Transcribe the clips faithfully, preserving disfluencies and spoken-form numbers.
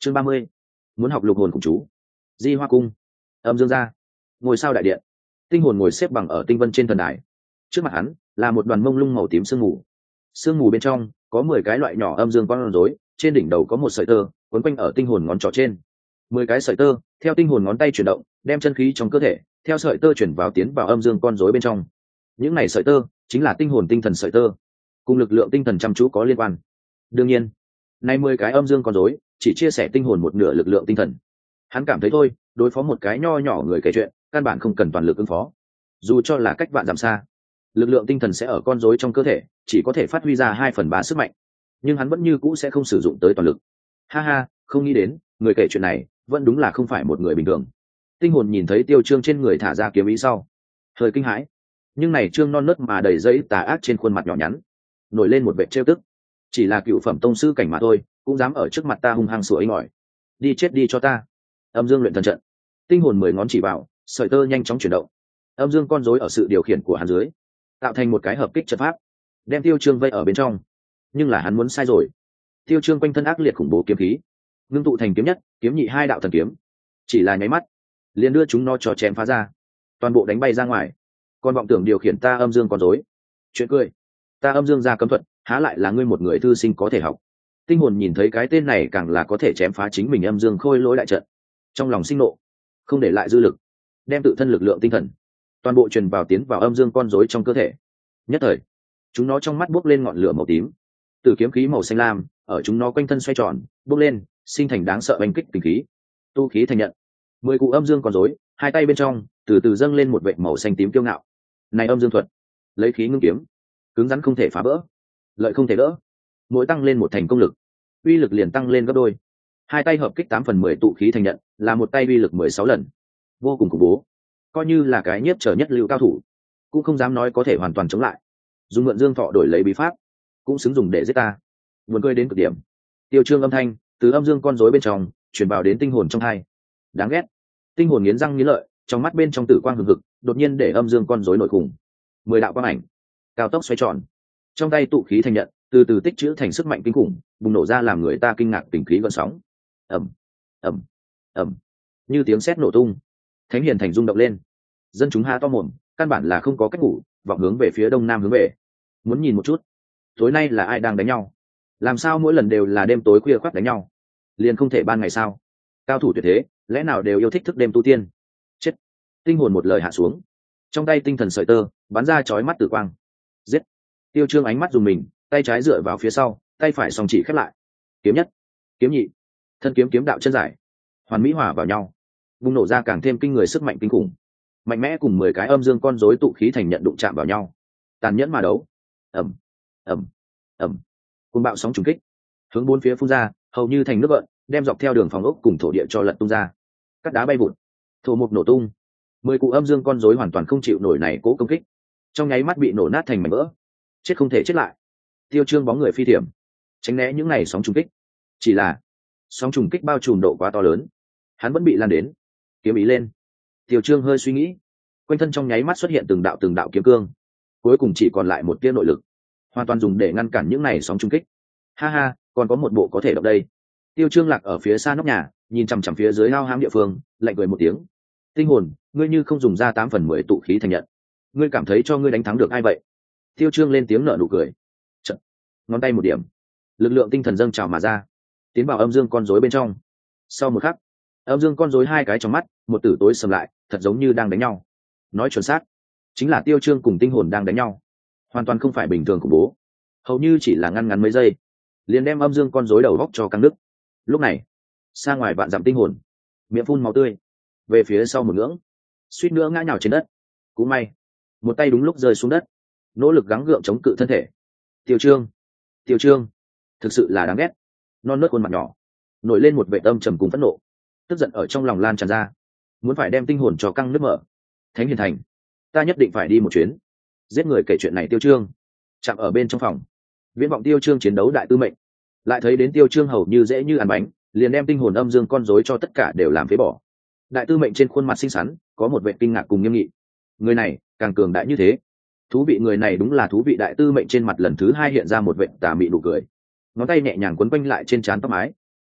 chương ba mươi, muốn học lục hồn cùng chú. Di Hoa Cung, Âm Dương gia, ngôi sao đại điện. Tinh hồn ngồi xếp bằng ở tinh vân trên thần đài. Trước mặt hắn là một đoàn mông lung màu tím sương mù. Sương mù bên trong có mười cái loại nhỏ âm dương con rối, trên đỉnh đầu có một sợi tơ quấn quanh ở tinh hồn ngón trỏ trên. Mười cái sợi tơ theo tinh hồn ngón tay chuyển động, đem chân khí trong cơ thể theo sợi tơ chuyển vào tiến vào âm dương con rối bên trong. Những này sợi tơ chính là tinh hồn tinh thần sợi tơ, cùng lực lượng tinh thần chăm chú có liên quan. Đương nhiên, nay mười cái âm dương con rối chỉ chia sẻ tinh hồn một nửa lực lượng tinh thần. Hắn cảm thấy thôi, đối phó một cái nho nhỏ người kể chuyện, căn bản không cần toàn lực ứng phó. Dù cho là cách vạn dặm xa, lực lượng tinh thần sẽ ở con rối trong cơ thể chỉ có thể phát huy ra hai phần ba sức mạnh, nhưng hắn vẫn như cũ sẽ không sử dụng tới toàn lực. Ha ha, không nghĩ đến người kể chuyện này vẫn đúng là không phải một người bình thường. Tinh hồn nhìn thấy Tiêu Trương trên người thả ra kiếm ý sau, hơi kinh hãi, nhưng này trương non nớt mà đầy dẫy tà ác trên khuôn mặt nhỏ nhắn nổi lên một vẻ trêu tức. Chỉ là cựu phẩm tông sư cảnh mà thôi, cũng dám ở trước mặt ta hung hăng sủa inh ỏi. Đi chết đi cho ta. Âm dương luyện thần trận. Tinh hồn mười ngón chỉ vào, sợi tơ nhanh chóng chuyển động. Âm dương con rối ở sự điều khiển của hắn dưới, tạo thành một cái hợp kích trận pháp, đem Tiêu Trương vây ở bên trong. Nhưng là hắn muốn sai rồi. Tiêu Trương quanh thân ác liệt khủng bố kiếm khí, ngưng tụ thành kiếm nhất, kiếm nhị hai đạo thần kiếm, chỉ là nháy mắt, liền đưa chúng nó cho chém phá ra, toàn bộ đánh bay ra ngoài. Còn vọng tưởng điều khiển ta âm dương con rối, chuyện cười. Ta âm dương gia cấm thuật, há lại là ngươi một người thư sinh có thể học. Tinh hồn nhìn thấy cái tên này càng là có thể chém phá chính mình âm dương khôi lỗi đại trận, trong lòng sinh nộ, không để lại dư lực, đem tự thân lực lượng tinh thần toàn bộ truyền vào tiến vào âm dương con rối trong cơ thể. Nhất thời, chúng nó trong mắt bốc lên ngọn lửa màu tím, từ kiếm khí màu xanh lam ở chúng nó quanh thân xoay tròn bốc lên, sinh thành đáng sợ oanh kích tình khí. Tu khí thành nhận, mười cụ âm dương con rối, hai tay bên trong từ từ dâng lên một vệt màu xanh tím kiêu ngạo. Này âm dương thuật, lấy khí ngưng kiếm, cứng rắn không thể phá vỡ, lợi không thể đỡ. Mỗi tăng lên một thành công lực, uy lực liền tăng lên gấp đôi. Hai tay hợp kích tám phần mười tụ khí thành nhận, là một tay uy lực mười sáu lần, vô cùng khủng bố. Coi như là cái nhiếp trở nhất lưu cao thủ, cũng không dám nói có thể hoàn toàn chống lại. Dùng mượn dương thọ đổi lấy bí pháp, cũng xứng dùng để giết ta. Buồn cười đến cực điểm. Tiêu Trương âm thanh từ âm dương con rối bên trong truyền vào đến tinh hồn trong hai. Đáng ghét. Tinh hồn nghiến răng nghiến lợi, trong mắt bên trong tử quang hừng hực, đột nhiên để âm dương con rối nổi khủng. Mười đạo quang ảnh cao tốc xoay tròn, trong tay tụ khí thành nhận từ từ tích trữ thành sức mạnh kinh khủng, bùng nổ ra làm người ta kinh ngạc tình khí gợn sóng. Ầm, ầm, ầm, như tiếng sét nổ tung, thánh hiền thành rung động lên. Dân chúng há to mồm, căn bản là không có cách ngủ, vọng hướng về phía đông nam hướng về, muốn nhìn một chút tối nay là ai đang đánh nhau. Làm sao mỗi lần đều là đêm tối khuya khoắt đánh nhau, liền không thể ban ngày sao? Cao thủ tuyệt thế lẽ nào đều yêu thích thức đêm tu tiên? Chết. Tinh hồn một lời hạ xuống, trong tay tinh thần sợi tơ bắn ra chói mắt tử quang. Giết. Tiêu Trương ánh mắt dùng mình, tay trái dựa vào phía sau, tay phải song chỉ khép lại. Kiếm nhất, kiếm nhị, thân kiếm kiếm đạo chân giải, hoàn mỹ hòa vào nhau, bùng nổ ra càng thêm kinh người sức mạnh kinh khủng. Mạnh mẽ cùng mười cái âm dương con rối tụ khí thành nhận đụng chạm vào nhau, tàn nhẫn mà đấu. Ầm, ầm, ầm, cuồng bạo sóng trùng kích, hướng bốn phía phun ra, hầu như thành nước gợn, đem dọc theo đường phòng ốc cùng thổ địa cho lật tung ra. Cắt đá bay vụn, thổ mục nổ tung. Mười cụ âm dương con rối hoàn toàn không chịu nổi này cố công kích, trong nháy mắt bị nổ nát thành mảnh vỡ. Chết không thể chết lại. Tiêu Trương bóng người phi thiểm, tránh né những này sóng trùng kích. Chỉ là sóng trùng kích bao trùm độ quá to lớn, hắn vẫn bị lan đến. Kiếm ý lên. Tiêu Trương hơi suy nghĩ, quanh thân trong nháy mắt xuất hiện từng đạo từng đạo kiếm cương, cuối cùng chỉ còn lại một tia nội lực, hoàn toàn dùng để ngăn cản những này sóng trùng kích. Ha ha, còn có một bộ có thể động đây. Tiêu Trương lạc ở phía xa nóc nhà, nhìn chằm chằm phía dưới ao hám địa phương, lạnh cười một tiếng. Tinh hồn, ngươi như không dùng ra tám phần mười tụ khí thành nhận, ngươi cảm thấy cho ngươi đánh thắng được ai vậy? Tiêu Trương lên tiếng nở nụ cười. Chật. Ngón tay một điểm, lực lượng tinh thần dâng trào mà ra, tiến vào âm dương con rối bên trong. Sau một khắc, âm dương con rối hai cái trong mắt một tử tối sầm lại, thật giống như đang đánh nhau. Nói chuẩn xác, chính là Tiêu Trương cùng tinh hồn đang đánh nhau, hoàn toàn không phải bình thường khủng bố. Hầu như chỉ là ngăn ngắn mấy giây, liền đem âm dương con rối đầu góc cho căng nứt. Lúc này, xa ngoài vạn dặm tinh hồn, miệng phun máu tươi, về phía sau một ngưỡng, suýt nữa ngã nhào trên đất. Cũng may, một tay đúng lúc rơi xuống đất, nỗ lực gắng gượng chống cự thân thể. Tiêu Trương, Tiêu Trương, thực sự là đáng ghét. Non nớt khuôn mặt nhỏ nổi lên một vẻ âm trầm cùng phẫn nộ, tức giận ở trong lòng lan tràn ra, muốn phải đem tinh hồn cho căng nứt mở. Thánh Hiền Thành, ta nhất định phải đi một chuyến, giết người kể chuyện này. Tiêu Trương chạm ở bên trong phòng, viễn vọng Tiêu Trương chiến đấu đại tư mệnh, lại thấy đến Tiêu Trương hầu như dễ như ăn bánh, liền đem tinh hồn âm dương con rối cho tất cả đều làm phế bỏ. Đại tư mệnh trên khuôn mặt xinh xắn có một vẻ kinh ngạc cùng nghiêm nghị. Người này càng cường đại như thế, thú vị. Người này đúng là thú vị. Đại tư mệnh trên mặt lần thứ hai hiện ra một vẻ tà mị nụ cười, ngón tay nhẹ nhàng quấn quanh lại trên trán tóc mái.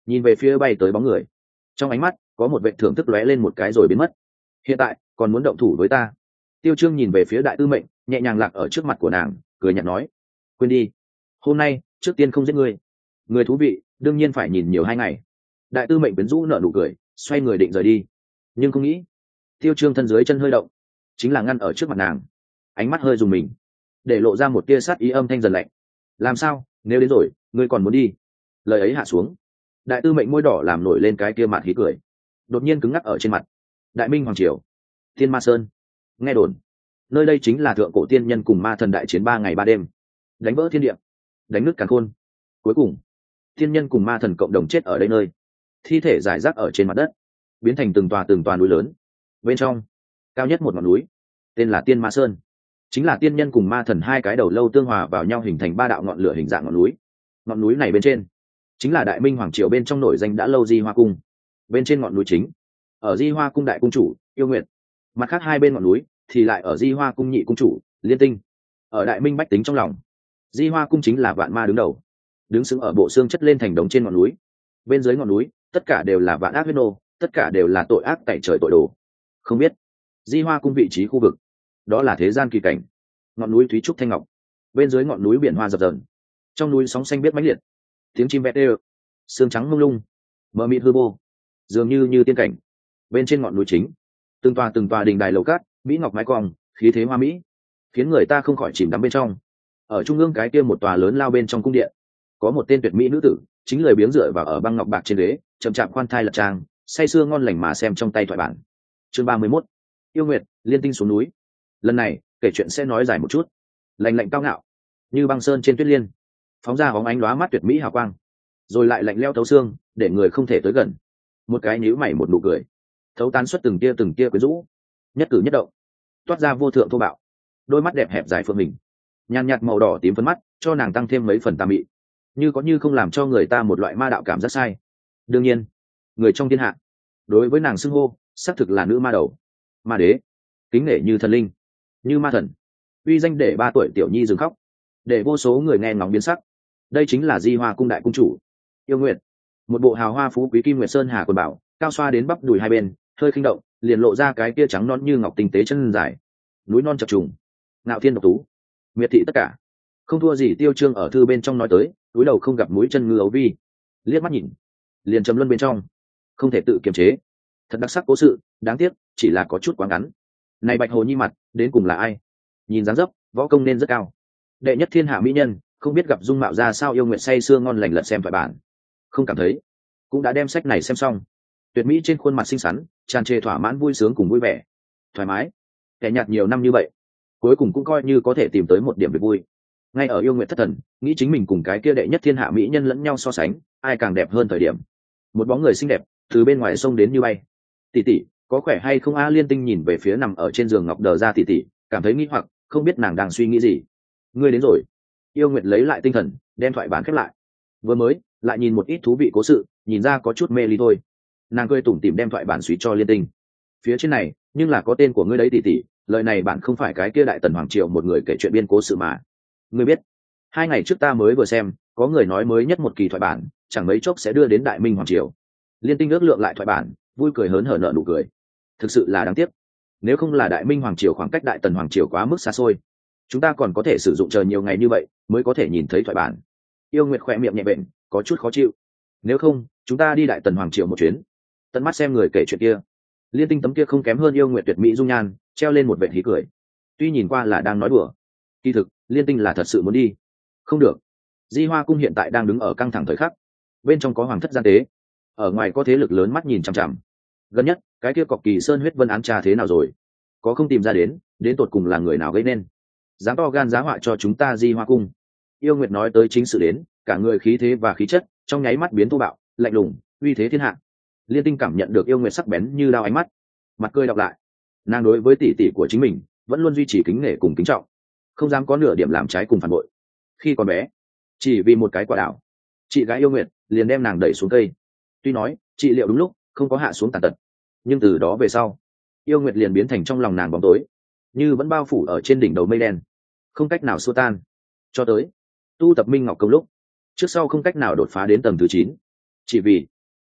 nhìn về phía bay tới bóng người, trong ánh mắt có một vệ thưởng thức lóe lên một cái rồi biến mất. Hiện tại còn muốn động thủ với ta? Tiêu Trương nhìn về phía Đại Tư Mệnh, nhẹ nhàng lạc ở trước mặt của nàng, cười nhạt nói: quên đi, hôm nay trước tiên không giết ngươi. Người thú vị đương nhiên phải nhìn nhiều hai ngày. Đại Tư Mệnh quyến rũ nở nụ cười, xoay người định rời đi, nhưng không nghĩ Tiêu Trương thân dưới chân hơi động, chính là ngăn ở trước mặt nàng, ánh mắt hơi dùng mình, để lộ ra một tia sát ý, âm thanh dần lạnh: làm sao, nếu đến rồi ngươi còn muốn đi? Lời ấy hạ xuống, Đại Tư Mệnh môi đỏ làm nổi lên cái kia mặt hí cười, đột nhiên cứng ngắc ở trên mặt. Đại Minh Hoàng Triều, Thiên Ma Sơn. Nghe đồn nơi đây chính là thượng cổ tiên nhân cùng ma thần đại chiến ba ngày ba đêm, đánh vỡ thiên địa, đánh nứt càn khôn. Cuối cùng tiên nhân cùng ma thần cộng đồng chết ở đây nơi, thi thể rải rác ở trên mặt đất, biến thành từng tòa từng tòa núi lớn. Bên trong cao nhất một ngọn núi tên là Tiên Ma Sơn, chính là tiên nhân cùng ma thần hai cái đầu lâu tương hòa vào nhau hình thành ba đạo ngọn lửa hình dạng ngọn núi. Ngọn núi này bên trên chính là Đại Minh Hoàng Triều bên trong nổi danh đã lâu Di Hoa Cung. Bên trên ngọn núi chính ở Di Hoa Cung đại cung chủ Yêu Nguyệt, mặt khác hai bên ngọn núi thì lại ở Di Hoa Cung nhị cung chủ Liên Tinh. Ở Đại Minh bách tính trong lòng, Di Hoa Cung chính là vạn ma đứng đầu, đứng sững ở bộ xương chất lên thành đống trên ngọn núi. Bên dưới ngọn núi tất cả đều là vạn ác huyết nô, tất cả đều là tội ác tẩy trời tội đồ. Không biết Di Hoa Cung vị trí khu vực, đó là thế gian kỳ cảnh. Ngọn núi thúy trúc thanh ngọc, bên dưới ngọn núi biển hoa dập dờn, trong núi sóng xanh biết mãnh liệt, tiếng chim vẹt đều, sương trắng mông lung, mờ mịt hư vô, dường như như tiên cảnh. Bên trên ngọn núi chính, từng tòa từng tòa đình đài lầu cát, mỹ ngọc mái cong, khí thế hoa mỹ, khiến người ta không khỏi chìm đắm bên trong. Ở trung ương cái kia một tòa lớn lao bên trong cung điện, có một tên tuyệt mỹ nữ tử, chính lười biếng dựa vào ở băng ngọc bạc trên ghế, chậm chạp khoan thai lật trang, say sưa ngon lành mà xem trong tay thoại bản. Chương ba mươi mốt, Yêu Nguyệt, Liên Tinh xuống núi. Lần này kể chuyện sẽ nói dài một chút, lạnh lạnh cao ngạo như băng sơn trên tuyết liên, phóng ra bóng ánh lóa mắt tuyệt mỹ hào quang, rồi lại lạnh lẽo thấu xương, để người không thể tới gần. Một cái nhíu mày một nụ cười, thấu tán xuất từng tia từng tia quyến rũ, nhất cử nhất động toát ra vô thượng thô bạo. Đôi mắt đẹp hẹp dài phượng mình, nhàn nhạt màu đỏ tím phấn mắt, cho nàng tăng thêm mấy phần tà mị, như có như không làm cho người ta một loại ma đạo cảm giác sai. Đương nhiên người trong thiên hạ đối với nàng xưng hô xác thực là nữ ma đầu, ma đế, kính nể như thần linh, như ma thần, uy danh để ba tuổi tiểu nhi dừng khóc, để vô số người nghe ngóng biến sắc. Đây chính là Di Hoa Cung đại cung chủ Yêu Nguyệt, một bộ hào hoa phú quý kim nguyệt sơn hà quần bảo, cao xoa đến bắp đùi hai bên, hơi khinh động liền lộ ra cái kia trắng non như ngọc tinh tế chân dài, núi non chập trùng, ngạo thiên độc tú, miệt thị tất cả, không thua gì Tiêu Trương ở thư bên trong nói tới, túi đầu không gặp mũi chân ngư ấu vi, liếc mắt nhìn liền trầm luân bên trong, không thể tự kiềm chế. Thật đặc sắc cố sự, đáng tiếc chỉ là có chút quá ngắn. Này Bạch Hồ Nhi mặt đến cùng là ai? Nhìn dáng dấp võ công nên rất cao, đệ nhất thiên hạ mỹ nhân, không biết gặp dung mạo ra sao. Yêu Nguyệt say sưa ngon lành lật xem thoại bản, không cảm thấy, cũng đã đem sách này xem xong. Tuyệt mỹ trên khuôn mặt xinh xắn tràn trề thỏa mãn, vui sướng cùng vui vẻ, thoải mái. Kẻ nhạt nhiều năm như vậy, cuối cùng cũng coi như có thể tìm tới một điểm việc vui. Ngay ở Yêu Nguyệt thất thần, nghĩ chính mình cùng cái kia đệ nhất thiên hạ mỹ nhân lẫn nhau so sánh, ai càng đẹp hơn thời điểm, một bóng người xinh đẹp từ bên ngoài sông đến như bay. Tỷ tỷ, có khỏe hay không a? Liên Tinh nhìn về phía nằm ở trên giường ngọc đờ ra tỷ tỷ, cảm thấy nghi hoặc, không biết nàng đang suy nghĩ gì. Ngươi đến rồi. Yêu Nguyệt lấy lại tinh thần, đem thoại bản khép lại. Vừa mới lại nhìn một ít thú vị cố sự, nhìn ra có chút mê ly thôi. Nàng cười tủm tỉm đem thoại bản suy cho Liên Tinh. Phía trên này nhưng là có tên của ngươi đấy tỷ tỷ, lời này bạn không phải cái kia đại tần hoàng triều một người kể chuyện biên cố sự mà. Ngươi biết, hai ngày trước ta mới vừa xem, có người nói mới nhất một kỳ thoại bản chẳng mấy chốc sẽ đưa đến Đại Minh hoàng triều. Liên Tinh ước lượng lại thoại bản, vui cười hớn hở nở nụ cười. Thực sự là đáng tiếc, nếu không là Đại Minh hoàng triều khoảng cách đại tần hoàng triều quá mức xa xôi, chúng ta còn có thể sử dụng chờ nhiều ngày như vậy mới có thể nhìn thấy thoại bản. Yêu Nguyệt khỏe miệng nhẹ bệnh, có chút khó chịu. Nếu không chúng ta đi đại tần hoàng triều một chuyến, tận mắt xem người kể chuyện kia. Liên Tinh tấm kia không kém hơn Yêu Nguyệt tuyệt mỹ dung nhan treo lên một vệt hí cười, tuy nhìn qua là đang nói đùa, kỳ thực Liên Tinh là thật sự muốn đi. Không được, Di Hoa Cung hiện tại đang đứng ở căng thẳng thời khắc, bên trong có hoàng thất gian tế, ở ngoài có thế lực lớn mắt nhìn chằm chằm. Gần nhất cái kia cọc Kỳ Sơn huyết vân án trà thế nào rồi, có không tìm ra đến đến tột cùng là người nào gây nên, dám to gan giá họa cho chúng ta Di Hoa Cung. Yêu Nguyệt nói tới chính sự đến, cả người khí thế và khí chất trong nháy mắt biến thô bạo, lạnh lùng, uy thế thiên hạ. Liên Tinh cảm nhận được Yêu Nguyệt sắc bén như đao ánh mắt, mặt cười đọc lại. Nàng đối với tỷ tỷ của chính mình vẫn luôn duy trì kính nể cùng kính trọng, không dám có nửa điểm làm trái cùng phản bội. Khi còn bé, chỉ vì một cái quả đảo, chị gái Yêu Nguyệt liền đem nàng đẩy xuống cây. Tuy nói trị liệu đúng lúc, không có hạ xuống tàn tật, nhưng từ đó về sau, Yêu Nguyệt liền biến thành trong lòng nàng bóng tối, như vẫn bao phủ ở trên đỉnh đầu mây đen, không cách nào xua tan. Cho tới tu tập Minh Ngọc Công lúc, trước sau không cách nào đột phá đến tầng thứ chín, chỉ vì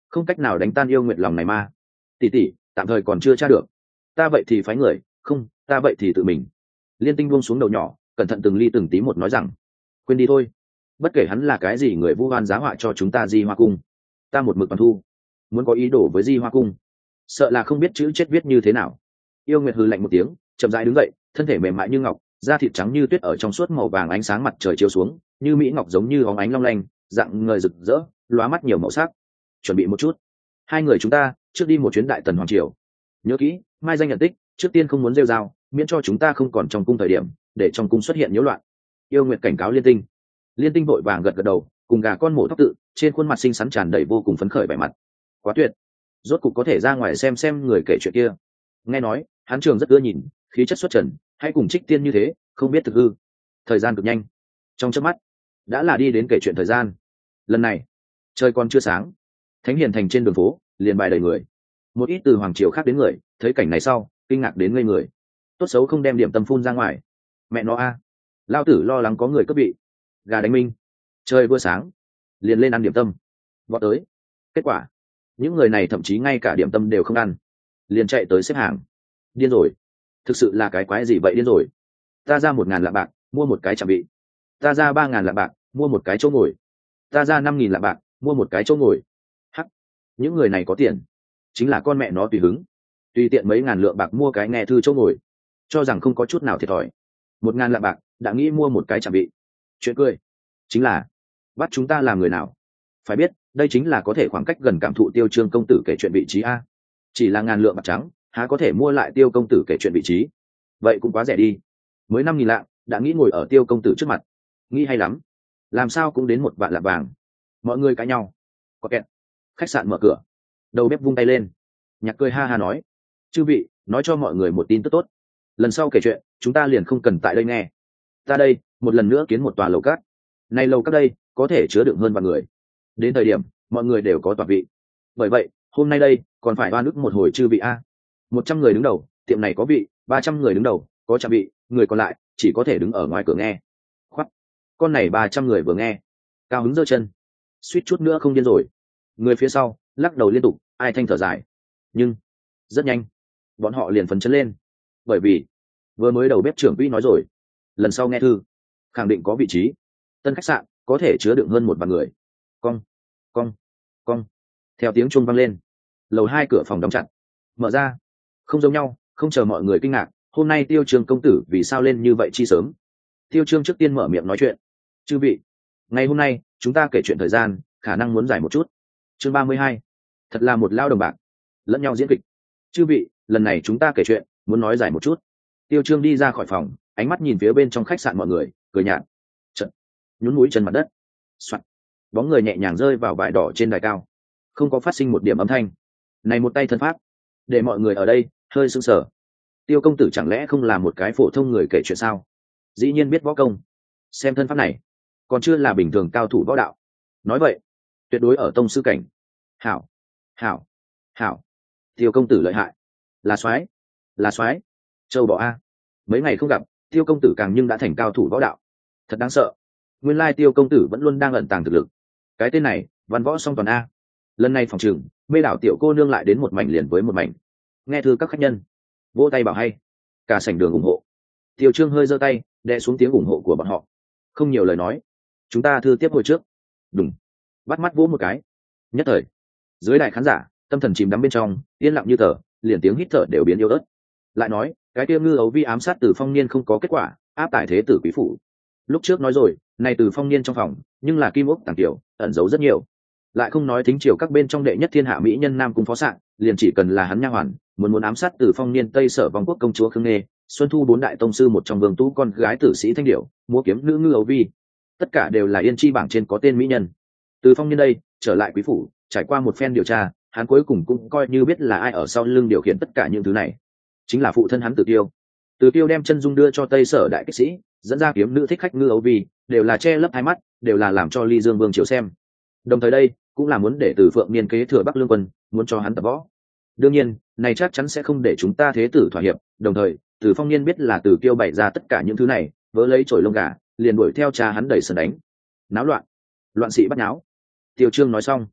không cách nào đánh tan yêu nguyệt lòng này ma. Tỷ tỷ, tạm thời còn chưa tra được, ta vậy thì phái người, không, ta vậy thì tự mình. Liên Tinh buông xuống đầu nhỏ, cẩn thận từng ly từng tí một nói rằng, quên đi thôi, bất kể hắn là cái gì người vu oan giá họa cho chúng ta Di Hoa cung, ta một mực toàn thu. Muốn có ý đồ với Di Hoa cung, sợ là không biết chữ chết viết như thế nào. Yêu nguyệt hừ lạnh một tiếng, chậm rãi đứng dậy, thân thể mềm mại như ngọc, da thịt trắng như tuyết ở trong suốt màu vàng ánh sáng mặt trời chiếu xuống, như mỹ ngọc giống như óng ánh long lanh, dạng người rực rỡ, lóa mắt nhiều màu sắc. Chuẩn bị một chút, hai người chúng ta trước đi một chuyến đại tần hoàng triều. Nhớ kỹ, mai danh nhận tích, trước tiên không muốn rêu rao, miễn cho chúng ta không còn trong cung thời điểm, để trong cung xuất hiện nhiễu loạn. Yêu nguyệt cảnh cáo Liên Tinh. Liên Tinh vội vàng gật gật đầu, cùng gà con mổ tóc tự, trên khuôn mặt xinh xắn tràn đầy vô cùng phấn khởi vẻ mặt. Quá tuyệt, rốt cục có thể ra ngoài xem xem người kể chuyện kia. Nghe nói hắn trường rất ưa nhìn, khí chất xuất trần, hãy cùng Trích Tiên như thế, không biết thực hư. Thời gian cực nhanh, trong chớp mắt đã là đi đến kể chuyện thời gian. Lần này trời còn chưa sáng, Thánh Hiền thành trên đường phố liền bài đầy người. Một ít từ hoàng triều khác đến người thấy cảnh này sau kinh ngạc đến ngây người, tốt xấu không đem điểm tâm phun ra ngoài. Mẹ nó a, lao tử lo lắng có người cướp bị. Gà đánh minh, trời vừa sáng liền lên ăn điểm tâm, vọt tới. Kết quả những người này thậm chí ngay cả điểm tâm đều không ăn, liền chạy tới xếp hàng. Điên rồi, thực sự là cái quái gì vậy, điên rồi. Ta ra một ngàn lạng bạc mua một cái chạm vị, ta ra ba ngàn lạng bạc mua một cái chỗ ngồi, ta ra năm nghìn lạng bạc mua một cái chỗ ngồi. Hắc, những người này có tiền, chính là con mẹ nó tùy hứng, tùy tiện mấy ngàn lượng bạc mua cái nghe thư chỗ ngồi, cho rằng không có chút nào thiệt thòi. Một ngàn lạng bạc đã nghĩ mua một cái chạm vị, chuyện cười. Chính là bắt chúng ta làm người nào? Phải biết đây chính là có thể khoảng cách gần cảm thụ Tiêu Trương công tử kể chuyện vị trí a. Chỉ là ngàn lượng bạc trắng, há có thể mua lại Tiêu công tử kể chuyện vị trí? Vậy cũng quá rẻ đi. Mới năm nghìn lạng đã nghĩ ngồi ở Tiêu công tử trước mặt, nghĩ hay lắm. Làm sao cũng đến một vạn lạng vàng. Mọi người cãi nhau. Có kẹt. Khách sạn mở cửa, đầu bếp vung tay lên, nhạc cười ha ha nói, chư vị, nói cho mọi người một tin tức tốt. Lần sau kể chuyện chúng ta liền không cần tại đây nghe. Ta đây một lần nữa kiến một tòa lầu cát. Này lầu cát đây có thể chứa đựng hơn vạn người, đến thời điểm mọi người đều có tòa vị. Bởi vậy hôm nay đây còn phải oan ức một hồi chư vị a. Một trăm người đứng đầu tiệm này có vị, ba trăm người đứng đầu có chạm vị, người còn lại chỉ có thể đứng ở ngoài cửa nghe. Khoắt, con này ba trăm người vừa nghe cao hứng giơ chân, suýt chút nữa không điên rồi. Người phía sau lắc đầu liên tục, ai thanh thở dài. Nhưng rất nhanh bọn họ liền phấn chấn lên, bởi vì vừa mới đầu bếp trưởng quỹ nói rồi, lần sau nghe thư khẳng định có vị trí. Tân khách sạn có thể chứa đựng hơn một vạn người. Cong cong cong, theo tiếng chuông vang lên, lầu hai cửa phòng đóng chặt, mở ra. Không giống nhau, không chờ mọi người kinh ngạc, hôm nay Tiêu Trương công tử vì sao lên như vậy chi sớm. Tiêu Trương trước tiên mở miệng nói chuyện, chư vị, ngày hôm nay chúng ta kể chuyện thời gian khả năng muốn dài một chút. Chương ba mươi hai, thật là một lao đồng bạc lẫn nhau diễn kịch. Chư vị, lần này chúng ta kể chuyện muốn nói dài một chút. Tiêu Trương đi ra khỏi phòng, ánh mắt nhìn phía bên trong khách sạn mọi người, cười nhạt, chợt nhún mũi chân mặt đất. Soạn. Bóng người nhẹ nhàng rơi vào vải đỏ trên đài cao, không có phát sinh một điểm âm thanh. Này một tay thân pháp, để mọi người ở đây hơi sững sờ. Tiêu công tử chẳng lẽ không là một cái phổ thông người kể chuyện sao? Dĩ nhiên biết võ công. Xem thân pháp này, còn chưa là bình thường cao thủ võ đạo. Nói vậy, tuyệt đối ở tông sư cảnh. Hảo, hảo, hảo. Tiêu công tử lợi hại, là soái, là soái. Châu bò a, mấy ngày không gặp, Tiêu công tử càng nhưng đã thành cao thủ võ đạo, thật đáng sợ. Nguyên lai Tiêu công tử vẫn luôn đang ẩn tàng thực lực. Cái tên này văn võ song toàn a. Lần này phòng trường mê đảo tiểu cô nương lại đến một mảnh liền với một mảnh. Nghe thư các khách nhân vỗ tay bảo hay, cả sảnh đường ủng hộ. Tiêu Trương hơi giơ tay đè xuống tiếng ủng hộ của bọn họ, không nhiều lời nói, chúng ta thư tiếp hồi trước. Đùng, bắt mắt vỗ một cái, nhất thời dưới đại khán giả tâm thần chìm đắm bên trong, yên lặng như tờ, liền tiếng hít thở đều biến yếu ớt. Lại nói cái kia ngư ấu vi ám sát Từ Phong Niên không có kết quả, áp tải thế tử quý phủ. Lúc trước nói rồi, này Từ Phong Niên trong phòng nhưng là kim ốc tàng tiểu, ẩn giấu rất nhiều. Lại không nói thính triều các bên trong đệ nhất thiên hạ mỹ nhân nam cung phó sạn, liền chỉ cần là hắn nha hoàn, muốn muốn ám sát Từ Phong Niên Tây Sở Vong Quốc công chúa Khương Nghê, Xuân Thu bốn đại tông sư một trong Vương Tú con gái tử sĩ Thanh Điểu, múa kiếm nữ ngư ấu vi, tất cả đều là yên chi bảng trên có tên mỹ nhân. Từ Phong Niên đây trở lại quý phủ, trải qua một phen điều tra, hắn cuối cùng cũng coi như biết là ai ở sau lưng điều khiển tất cả những thứ này, chính là phụ thân hắn Từ Tiêu. Từ Tiêu đem chân dung đưa cho Tây Sở đại kích sĩ, dẫn ra kiếm nữ thích khách ngư ấu vi, đều là che lấp hai mắt, đều là làm cho Ly Dương Vương chiếu xem. Đồng thời đây cũng là muốn để Từ Phượng Niên kế thừa Bắc Lương quân, muốn cho hắn tập võ. Đương nhiên, này chắc chắn sẽ không để chúng ta thế tử thỏa hiệp. Đồng thời, Từ Phong Niên biết là Từ Kiêu bày ra tất cả những thứ này, vớ lấy chổi lông gà, liền đuổi theo cha hắn đẩy sân đánh, náo loạn, loạn sĩ bắt náo. Tiêu Trương nói xong,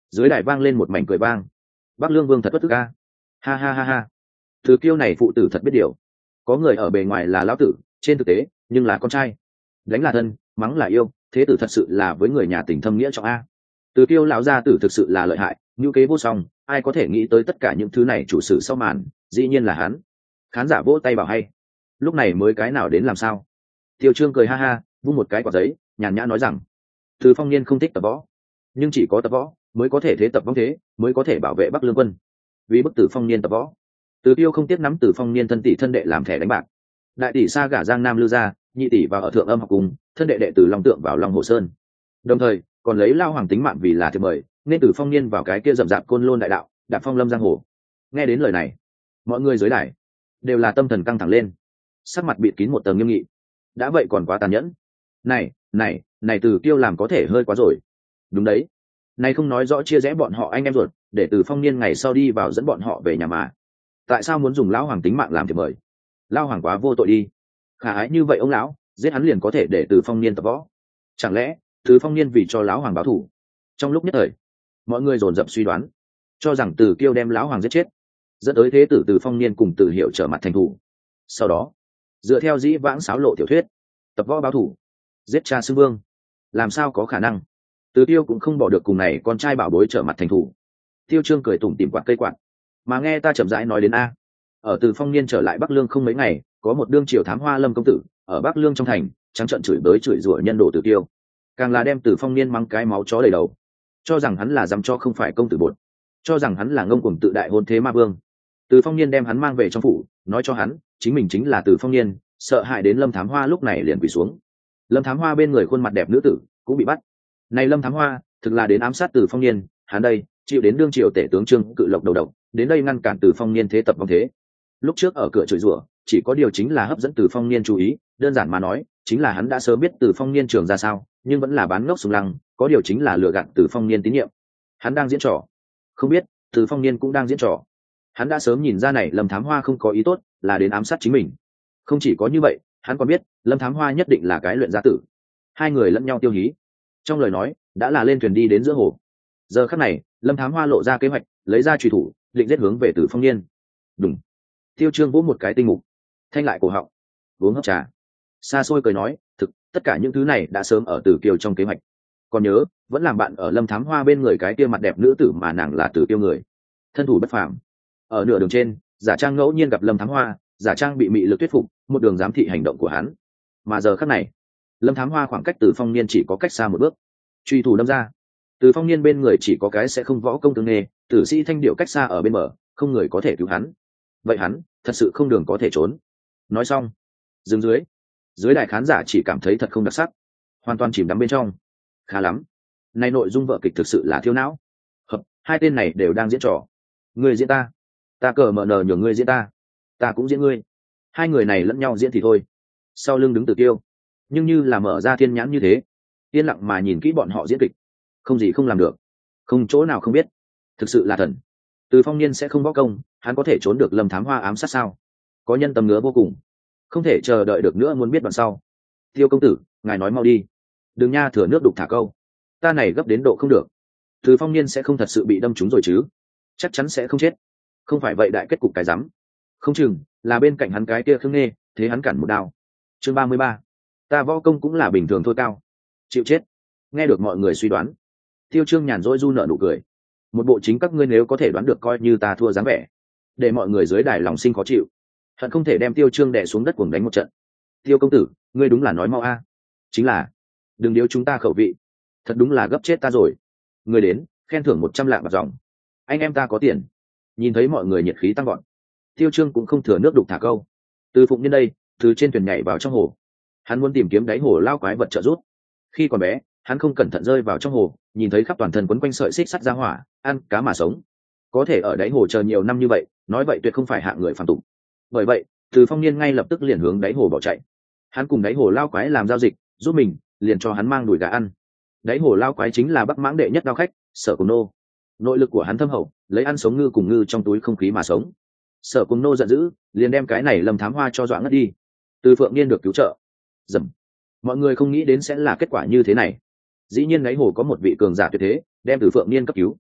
Dưới đài vang lên một mảnh cười vang. Bắc Lương Vương thật bất tức ca. Ha ha ha ha. Từ kiêu này phụ tử thật biết điều. Có người ở bề ngoài là lão tử, trên thực tế nhưng là con trai. Đánh là thân, mắng là yêu, thế tử thật sự là với người nhà tình thâm nghĩa trọng a. Từ kiêu lão gia tử thực sự là lợi hại, ngữ kế vô song, ai có thể nghĩ tới tất cả những thứ này chủ sử sau màn, dĩ nhiên là hắn. Khán giả vỗ tay bảo hay. Lúc này mới cái nào đến làm sao? Tiêu Trương cười ha ha, vung một cái quả giấy, nhàn nhã nói rằng: Từ Phong Niên không thích tập võ, nhưng chỉ có tập võ mới có thể thế tập vong thế, mới có thể bảo vệ Bắc Lương quân. Vì bức Từ Phong Niên tập võ, Từ Tiêu không tiếc nắm Từ Phong Niên thân tỷ thân đệ làm thẻ đánh bạc. Đại tỷ xa gả Giang Nam Lư gia, nhị tỷ vào ở Thượng Âm học cùng, thân đệ đệ Từ Long Tượng vào Long Hồ Sơn. Đồng thời, còn lấy lao hoàng tính mạng vì là thiệp mời, nên Từ Phong Niên vào cái kia rậm rạp côn lôn đại đạo, đạp phong lâm giang hồ. Nghe đến lời này, mọi người dưới đài đều là tâm thần căng thẳng lên, sắc mặt bịt kín một tầng nghiêm nghị. Đã vậy còn quá tàn nhẫn. Này, này, này Từ Kiêu làm có thể hơi quá rồi. Đúng đấy, này không nói rõ chia rẽ bọn họ anh em ruột, để Từ Phong Niên ngày sau đi vào dẫn bọn họ về nhà mà. Tại sao muốn dùng lão hoàng tính mạng làm thiệp mời? Lão hoàng quá vô tội đi. Khả ái như vậy ông lão, giết hắn liền có thể để Từ Phong Niên tập võ. Chẳng lẽ Từ Phong Niên vì cho lão hoàng báo thù? Trong lúc nhất thời, mọi người dồn dập suy đoán, cho rằng Từ Kiêu đem lão hoàng giết chết, dẫn tới thế tử Từ Phong Niên cùng Từ Hiệu trở mặt thành thủ. Sau đó, dựa theo dĩ vãng xáo lộ tiểu thuyết, tập võ báo thù, giết cha xưng vương, làm sao có khả năng? Từ Tiêu cũng không bỏ được cùng này con trai bảo bối trở mặt thành thủ. Tiêu Trương cười tủm tỉm quạt cây quạt, mà nghe ta chậm rãi nói đến a. Ở Từ Phong Niên trở lại Bắc Lương không mấy ngày, có một đương triều thám hoa Lâm công tử ở Bắc Lương trong thành trắng trợn chửi bới chửi rủa nhân đồ Từ Tiêu, càng là đem Từ Phong Niên mắng cái máu chó đầy đầu, cho rằng hắn là dám cho không phải công tử bột, cho rằng hắn là ngông cuồng tự đại hôn thế ma vương. Từ Phong Niên đem hắn mang về trong phủ, nói cho hắn chính mình chính là Từ Phong Niên, sợ hại đến Lâm Thám Hoa lúc này liền quỳ xuống. Lâm Thám Hoa bên người khuôn mặt đẹp nữ tử cũng bị bắt. Này Lâm Thám Hoa thực là đến ám sát Từ Phong Niên, hắn đây chịu đến đương triều tể tướng Trương Cự Lộc đầu độc, đến đây ngăn cản Từ Phong Niên thế tập vong thế. Lúc trước ở cửa chửi rủa, chỉ có điều chính là hấp dẫn Từ Phong Niên chú ý, đơn giản mà nói, chính là hắn đã sớm biết Từ Phong Niên trường ra sao, nhưng vẫn là bán ngốc sùng lăng, có điều chính là lừa gạt Từ Phong Niên tín nhiệm. Hắn đang diễn trò, không biết Từ Phong Niên cũng đang diễn trò. Hắn đã sớm nhìn ra này Lâm Thám Hoa không có ý tốt, là đến ám sát chính mình. Không chỉ có như vậy, hắn còn biết Lâm Thám Hoa nhất định là cái luyện gia tử. Hai người lẫn nhau tiêu hí, trong lời nói đã là lên thuyền đi đến giữa hồ. Giờ khắc này, Lâm Thám Hoa lộ ra kế hoạch, lấy ra chùy thủ, định giết hướng về Từ Phong Niên. Đúng. Tiêu Trương vỗ một cái tinh mục, thanh lại cổ họng, uống hấp trà, xa xôi cười nói, thực tất cả những thứ này đã sớm ở Từ Kiều trong kế hoạch. Còn nhớ, vẫn làm bạn ở Lâm Thám Hoa bên người cái kia mặt đẹp nữ tử mà nàng là Từ Kiều người, thân thủ bất phàm. Ở nửa đường trên, giả trang ngẫu nhiên gặp Lâm Thám Hoa, giả trang bị mị lực thuyết phục, một đường giám thị hành động của hắn. Mà giờ khắc này, Lâm Thám Hoa khoảng cách Từ Phong Niên chỉ có cách xa một bước, truy thủ đâm ra. Từ Phong Niên bên người chỉ có cái sẽ không võ công tương nghề, tử sĩ Thanh Điệu cách xa ở bên bờ, không người có thể cứu hắn. Vậy hắn thật sự không đường có thể trốn. Nói xong, dừng dưới, dưới đại khán giả chỉ cảm thấy thật không đặc sắc, hoàn toàn chìm đắm bên trong. Khá lắm, nay nội dung vở kịch thực sự là thiêu não. Hợp, hai tên này đều đang diễn trò. Người diễn ta, ta cờ mở nờ nhường ngươi diễn ta, ta cũng diễn ngươi. Hai người này lẫn nhau diễn thì thôi. Sau lưng đứng Từ Kiêu, nhưng như là mở ra thiên nhãn như thế, yên lặng mà nhìn kỹ bọn họ diễn kịch, không gì không làm được, không chỗ nào không biết, thực sự là thần. Từ Phong Niên sẽ không võ công, hắn có thể trốn được Lâm Thám Hoa ám sát sao? Có nhân tâm ngứa vô cùng, không thể chờ đợi được nữa, muốn biết đoạn sau. Tiêu công tử, ngài nói mau đi, đừng nha thừa nước đục thả câu, ta này gấp đến độ không được. Từ Phong Niên sẽ không thật sự bị đâm trúng rồi chứ? Chắc chắn sẽ không chết. Không phải vậy đại kết cục cái rắm, không chừng là bên cạnh hắn cái kia Khương Nghê, thế hắn cản một đao. Chương ba mươi ba, ta võ công cũng là bình thường thôi cao, chịu chết. Nghe được mọi người suy đoán, Tiêu Trương nhàn rỗi du nợ nụ cười, một bộ chính các ngươi nếu có thể đoán được coi như ta thua dáng vẻ, để mọi người dưới đài lòng sinh khó chịu, hận không thể đem Tiêu Trương đè xuống đất cuồng đánh một trận. Tiêu công tử, ngươi đúng là nói mau a. Chính là, đừng điếu chúng ta khẩu vị, thật đúng là gấp chết ta rồi. Người đến, khen thưởng một trăm lạng bạc dòng, anh em ta có tiền. Nhìn thấy mọi người nhiệt khí tăng gọn, Tiêu Trương cũng không thừa nước đục thả câu. Từ Phụng Niên đây, từ trên thuyền nhảy vào trong hồ, hắn muốn tìm kiếm đáy hồ lao quái vật trợ giúp. Khi còn bé, hắn không cẩn thận rơi vào trong hồ, nhìn thấy khắp toàn thân quấn quanh sợi xích sắt ra hỏa, ăn cá mà sống. Có thể ở đáy hồ chờ nhiều năm như vậy, nói vậy tuyệt không phải hạng người phàm tục. Bởi vậy, Từ Phong Niên ngay lập tức liền hướng đáy hồ bỏ chạy. Hắn cùng đáy hồ lao quái làm giao dịch, giúp mình, liền cho hắn mang đùi gà ăn. Đáy hồ lao quái chính là Bắc Mãng đệ nhất đao khách, Sở Cùng Nô. Nội lực của hắn thâm hậu, lấy ăn sống ngư cùng ngư trong túi không khí mà sống. Sở Cùng Nô giận dữ, liền đem cái này Lâm Thám Hoa cho dọa ngất đi. Từ Phượng Niên được cứu trợ. Dầm. Mọi người không nghĩ đến sẽ là kết quả như thế này. Dĩ nhiên đáy hồ có một vị cường giả tuyệt thế, đem Từ Phượng Niên cấp cứu.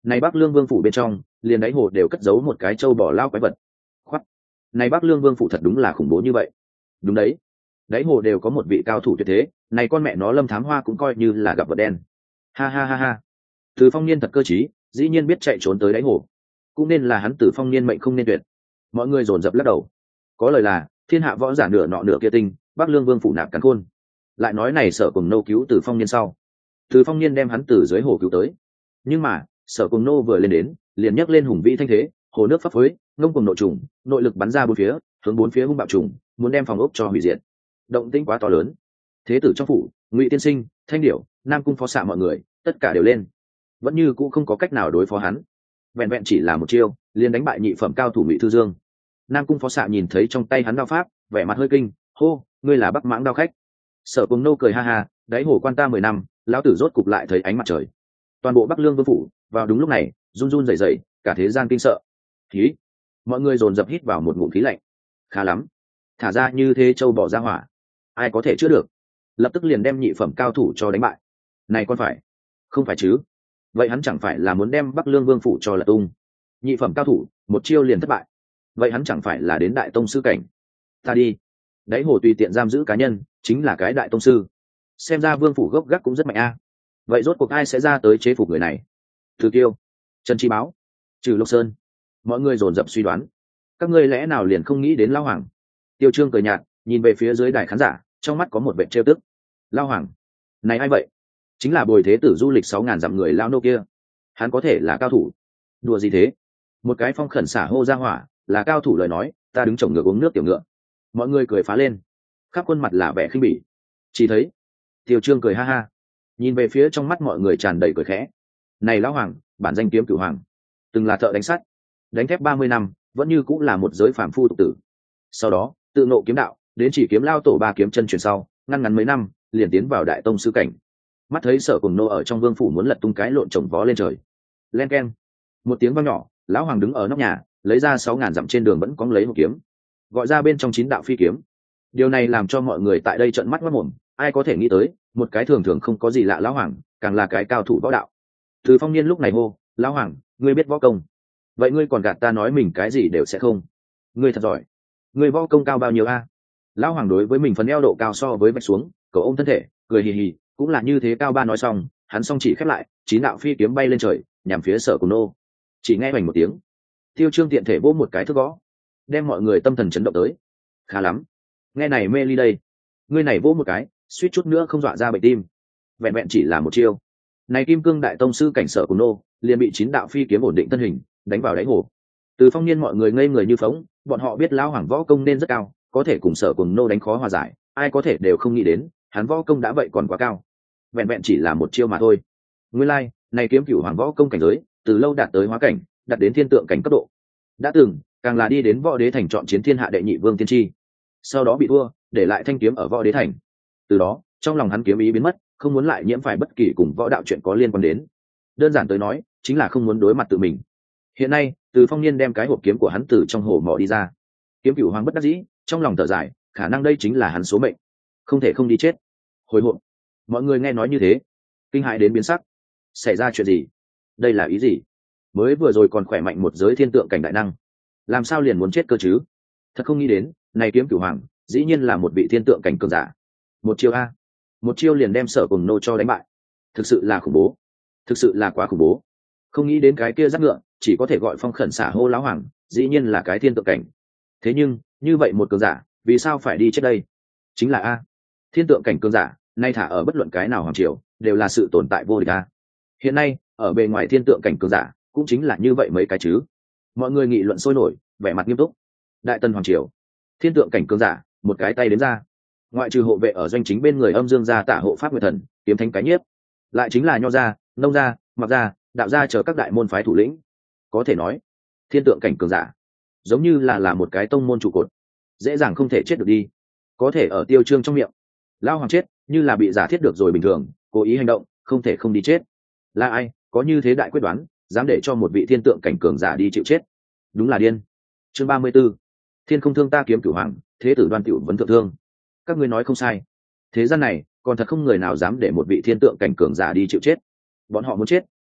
này Bắc Lương Vương phủ bên trong liền đáy hồ đều cất giấu một cái trâu bò lao quái vật. Khoắt, này Bắc Lương Vương phủ thật đúng là khủng bố như vậy. Đúng đấy, đáy hồ đều có một vị cao thủ tuyệt thế, này con mẹ nó Lâm Thám Hoa cũng coi như là gặp vật đen. Ha ha ha ha. Từ Phong Niên thật cơ trí, dĩ nhiên biết chạy trốn tới đáy hồ, cũng nên là hắn Từ Phong Niên mệnh không nên tuyệt. Mọi người dồn dập lắc đầu. Có lời là thiên hạ võ giả nửa nọ nửa kia tinh, Bắc Lương Vương phủ nạp cắn khôn. Lại nói này Sở Cùng Nô cứu Từ Phong Niên sau, Từ Phong Niên đem hắn từ dưới hồ cứu tới. Nhưng mà Sở Cùng Nô vừa lên đến, liền nhấc lên hùng vĩ thanh thế, hồ nước phấp phới, ngông cuồng nội trùng, nội lực bắn ra bốn phía, hướng bốn phía hung bạo trùng, muốn đem phòng ốc cho hủy diệt. Động tĩnh quá to lớn. Thế tử trong phủ, Ngụy Tiên Sinh, Thanh Điểu, Nam Cung Phó Xạ mọi người, tất cả đều lên. Vẫn như cũng không có cách nào đối phó hắn. Vẹn vẹn chỉ là một chiêu, liền đánh bại nhị phẩm cao thủ Ngụy Thư Dương. Nam Cung Phó Xạ nhìn thấy trong tay hắn đao pháp, vẻ mặt hơi kinh, hô, ngươi là Bắc Mãng đao khách. Sở Cùng Nô cười ha ha, đáy hồ quan ta mười năm, lão tử rốt cục lại thấy ánh mặt trời. Toàn bộ Bắc Lương Vương phủ, vào đúng lúc này, run run rẩy rẩy, cả thế gian kinh sợ. Khí, mọi người dồn dập hít vào một ngụm khí lạnh. Khá lắm, thả ra như thế châu bỏ ra hỏa, ai có thể chữa được? Lập tức liền đem nhị phẩm cao thủ cho đánh bại. Này con phải, không phải chứ? Vậy hắn chẳng phải là muốn đem Bắc Lương Vương phủ cho là tung? Nhị phẩm cao thủ, một chiêu liền thất bại. Vậy hắn chẳng phải là đến đại tông sư cảnh? Ta đi, đáy hồ tùy tiện giam giữ cá nhân, chính là cái đại tông sư. Xem ra Vương phủ gốc gác cũng rất mạnh a. Vậy rốt cuộc ai sẽ ra tới chế phục người này? Từ Kiêu, Trần Chi Báo, Trừ Lộc Sơn, mọi người dồn dập suy đoán. Các ngươi lẽ nào liền không nghĩ đến Lao Hoàng? Tiêu Trương cười nhạt, nhìn về phía dưới đài khán giả, trong mắt có một vẻ trêu tức. Lao Hoàng, này ai vậy? Chính là Bồi Thế Tử du lịch sáu ngàn dặm người lao nô kia. Hắn có thể là cao thủ? Đùa gì thế? Một cái phong khẩn xả hô ra hỏa, là cao thủ lời nói, ta đứng chồng ngựa uống nước tiểu ngựa. Mọi người cười phá lên, khắp khuôn mặt là vẻ khinh bỉ. Chỉ thấy Tiêu Trương cười ha ha, nhìn về phía trong mắt mọi người tràn đầy cười khẽ. Này Lão Hoàng, bản danh Kiếm Cửu Hoàng, từng là thợ đánh sắt, đánh thép ba mươi năm, vẫn như cũng là một giới phàm phu tục tử. Sau đó tự nộ kiếm đạo, đến chỉ kiếm lao tổ ba kiếm chân truyền sau, ngăn ngắn mấy năm, liền tiến vào đại tông sư cảnh. Mắt thấy Sở Cùng Nô ở trong vương phủ muốn lật tung cái lộn trồng vó lên trời. Len keng, một tiếng vang nhỏ, Lão Hoàng đứng ở nóc nhà, lấy ra sáu ngàn dặm trên đường vẫn cóng lấy một kiếm, gọi ra bên trong chín đạo phi kiếm. Điều này làm cho mọi người tại đây trợn mắt mắt mồm, ai có thể nghĩ tới, một cái thường thường không có gì lạ Lão Hoàng, càng là cái cao thủ võ đạo. Từ Phong Niên lúc này hô, Lão Hoàng, ngươi biết võ công? Vậy ngươi còn gạt ta nói mình cái gì đều sẽ không? Ngươi thật giỏi. Ngươi võ công cao bao nhiêu a? Lão Hoàng đối với mình phần eo độ cao so với vạch xuống, cậu ôm thân thể, cười hì hì, cũng là như thế cao ba nói xong, hắn song chỉ khép lại, chín đạo phi kiếm bay lên trời, nhằm phía Sở Cùng Nô. Chỉ nghe hoành một tiếng, Tiêu Trương tiện thể vỗ một cái thước gõ, đem mọi người tâm thần chấn động tới. Khá lắm, nghe này mê ly đây, ngươi này vỗ một cái, suýt chút nữa không dọa ra bệnh tim. Vẹn vẹn chỉ là một chiêu, này Kim Cương đại tông sư cảnh Sở Cùng Nô liền bị chín đạo phi kiếm ổn định thân hình, đánh vào đáy hồ. Từ Phong Niên mọi người ngây người như phóng, bọn họ biết Lão Hoàng võ công nên rất cao, có thể cùng Sở Cùng Nô đánh khó hòa giải, ai có thể đều không nghĩ đến, hắn võ công đã vậy còn quá cao. Vẹn vẹn chỉ là một chiêu mà thôi. Nguyên lai, like, này Kiếm Cửu Hoàng võ công cảnh giới, từ lâu đạt tới hóa cảnh, đạt đến thiên tượng cảnh cấp độ. Đã từng, càng là đi đến Võ Đế thành chọn chiến thiên hạ đệ nhị vương tiên tri. Sau đó bị thua, để lại thanh kiếm ở Võ Đế thành. Từ đó, trong lòng hắn kiếm ý biến mất, không muốn lại nhiễm phải bất kỳ cùng võ đạo chuyện có liên quan đến. Đơn giản tới nói, chính là không muốn đối mặt tự mình. Hiện nay, Từ Phong Niên đem cái hộp kiếm của hắn từ trong hồ mỏ đi ra. Kiếm Cửu Hoàng bất đắc dĩ, trong lòng thở dài, khả năng đây chính là hắn số mệnh, không thể không đi chết. Hồi hộp, mọi người nghe nói như thế, kinh hãi đến biến sắc. Xảy ra chuyện gì? Đây là ý gì? Mới vừa rồi còn khỏe mạnh một giới thiên tượng cảnh đại năng, làm sao liền muốn chết cơ chứ? Thật không nghĩ đến, này Kiếm Cửu Hoàng, dĩ nhiên là một vị thiên tượng cảnh cường giả. Một chiêu a, một chiêu liền đem Sở Cùng Nô cho đánh bại. Thực sự là khủng bố, thực sự là quá khủng bố. Không nghĩ đến cái kia rắc ngựa, chỉ có thể gọi phong khẩn xả hô Lão Hoàng, dĩ nhiên là cái thiên tượng cảnh. Thế nhưng, như vậy một cường giả, vì sao phải đi chết đây? Chính là a, thiên tượng cảnh cường giả, nay thả ở bất luận cái nào hoàng triều, đều là sự tồn tại vô địch a. Hiện nay, ở bề ngoài thiên tượng cảnh cường giả, cũng chính là như vậy mấy cái chứ. Mọi người nghị luận sôi nổi, vẻ mặt nghiêm túc. Đại Tần hoàng triều, thiên tượng cảnh cường giả, một cái tay đến ra. Ngoại trừ hộ vệ ở doanh chính bên người Âm Dương gia Tả hộ pháp nguyệt thần, kiếm thánh cái nhiếp, lại chính là Nho gia, Nông gia, Mặc gia, Đạo gia chờ các đại môn phái thủ lĩnh. Có thể nói, thiên tượng cảnh cường giả, giống như là là một cái tông môn trụ cột, dễ dàng không thể chết được đi. Có thể ở Tiêu Trương trong miệng, Lão Hoàng chết, như là bị giả thiết được rồi bình thường, cố ý hành động, không thể không đi chết. Là ai có như thế đại quyết đoán, dám để cho một vị thiên tượng cảnh cường giả đi chịu chết? Đúng là điên. Chương ba mươi 34. Thiên không thương ta Kiếm Cửu Hoàng, thế tử Đoan Tiểu vấn thượng thương. Các ngươi nói không sai. Thế gian này, còn thật không người nào dám để một vị thiên tượng cảnh cường giả đi chịu chết. Bọn họ muốn chết,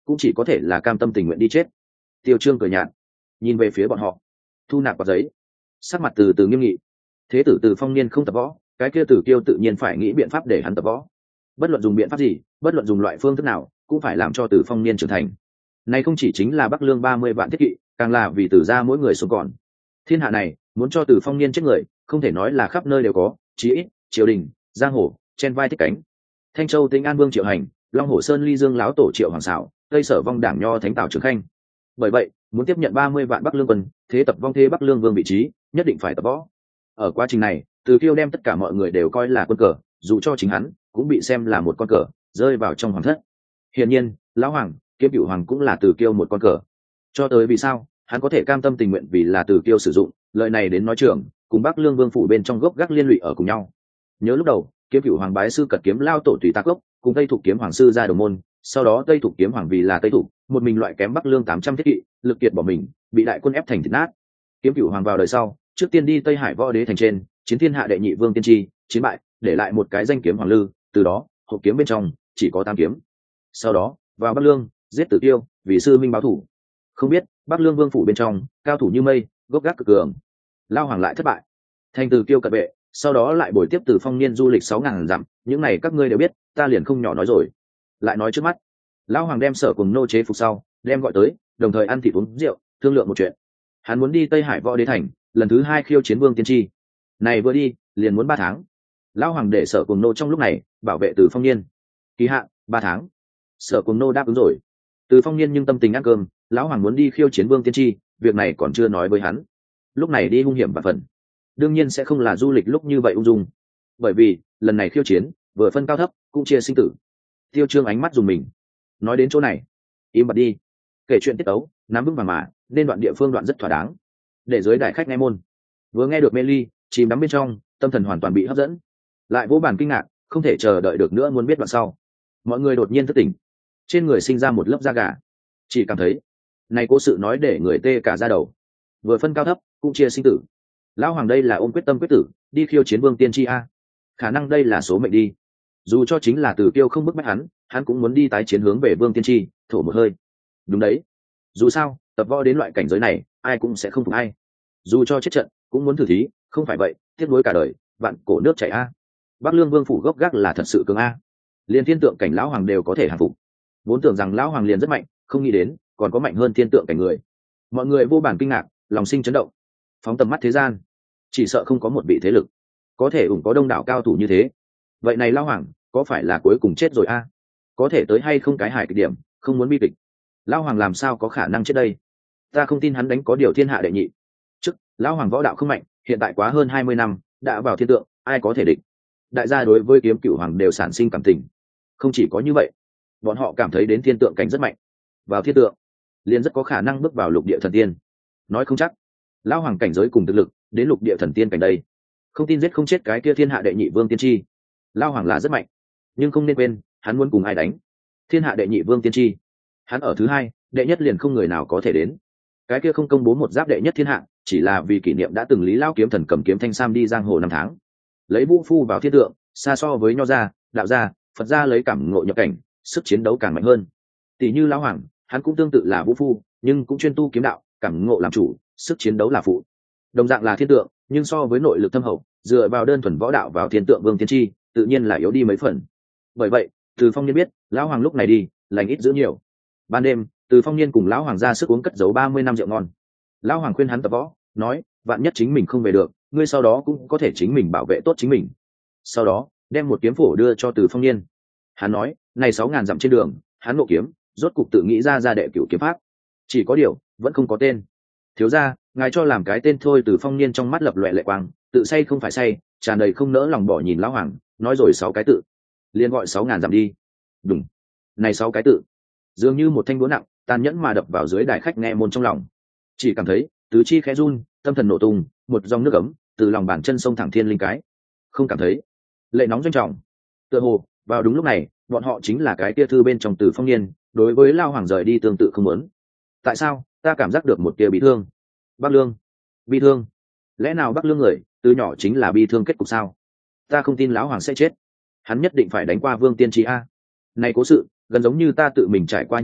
cũng chỉ có thể là cam tâm tình nguyện đi chết. Tiêu Trương cười nhạt, nhìn về phía bọn họ, thu nạp vào giấy, sắc mặt từ từ nghiêm nghị. Thế tử Từ Phong Niên không tập võ, cái kia Tử Kiêu tự nhiên phải nghĩ biện pháp để hắn tập võ. Bất luận dùng biện pháp gì, bất luận dùng loại phương thức nào, cũng phải làm cho Từ Phong Niên trưởng thành. Này không chỉ chính là Bắc Lương ba mươi vạn thiết kỵ, càng là vì Từ gia mỗi người sống còn. Thiên hạ này, muốn cho Từ Phong Niên chết người, không thể nói là khắp nơi đều có, chí ít, triều đình, giang hồ, trên vai thích cánh. Thanh Châu Tĩnh An Vương Triệu Hành, Long Hồ Sơn Ly Dương lão tổ Triệu Hoàng Sảo, Tây Sở Vong Đảng Nho Thánh Tào Trường Khanh. Bởi vậy, muốn tiếp nhận ba mươi vạn Bắc Lương quân, thế tập vong thế Bắc Lương Vương vị trí, nhất định phải tập võ. Ở quá trình này, Từ Kiêu đem tất cả mọi người đều coi là quân cờ, dù cho chính hắn cũng bị xem là một con cờ, rơi vào trong hoàng thất. Hiển nhiên, lão hoàng, Kiếm Cửu Hoàng cũng là Từ Kiêu một con cờ. Cho tới vì sao, hắn có thể cam tâm tình nguyện vì là Từ Kiêu sử dụng, lời này đến nói trưởng, cùng Bắc Lương Vương phủ bên trong gốc gác liên lụy ở cùng nhau. Nhớ lúc đầu, Kiếm Cửu Hoàng bái sư cật kiếm lao tổ tùy tác gốc, cùng Tây Thục kiếm hoàng sư ra đồng môn, sau đó Tây Thục kiếm hoàng vì là Tây Thục, một mình loại kém Bắc Lương tám trăm thiết kỵ, lực kiệt bỏ mình, bị đại quân ép thành thịt nát. Kiếm Cửu Hoàng vào đời sau, trước tiên đi Tây Hải võ đế thành trên, chiến thiên hạ đệ nhị vương tiên tri, chiến bại, để lại một cái danh kiếm hoàng lư, từ đó, hộp kiếm bên trong chỉ có tam kiếm. Sau đó, vào Bắc Lương, giết Tử Kiêu, vì sư minh báo thủ. Không biết, Bắc Lương vương phủ bên trong, cao thủ như mây, gốc gác cực cường. Lao hoàng lại thất bại. Thành Tử Kiêu cận vệ, sau đó lại bồi tiếp Từ Phong Niên du lịch sáu ngàn dặm, những này các ngươi đều biết, ta liền không nhỏ nói rồi. Lại nói trước mắt, Lão hoàng đem Sở Cùng nô chế phục sau, đem gọi tới, đồng thời ăn thịt uống rượu, thương lượng một chuyện. Hắn muốn đi Tây Hải võ đế thành, lần thứ hai khiêu chiến vương tiên tri. Này vừa đi, liền muốn ba tháng. Lão hoàng để Sở Cùng nô trong lúc này bảo vệ Từ Phong Niên. Kỳ hạn ba tháng. Sở Cùng nô đáp ứng rồi. Từ Phong Niên nhưng tâm tình ăn cơm, lão hoàng muốn đi khiêu chiến vương tiên tri, việc này còn chưa nói với hắn. Lúc này đi hung hiểm và phần, đương nhiên sẽ không là du lịch lúc như vậy ung dung, bởi vì lần này khiêu chiến vừa phân cao thấp cũng chia sinh tử. Tiêu Trương ánh mắt dùng mình, nói đến chỗ này, im bặt đi, kể chuyện tiết tấu nắm vững vàng mà, nên đoạn địa phương đoạn rất thỏa đáng, để giới đại khách nghe môn. Vừa nghe được mê ly, chìm đắm bên trong, tâm thần hoàn toàn bị hấp dẫn, lại vỗ bàn kinh ngạc, không thể chờ đợi được nữa muốn biết đoạn sau. Mọi người đột nhiên thức tỉnh, trên người sinh ra một lớp da gà, chỉ cảm thấy này cố sự nói để người tê cả da đầu. Vừa phân cao thấp cũng chia sinh tử. Lão hoàng đây là ôm quyết tâm quyết tử, đi khiêu chiến vương tiên tri a. Khả năng đây là số mệnh đi. Dù cho chính là Từ Kiêu không bức bách hắn, hắn cũng muốn đi tái chiến hướng về vương tiên tri, thổ một hơi. Đúng đấy. Dù sao, tập võ đến loại cảnh giới này, ai cũng sẽ không phục ai. Dù cho chết trận, cũng muốn thử thí, không phải vậy, tiếc nuối cả đời, vạn cổ nước chảy a. Bắc Lương vương phủ gốc gác là thật sự cường a. Liên thiên tượng cảnh lão hoàng đều có thể hàng phục. Vốn tưởng rằng lão hoàng liền rất mạnh, không nghĩ đến, còn có mạnh hơn thiên tượng cảnh người. Mọi người vô bản kinh ngạc, lòng sinh chấn động. Phóng tầm mắt thế gian, chỉ sợ không có một vị thế lực có thể ủng có đông đảo cao thủ như thế. Vậy này lão hoàng có phải là cuối cùng chết rồi a? Có thể tới hay không cái hài kịch điểm, không muốn bi kịch. Lão hoàng làm sao có khả năng chết đây? Ta không tin hắn đánh có điều thiên hạ đệ nhị. Trước lão hoàng võ đạo không mạnh, hiện tại quá hơn hai mươi năm, đã vào thiên tượng, ai có thể địch? Đại gia đối với Kiếm Cửu Hoàng đều sản sinh cảm tình. Không chỉ có như vậy, bọn họ cảm thấy đến thiên tượng cảnh rất mạnh, vào thiên tượng liền rất có khả năng bước vào lục địa thần tiên. Nói không chắc lão hoàng cảnh giới cùng thực lực đến lục địa thần tiên cảnh đây. Không tin giết không chết cái kia thiên hạ đệ nhị vương tiên tri. Lão hoàng là rất mạnh, nhưng không nên quên hắn muốn cùng ai đánh. Thiên hạ đệ nhị vương tiên tri, hắn ở thứ hai, đệ nhất liền không người nào có thể đến. Cái kia không công bố một giáp đệ nhất thiên hạ, chỉ là vì kỷ niệm đã từng Lý Lao kiếm thần cầm kiếm thanh sam đi giang hồ năm tháng, lấy vũ phu vào thiên tượng, xa so với nho gia, đạo gia, Phật gia lấy cảm ngộ nhập cảnh, sức chiến đấu càng mạnh hơn. Tỷ như lão hoàng, hắn cũng tương tự là vũ phu, nhưng cũng chuyên tu kiếm đạo, cảm ngộ làm chủ, sức chiến đấu là phụ. Đồng dạng là thiên tượng, nhưng so với nội lực thâm hậu, dựa vào đơn thuần võ đạo vào thiên tượng vương tiên tri, tự nhiên là yếu đi mấy phần. Bởi vậy, Từ Phong Niên biết, lão hoàng lúc này đi, lành ít giữ nhiều. Ban đêm, Từ Phong Niên cùng lão hoàng ra sức uống cất giấu ba mươi năm rượu ngon. Lão hoàng khuyên hắn tập võ, nói, vạn nhất chính mình không về được, ngươi sau đó cũng có thể chính mình bảo vệ tốt chính mình. Sau đó, đem một kiếm phổ đưa cho Từ Phong Niên. Hắn nói, này sáu ngàn dặm trên đường, hắn ngộ kiếm, rốt cục tự nghĩ ra ra đệ cửu kiếm pháp. Chỉ có điều, vẫn không có tên. Thiếu gia, ngài cho làm cái tên thôi. Từ Phong Niên trong mắt lập loè lệ quang, tự say không phải say, tràn đầy không nỡ lòng bỏ nhìn lão hoàng, nói rồi sáu cái tự, liền gọi sáu ngàn dặm đi. Đúng, này sáu cái tự, dường như một thanh búa nặng, tàn nhẫn mà đập vào dưới đại khách nghe môn trong lòng. Chỉ cảm thấy tứ chi khẽ run, tâm thần nổ tung, một dòng nước ấm từ lòng bàn chân sông thẳng thiên linh cái. Không cảm thấy lệ nóng doanh trọng. Tựa hồ vào đúng lúc này, bọn họ chính là cái tia thư bên trong Từ Phong Niên đối với lao hoàng rời đi tương tự không muốn. Tại sao ta cảm giác được một tia bị thương? Bắc Lương bi thương, lẽ nào Bắc Lương người từ nhỏ chính là bi thương kết cục sao? Ta không tin lão hoàng sẽ chết, hắn nhất định phải đánh qua vương tiên tri a. Này cố sự gần giống như ta tự mình trải qua như thế,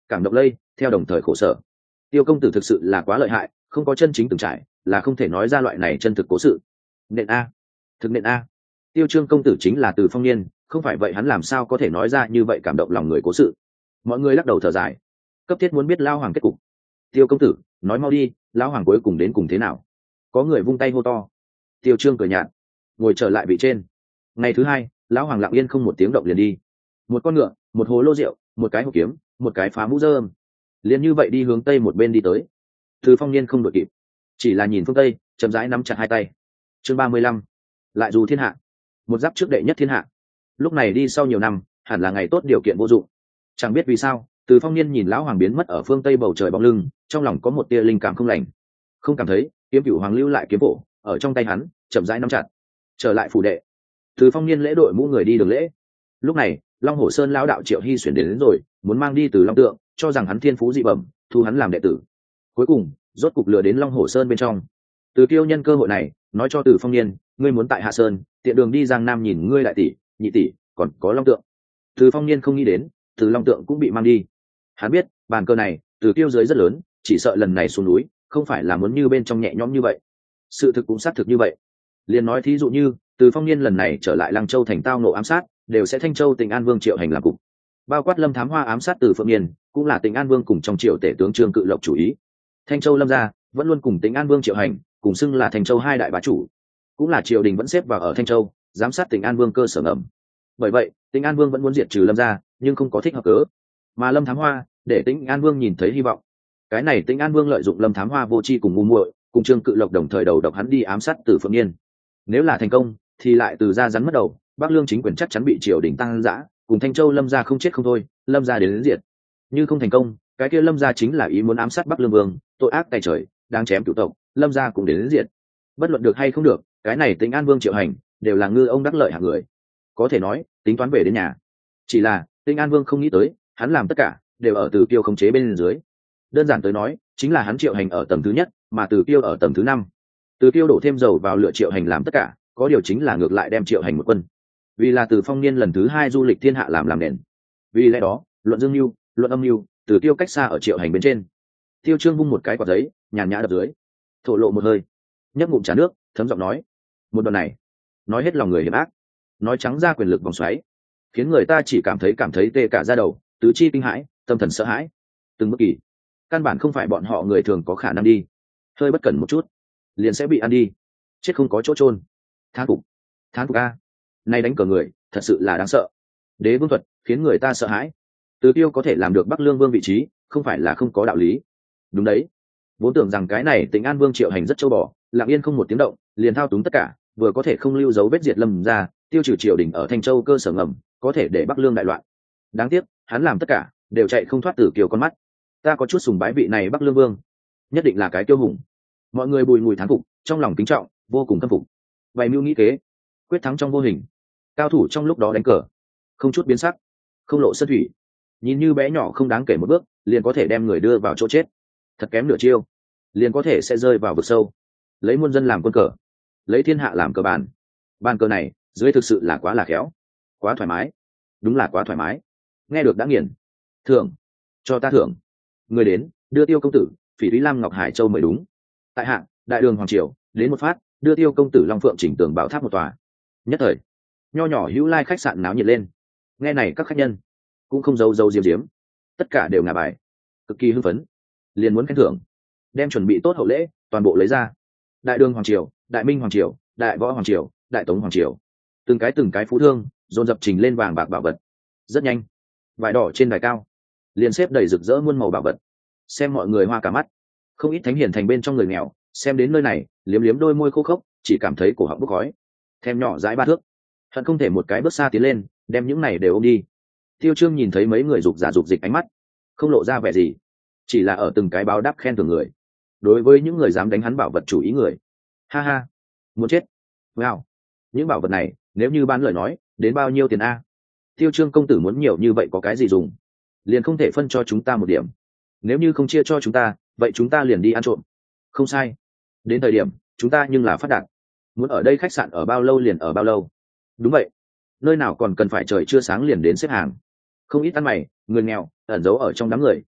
cảm động lây theo đồng thời khổ sở. Tiêu công tử thực sự là quá lợi hại, không có chân chính từng trải là không thể nói ra loại này chân thực cố sự. Nện a, thực nện a. Tiêu Trương công tử chính là Từ Phong Niên, không phải vậy hắn làm sao có thể nói ra như vậy cảm động lòng người cố sự. Mọi người lắc đầu thở dài, cấp thiết muốn biết lao hoàng kết cục. Tiêu công tử, nói mau đi, lao hoàng cuối cùng đến cùng thế nào? Có người vung tay hô to. Tiêu Trương cười nhạt, ngồi trở lại vị trên. Ngày thứ hai, lão hoàng lặng yên không một tiếng động liền đi. Một con ngựa, một hồ lô rượu, một cái hộp kiếm, một cái phá mũ rơm, liền như vậy đi hướng tây một bên đi tới. Từ Phong Niên không đội kịp, chỉ là nhìn phương tây, chậm rãi nắm chặt hai tay. Chương ba mươi lăm, lại dù thiên hạ, một giáp trước đệ nhất thiên hạ. Lúc này đi sau nhiều năm, hẳn là ngày tốt điều kiện vô dụng. Chẳng biết vì sao, Từ Phong Niên nhìn lão hoàng biến mất ở phương tây bầu trời bóng lưng, trong lòng có một tia linh cảm không lành. Không cảm thấy, kiếm cửu hoàng lưu lại kiếm bổ ở trong tay hắn, chậm rãi nắm chặt. Trở lại phủ đệ, Từ Phong Niên lễ đội mũ người đi đường lễ. Lúc này, Long Hổ Sơn lão đạo Triệu Hy xuyển đến, đến rồi, muốn mang đi Từ Long Tượng, cho rằng hắn thiên phú dị bẩm, thu hắn làm đệ tử. Cuối cùng, rốt cục lừa đến Long Hổ Sơn bên trong. Từ Kiêu nhân cơ hội này, nói cho Từ Phong Niên, ngươi muốn tại Hạ Sơn, tiện đường đi Giang Nam nhìn ngươi đại tỷ, nhị tỷ, còn có Long Tượng. Từ Phong Niên không nghĩ đến, Từ Long Tượng cũng bị mang đi. Hắn biết, bàn cờ này, Từ Kiêu dưới rất lớn, chỉ sợ lần này xuống núi, không phải là muốn như bên trong nhẹ nhõm như vậy. Sự thực cũng xác thực như vậy. Liên nói thí dụ như, Từ Phong Niên lần này trở lại Lăng Châu thành tao nộ ám sát, đều sẽ Thanh Châu Tỉnh An Vương Triệu Hành làm cục. Bao quát Lâm Thám Hoa ám sát Từ Phượng Niên, cũng là Tỉnh An Vương cùng trong triều tể tướng Trương Cự Lộc chủ ý. Thanh Châu Lâm gia vẫn luôn cùng Tỉnh An Vương Triệu Hành, cùng xưng là Thanh Châu hai đại bá chủ, cũng là triều đình vẫn xếp vào ở Thanh Châu, giám sát Tỉnh An Vương cơ sở ngầm. Bởi vậy, Tỉnh An Vương vẫn muốn diệt trừ Lâm gia, nhưng không có thích hợp cớ. Mà Lâm Thám Hoa, để Tỉnh An Vương nhìn thấy hy vọng. Cái này Tỉnh An Vương lợi dụng Lâm Thám Hoa vô tri cùng ngu muội, cùng Trương Cự Lộc đồng thời đầu độc hắn đi ám sát Từ Phượng Niên. Nếu là thành công, thì lại từ ra rắn mất đầu, Bắc Lương chính quyền chắc chắn bị triều đình tăng dã, cùng Thanh Châu Lâm gia không chết không thôi, Lâm gia đến, đến diệt. Như không thành công, cái kia Lâm gia chính là ý muốn ám sát Bắc Lương Vương, tội ác tày trời, đáng chém cửu tộc, Lâm gia cũng đến, đến diệt. Bất luận được hay không được, cái này Tỉnh An Vương Triệu Hành đều là ngư ông đắc lợi hạng người, có thể nói tính toán về đến nhà. Chỉ là Tỉnh An Vương không nghĩ tới, hắn làm tất cả đều ở Từ Kiêu khống chế bên dưới. Đơn giản tới nói, chính là hắn Triệu Hành ở tầng thứ nhất, mà Từ Kiêu ở tầng thứ năm. Từ Kiêu đổ thêm dầu vào lửa Triệu Hành làm tất cả, có điều chính là ngược lại đem Triệu Hành một quân. Vì là Từ Phong Niên lần thứ hai du lịch thiên hạ làm làm nền. Vì lẽ đó, luận dương mưu, luận âm mưu, Từ Kiêu cách xa ở Triệu Hành bên trên. Tiêu Trương vung một cái quạt giấy, nhàn nhã đập dưới, thổ lộ một hơi, nhấp ngụm trà nước, thấm giọng nói: một đoạn này, nói hết lòng người hiểm ác, nói trắng ra quyền lực vòng xoáy, khiến người ta chỉ cảm thấy cảm thấy tê cả da đầu, tứ chi kinh hãi, tâm thần sợ hãi. Từng bước kỳ, căn bản không phải bọn họ người thường có khả năng đi, hơi bất cẩn một chút, liền sẽ bị ăn đi, chết không có chỗ chôn. Thán phục, thán phục a, nay đánh cờ người, thật sự là đáng sợ. Đế vương thuật khiến người ta sợ hãi. Từ Tiêu có thể làm được Bắc Lương Vương vị trí, không phải là không có đạo lý. Đúng đấy, vốn tưởng rằng cái này Tỉnh An Vương Triệu Hành rất châu bò, lặng yên không một tiếng động, liền thao túng tất cả, vừa có thể không lưu dấu vết diệt Lâm ra, tiêu trừ triều đình ở Thanh Châu cơ sở ngầm, có thể để Bắc Lương đại loạn. Đáng tiếc, hắn làm tất cả đều chạy không thoát Từ Kiều con mắt. Ta có chút sùng bái vị này Bắc Lương Vương, nhất định là cái kiêu hùng. Mọi người bùi ngùi thán phục, trong lòng kính trọng, vô cùng khâm phục. Bày mưu nghĩ kế, quyết thắng trong vô hình. Cao thủ trong lúc đó đánh cờ, không chút biến sắc, không lộ sơn thủy, nhìn như bé nhỏ không đáng kể một bước, liền có thể đem người đưa vào chỗ chết. Thật kém nửa chiêu, liền có thể sẽ rơi vào vực sâu. Lấy muôn dân làm quân cờ, lấy thiên hạ làm cờ bàn. Bàn cờ này, dưới thực sự là quá là khéo, quá thoải mái. Đúng là quá thoải mái. Nghe được đã nghiền. Thưởng, cho ta thưởng. Người đến, đưa Tiêu công tử, Phỉ Thúy Lam Ngọc Hải Châu mới đúng. Tại hạ, đại đường hoàng triều, đến một phát, đưa Tiêu công tử Long Phượng chỉnh tường bảo tháp một tòa. Nhất thời, nho nhỏ hữu lai khách sạn náo nhiệt lên. Nghe này các khách nhân cũng không giấu giấu diếm diếm, tất cả đều ngả bài, cực kỳ hưng phấn, liền muốn khen thưởng, đem chuẩn bị tốt hậu lễ toàn bộ lấy ra. Đại đường hoàng triều, đại minh hoàng triều, đại võ hoàng triều, đại tống hoàng triều, từng cái từng cái phú thương dồn dập trình lên vàng bạc bảo vật. Rất nhanh, vải đỏ trên đài cao liền xếp đầy rực rỡ muôn màu bảo vật, xem mọi người hoa cả mắt. Không ít thánh hiển thành bên trong người nghèo xem đến nơi này, liếm liếm đôi môi khô khốc, chỉ cảm thấy cổ họng bốc khói, thèm nhỏ dãi ba thước, hận không thể một cái bước xa tiến lên đem những này đều ôm đi. Tiêu Trương nhìn thấy mấy người rục giả rục dịch ánh mắt, không lộ ra vẻ gì, chỉ là ở từng cái báo đáp khen thưởng người. Đối với những người dám đánh hắn bảo vật chủ ý người, ha ha, muốn chết. Wow, những bảo vật này nếu như bán lời nói, đến bao nhiêu tiền a? Tiêu Trương công tử muốn nhiều như vậy có cái gì dùng? Liền không thể phân cho chúng ta một điểm? Nếu như không chia cho chúng ta, vậy chúng ta liền đi ăn trộm. Không sai, đến thời điểm chúng ta nhưng là phát đạt, muốn ở đây khách sạn ở bao lâu liền ở bao lâu. Đúng vậy, nơi nào còn cần phải trời chưa sáng liền đến xếp hàng. Không ít ăn mày, người nghèo ẩn giấu ở trong đám người,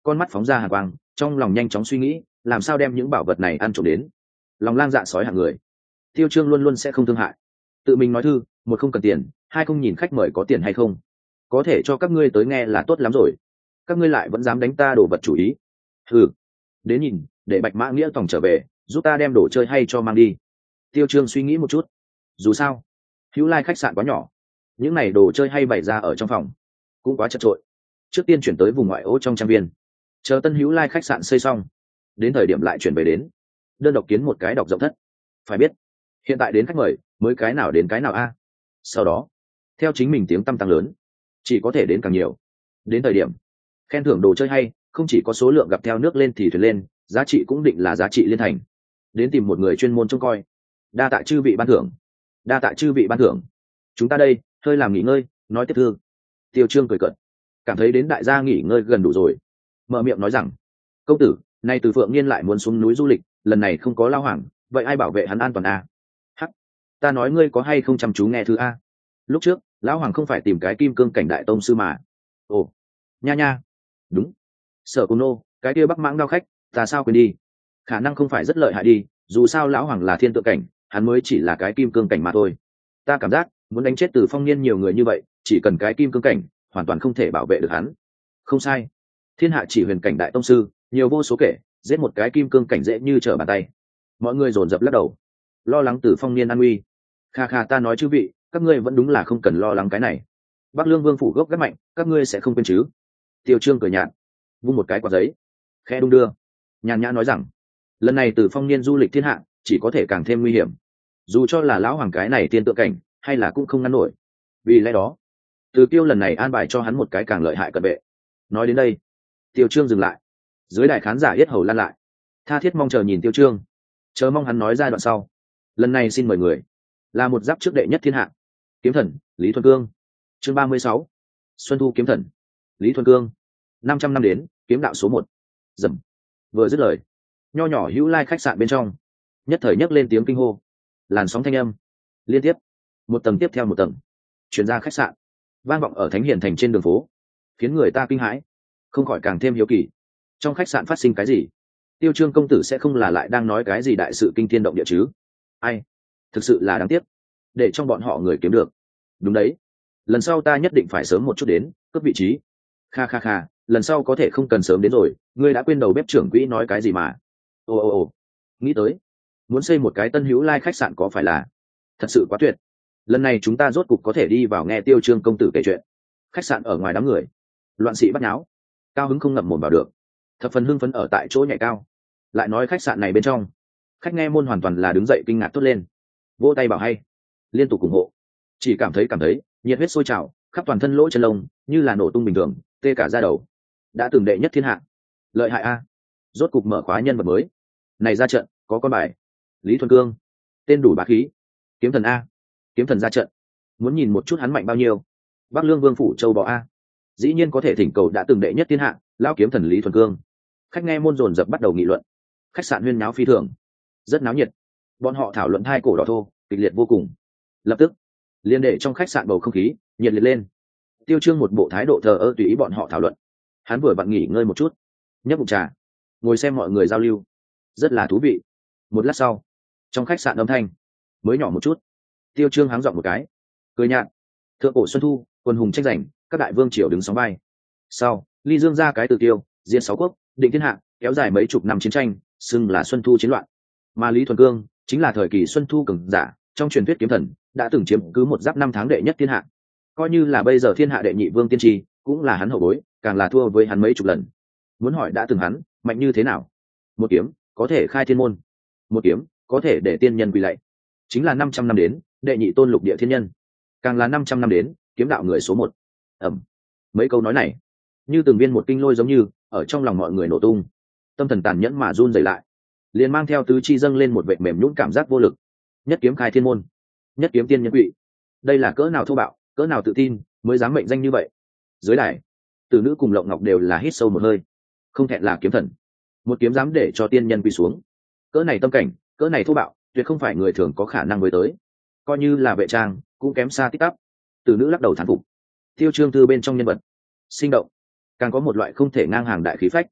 con mắt phóng ra hàn quang, trong lòng nhanh chóng suy nghĩ làm sao đem những bảo vật này ăn trộm đến. Lòng lang dạ sói hạng người, Tiêu Trương luôn luôn sẽ không thương hại. Tự mình nói thư, một không cần tiền, hai không nhìn khách mời có tiền hay không, có thể cho các ngươi tới nghe là tốt lắm rồi. Các ngươi lại vẫn dám đánh ta đồ vật chủ ý. Hừ, đến nhìn, để Bạch Mã Nghĩa tổng trở về, giúp ta đem đồ chơi hay cho mang đi. Tiêu Trương suy nghĩ một chút, dù sao, Hữu Lai khách sạn quá nhỏ, những này đồ chơi hay bày ra ở trong phòng cũng quá chật trội. Trước tiên chuyển tới vùng ngoại ô trong trang viên, chờ tân Hữu Lai khách sạn xây xong, đến thời điểm lại chuyển về đến đơn độc kiến một cái đọc rộng thất. Phải biết, hiện tại đến khách mời mới cái nào đến cái nào a. Sau đó, theo chính mình tiếng tăm tăng lớn, chỉ có thể đến càng nhiều. Đến thời điểm khen thưởng đồ chơi hay, không chỉ có số lượng gặp theo nước lên thì thuyền lên, giá trị cũng định là giá trị liên thành. Đến tìm một người chuyên môn trông coi. Đa tạ chư vị ban thưởng, đa tạ chư vị ban thưởng. Chúng ta đây hơi làm nghỉ ngơi, nói tiếp thư. Tiêu Trương cười cợt, cảm thấy đến đại gia nghỉ ngơi gần đủ rồi, mở miệng nói rằng: công tử, nay từ Phượng Niên lại muốn xuống núi du lịch, lần này không có Lao Hoàng, vậy ai bảo vệ hắn an toàn a? Hắc, ta nói ngươi có hay không chăm chú nghe thư a? Lúc trước Lão Hoàng không phải tìm cái kim cương cảnh đại tông sư mà. Ồ, nha nha, đúng, Sở Cung Nô, cái kia Bắc Mãng đao khách, ta sao quên đi? Khả năng không phải rất lợi hại đi, dù sao Lão Hoàng là thiên tượng cảnh, hắn mới chỉ là cái kim cương cảnh mà thôi. Ta cảm giác muốn đánh chết Từ Phong Niên nhiều người như vậy, chỉ cần cái kim cương cảnh hoàn toàn không thể bảo vệ được hắn. Không sai, thiên hạ chỉ huyền cảnh đại tông sư nhiều vô số kể, giết một cái kim cương cảnh dễ như trở bàn tay. Mọi người dồn dập lắc đầu, lo lắng Từ Phong Niên an nguy. Kha kha, ta nói chư vị, các ngươi vẫn đúng là không cần lo lắng cái này. Bắc Lương Vương phủ gốc gác mạnh, các ngươi sẽ không quên chứ? Tiêu Trương cười nhạt, vung một cái quả giấy, khẽ đung đưa, nhàn nhã nói rằng: lần này Từ Phong Niên du lịch thiên hạ, chỉ có thể càng thêm nguy hiểm. Dù cho là Lão Hoàng cái này tiên tượng cảnh, hay là cũng không ngăn nổi. Vì lẽ đó, Từ Kiêu lần này an bài cho hắn một cái càng lợi hại cận vệ. Nói đến đây, Tiêu Trương dừng lại, dưới đài khán giả yết hầu lan lại, tha thiết mong chờ nhìn Tiêu Trương, chờ mong hắn nói ra đoạn sau. Lần này xin mời người, là một giáp trước đệ nhất thiên hạ, kiếm thần Lý Thuần Cương. Chương ba mươi sáu, Xuân Thu kiếm thần Lý Thuần Cương. năm trăm năm đến kiếm đạo số một. Dầm. Vừa dứt lời, nho nhỏ Hữu Lai khách sạn bên trong nhất thời nhấc lên tiếng kinh hô, làn sóng thanh âm liên tiếp, một tầng tiếp theo một tầng, truyền ra khách sạn, vang vọng ở Thánh Hiền thành trên đường phố, khiến người ta kinh hãi, không khỏi càng thêm hiếu kỳ. Trong khách sạn phát sinh cái gì? Tiêu Trương công tử sẽ không là lại đang nói cái gì đại sự kinh thiên động địa chứ? Ai, thực sự là đáng tiếc, để trong bọn họ người kiếm được. Đúng đấy, lần sau ta nhất định phải sớm một chút đến, cướp vị trí. Kha kha kha, lần sau có thể không cần sớm đến rồi, ngươi đã quên đầu bếp trưởng quỹ nói cái gì mà. Ồ ồ ồ, nghĩ tới, muốn xây một cái tân Hữu Lai khách sạn có phải là thật sự quá tuyệt. Lần này chúng ta rốt cục có thể đi vào nghe Tiêu Trương công tử kể chuyện. Khách sạn ở ngoài đám người loạn sĩ bắt náo, cao hứng không ngậm mồm vào được, thập phần hưng phấn ở tại chỗ nhảy cao. Lại nói khách sạn này bên trong, khách nghe môn hoàn toàn là đứng dậy kinh ngạc thốt lên, vỗ tay bảo hay, liên tục ủng hộ. Chỉ cảm thấy cảm thấy nhiệt huyết sôi trào, khắp toàn thân lỗ chân lông như là nổ tung bình thường, tê cả da đầu. Đã từng đệ nhất thiên hạ, lợi hại a, rốt cục mở khóa nhân vật mới. Này ra trận có con bài, Lý Thuần Cương, tên đủ bá khí, kiếm thần a, kiếm thần ra trận, muốn nhìn một chút hắn mạnh bao nhiêu. Bắc Lương Vương phủ châu bò a, dĩ nhiên có thể thỉnh cầu đã từng đệ nhất thiên hạ lao kiếm thần Lý Thuần Cương. Khách nghe môn dồn dập bắt đầu nghị luận, khách sạn huyên náo phi thường, rất náo nhiệt. Bọn họ thảo luận hai cổ đỏ thô, kịch liệt vô cùng. Lập tức liên để trong khách sạn bầu không khí nhiệt liệt lên. Tiêu Trương một bộ thái độ thờ ơ tùy ý bọn họ thảo luận, hắn vừa vặn nghỉ ngơi một chút, nhấp bụng trà, ngồi xem mọi người giao lưu, rất là thú vị. Một lát sau, trong khách sạn âm thanh mới nhỏ một chút. Tiêu Trương háng giọng một cái, cười nhạt: thượng cổ Xuân Thu, quân hùng tranh giành, các đại vương triều đứng sóng vai. Sau Ly Dương ra cái từ tiêu, diệt sáu quốc, định thiên hạ, kéo dài mấy chục năm chiến tranh, xưng là Xuân Thu chiến loạn. Mà Lý Thuần Cương chính là thời kỳ Xuân Thu cường giả, trong truyền thuyết kiếm thần, đã từng chiếm cứ một giáp năm tháng đệ nhất thiên hạ. Coi như là bây giờ thiên hạ đệ nhị vương tiên tri, cũng là hắn hậu bối, càng là thua với hắn mấy chục lần. Muốn hỏi đã từng hắn mạnh như thế nào? Một kiếm có thể khai thiên môn, một kiếm có thể để tiên nhân quỳ lạy, chính là năm trăm năm đến đệ nhị tôn lục địa thiên nhân, càng là năm trăm năm đến kiếm đạo người số một. Ẩm. Mấy câu nói này như từng viên một kinh lôi giống như ở trong lòng mọi người nổ tung, tâm thần tàn nhẫn mà run rẩy lại, liền mang theo tứ chi dâng lên một vệt mềm nhũn cảm giác vô lực. Nhất kiếm khai thiên môn, nhất kiếm tiên nhân quỵ, đây là cỡ nào thô bạo, cỡ nào tự tin mới dám mệnh danh như vậy. Dưới đài, Tử Nữ cùng Lộng Ngọc đều là hít sâu một hơi, không thẹn là kiếm thần, một kiếm dám để cho tiên nhân quỳ xuống. Cỡ này tâm cảnh, cỡ này thô bạo, tuyệt không phải người thường có khả năng với tới. Coi như là vệ trang cũng kém xa tích tắp. Tử Nữ lắc đầu thán phục. Tiêu Trương Thư bên trong nhân vật sinh động, càng có một loại không thể ngang hàng đại khí phách,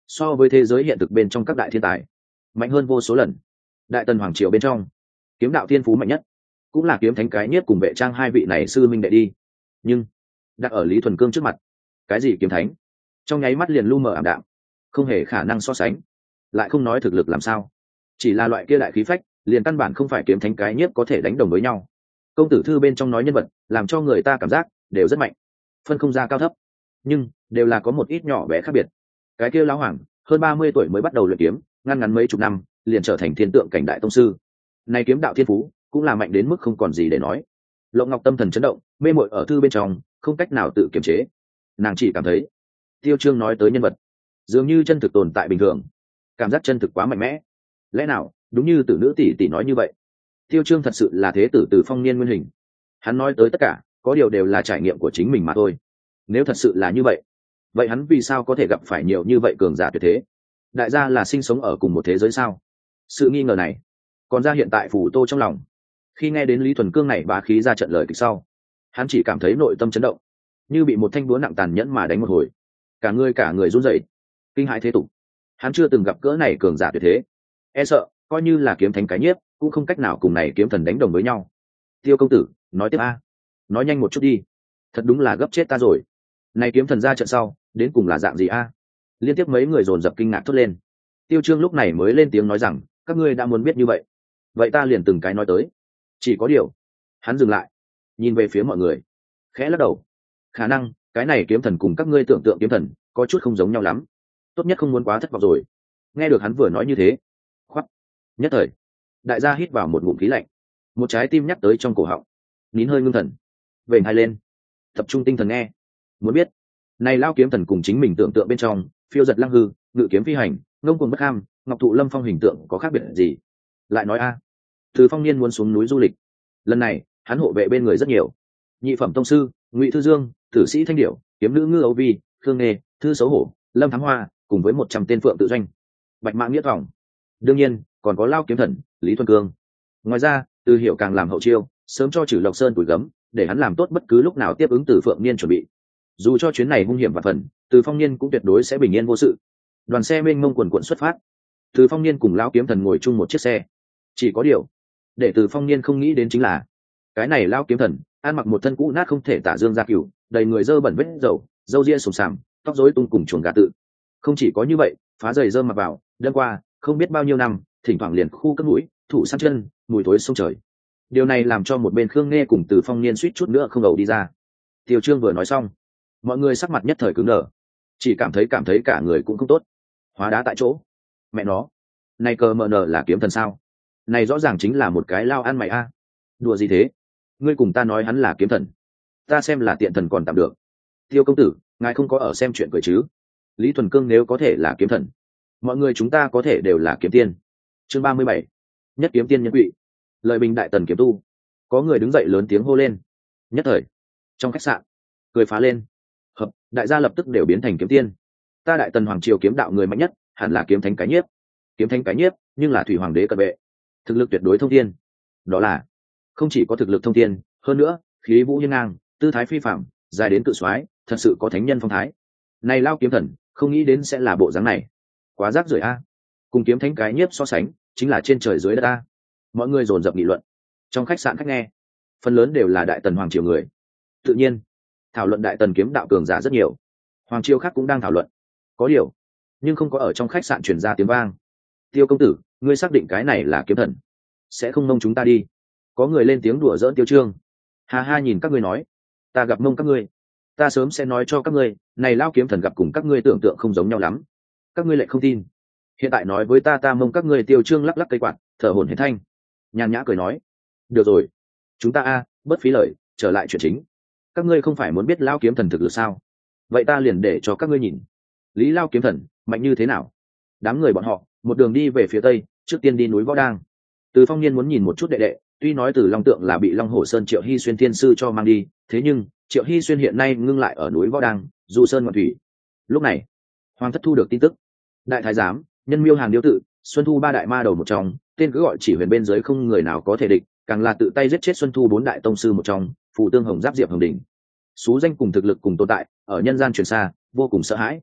so với thế giới hiện thực bên trong các đại thiên tài mạnh hơn vô số lần. Đại tần hoàng triều bên trong kiếm đạo thiên phú mạnh nhất cũng là kiếm thánh cái nhiếp cùng vệ trang hai vị này sư minh đệ đi, nhưng đặt ở Lý Thuần Cương trước mặt, cái gì kiếm thánh trong nháy mắt liền lu mờ ảm đạm, không hề khả năng so sánh. Lại không nói thực lực làm sao, chỉ là loại kia đại khí phách liền căn bản không phải kiếm thánh cái nhiếp có thể đánh đồng với nhau. Công tử thư bên trong nói nhân vật làm cho người ta cảm giác đều rất mạnh, phân không ra cao thấp, nhưng đều là có một ít nhỏ bé khác biệt. Cái kia lão hoàng hơn ba mươi tuổi mới bắt đầu luyện kiếm, ngăn ngắn mấy chục năm liền trở thành thiên tượng cảnh đại tông sư. Này kiếm đạo thiên phú cũng là mạnh đến mức không còn gì để nói. Lộng Ngọc tâm thần chấn động, mê mội ở thư bên trong không cách nào tự kiềm chế. Nàng chỉ cảm thấy Tiêu Chương nói tới nhân vật dường như chân thực tồn tại bình thường, cảm giác chân thực quá mạnh mẽ. Lẽ nào đúng như tử nữ tỷ tỷ nói như vậy, Tiêu Chương thật sự là thế tử Từ Phong Niên nguyên hình? Hắn nói tới tất cả có điều đều là trải nghiệm của chính mình mà thôi. Nếu thật sự là như vậy, vậy hắn vì sao có thể gặp phải nhiều như vậy cường giả tuyệt thế? Đại gia là sinh sống ở cùng một thế giới sao? Sự nghi ngờ này còn ra hiện tại phủ tô trong lòng. Khi nghe đến Lý Thuần Cương này bá khí ra trận lời kịch sau, hắn chỉ cảm thấy nội tâm chấn động, như bị một thanh búa nặng tàn nhẫn mà đánh một hồi, cả người cả người run rẩy, kinh hãi thế tục. Hắn chưa từng gặp cỡ này cường giả tuyệt thế, e sợ coi như là kiếm thánh cái nhiếp cũng không cách nào cùng này kiếm thần đánh đồng với nhau. Tiêu công tử, nói tiếp a, nói nhanh một chút đi, thật đúng là gấp chết ta rồi. Này kiếm thần ra trận sau đến cùng là dạng gì a? Liên tiếp mấy người dồn dập kinh ngạc thốt lên. Tiêu Chương lúc này mới lên tiếng nói rằng, các ngươi đã muốn biết như vậy, vậy ta liền từng cái nói tới. Chỉ có điều, hắn dừng lại, nhìn về phía mọi người, khẽ lắc đầu. Khả năng cái này kiếm thần cùng các ngươi tưởng tượng kiếm thần có chút không giống nhau lắm, tốt nhất không muốn quá thất vọng rồi. Nghe được hắn vừa nói như thế, khoắt nhất thời đại gia hít vào một ngụm khí lạnh, một trái tim nhắc tới trong cổ họng, nín hơi ngưng thần, vểnh hai lên, tập trung tinh thần nghe. Muốn biết này lao kiếm thần cùng chính mình tưởng tượng bên trong phiêu giật lăng hư, ngự kiếm phi hành, ngông cuồng bất ham, ngọc thụ lâm phong hình tượng có khác biệt gì? Lại nói a, Từ Phong Niên muốn xuống núi du lịch, lần này hắn hộ vệ bên người rất nhiều. Nhị phẩm tông sư Ngụy Thư Dương, tử sĩ Thanh Điểu, kiếm nữ Ngư Âu Vi, Khương Nghê, Thư Xấu Hổ, Lâm Thám Hoa, cùng với một trăm tên phượng tự doanh, Bạch Mã Nghĩa Vọng. Đương nhiên còn có lao kiếm thần Lý Thuần Cương. Ngoài ra Từ Hiểu càng làm hậu chiêu, sớm cho Trử Lộc Sơn tuổi gấm, để hắn làm tốt bất cứ lúc nào tiếp ứng Từ Phượng Niên chuẩn bị. Dù cho chuyến này hung hiểm và phần, Từ Phong Niên cũng tuyệt đối sẽ bình yên vô sự. Đoàn xe mênh mông quần quận xuất phát, Từ Phong Niên cùng lão kiếm thần ngồi chung một chiếc xe. Chỉ có điều để Từ Phong Niên không nghĩ đến chính là, cái này lão kiếm thần ăn mặc một thân cũ nát không thể tả dương gia cửu, đầy người dơ bẩn vết dầu, râu ria sồm sàm, tóc rối tung cùng chuồng gà tự. Không chỉ có như vậy, phá giày dơ mặc vào, đêm qua không biết bao nhiêu năm, thỉnh thoảng liền khu cất mũi, thủ sát chân, mùi thối sông trời. Điều này làm cho một bên Khương Nghe cùng Từ Phong Niên suýt chút nữa không đầu đi ra. Tiêu Chương vừa nói xong, mọi người sắc mặt nhất thời cứng đờ, chỉ cảm thấy cảm thấy cả người cũng không tốt, hóa đá tại chỗ. Mẹ nó, này cờ mờ nờ là kiếm thần sao? Này rõ ràng chính là một cái lao ăn mày a. Đùa gì thế? Ngươi cùng ta nói hắn là kiếm thần, ta xem là tiện thần còn tạm được. Tiêu công tử, ngài không có ở xem chuyện cười chứ? Lý Thuần Cương nếu có thể là kiếm thần, mọi người chúng ta có thể đều là kiếm tiên. Chương ba mươi bảy, nhất kiếm tiên nhân quỵ, lợi bình đại tần kiếm tu. Có người đứng dậy lớn tiếng hô lên. Nhất thời trong khách sạn cười phá lên. Hợp, đại gia lập tức đều biến thành kiếm tiên. Ta đại tần hoàng triều kiếm đạo người mạnh nhất hẳn là kiếm thánh cái nhiếp. Kiếm thánh cái nhiếp nhưng là thủy hoàng đế cận vệ, thực lực tuyệt đối thông thiên. Đó là không chỉ có thực lực thông thiên, hơn nữa khí vũ hiên ngang, tư thái phi phạm, dài đến cự soái, thật sự có thánh nhân phong thái. Này lao kiếm thần, không nghĩ đến sẽ là bộ dáng này, quá rác rưởi a. Cùng kiếm thánh cái nhiếp so sánh, chính là trên trời dưới đất a. Mọi người dồn dập nghị luận. Trong khách sạn khách nghe, phần lớn đều là đại tần hoàng triều người. Tự nhiên thảo luận đại tần kiếm đạo cường giả rất nhiều, hoàng triều khác cũng đang thảo luận. Có điều nhưng không có ở trong khách sạn truyền ra tiếng vang. Tiêu công tử, ngươi xác định cái này là kiếm thần, sẽ không mông chúng ta đi? Có người lên tiếng đùa giỡn Tiêu Chương. Ha ha, nhìn các ngươi nói, ta gặp mông các ngươi, ta sớm sẽ nói cho các ngươi, này lao kiếm thần gặp cùng các ngươi tưởng tượng không giống nhau lắm. Các ngươi lại không tin, hiện tại nói với ta ta mông các ngươi. Tiêu Chương lắc lắc cây quạt, thở hổn hển thanh, nhàn nhã cười nói, được rồi, chúng ta a bất phí lời, trở lại chuyện chính. Các ngươi không phải muốn biết lao kiếm thần thực lực sao? Vậy ta liền để cho các ngươi nhìn, Lý lao kiếm thần mạnh như thế nào. Đám người bọn họ một đường đi về phía tây, trước tiên đi núi Võ Đang. Từ Phong Niên muốn nhìn một chút đệ đệ, tuy nói Từ Long Tượng là bị Long Hổ Sơn Triệu Hy Xuyên thiên sư cho mang đi, thế nhưng Triệu Hy Xuyên hiện nay ngưng lại ở núi Võ Đang, du sơn ngoạn thủy. Lúc này hoàng thất thu được tin tức, đại thái giám Nhân Miêu Hàng Điêu Tự, Xuân Thu ba đại ma đầu một trong, tên cứ gọi chỉ huyền bên dưới không người nào có thể địch, càng là tự tay giết chết Xuân Thu bốn đại tông sư một trong, Phù Tương Hồng Giáp Diệp Hồng Đỉnh. Sú danh cùng thực lực cùng tồn tại, ở nhân gian truyền xa, vô cùng sợ hãi.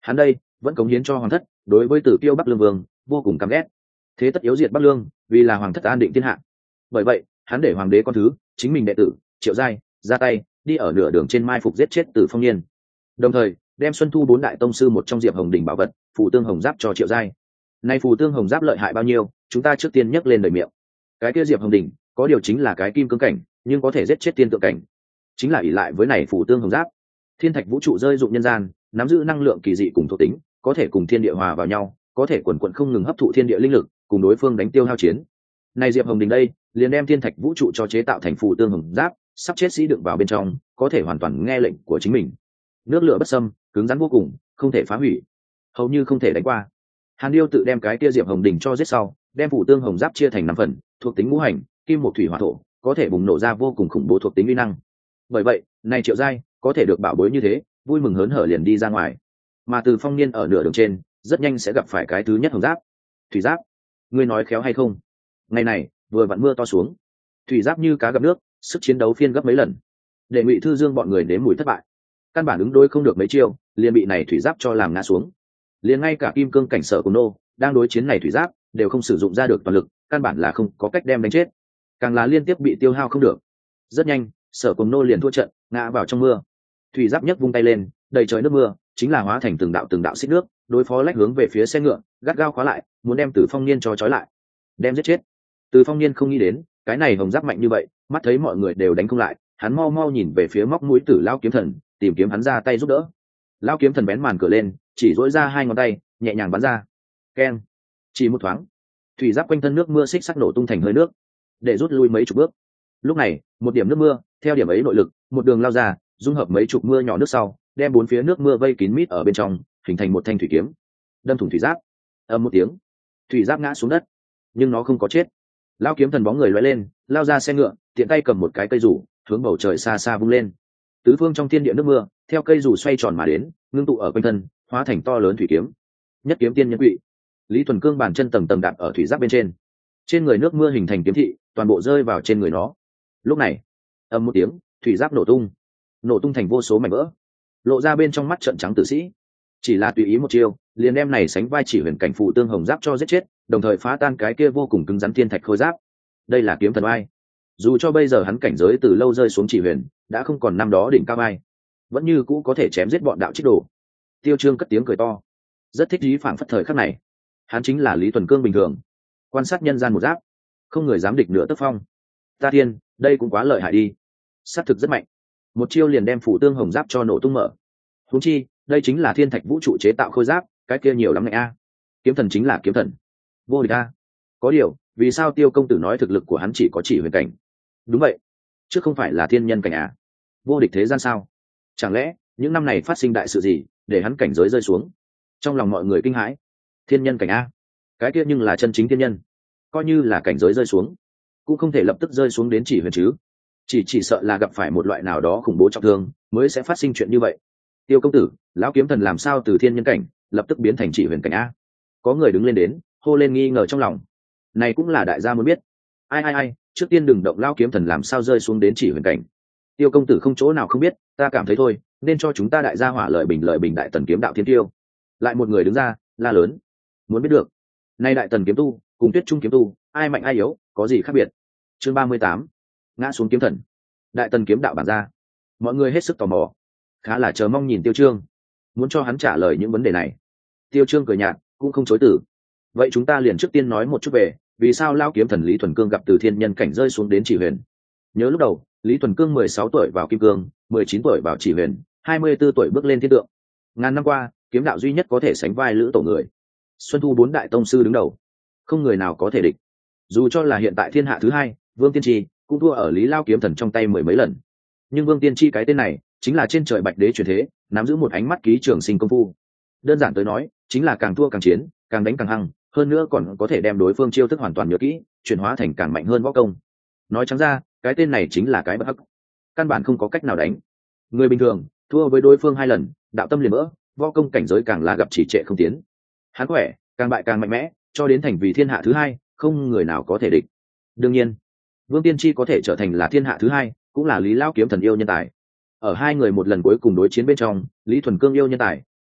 Hắn đây vẫn cống hiến cho hoàng thất, đối với Tử Kiêu Bắc Lương Vương vô cùng căm ghét, thế tất yếu diệt Bắc Lương, vì là hoàng thất an định thiên hạ. Bởi vậy hắn để hoàng đế con thứ chính mình đệ tử Triệu Giai ra tay, đi ở nửa đường trên mai phục giết chết Tử Phong Niên, đồng thời đem Xuân Thu bốn đại tông sư một trong Diệp Hồng Đình bảo vật Phù Tương Hồng Giáp cho Triệu Giai. Nay Phù Tương Hồng Giáp lợi hại bao nhiêu, chúng ta trước tiên nhắc lên đời miệng. Cái kia Diệp Hồng Đình có điều chính là cái kim cương cảnh, nhưng có thể giết chết tiên tượng cảnh, chính là ỷ lại với này Phù Tương Hồng Giáp. Thiên thạch vũ trụ rơi dụng nhân gian, nắm giữ năng lượng kỳ dị cùng thuộc tính, có thể cùng thiên địa hòa vào nhau, có thể quần quần không ngừng hấp thụ thiên địa linh lực, cùng đối phương đánh tiêu hao chiến. Này Diệp Hồng Đình đây liền đem thiên thạch vũ trụ cho chế tạo thành Phù Tương Hồng Giáp, sắp chết sĩ đựng vào bên trong, có thể hoàn toàn nghe lệnh của chính mình. Nước lửa bất xâm, cứng rắn vô cùng, không thể phá hủy, hầu như không thể đánh qua. Hàn Điêu tự đem cái kia Diệp Hồng Đình cho giết sau, đem Phù Tương Hồng Giáp chia thành năm phần, thuộc tính ngũ hành, kim một thủy hỏa thổ, có thể bùng nổ ra vô cùng khủng bố thuộc tính uy năng. Bởi vậy, này Triệu Giai có thể được bảo bối như thế, vui mừng hớn hở liền đi ra ngoài. Mà Từ Phong Niên ở nửa đường trên, rất nhanh sẽ gặp phải cái thứ nhất Hồng Giáp. Thủy Giáp, ngươi nói khéo hay không? Ngày này, vừa vặn mưa to xuống, Thủy Giáp như cá gặp nước, sức chiến đấu phiên gấp mấy lần, để Ngụy Thư Dương bọn người nếm mùi thất bại. Căn bản ứng đối không được mấy chiêu, liền bị này Thủy Giáp cho làm ngã xuống. Liền ngay cả kim cương cảnh Sở của nô đang đối chiến này Thủy Giáp đều không sử dụng ra được toàn lực, căn bản là không có cách đem đánh chết, càng là liên tiếp bị tiêu hao không được. Rất nhanh, Sở Cùng nô liền thua trận, ngã vào trong mưa. Thủy Giáp nhấc vung tay lên, đầy trời nước mưa chính là hóa thành từng đạo từng đạo xích nước, đối phó lách hướng về phía xe ngựa, gắt gao khóa lại, muốn đem Từ Phong Niên cho trói lại, đem giết chết. Từ Phong Niên không nghĩ đến cái này Hồng Giáp mạnh như vậy, mắt thấy mọi người đều đánh không lại, hắn mau mau nhìn về phía móc mũi Tử Lão Kiếm Thần, tìm kiếm hắn ra tay giúp đỡ. Lão Kiếm Thần bén màn cửa lên, chỉ dỗi ra hai ngón tay, nhẹ nhàng bắn ra. Keng! Chỉ một thoáng, Thủy Giáp quanh thân nước mưa xích sắc nổ tung thành hơi nước, để rút lui mấy chục bước. Lúc này, một điểm nước mưa theo điểm ấy nội lực, một đường lao ra, dung hợp mấy chục mưa nhỏ nước sau, đem bốn phía nước mưa vây kín mít ở bên trong, hình thành một thanh thủy kiếm, đâm thủng Thủy Giáp. Ầm một tiếng, Thủy Giáp ngã xuống đất, nhưng nó không có chết. Lão Kiếm Thần bóng người lóe lên, lao ra xe ngựa, tiện tay cầm một cái cây rủ, hướng bầu trời xa xa vung lên. Tứ phương trong thiên địa nước mưa theo cây rủ xoay tròn mà đến, ngưng tụ ở quanh thân, hóa thành to lớn thủy kiếm. Nhất kiếm tiên nhân quỷ. Lý Thuần Cương bàn chân tầng tầng đạp ở Thủy Giáp bên trên, trên người nước mưa hình thành kiếm thị, toàn bộ rơi vào trên người nó. Lúc này, ầm một tiếng, Thủy Giáp nổ tung, nổ tung thành vô số mảnh vỡ, lộ ra bên trong mắt trợn trắng tử sĩ. Chỉ là tùy ý một chiêu, liền đem này sánh vai chỉ huyền cảnh Phù Tương Hồng Giáp cho giết chết, đồng thời phá tan cái kia vô cùng cứng rắn thiên thạch khôi giáp. Đây là kiếm thần oai. Dù cho bây giờ hắn cảnh giới từ lâu rơi xuống chỉ huyền, đã không còn năm đó đỉnh cao ai, vẫn như cũ có thể chém giết bọn đạo trích đồ. Tiêu Trương cất tiếng cười to, rất thích ý phảng phất thời khắc này. Hắn chính là Lý Thuần Cương bình thường, quan sát nhân gian một giáp, không người dám địch nửa tấc phong. Ta thiên, đây cũng quá lợi hại đi, sát thực rất mạnh, một chiêu liền đem Phù Tương Hồng Giáp cho nổ tung mở. Huống chi, đây chính là thiên thạch vũ trụ chế tạo khôi giáp, cái kia nhiều lắm này a. Kiếm thần chính là kiếm thần, vô địch a. Có điều, vì sao Tiêu công tử nói thực lực của hắn chỉ có chỉ huyền cảnh? Đúng vậy, chứ không phải là thiên nhân cảnh à? Vô địch thế gian sao? Chẳng lẽ những năm này phát sinh đại sự gì để hắn cảnh giới rơi xuống? Trong lòng mọi người kinh hãi. Thiên nhân cảnh a, cái kia nhưng là chân chính thiên nhân, coi như là cảnh giới rơi xuống cũng không thể lập tức rơi xuống đến chỉ huyền chứ, chỉ chỉ sợ là gặp phải một loại nào đó khủng bố trọng thương mới sẽ phát sinh chuyện như vậy. Tiêu công tử, Lão Kiếm Thần làm sao từ thiên nhân cảnh lập tức biến thành chỉ huyền cảnh a? Có người đứng lên đến hô lên nghi ngờ trong lòng. Này cũng là đại gia muốn biết. Ai ai ai, trước tiên đừng động Lão Kiếm Thần làm sao rơi xuống đến chỉ huyền cảnh. Tiêu công tử không chỗ nào không biết, ta cảm thấy thôi, nên cho chúng ta đại gia hỏa lợi bình lợi bình đại tần kiếm đạo thiên tiêu. Lại một người đứng ra la lớn, muốn biết được nay đại tần kiếm tu cùng Tuyết Trung kiếm tu ai mạnh ai yếu, có gì khác biệt? Chương ba mươi tám, ngã xuống kiếm thần, đại tần kiếm đạo bản ra. Mọi người hết sức tò mò, khá là chờ mong nhìn Tiêu Trương, muốn cho hắn trả lời những vấn đề này. Tiêu Trương cười nhạt, cũng không chối từ. Vậy chúng ta liền trước tiên nói một chút về vì sao Lão Kiếm Thần Lý Thuần Cương gặp từ thiên nhân cảnh rơi xuống đến chỉ huyền. Nhớ lúc đầu, Lý Thuần Cương mười sáu tuổi vào kim cương, mười chín tuổi vào chỉ huyền, hai mươi tư tuổi bước lên thiên tượng. Ngàn năm qua, kiếm đạo duy nhất có thể sánh vai lữ tổ người. Xuân Thu bốn đại tông sư đứng đầu, không người nào có thể địch. Dù cho là hiện tại thiên hạ thứ hai, Vương Tiên Tri cũng thua ở Lý Lao Kiếm Thần trong tay mười mấy lần. Nhưng Vương Tiên Tri cái tên này chính là trên trời bạch đế truyền thế, nắm giữ một ánh mắt ký trường sinh công phu. Đơn giản tới nói, chính là càng thua càng chiến, càng đánh càng hăng, hơn nữa còn có thể đem đối phương chiêu thức hoàn toàn nhớ kỹ, chuyển hóa thành càng mạnh hơn võ công. Nói trắng ra, cái tên này chính là cái bất hắc, căn bản không có cách nào đánh. Người bình thường thua với đối phương hai lần, đạo tâm liền vỡ, võ công cảnh giới càng là gặp chỉ trệ không tiến. Hắn khỏe, càng bại càng mạnh mẽ, cho đến thành vì thiên hạ thứ hai, không người nào có thể địch. Đương nhiên, Vương Tiên Tri có thể trở thành là thiên hạ thứ hai, cũng là Lý Lao Kiếm Thần yêu nhân tài. Ở hai người một lần cuối cùng đối chiến bên trong, Lý Thuần Cương yêu nhân tài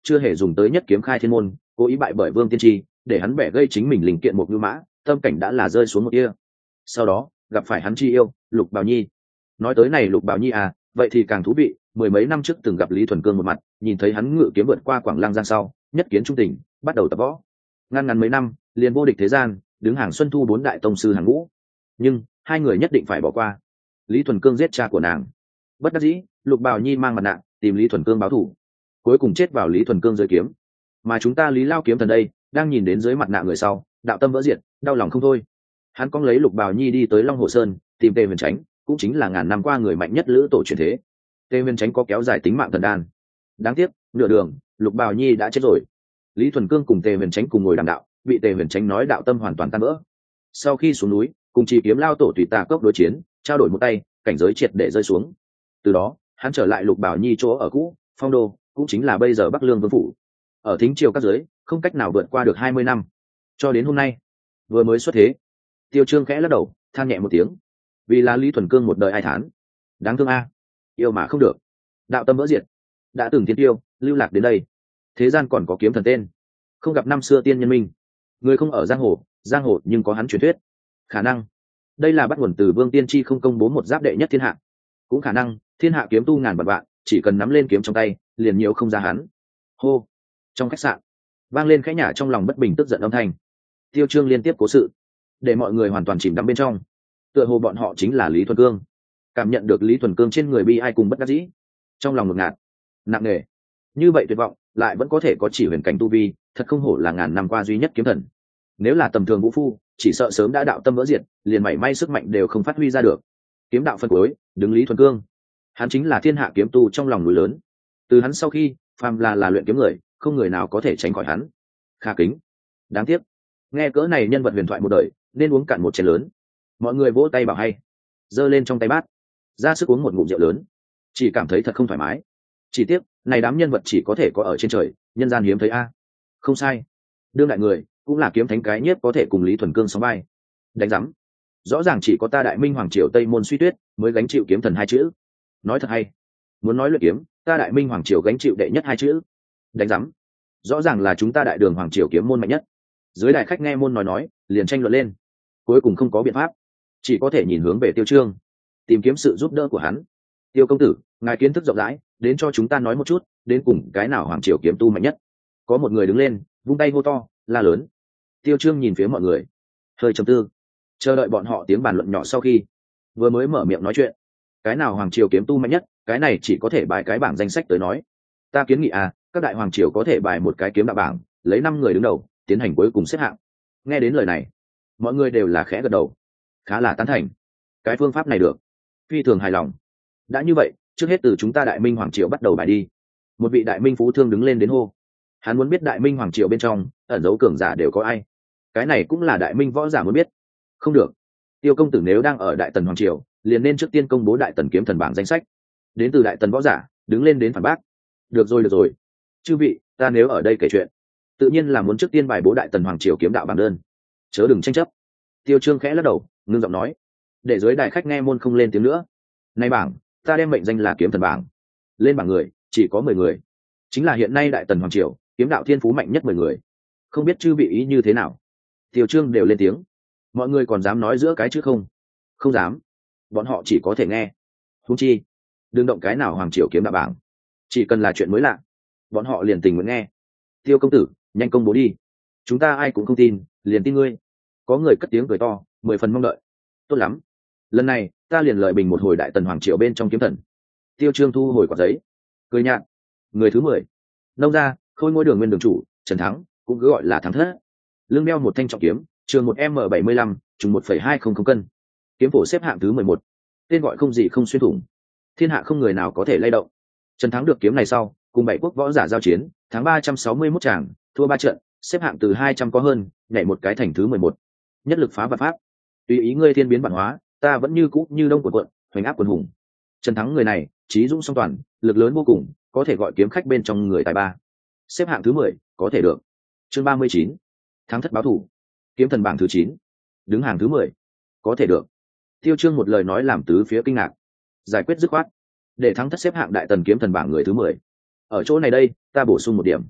chưa hề dùng tới nhất kiếm khai thiên môn, cố ý bại bởi Vương Tiên Tri, để hắn bẻ gây chính mình linh kiện một ngưu mã, tâm cảnh đã là rơi xuống một kia. Sau đó gặp phải hắn chi yêu Lục Bảo Nhi. Nói tới này Lục Bảo Nhi à, vậy thì càng thú vị. Mười mấy năm trước từng gặp Lý Thuần Cương một mặt, nhìn thấy hắn ngự kiếm vượt qua Quảng Lăng Giang sau, nhất kiến trung tình, bắt đầu tập võ. Ngăn ngắn mấy năm, liền vô địch thế gian, đứng hàng xuân thu bốn đại tông sư hàng ngũ. Nhưng hai người nhất định phải bỏ qua. Lý Thuần Cương giết cha của nàng, bất đắc dĩ, Lục Bảo Nhi mang mặt nạ tìm Lý Thuần Cương báo thù, cuối cùng chết vào Lý Thuần Cương dưới kiếm. Mà chúng ta Lý Lao kiếm thần đây, đang nhìn đến dưới mặt nạ người sau, đạo tâm vỡ diệt, đau lòng không thôi. Hắn cong lấy Lục Bảo Nhi đi tới Long Hồ Sơn, tìm Tề Huyền Chánh, cũng chính là ngàn năm qua người mạnh nhất lữ tổ truyền thế. Tề Huyền Chánh có kéo dài tính mạng thần đan, đáng tiếc nửa đường Lục Bảo Nhi đã chết rồi. Lý Thuần Cương cùng Tề Huyền Chánh cùng ngồi đàm đạo, bị Tề Huyền Chánh nói đạo tâm hoàn toàn tan vỡ. Sau khi xuống núi, cùng Chỉ Kiếm Lao tổ tùy tà cốc đối chiến, trao đổi một tay, cảnh giới triệt để rơi xuống. Từ đó hắn trở lại Lục Bảo Nhi chỗ ở cũ, Phong Đô, cũng chính là bây giờ Bắc Lương Vương phủ. Ở thính triều các giới, không cách nào vượt qua được hai mươi năm, cho đến hôm nay vừa mới xuất thế. Tiêu Trương khẽ lắc đầu, than nhẹ một tiếng, vì là Lý Thuần Cương một đời ai thán, đáng thương a, yêu mà không được, đạo tâm vỡ diệt, đã từng tiên tiêu lưu lạc đến đây, thế gian còn có kiếm thần tên, không gặp năm xưa tiên nhân minh, người không ở giang hồ, giang hồ nhưng có hắn truyền thuyết, khả năng đây là bắt nguồn từ Vương Tiên Tri không công bố một giáp đệ nhất thiên hạ, cũng khả năng thiên hạ kiếm tu ngàn vạn vạn, chỉ cần nắm lên kiếm trong tay, liền nhiều không ra hắn. Hô, trong khách sạn vang lên khẽ nhả trong lòng bất bình tức giận âm thanh. Tiêu Trương liên tiếp cố sự, để mọi người hoàn toàn chìm đắm bên trong, tựa hồ bọn họ chính là Lý Thuần Cương. Cảm nhận được Lý Thuần Cương trên người bi ai cùng bất đắc dĩ, trong lòng ngột ngạt, nặng nề. Như vậy tuyệt vọng, lại vẫn có thể có chỉ huyền cảnh tu vi, thật không hổ là ngàn năm qua duy nhất kiếm thần. Nếu là tầm thường vũ phu, chỉ sợ sớm đã đạo tâm vỡ diệt, liền mảy may sức mạnh đều không phát huy ra được. Kiếm đạo phân cuối, đứng Lý Thuần Cương, hắn chính là thiên hạ kiếm tu trong lòng núi lớn. Từ hắn sau khi, phàm là là luyện kiếm người, không người nào có thể tránh khỏi hắn. Kha kính, đáng tiếc, nghe cỡ này nhân vật huyền thoại một đời, nên uống cạn một chén lớn. Mọi người vỗ tay bảo hay, giơ lên trong tay bát, ra sức uống một ngụm rượu lớn, chỉ cảm thấy thật không thoải mái. Chỉ tiếc, này đám nhân vật chỉ có thể có ở trên trời, nhân gian hiếm thấy a. Không sai, đương đại người cũng là kiếm thánh cái nhất có thể cùng Lý Thuần Cương sóng vai. Đánh rắm, rõ ràng chỉ có ta Đại Minh Hoàng Triều Tây Môn Suy Tuyết mới gánh chịu kiếm thần hai chữ. Nói thật hay, muốn nói luyện kiếm, ta Đại Minh Hoàng Triều gánh chịu đệ nhất hai chữ. Đánh rắm, rõ ràng là chúng ta Đại Đường Hoàng Triều kiếm môn mạnh nhất. Dưới đại khách nghe môn nói nói, liền tranh luận lên, cuối cùng không có biện pháp, chỉ có thể nhìn hướng về Tiêu Trương, tìm kiếm sự giúp đỡ của hắn. Tiêu công tử, ngài kiến thức rộng rãi, đến cho chúng ta nói một chút, đến cùng cái nào Hoàng Triều kiếm tu mạnh nhất. Có một người đứng lên, vung tay hô to, la lớn. Tiêu Trương nhìn phía mọi người, hơi trầm tư, chờ đợi bọn họ tiếng bàn luận nhỏ. Sau khi vừa mới mở miệng nói chuyện, cái nào Hoàng Triều kiếm tu mạnh nhất, cái này chỉ có thể bài cái bảng danh sách tới nói. Ta kiến nghị à, các đại Hoàng Triều có thể bài một cái kiếm đạo bảng, lấy năm người đứng đầu, tiến hành cuối cùng xếp hạng. Nghe đến lời này, mọi người đều là khẽ gật đầu, khá là tán thành. Cái phương pháp này được, phi thường hài lòng. Đã như vậy, trước hết từ chúng ta Đại Minh Hoàng Triều bắt đầu bài đi. Một vị Đại Minh phú thương đứng lên đến hô. Hắn muốn biết Đại Minh Hoàng Triều bên trong ẩn dấu cường giả đều có ai. Cái này cũng là Đại Minh võ giả muốn biết. Không được, Tiêu công tử nếu đang ở Đại Tần Hoàng Triều, liền nên trước tiên công bố Đại Tần kiếm thần bảng danh sách. Đến từ Đại Tần võ giả đứng lên đến phản bác. Được rồi được rồi, chư vị, ta nếu ở đây kể chuyện, tự nhiên là muốn trước tiên bài bố Đại Tần Hoàng Triều kiếm đạo bảng đơn, chớ đừng tranh chấp. Tiêu Trương khẽ lắc đầu, ngưng giọng nói, để dưới đại khách nghe môn không lên tiếng nữa. Này bảng, ta đem mệnh danh là kiếm thần bảng. Lên bảng người chỉ có mười người, chính là hiện nay Đại Tần Hoàng Triều kiếm đạo thiên phú mạnh nhất mười người. Không biết chư vị ý như thế nào? Tiêu Trương đều lên tiếng. Mọi người còn dám nói giữa cái chứ không? Không dám. Bọn họ chỉ có thể nghe. Huống chi, đừng động cái nào Hoàng Triều kiếm đạo bảng, chỉ cần là chuyện mới lạ, bọn họ liền tình nguyện nghe. Tiêu công tử, nhanh công bố đi, chúng ta ai cũng không tin, liền tin ngươi. Có người cất tiếng cười to, mười phần mong đợi. Tốt lắm, lần này ta liền lợi bình một hồi Đại Tần Hoàng Triều bên trong kiếm thần. Tiêu Trương thu hồi quả giấy, cười nhạt. Người thứ mười, nông gia Khôi Ngôi Đường nguyên đường chủ Trần Thắng, cũng cứ gọi là Thắng Thất. Lưng đeo một thanh trọng kiếm, trường một m bảy mươi lăm, trùng một phẩy hai không không cân. Kiếm phổ xếp hạng thứ mười một, tên gọi không gì không xuyên thủng, thiên hạ không người nào có thể lay động. Trần Thắng được kiếm này sau, cùng bảy quốc võ giả giao chiến, tháng ba trăm sáu mươi mốt tràng, thua ba trận, xếp hạng từ hai trăm có hơn, nhảy một cái thành thứ mười một. Nhất lực phá vạn pháp, tùy ý ngươi thiên biến bản hóa, ta vẫn như cũ như đông của quận, hoành áp quần hùng. Trần Thắng người này, trí dũng song toàn, lực lớn vô cùng, có thể gọi kiếm khách bên trong người tài ba. Xếp hạng thứ mười, có thể được. Chương ba mươi chín, Thắng Thất báo thủ, kiếm thần bảng thứ chín, đứng hàng thứ mười, có thể được. Tiêu Trương một lời nói làm tứ phía kinh ngạc, giải quyết dứt khoát, để Thắng Thất xếp hạng Đại Tần kiếm thần bảng người thứ mười. Ở chỗ này đây, ta bổ sung một điểm,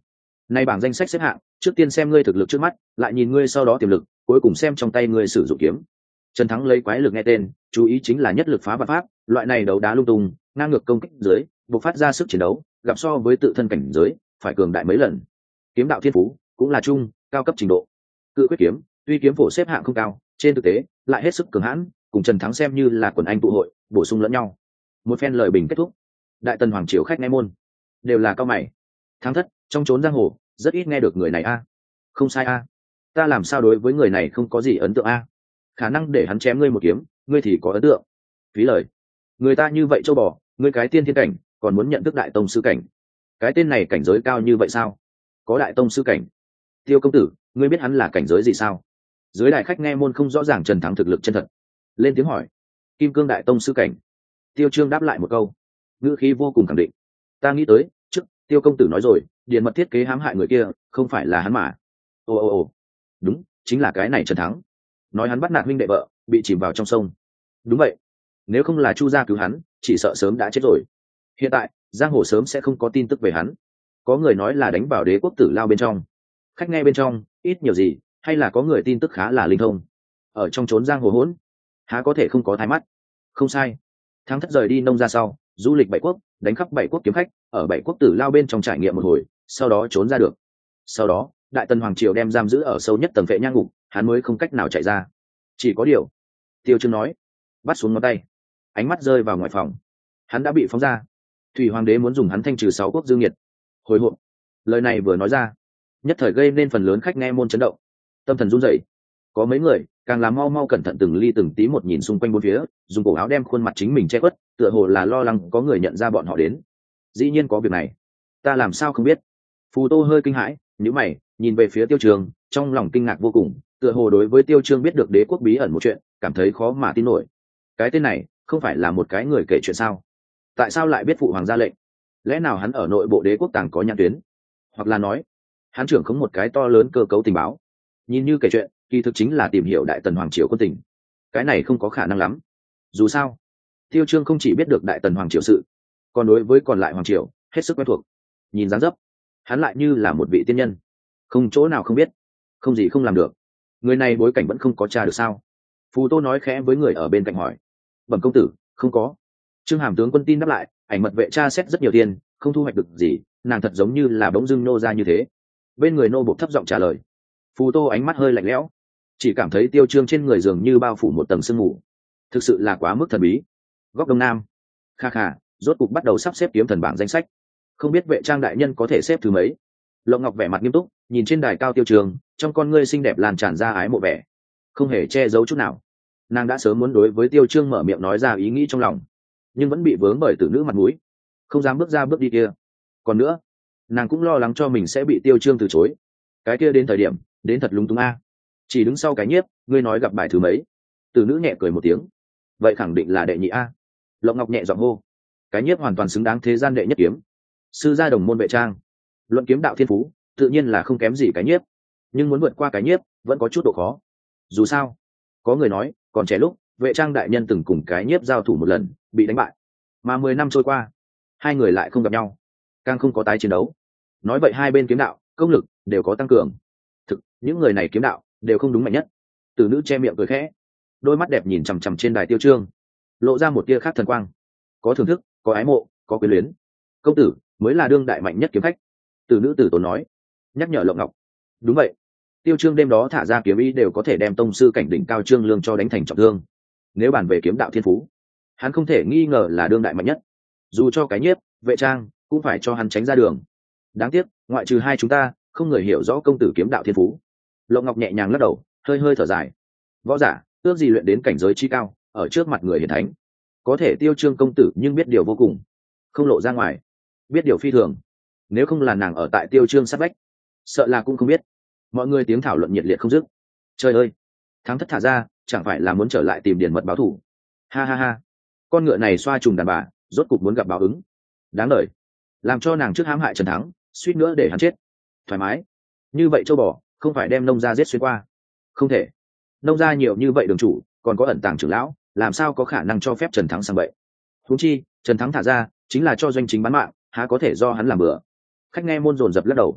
Nay bảng danh sách xếp hạng, trước tiên xem ngươi thực lực trước mắt, lại nhìn ngươi sau đó tiềm lực, cuối cùng xem trong tay ngươi sử dụng kiếm. Trần Thắng lấy quái lực nghe tên, chú ý chính là nhất lực phá vạn pháp, loại này đấu đá lung tung, ngang ngược công kích dưới, bộc phát ra sức chiến đấu, gặp so với tự thân cảnh giới, phải cường đại mấy lần. Kiếm đạo thiên phú cũng là trung, cao cấp trình độ. Cự quyết kiếm, tuy kiếm phổ xếp hạng không cao, trên thực tế lại hết sức cường hãn, cùng Trần Thắng xem như là quần anh tụ hội, bổ sung lẫn nhau. Một phen lời bình kết thúc, Đại Tần hoàng triều khách nghe môn đều là cao mày. Thắng thất, trong chốn giang hồ, rất ít nghe được người này a. Không sai a. Ta làm sao đối với người này không có gì ấn tượng a? Khả năng để hắn chém ngươi một kiếm, ngươi thì có ấn tượng. Phí lời. Người ta như vậy châu bò, ngươi cái tiên thiên cảnh, còn muốn nhận thức đại tông sư cảnh. Cái tên này cảnh giới cao như vậy sao? Có đại tông sư cảnh. Tiêu công tử, ngươi biết hắn là cảnh giới gì sao? Dưới đại khách nghe môn không rõ ràng Trần Thắng thực lực chân thật, lên tiếng hỏi. Kim cương đại tông sư cảnh. Tiêu Trương đáp lại một câu, ngữ khí vô cùng khẳng định. Ta nghĩ tới, trước Tiêu công tử nói rồi, điền mật thiết kế hãm hại người kia, không phải là hắn mà. Ồ ồ ồ, đúng, chính là cái này Trần Thắng. Nói hắn bắt nạt huynh đệ vợ, bị chìm vào trong sông. Đúng vậy, nếu không là Chu gia cứu hắn, chỉ sợ sớm đã chết rồi. Hiện tại giang hồ sớm sẽ không có tin tức về hắn. Có người nói là đánh vào đế quốc tử lao bên trong. Khách nghe bên trong ít nhiều gì, hay là có người tin tức khá là linh thông. Ở trong chốn giang hồ hỗn, há có thể không có thái mắt. Không sai, Thắng thất rời đi nông ra sau, du lịch bảy quốc, đánh khắp bảy quốc kiếm khách, ở bảy quốc tử lao bên trong trải nghiệm một hồi, sau đó trốn ra được. Sau đó Đại Tần hoàng triều đem giam giữ ở sâu nhất tầng vệ nhang ngục, hắn mới không cách nào chạy ra. Chỉ có điều, Tiêu Trương nói, bắt xuống ngón tay, ánh mắt rơi vào ngoài phòng. Hắn đã bị phóng ra. Thủy hoàng đế muốn dùng hắn thanh trừ sáu quốc dương nhiệt. Hồi hộp, lời này vừa nói ra, nhất thời gây nên phần lớn khách nghe môn chấn động, tâm thần run rẩy. Có mấy người càng làm mau mau cẩn thận từng ly từng tí một nhìn xung quanh bốn phía, dùng cổ áo đem khuôn mặt chính mình che khuất, tựa hồ là lo lắng có người nhận ra bọn họ đến. Dĩ nhiên có việc này, ta làm sao không biết? Phù Tô hơi kinh hãi, nhíu mày, nhìn về phía Tiêu Trương, trong lòng kinh ngạc vô cùng, tựa hồ đối với Tiêu Trương biết được đế quốc bí ẩn một chuyện, cảm thấy khó mà tin nổi. Cái tên này không phải là một cái người kể chuyện sao? Tại sao lại biết phụ hoàng ra lệnh? Lẽ nào hắn ở nội bộ đế quốc tàng có nhãn tuyến? Hoặc là nói, hắn trưởng khống một cái to lớn cơ cấu tình báo? Nhìn như kể chuyện, kỳ thực chính là tìm hiểu Đại Tần hoàng triều quân tình. Cái này không có khả năng lắm. Dù sao, Tiêu Trương không chỉ biết được Đại Tần hoàng triều sự, còn đối với còn lại hoàng triều hết sức quen thuộc. Nhìn dáng dấp, hắn lại như là một vị tiên nhân, không chỗ nào không biết, không gì không làm được. Người này bối cảnh vẫn không có tra được sao? Phù Tô nói khẽ với người ở bên cạnh hỏi. Bẩm công tử, không có. Trương Hàm tướng quân tin đáp lại, ảnh mật vệ tra xét rất nhiều tiền, không thu hoạch được gì, nàng thật giống như là bỗng dưng nô ra như thế. Bên người nô buộc thấp giọng trả lời. Phù Tô ánh mắt hơi lạnh lẽo, chỉ cảm thấy Tiêu Trương trên người dường như bao phủ một tầng sương mù, thực sự là quá mức thần bí. Góc đông nam, kha kha, rốt cục bắt đầu sắp xếp kiếm thần bảng danh sách, không biết vệ trang đại nhân có thể xếp thứ mấy. Lộng Ngọc vẻ mặt nghiêm túc, nhìn trên đài cao Tiêu Trương, trong con ngươi xinh đẹp lan tràn ra ái mộ vẻ, không hề che giấu chút nào. Nàng đã sớm muốn đối với Tiêu Trương mở miệng nói ra ý nghĩ trong lòng, nhưng vẫn bị vướng bởi tử nữ mặt mũi, không dám bước ra bước đi kia. Còn nữa, nàng cũng lo lắng cho mình sẽ bị Tiêu Trương từ chối. Cái kia đến thời điểm, đến thật lúng túng a. Chỉ đứng sau cái nhiếp, ngươi nói gặp bài thứ mấy? Tử nữ nhẹ cười một tiếng, vậy khẳng định là đệ nhị a. Lộng Ngọc nhẹ giọng hô, cái nhiếp hoàn toàn xứng đáng thế gian đệ nhất kiếm, sư gia đồng môn vệ trang, luận kiếm đạo thiên phú, tự nhiên là không kém gì cái nhiếp, nhưng muốn vượt qua cái nhiếp vẫn có chút độ khó. Dù sao, có người nói, còn trẻ lúc vệ trang đại nhân từng cùng cái nhiếp giao thủ một lần, bị đánh bại, mà mười năm trôi qua, hai người lại không gặp nhau, càng không có tái chiến đấu. Nói vậy hai bên kiếm đạo công lực đều có tăng cường. Thực, những người này kiếm đạo đều không đúng mạnh nhất. Tử nữ che miệng cười khẽ, đôi mắt đẹp nhìn chằm chằm trên đài Tiêu Trương, lộ ra một tia khác thần quang, có thưởng thức, có ái mộ, có quyến luyến. Công tử mới là đương đại mạnh nhất kiếm khách. Tử nữ tử tốn nói, nhắc nhở Lộng Ngọc. Đúng vậy, Tiêu Trương đêm đó thả ra kiếm ý đều có thể đem tông sư cảnh đỉnh cao Trương Lương cho đánh thành trọng thương. Nếu bàn về kiếm đạo thiên phú, hắn không thể nghi ngờ là đương đại mạnh nhất. Dù cho cái nhiếp, vệ trang cũng phải cho hắn tránh ra đường. Đáng tiếc, ngoại trừ hai chúng ta, không người hiểu rõ công tử kiếm đạo thiên phú. Lộng Ngọc nhẹ nhàng lắc đầu, hơi hơi thở dài. Võ giả ước gì luyện đến cảnh giới chi cao, ở trước mặt người hiển thánh, có thể Tiêu Trương công tử nhưng biết điều vô cùng, không lộ ra ngoài, biết điều phi thường. Nếu không là nàng ở tại Tiêu Trương sát bách, sợ là cũng không biết. Mọi người tiếng thảo luận nhiệt liệt không dứt. Trời ơi, Thắng thất thả ra, chẳng phải là muốn trở lại tìm điền mật báo thù? Ha ha ha, con ngựa này xoa trùng đàn bà, rốt cục muốn gặp báo ứng. Đáng đời, làm cho nàng trước hãm hại Trần Thắng, suýt nữa để hắn chết. Thoải mái như vậy châu bò, không phải đem nông gia giết xuyên qua. Không thể, nông gia nhiều như vậy đường chủ, còn có ẩn tàng trưởng lão, làm sao có khả năng cho phép Trần Thắng sang vậy? Huống chi Trần Thắng thả ra chính là cho doanh chính bán mạng, há có thể do hắn làm bừa? Khách nghe môn dồn dập lắc đầu.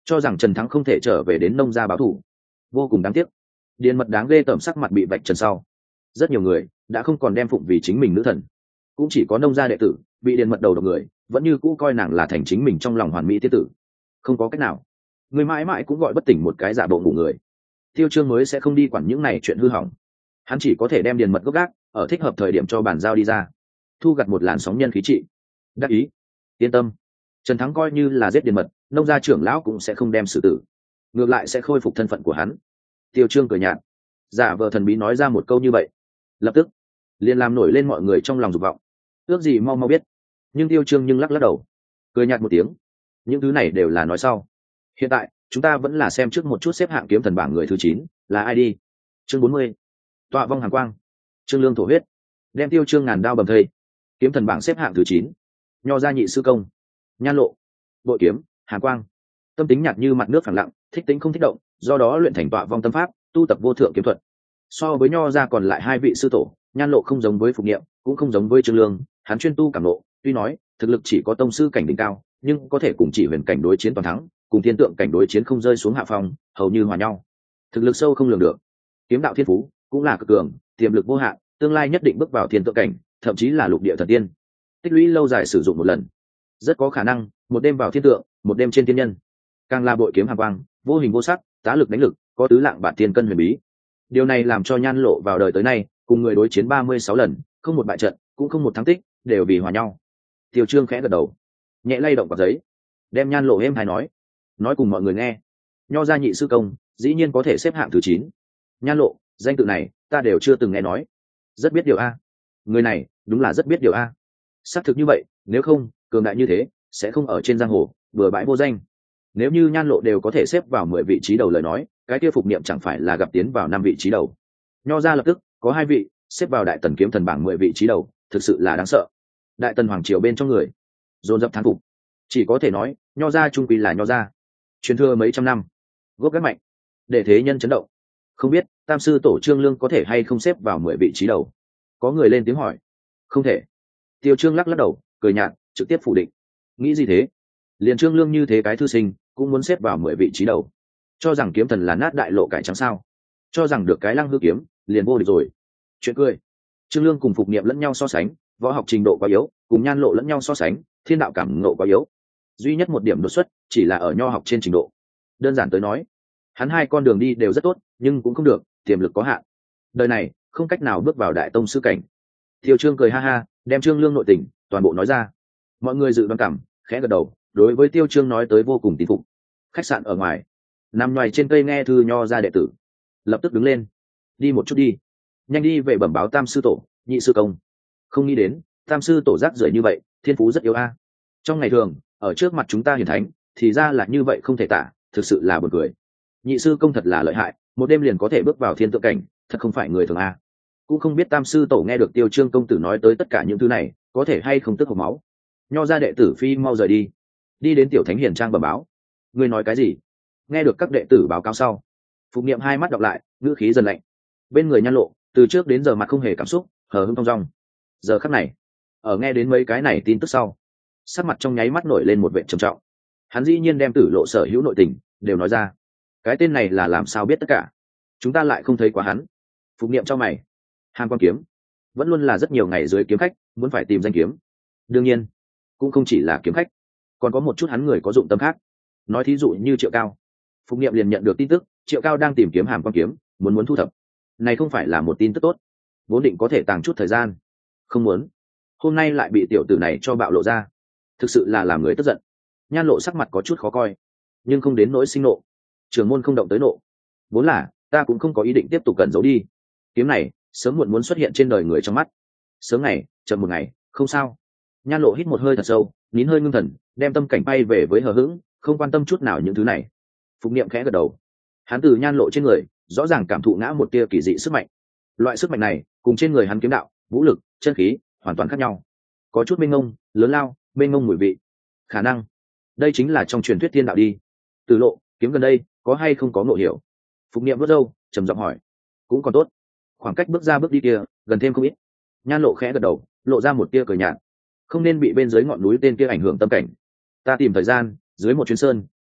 cho rằng Trần Thắng không thể trở về đến nông gia báo thù. Vô cùng đáng tiếc. Điền Mật đáng ghê tởm sắc mặt bị vạch trần sau, rất nhiều người đã không còn đem phụng vì chính mình nữ thần, cũng chỉ có nông gia đệ tử bị Điền Mật đầu độc người vẫn như cũ coi nàng là thành chính mình trong lòng hoàn mỹ tiết tử. Không có cách nào, người mãi mãi cũng gọi bất tỉnh một cái giả bộ ngủ người. Tiêu Trương mới sẽ không đi quản những này chuyện hư hỏng, hắn chỉ có thể đem Điền Mật gốc gác ở thích hợp thời điểm cho bàn giao đi ra, thu gặt một làn sóng nhân khí trị. Đắc ý, yên tâm, Trần Thắng coi như là giết Điền Mật, nông gia trưởng lão cũng sẽ không đem xử tử, ngược lại sẽ khôi phục thân phận của hắn. Tiêu Trương cười nhạt, giả vờ thần bí nói ra một câu như vậy, lập tức liền làm nổi lên mọi người trong lòng dục vọng. Ước gì mau mau biết, nhưng Tiêu Trương nhưng lắc lắc đầu, cười nhạt một tiếng, những thứ này đều là nói sau. Hiện tại chúng ta vẫn là xem trước một chút xếp hạng kiếm thần bảng người thứ chín là ai đi. Chương bốn mươi, tọa vong hàn quang, Trương Lương thổ huyết, đem Tiêu Trương ngàn đao bầm thây. Kiếm thần bảng xếp hạng thứ chín, Nho gia nhị sư công, Nhan Lộ, bội kiếm, hàn quang. Tâm tính nhạt như mặt nước phẳng lặng, thích tính không thích động, do đó luyện thành tọa vong tâm pháp, tu tập vô thượng kiếm thuật. So với Nho gia còn lại hai vị sư tổ, Nhan Lộ không giống với Phục Niệm, cũng không giống với Trương Lương, hắn chuyên tu cảm nộ, tuy nói thực lực chỉ có tông sư cảnh đỉnh cao, nhưng có thể cùng chỉ huyền cảnh đối chiến toàn thắng, cùng thiên tượng cảnh đối chiến không rơi xuống hạ phong, hầu như hòa nhau. Thực lực sâu không lường được, kiếm đạo thiên phú cũng là cực cường, tiềm lực vô hạn, tương lai nhất định bước vào thiên tượng cảnh, thậm chí là lục địa thần tiên. Tích lũy lâu dài sử dụng một lần, rất có khả năng một đêm vào thiên tượng, một đêm trên tiên nhân. Càng là bội kiếm hàn quang, vô hình vô sắc, tá lực đánh lực, có tứ lạng bạt tiên cân huyền bí. Điều này làm cho Nhan Lộ vào đời tới nay cùng người đối chiến ba mươi sáu lần, không một bại trận, cũng không một thắng tích, đều vì hòa nhau. Tiêu Trương khẽ gật đầu, nhẹ lay động quả giấy, đem Nhan Lộ êm hay nói, nói cùng mọi người nghe. Nho gia nhị sư công dĩ nhiên có thể xếp hạng thứ chín. Nhan Lộ, danh tự này ta đều chưa từng nghe nói. Rất biết điều a. Người này đúng là rất biết điều a. Xác thực như vậy, nếu không cường đại như thế sẽ không ở trên giang hồ bừa bãi vô danh. Nếu như Nhan Lộ đều có thể xếp vào mười vị trí đầu lời nói, cái kia Phục Niệm chẳng phải là gặp tiến vào năm vị trí đầu. Nho gia lập tức có hai vị xếp vào đại tần kiếm thần bảng mười vị trí đầu, thực sự là đáng sợ. Đại tần hoàng triều bên trong người dồn dập thán phục, chỉ có thể nói Nho gia trung quy là Nho gia, truyền thừa mấy trăm năm, gốc gác mạnh, để thế nhân chấn động. Không biết tam sư tổ Trương Lương có thể hay không xếp vào mười vị trí đầu? Có người lên tiếng hỏi. Không thể. Tiêu Trương lắc lắc đầu, cười nhạt, trực tiếp phủ định. Nghĩ gì thế? Liền Trương Lương như thế cái thư sinh cũng muốn xếp vào mười vị trí đầu, cho rằng kiếm thần là nát đại lộ cải trắng sao? Cho rằng được cái lăng hư kiếm liền vô địch rồi? Chuyện cười. Trương Lương cùng Phục Niệm lẫn nhau so sánh, võ học trình độ quá yếu, cùng Nhan Lộ lẫn nhau so sánh, thiên đạo cảm ngộ quá yếu. Duy nhất một điểm đột xuất chỉ là ở nho học trên trình độ. Đơn giản tới nói, hắn hai con đường đi đều rất tốt, nhưng cũng không được, tiềm lực có hạn, đời này không cách nào bước vào đại tông sư cảnh. Tiêu Trương cười ha ha, đem Trương Lương nội tình toàn bộ nói ra. Mọi người dự đoán cảm, khẽ gật đầu, đối với Tiêu Trương nói tới vô cùng tín phục. Khách sạn ở ngoài, nằm ngoài trên cây nghe thư Nho gia đệ tử lập tức đứng lên, đi một chút đi, nhanh đi về bẩm báo tam sư tổ, nhị sư công. Không nghĩ đến tam sư tổ rác rưởi như vậy, thiên phú rất yếu a. Trong ngày thường ở trước mặt chúng ta hiển thánh, thì ra là như vậy không thể tả, thực sự là buồn cười. Nhị sư công thật là lợi hại, một đêm liền có thể bước vào thiên tượng cảnh, thật không phải người thường a. Cũng không biết tam sư tổ nghe được Tiêu Trương công tử nói tới tất cả những thứ này, có thể hay không tức hộc máu. Nho gia đệ tử phi mau rời đi, đi đến tiểu thánh hiển trang bẩm báo. Ngươi nói cái gì? Nghe được các đệ tử báo cáo sau, Phục Niệm hai mắt đọc lại, ngữ khí dần lạnh. Bên người Nhan Lộ từ trước đến giờ mặt không hề cảm xúc, hờ hững thong dong. Giờ khắc này, ở nghe đến mấy cái này tin tức sau, sắc mặt trong nháy mắt nổi lên một vẻ trầm trọng. Hắn dĩ nhiên đem Tử Lộ sở hữu nội tình đều nói ra. Cái tên này là làm sao biết tất cả? Chúng ta lại không thấy quá hắn. Phục Niệm cho mày. Hàn Quang kiếm vẫn luôn là rất nhiều ngày dưới kiếm khách muốn phải tìm danh kiếm. Đương nhiên, cũng không chỉ là kiếm khách, còn có một chút hắn người có dụng tâm khác. Nói thí dụ như Triệu Cao. Phục Niệm liền nhận được tin tức, Triệu Cao đang tìm kiếm Hàn Quang kiếm, muốn muốn thu thập. Này không phải là một tin tức tốt, vốn định có thể tàng chút thời gian, không muốn, hôm nay lại bị tiểu tử này cho bạo lộ ra, thực sự là làm người tức giận. Nhan Lộ sắc mặt có chút khó coi, nhưng không đến nỗi sinh nộ. Trưởng môn không động tới nộ, vốn là ta cũng không có ý định tiếp tục cẩn giấu đi. Kiếm này sớm muộn muốn xuất hiện trên đời người trong mắt, sớm ngày chậm một ngày không sao. Nhan Lộ hít một hơi thật sâu, nín hơi ngưng thần, đem tâm cảnh bay về với hờ hững, không quan tâm chút nào những thứ này. Phục Niệm khẽ gật đầu, hắn từ Nhan Lộ trên người rõ ràng cảm thụ ngã một tia kỳ dị sức mạnh. Loại sức mạnh này cùng trên người hắn kiếm đạo, vũ lực, chân khí hoàn toàn khác nhau, có chút mênh mông, lớn lao, mênh mông mùi vị. Khả năng đây chính là trong truyền thuyết thiên đạo đi. Từ Lộ kiếm gần đây có hay không có ngộ hiểu? Phục Niệm vớt râu trầm giọng hỏi. Cũng còn tốt, khoảng cách bước ra bước đi kia gần thêm không ít. Nhan Lộ khẽ gật đầu, lộ ra một tia cười nhạt. Không nên bị bên dưới ngọn núi tên kia ảnh hưởng tâm cảnh. Ta tìm thời gian dưới một chuyến sơn,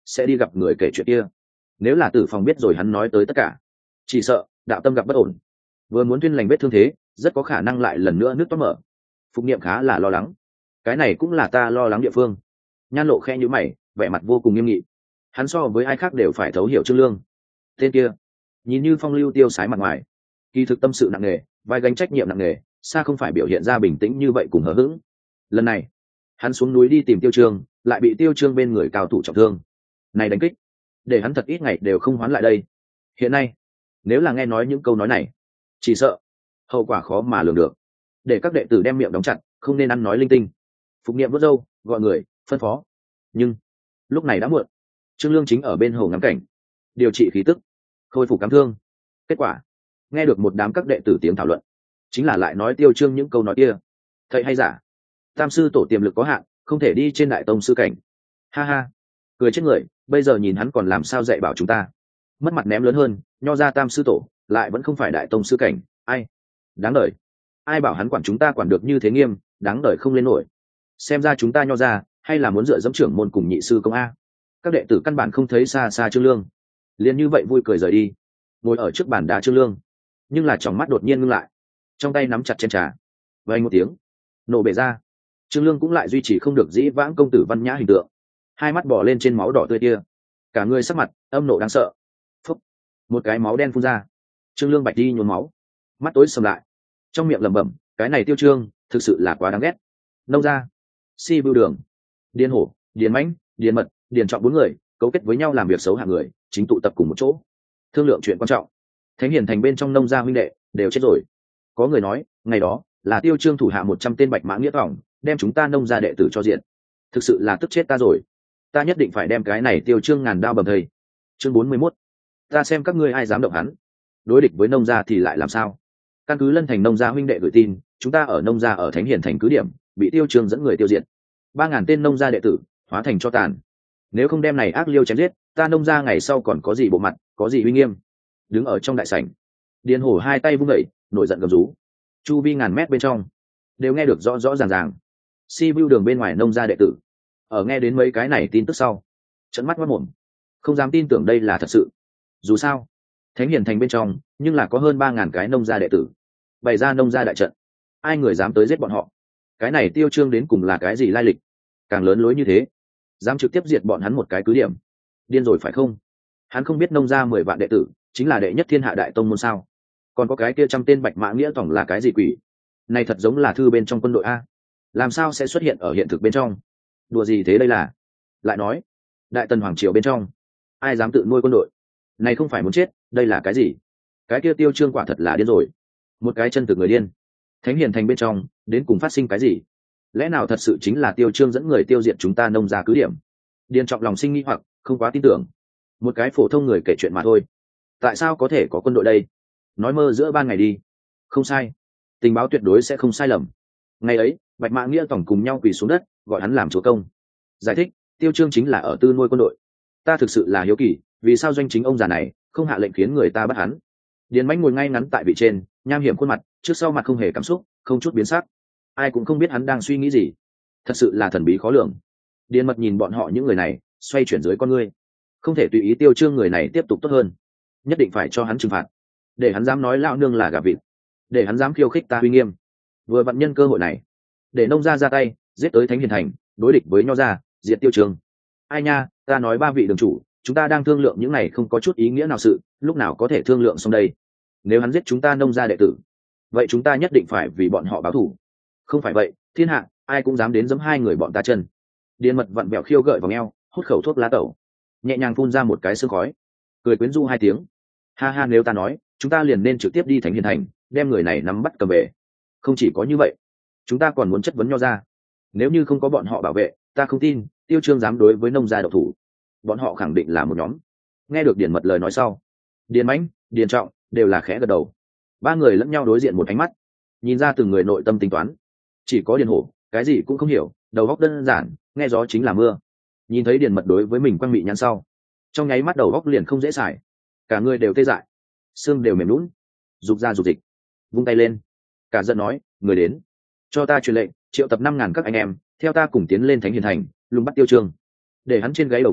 sẽ đi gặp người kể chuyện kia. Nếu là Tử Phong biết rồi hắn nói tới tất cả, chỉ sợ đạo tâm gặp bất ổn, vừa muốn tuyên lành vết thương thế, rất có khả năng lại lần nữa nước toát mở. Phục Niệm khá là lo lắng, cái này cũng là ta lo lắng địa phương. Nhan Lộ khẽ nhíu mày, vẻ mặt vô cùng nghiêm nghị. Hắn so với ai khác đều phải thấu hiểu Trương Lương. Tên kia nhìn như phong lưu tiêu sái mặt ngoài, kỳ thực tâm sự nặng nề, vai gánh trách nhiệm nặng nề, xa không phải biểu hiện ra bình tĩnh như vậy cùng hờ hững. Lần này hắn xuống núi đi tìm Tiêu Trương, lại bị Tiêu Trương bên người cao thủ trọng thương, này đánh kích để hắn thật ít ngày đều không hoán lại đây. Hiện nay nếu là nghe nói những câu nói này, chỉ sợ hậu quả khó mà lường được. Để các đệ tử đem miệng đóng chặt, không nên ăn nói linh tinh. Phục Niệm vớt râu, gọi người phân phó. Nhưng lúc này đã muộn. Trương Lương chính ở bên hồ ngắm cảnh, điều trị khí tức, khôi phục cảm thương. Kết quả nghe được một đám các đệ tử tiếng thảo luận, chính là lại nói Tiêu Trương những câu nói kia thầy hay giả. Tam sư tổ tiềm lực có hạn, không thể đi trên đại tông sư cảnh. Ha ha, cười chết người. Bây giờ nhìn hắn còn làm sao dạy bảo chúng ta. Mất mặt ném lớn hơn, nho ra tam sư tổ lại vẫn không phải đại tông sư cảnh. Ai đáng đời, ai bảo hắn quản chúng ta quản được như thế nghiêm, đáng đời không lên nổi. Xem ra chúng ta nho ra hay là muốn dựa dẫm trưởng môn cùng nhị sư công a. Các đệ tử căn bản không thấy xa xa Trương Lương, liền như vậy vui cười rời đi. Ngồi ở trước bàn đá Trương Lương, nhưng là tròng mắt đột nhiên ngưng lại, trong tay nắm chặt chén trà. Vang một tiếng, nổ bể ra. Trương Lương cũng lại duy trì không được dĩ vãng công tử văn nhã hình tượng, hai mắt bò lên trên máu đỏ tươi kia, cả người sắc mặt âm nộ đáng sợ. Phúc, một cái máu đen phun ra. Trương Lương bạch đi nhuốm máu, mắt tối sầm lại, trong miệng lẩm bẩm, cái này Tiêu Trương thực sự là quá đáng ghét. Nông gia, Si Bưu Đường, Điền Hổ, Điền Mãnh, Điền Mật, Điền Trọng bốn người cấu kết với nhau làm việc xấu hạng người, chính tụ tập cùng một chỗ thương lượng chuyện quan trọng. Thánh Hiền Thành bên trong nông gia huynh đệ đều chết rồi. Có người nói ngày đó là Tiêu Trương thủ hạ một trăm tên bạch mã nghĩa vọng đem chúng ta nông gia đệ tử cho diện. Thực sự là tức chết ta rồi. Ta nhất định phải đem cái này Tiêu Trương ngàn đao bầm thây. Chương bốn mươi mốt, ta xem các ngươi ai dám động hắn. Đối địch với nông gia thì lại làm sao? Căn cứ Lân Thành nông gia huynh đệ gửi tin, chúng ta ở nông gia ở Thánh Hiền Thành cứ điểm bị Tiêu Trương dẫn người tiêu diệt, ba ngàn tên nông gia đệ tử hóa thành cho tàn. Nếu không đem này ác liêu chém giết, ta nông gia ngày sau còn có gì bộ mặt, có gì uy nghiêm? Đứng ở trong đại sảnh, Điền Hổ hai tay vung đẩy, nổi giận gầm rú. Chu vi ngàn mét bên trong đều nghe được rõ rõ ràng ràng. Si Bưu Đường bên ngoài nông gia đệ tử ở nghe đến mấy cái này tin tức sau, trợn mắt ngoác mồm, không dám tin tưởng đây là thật sự. Dù sao Thánh Hiền Thành bên trong nhưng là có hơn ba ngàn cái nông gia đệ tử bày ra nông gia đại trận, ai người dám tới giết bọn họ? Cái này Tiêu Trương đến cùng là cái gì lai lịch, càng lớn lối như thế, dám trực tiếp diệt bọn hắn một cái cứ điểm? Điên rồi phải không? Hắn không biết nông gia mười vạn đệ tử chính là đệ nhất thiên hạ đại tông môn sao? Còn có cái kia trăm tên bạch mã nghĩa tổng là cái gì quỷ? Này thật giống là thư bên trong quân đội a, làm sao sẽ xuất hiện ở hiện thực bên trong? Đùa gì thế đây là? Lại nói đại tần hoàng triều bên trong ai dám tự nuôi quân đội? Này không phải muốn chết, đây là cái gì? Cái kia Tiêu Trương quả thật là điên rồi, một cái chân thực người điên. Thánh Hiền Thành bên trong đến cùng phát sinh cái gì? Lẽ nào thật sự chính là Tiêu Trương dẫn người tiêu diệt chúng ta nông gia cứ điểm? Điền Trọng lòng sinh nghi hoặc, không quá tin tưởng. Một cái phổ thông người kể chuyện mà thôi, tại sao có thể có quân đội đây? Nói mơ giữa ban ngày đi. Không sai, tình báo tuyệt đối sẽ không sai lầm. Ngày ấy bạch mã nghĩa tổng cùng nhau quỳ xuống đất gọi hắn làm chúa công. Giải thích, Tiêu Trương chính là ở tư nuôi quân đội. Ta thực sự là hiếu kỳ, vì sao doanh chính ông già này không hạ lệnh khiến người ta bắt hắn? Điền Mãnh ngồi ngay ngắn tại vị trên, nham hiểm khuôn mặt, trước sau mặt không hề cảm xúc, không chút biến sắc. Ai cũng không biết hắn đang suy nghĩ gì, thật sự là thần bí khó lường. Điền Mật nhìn bọn họ những người này, xoay chuyển dưới con ngươi, không thể tùy ý Tiêu Trương người này tiếp tục tốt hơn, nhất định phải cho hắn trừng phạt, để hắn dám nói lão nương là gà vịt, để hắn dám khiêu khích ta uy nghiêm. Vừa vặn nhân cơ hội này, để nông gia ra tay giết tới Thánh Hiền Thành, đối địch với nho gia, diệt Tiêu Trương. Ai nha, ta nói ba vị đường chủ, chúng ta đang thương lượng những này không có chút ý nghĩa nào sự, lúc nào có thể thương lượng xong đây? Nếu hắn giết chúng ta nông gia đệ tử, vậy chúng ta nhất định phải vì bọn họ báo thù. Không phải vậy, thiên hạ ai cũng dám đến giẫm hai người bọn ta chân. Điền Mật vặn vẹo khiêu gợi vào eo, hút khẩu thuốc lá tẩu, nhẹ nhàng phun ra một cái sương khói, cười quyến rũ hai tiếng. Ha ha, nếu ta nói, chúng ta liền nên trực tiếp đi Thánh Hiền Thành, đem người này nắm bắt cầm về. Không chỉ có như vậy, chúng ta còn muốn chất vấn nho gia. Nếu như không có bọn họ bảo vệ, ta không tin Tiêu Trương dám đối với nông gia độc thủ. Bọn họ khẳng định là một nhóm. Nghe được Điền Mật lời nói sau, Điền Mãnh, Điền Trọng đều là khẽ gật đầu. Ba người lẫn nhau đối diện một ánh mắt, nhìn ra từng người nội tâm tính toán. Chỉ có Điền Hổ cái gì cũng không hiểu, đầu óc đơn giản, nghe gió chính là mưa. Nhìn thấy Điền Mật đối với mình quang mị nhăn sau, trong nháy mắt đầu óc liền không dễ xài, cả người đều tê dại, xương đều mềm lún, rục ra rục dịch, vung tay lên, cả giận nói, người đến, cho ta truyền lệnh, triệu tập năm ngàn các anh em, theo ta cùng tiến lên Thánh Hiền Thành, lùng bắt Tiêu Trương, để hắn trên gáy đầu người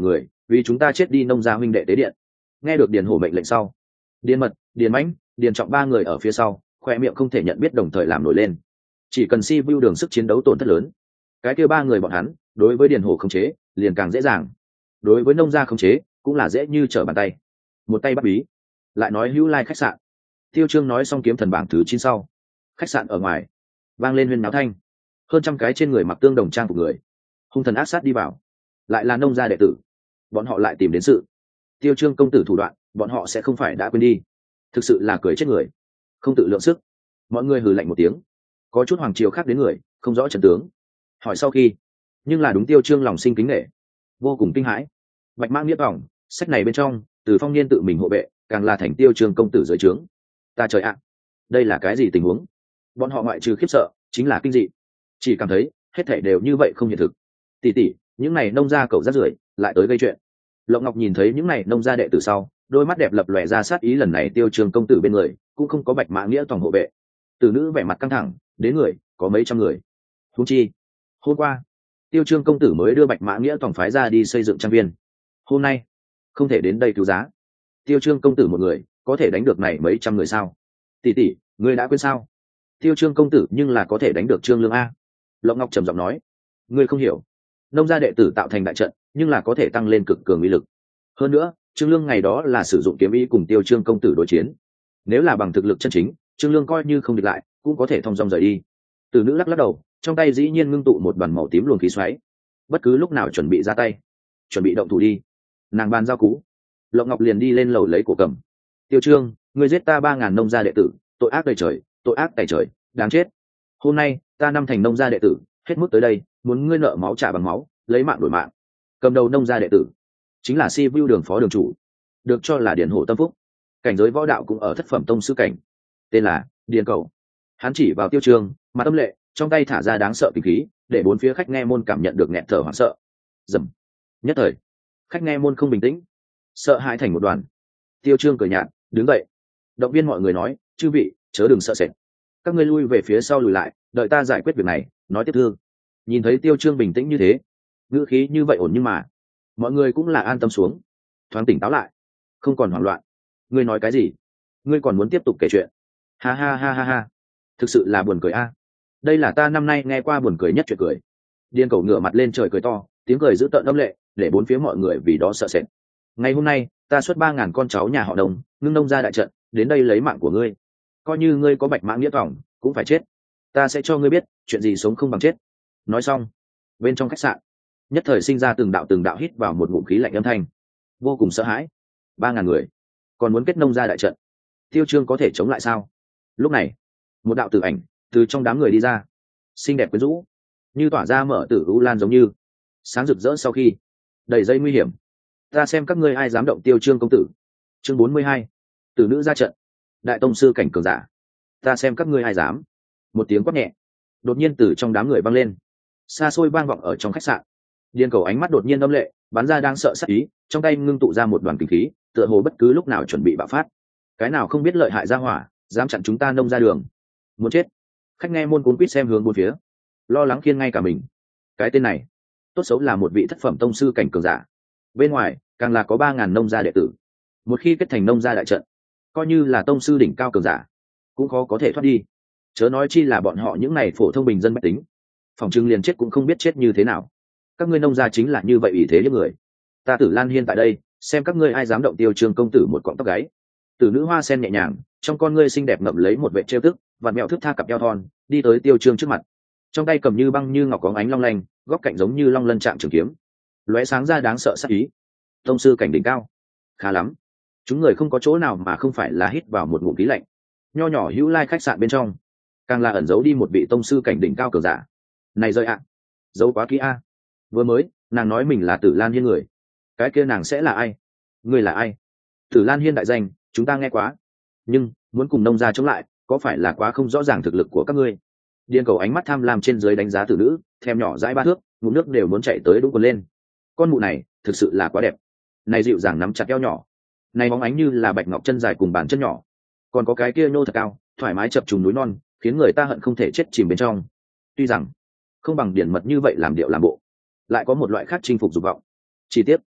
vì chúng ta chết đi nông gia huynh đệ tế điện. Nghe được điền hổ mệnh lệnh sau, điền mật, điền mãnh, điền trọng ba người ở phía sau khoe miệng không thể nhận biết đồng thời làm nổi lên. Chỉ cần si vu đường sức chiến đấu tổn thất lớn, cái kia ba người bọn hắn đối với điền hổ khống chế liền càng dễ dàng, đối với nông gia khống chế cũng là dễ như trở bàn tay. Một tay bắt bí. Lại nói hữu lai khách sạn, Tiêu Trương nói xong kiếm thần bảng thứ chín sau, khách sạn ở ngoài vang lên huyên náo thanh, hơn trăm cái trên người mặc tương đồng trang phục người hung thần ác sát đi vào. Lại là nông gia đệ tử, bọn họ lại tìm đến sự. Tiêu Trương công tử thủ đoạn bọn họ sẽ không phải đã quên đi, thực sự là cười chết người, không tự lượng sức. Mọi người hừ lạnh một tiếng, có chút hoàng triều khác đến người không rõ trận tướng, hỏi sau khi nhưng là đúng Tiêu Trương lòng sinh kính nể, vô cùng kinh hãi. Bạch mã nghĩa vọng sách này bên trong từ phong niên tự mình hộ vệ càng là thành Tiêu Trương công tử dưới trướng. Ta trời ạ, đây là cái gì tình huống? Bọn họ ngoại trừ khiếp sợ chính là kinh dị, chỉ cảm thấy hết thảy đều như vậy không hiện thực. Tỷ tỷ, những này nông gia cậu rác rưởi lại tới gây chuyện. Lộng Ngọc nhìn thấy những này nông gia đệ tử sau, đôi mắt đẹp lập lòe ra sát ý. Lần này Tiêu Trương công tử bên người cũng không có Bạch mã nghĩa toàn hộ vệ, tử nữ vẻ mặt căng thẳng, đến người có mấy trăm người. Huống chi hôm qua Tiêu Trương công tử mới đưa Bạch mã nghĩa toàn phái ra đi xây dựng trang viên, hôm nay không thể đến đây cứu giá. Tiêu Trương công tử một người có thể đánh được này mấy trăm người sao? Tỷ tỷ, ngươi đã quên sao? Tiêu Trương công tử nhưng là có thể đánh được Trương Lương a. Lộng Ngọc trầm giọng nói, ngươi không hiểu, nông gia đệ tử tạo thành đại trận nhưng là có thể tăng lên cực cường uy lực. Hơn nữa Trương Lương ngày đó là sử dụng kiếm ý cùng Tiêu Trương công tử đối chiến, nếu là bằng thực lực chân chính, Trương Lương coi như không địch lại cũng có thể thông dong rời đi. Tử nữ lắc lắc đầu, trong tay dĩ nhiên ngưng tụ một đoàn màu tím luồng khí xoáy, bất cứ lúc nào chuẩn bị ra tay, chuẩn bị động thủ đi. Nàng bàn giao cú, Lộng Ngọc liền đi lên lầu lấy cổ cầm. Tiêu Trương, ngươi giết ta ba ngàn nông gia đệ tử, tội ác đầy trời, tội ác tày trời, đáng chết. Hôm nay ta năm thành nông gia đệ tử hết mức tới đây, muốn ngươi nợ máu trả bằng máu, lấy mạng đổi mạng. Cầm đầu nông gia đệ tử chính là Si Vu đường phó đường chủ, được cho là Điền Hổ Tâm Phúc, cảnh giới võ đạo cũng ở thất phẩm tông sư cảnh, tên là Điền Cầu. Hắn chỉ vào Tiêu Trương mà tâm lệ, trong tay thả ra đáng sợ kinh khí, để bốn phía khách nghe môn cảm nhận được nghẹt thở hoảng sợ. Dầm. Nhất thời khách nghe môn không bình tĩnh, sợ hãi thành một đoàn. Tiêu Trương cười nhạt, đứng dậy động viên mọi người nói, chư vị chớ đừng sợ sệt, các ngươi lui về phía sau lùi lại, đợi ta giải quyết việc này nói tiếp thương. Nhìn thấy Tiêu Trương bình tĩnh như thế, ngữ khí như vậy ổn, nhưng mà mọi người cũng là an tâm xuống, thoáng tỉnh táo lại, không còn hoảng loạn. Ngươi nói cái gì? Ngươi còn muốn tiếp tục kể chuyện? Ha ha ha ha ha, thực sự là buồn cười a. Đây là ta năm nay nghe qua buồn cười nhất chuyện cười. Điên Cầu ngửa mặt lên trời cười to, tiếng cười dữ tợn âm lệ, để bốn phía mọi người vì đó sợ sệt. Ngày hôm nay ta xuất ba ngàn con cháu nhà họ Đồng, ngưng nông ra đại trận, đến đây lấy mạng của ngươi. Coi như ngươi có Bạch mã nghĩa tỏng cũng phải chết. Ta sẽ cho ngươi biết chuyện gì sống không bằng chết. Nói xong, bên trong khách sạn nhất thời sinh ra từng đạo từng đạo hít vào một ngụm khí lạnh âm thanh, vô cùng sợ hãi. Ba ngàn người còn muốn kết nông ra đại trận, Tiêu Trương có thể chống lại sao? Lúc này một đạo tử ảnh từ trong đám người đi ra, xinh đẹp quyến rũ, như tỏa ra mở tử u lan giống như sáng rực rỡ. Sau khi đầy dây nguy hiểm, ta xem các ngươi ai dám động Tiêu Trương công tử. Chương bốn mươi hai, tử nữ ra trận, đại tông sư cảnh cường giả, ta xem các ngươi ai dám. Một tiếng quát nhẹ đột nhiên từ trong đám người vang lên, xa xôi vang vọng ở trong khách sạn. Điên Cầu ánh mắt đột nhiên âm lệ, bắn ra đang sợ sắc ý, trong tay ngưng tụ ra một đoàn kinh khí, tựa hồ bất cứ lúc nào chuẩn bị bạo phát. Cái nào không biết lợi hại ra hỏa, dám chặn chúng ta nông ra đường, muốn chết. Khách nghe môn cuốn quýt xem hướng bốn phía, lo lắng khiên ngay cả mình. Cái tên này tốt xấu là một vị thất phẩm tông sư cảnh cường giả, bên ngoài càng là có ba ngàn nông gia đệ tử. Một khi kết thành nông gia đại trận, coi như là tông sư đỉnh cao cường giả cũng khó có thể thoát đi, chớ nói chi là bọn họ những này phổ thông bình dân bách tính, phòng trưng liền chết cũng không biết chết như thế nào. Các ngươi nông gia chính là như vậy ý thế những người, ta Tử Lan Hiên tại đây, xem các ngươi ai dám động Tiêu Trương công tử một cọng tóc gáy. Tử nữ hoa sen nhẹ nhàng, trong con ngươi xinh đẹp ngậm lấy một vệ trêu tức, vặn mẹo thức tha cặp eo thon, đi tới Tiêu Trương trước mặt, trong tay cầm như băng như ngọc có ánh long lanh, góc cạnh giống như long lân trạng trường kiếm, lóe sáng ra đáng sợ sắc ý. Tông sư cảnh đỉnh cao, khá lắm. Chúng người không có chỗ nào mà không phải là hít vào một ngụm khí lạnh. Nho nhỏ hữu lai khách sạn bên trong, càng là ẩn giấu đi một vị tông sư cảnh đỉnh cao cường giả. Này rơi ạ, à. Giấu quá kỹ a. À. Vừa mới nàng nói mình là Tử Lan Hiên người, cái kia nàng sẽ là ai? Người là ai? Tử Lan Hiên đại danh chúng ta nghe quá, nhưng muốn cùng nông gia chống lại, có phải là quá không rõ ràng thực lực của các ngươi? Điên Cầu ánh mắt tham lam trên dưới đánh giá tử nữ, thèm nhỏ dãi ba thước, ngụm nước đều muốn chạy tới đúng quần lên. Con mụ này thực sự là quá đẹp, này dịu dàng nắm chặt eo nhỏ, này bóng ánh như là bạch ngọc chân dài cùng bàn chân nhỏ, còn có cái kia nhô thật cao, thoải mái chập trùng núi non, khiến người ta hận không thể chết chìm bên trong. Tuy rằng không bằng điển mật như vậy làm điệu làm bộ, lại có một loại khác chinh phục dục vọng. Chi tiết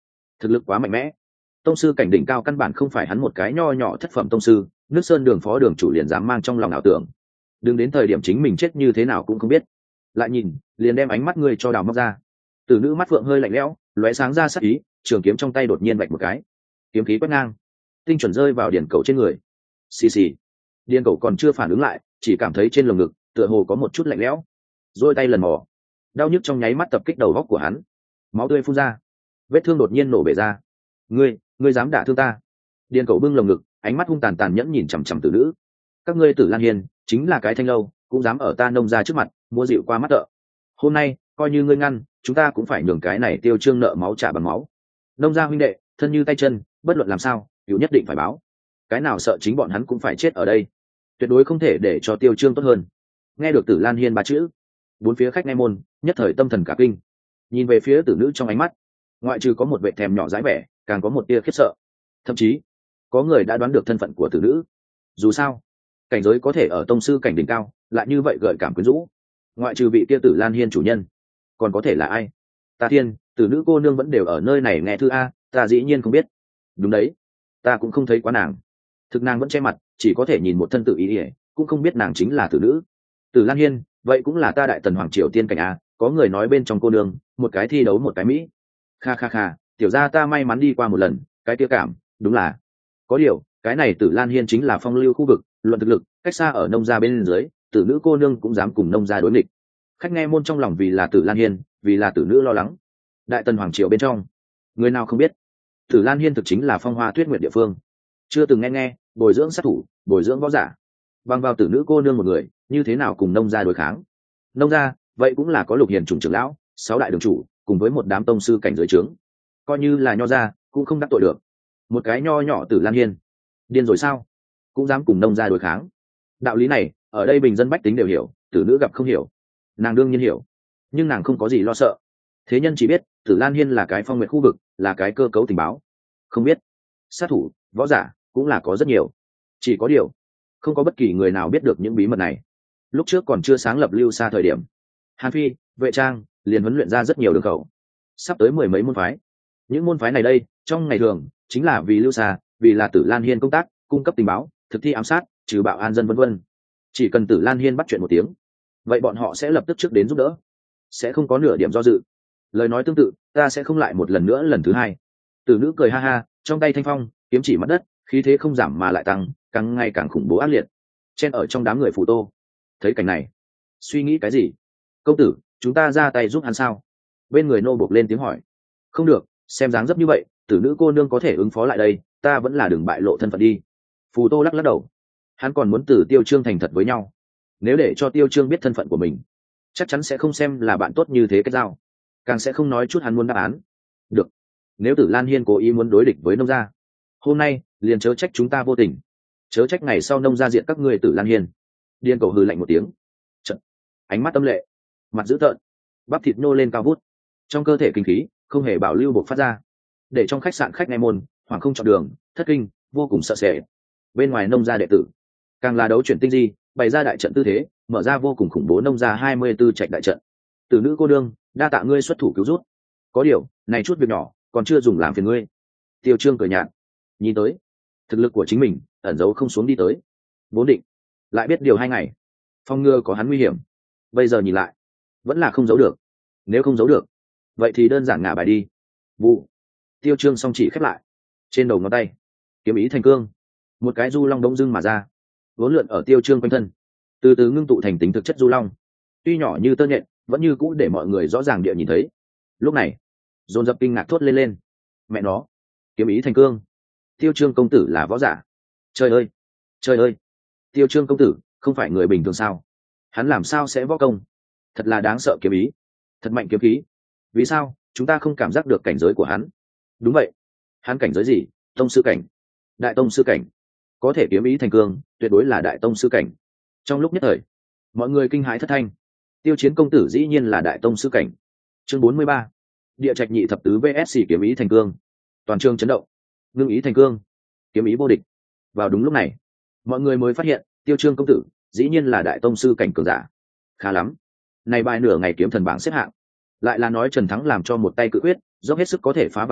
thực lực quá mạnh mẽ. Tông sư cảnh đỉnh cao căn bản không phải hắn một cái nho nhỏ thất phẩm tông sư, nước sơn đường phó đường chủ liền dám mang trong lòng ảo tưởng. Đừng đến thời điểm chính mình chết như thế nào cũng không biết. Lại nhìn, liền đem ánh mắt ngươi cho đào móc ra. Tử nữ mắt phượng hơi lạnh lẽo, lóe sáng ra sắc ý, trường kiếm trong tay đột nhiên vạch một cái, kiếm khí quét ngang, tinh chuẩn rơi vào điền cầu trên người. Xì xì. Điền cầu còn chưa phản ứng lại, chỉ cảm thấy trên lồng ngực tựa hồ có một chút lạnh lẽo, rồi tay lần mò, đau nhức trong nháy mắt tập kích đầu góc của hắn, máu tươi phun ra, vết thương đột nhiên nổ bể ra. Ngươi, ngươi dám đả thương ta? Điền cầu bưng lồng ngực, ánh mắt hung tàn tàn nhẫn nhìn chằm chằm tử nữ. Các ngươi Tử Lan Hiên chính là cái thanh lâu, cũng dám ở ta nông gia trước mặt mua dịu qua mắt tợ. Hôm nay coi như ngươi ngăn, chúng ta cũng phải nhường cái này Tiêu Trương nợ máu trả bằng máu. Nông gia huynh đệ thân như tay chân, bất luận làm sao hữu nhất định phải báo. Cái nào sợ chính bọn hắn cũng phải chết ở đây, tuyệt đối không thể để cho Tiêu Trương tốt hơn. Nghe được Tử Lan Hiên ba chữ, bốn phía khách nghe môn nhất thời tâm thần cả kinh, nhìn về phía tử nữ trong ánh mắt, ngoại trừ có một vệ thèm nhỏ dãi vẻ, càng có một tia khiếp sợ. Thậm chí có người đã đoán được thân phận của tử nữ. Dù sao cảnh giới có thể ở tông sư cảnh đỉnh cao, lại như vậy gợi cảm quyến rũ, ngoại trừ vị tia Tử Lan Hiên chủ nhân, còn có thể là ai? Ta thiên, tử nữ cô nương vẫn đều ở nơi này nghe thư a, ta dĩ nhiên không biết. Đúng đấy, ta cũng không thấy quá nàng, thực nàng vẫn che mặt, chỉ có thể nhìn một thân tự ý ỉa, cũng không biết nàng chính là tử nữ. Tử Lan Hiên vậy cũng là ta đại tần hoàng triều tiên cảnh a, có người nói bên trong cô nương một cái thi đấu một cái mỹ. Kha kha kha, tiểu gia ta may mắn đi qua một lần, cái tiêu cảm đúng là có điều cái này Tử Lan Hiên chính là phong lưu khu vực, luận thực lực cách xa ở nông gia bên dưới, tử nữ cô nương cũng dám cùng nông gia đối nghịch. Khách nghe môn trong lòng vì là Tử Lan Hiên, vì là tử nữ lo lắng. Đại tần hoàng triều bên trong, người nào không biết Tử Lan Hiên thực chính là phong hoa tuyết nguyệt địa phương, chưa từng nghe nghe bồi dưỡng sát thủ, bồi dưỡng võ giả, bằng vào tử nữ cô nương một người như thế nào cùng nông gia đối kháng. Nông gia vậy cũng là có lục hiền chủng trưởng lão, sáu đại đường chủ, cùng với một đám tông sư cảnh giới trướng, coi như là nho gia cũng không đắc tội được. Một cái nho nhỏ Tử Lan Hiên điên rồi sao, cũng dám cùng nông gia đối kháng. Đạo lý này ở đây bình dân bách tính đều hiểu, tử nữ gặp không hiểu, nàng đương nhiên hiểu, nhưng nàng không có gì lo sợ. Thế nhân chỉ biết Tử Lan Hiên là cái phong nguyệt khu vực, là cái cơ cấu tình báo, không biết sát thủ võ giả cũng là có rất nhiều, chỉ có điều không có bất kỳ người nào biết được những bí mật này. Lúc trước còn chưa sáng lập Lưu Sa thời điểm, Hàn Phi, Vệ Trang liền huấn luyện ra rất nhiều đường khẩu, sắp tới mười mấy môn phái. Những môn phái này đây trong ngày thường chính là vì Lưu Sa, vì là Tử Lan Hiên công tác cung cấp tình báo, thực thi ám sát, trừ bạo an dân vân vân. Chỉ cần Tử Lan Hiên bắt chuyện một tiếng, vậy bọn họ sẽ lập tức trước đến giúp đỡ, sẽ không có nửa điểm do dự. Lời nói tương tự ta sẽ không lại một lần nữa lần thứ hai. Tử nữ cười ha ha, trong tay thanh phong kiếm chỉ mặt đất, khí thế không giảm mà lại tăng, càng ngày càng khủng bố ác liệt. Chen ở trong đám người phù tô thấy cảnh này, suy nghĩ cái gì? Công tử, chúng ta ra tay giúp hắn sao? Bên người nô buộc lên tiếng hỏi. Không được, xem dáng dấp như vậy tử nữ cô nương có thể ứng phó lại đây, ta vẫn là đừng bại lộ thân phận đi. Phù tô lắc lắc đầu, hắn còn muốn từ Tiêu Trương thành thật với nhau, nếu để cho Tiêu Trương biết thân phận của mình, chắc chắn sẽ không xem là bạn tốt như thế kết giao, càng sẽ không nói chút hắn muốn đáp án. Được, nếu Tử Lan Hiên cố ý muốn đối địch với nông gia, hôm nay liền chớ trách chúng ta vô tình, chớ trách ngày sau nông gia diện các ngươi Tử Lan Hiên. Điên cầu hừ lạnh một tiếng, trận ánh mắt tâm lệ, mặt dữ tợn, bắp thịt nhô lên cao vút, trong cơ thể kinh khí không hề bảo lưu bộc phát ra, để trong khách sạn khách nghe môn hoàng không chọn đường, thất kinh, vô cùng sợ sệt. Bên ngoài nông gia đệ tử càng là đấu chuyển tinh di, bày ra đại trận tư thế, mở ra vô cùng khủng bố nông gia hai mươi tư trạch đại trận. Tử nữ cô đương, đa tạ ngươi xuất thủ cứu rút, có điều này chút việc nhỏ còn chưa dùng làm phiền ngươi. Tiêu Trương cười nhạt, nhìn tới thực lực của chính mình ẩn giấu không xuống đi tới, vốn định lại biết điều hai ngày phong ngừa có hắn nguy hiểm, bây giờ nhìn lại vẫn là không giấu được. Nếu không giấu được, vậy thì đơn giản ngả bài đi. Vụ Tiêu Trương song chỉ khép lại, trên đầu ngón tay kiếm ý thành cương, một cái du long đống dưng mà ra, vốn lượn ở Tiêu Trương quanh thân, từ từ ngưng tụ thành tính thực chất du long, tuy nhỏ như tơ nhện, vẫn như cũ để mọi người rõ ràng địa nhìn thấy. Lúc này dồn dập kinh ngạc thốt lên lên, mẹ nó, kiếm ý thành cương, Tiêu Trương công tử là võ giả? Trời ơi, trời ơi, Tiêu Trương công tử không phải người bình thường sao? Hắn làm sao sẽ võ công? Thật là đáng sợ kiếm ý, thật mạnh kiếm khí. Vì sao chúng ta không cảm giác được cảnh giới của hắn? Đúng vậy, hắn cảnh giới gì? Tông sư cảnh, đại tông sư cảnh, có thể kiếm ý thành cương, tuyệt đối là đại tông sư cảnh. Trong lúc nhất thời, mọi người kinh hãi thất thanh. Tiêu Chiến công tử dĩ nhiên là đại tông sư cảnh. Chương bốn mươi ba, địa trạch nhị thập tứ vs kiếm ý thành cương. Toàn trường chấn động, ngưng ý thành cương, kiếm ý vô địch. Vào đúng lúc này, mọi người mới phát hiện Tiêu Trương công tử dĩ nhiên là đại tông sư cảnh cường giả. Khá lắm, này bài nửa ngày kiếm thần bảng xếp hạng, lại là nói Trần Thắng làm cho một tay cự quyết, dốc hết sức có thể phá vạn pháp,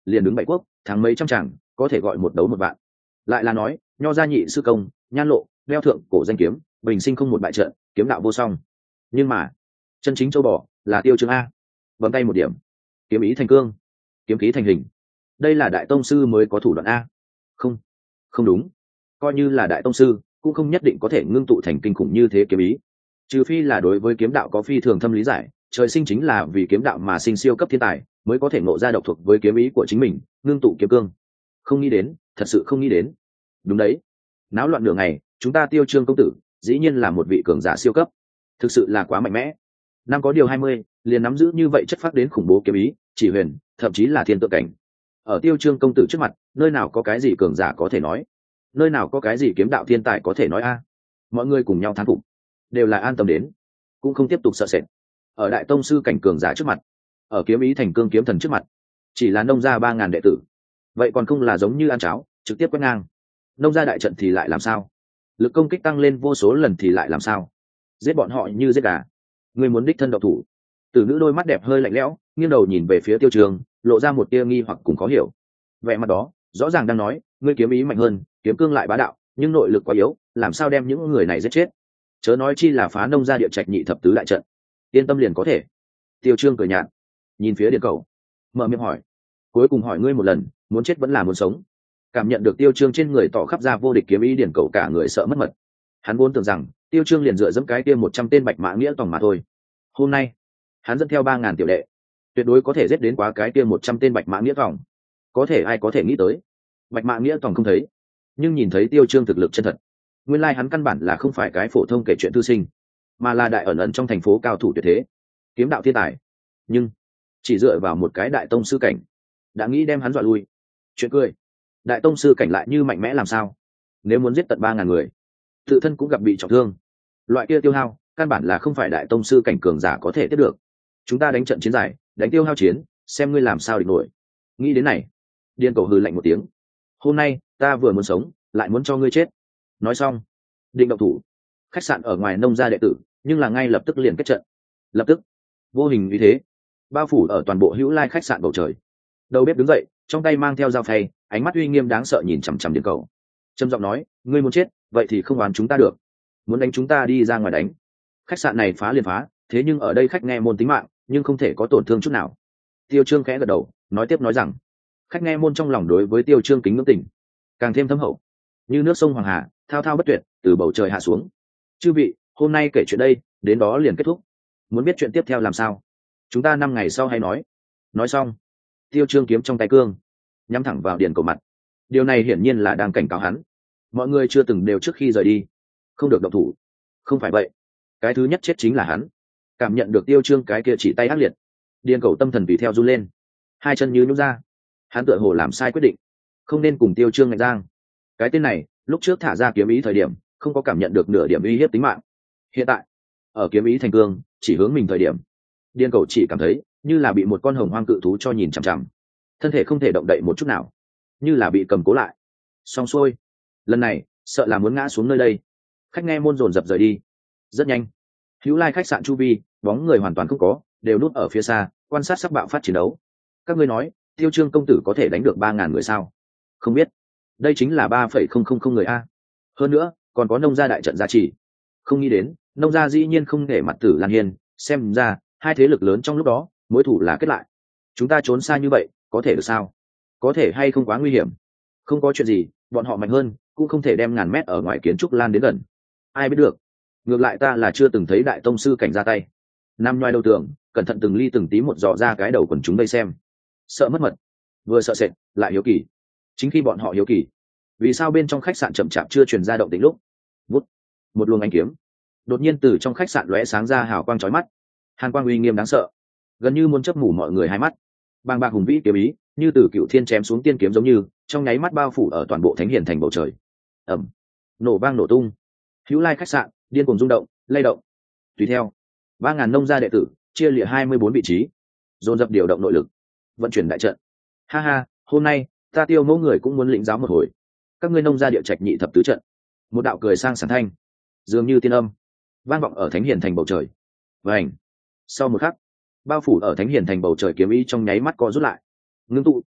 liền đứng bảy quốc thắng mấy trăm chẳng có thể gọi một đấu một vạn. Lại là nói nho gia nhị sư công Nhan Lộ đeo thượng cổ danh kiếm, bình sinh không một bại trận, kiếm đạo vô song. Nhưng mà chân chính châu bò là Tiêu Chương a. Bấm tay một điểm, kiếm ý thành cương, kiếm khí thành hình. Đây là đại tông sư mới có thủ đoạn a. Không, không đúng. Coi như là đại tông sư cũng không nhất định có thể ngưng tụ thành kinh khủng như thế kiếm ý, trừ phi là đối với kiếm đạo có phi thường thâm lý giải, trời sinh chính là vì kiếm đạo mà sinh siêu cấp thiên tài mới có thể ngộ ra độc thuộc với kiếm ý của chính mình, ngưng tụ kiếm cương. Không nghĩ đến, thật sự không nghĩ đến. Đúng đấy, náo loạn nửa ngày chúng ta Tiêu Trương công tử dĩ nhiên là một vị cường giả siêu cấp, thực sự là quá mạnh mẽ. Năm có điều hai mươi liền nắm giữ như vậy chất phác đến khủng bố kiếm ý, chỉ huyền thậm chí là thiên tượng cảnh. Ở Tiêu Trương công tử trước mặt, nơi nào có cái gì cường giả có thể nói, nơi nào có cái gì kiếm đạo thiên tài có thể nói a. Mọi người cùng nhau thán phục, đều là an tâm đến, cũng không tiếp tục sợ sệt. Ở đại tông sư cảnh cường giả trước mặt, ở kiếm ý thành cương kiếm thần trước mặt, chỉ là nông gia ba ngàn đệ tử, vậy còn không là giống như ăn cháo trực tiếp quét ngang. Nông gia đại trận thì lại làm sao, lực công kích tăng lên vô số lần thì lại làm sao, giết bọn họ như giết gà. Người muốn đích thân độc thủ. Tử nữ đôi mắt đẹp hơi lạnh lẽo, nghiêng đầu nhìn về phía Tiêu Trường, lộ ra một tia nghi hoặc cùng khó hiểu. Vẻ mặt đó rõ ràng đang nói, ngươi kiếm ý mạnh hơn, kiếm cương lại bá đạo, nhưng nội lực quá yếu, làm sao đem những người này giết chết? Chớ nói chi là phá nông gia địa trạch nhị thập tứ đại trận. Yên tâm liền có thể. Tiêu Trương cười nhạt, nhìn phía Điền Cầu, mở miệng hỏi, cuối cùng hỏi ngươi một lần, muốn chết vẫn là muốn sống? Cảm nhận được Tiêu Trương trên người tỏ khắp ra vô địch kiếm ý, Điền Cầu cả người sợ mất mật. Hắn vốn tưởng rằng Tiêu Trương liền dựa dẫm cái kia một trăm tên bạch mã nghĩa tòng mà thôi. Hôm nay hắn dẫn theo ba ngàn tiểu đệ, tuyệt đối có thể giết đến quá cái kia một trăm tên bạch mã nghĩa tòng. Có thể ai có thể nghĩ tới, bạch mã nghĩa tòng không thấy, nhưng nhìn thấy Tiêu Trương thực lực chân thật. Nguyên lai like hắn căn bản là không phải cái phổ thông kể chuyện thư sinh, mà là đại ẩn ẩn trong thành phố cao thủ tuyệt thế, kiếm đạo thiên tài. Nhưng chỉ dựa vào một cái đại tông sư cảnh, đã nghĩ đem hắn dọa lui. Chuyện cười, đại tông sư cảnh lại như mạnh mẽ làm sao? Nếu muốn giết tận ba ngàn người, tự thân cũng gặp bị trọng thương, loại kia tiêu hao căn bản là không phải đại tông sư cảnh cường giả có thể tiếp được. Chúng ta đánh trận chiến dài, đánh tiêu hao chiến, xem ngươi làm sao địch nổi. Nghĩ đến này, Điên Cầu hừ lạnh một tiếng, hôm nay ta vừa muốn sống lại muốn cho ngươi chết. Nói xong định động thủ. Khách sạn ở ngoài nông gia đệ tử nhưng là ngay lập tức liền kết trận. Lập tức vô hình như thế bao phủ ở toàn bộ Hữu Lai khách sạn bầu trời. Đầu bếp đứng dậy, trong tay mang theo dao phay, ánh mắt uy nghiêm đáng sợ nhìn chằm chằm Điên Cầu, trầm giọng nói, ngươi muốn chết vậy thì không oán chúng ta được, muốn đánh chúng ta đi ra ngoài đánh. Khách sạn này phá liền phá, thế nhưng ở đây khách nghe môn tính mạng nhưng không thể có tổn thương chút nào. Tiêu Trương khẽ gật đầu, nói tiếp nói rằng, khách nghe môn trong lòng đối với Tiêu Trương kính ngưỡng tình càng thêm thâm hậu, như nước sông Hoàng Hà thao thao bất tuyệt từ bầu trời hạ xuống. Chư vị, hôm nay kể chuyện đây đến đó liền kết thúc, muốn biết chuyện tiếp theo làm sao, chúng ta năm ngày sau hay nói. Nói xong, Tiêu Trương kiếm trong tay cương nhắm thẳng vào Điền Cầu mặt. Điều này hiển nhiên là đang cảnh cáo hắn, mọi người chưa từng đều trước khi rời đi không được động thủ. Không phải vậy, cái thứ nhất chết chính là hắn. Cảm nhận được Tiêu Trương cái kia chỉ tay ác liệt, Điền Cầu tâm thần tùy theo run lên, hai chân như nhũn ra. Hắn tựa hồ làm sai quyết định, không nên cùng Tiêu Trương ngạch giang. Cái tên này lúc trước thả ra kiếm ý thời điểm không có cảm nhận được nửa điểm uy hiếp tính mạng, hiện tại ở kiếm ý thành cương chỉ hướng mình thời điểm, Điên Cầu chỉ cảm thấy như là bị một con hồng hoang cự thú cho nhìn chằm chằm, thân thể không thể động đậy một chút nào, như là bị cầm cố lại. Xong xuôi, lần này sợ là muốn ngã xuống nơi đây. Khách nghe môn dồn dập rời đi. Rất nhanh, Hữu Lai khách sạn chu vi bóng người hoàn toàn không có, đều núp ở phía xa quan sát sắc bạo phát chiến đấu. Các ngươi nói Tiêu Trương công tử có thể đánh được ba ngàn người sao? Không biết, đây chính là ba phẩy không không không người a. Hơn nữa còn có nông gia đại trận gia trì. Không nghĩ đến nông gia dĩ nhiên không để mặt Tử Lan Hiên, xem ra hai thế lực lớn trong lúc đó mối thủ là kết lại. Chúng ta trốn xa như vậy có thể được sao? Có thể hay không quá nguy hiểm? Không có chuyện gì, bọn họ mạnh hơn cũng không thể đem ngàn mét ở ngoài kiến trúc lan đến gần. Ai biết được, ngược lại ta là chưa từng thấy đại tông sư cảnh ra tay. Nam nhoai đầu tường, cẩn thận từng ly từng tí một dò ra cái đầu quần chúng đây xem. Sợ mất mật, vừa sợ sệt lại hiếu kỳ. Chính khi bọn họ hiếu kỳ vì sao bên trong khách sạn chậm chạp chưa truyền ra động tĩnh lúc, vút, một luồng ánh kiếm đột nhiên từ trong khách sạn lóe sáng ra, hào quang chói mắt, hàn quang uy nghiêm đáng sợ, gần như muốn chớp mù mọi người hai mắt. Bàng bạc hùng vĩ kiếm ý như từ cựu thiên chém xuống tiên kiếm giống như trong nháy mắt bao phủ ở toàn bộ thánh hiển thành bầu trời. Ầm, nổ vang nổ tung, Hữu Lai khách sạn điên cuồng rung động lay động. Tùy theo ba ngàn nông gia đệ tử chia liệt hai mươi bốn vị trí, dồn dập điều động nội lực vận chuyển đại trận. Ha ha, hôm nay ta Tiêu mẫu người cũng muốn lĩnh giáo một hồi các ngươi nông gia địa trạch nhị thập tứ trận. Một đạo cười sang sảng thanh dường như tiên âm vang vọng ở thánh hiển thành bầu trời. Vành, sau một khắc, bao phủ ở thánh hiển thành bầu trời kiếm ý trong nháy mắt co rút lại, ngưng tụ,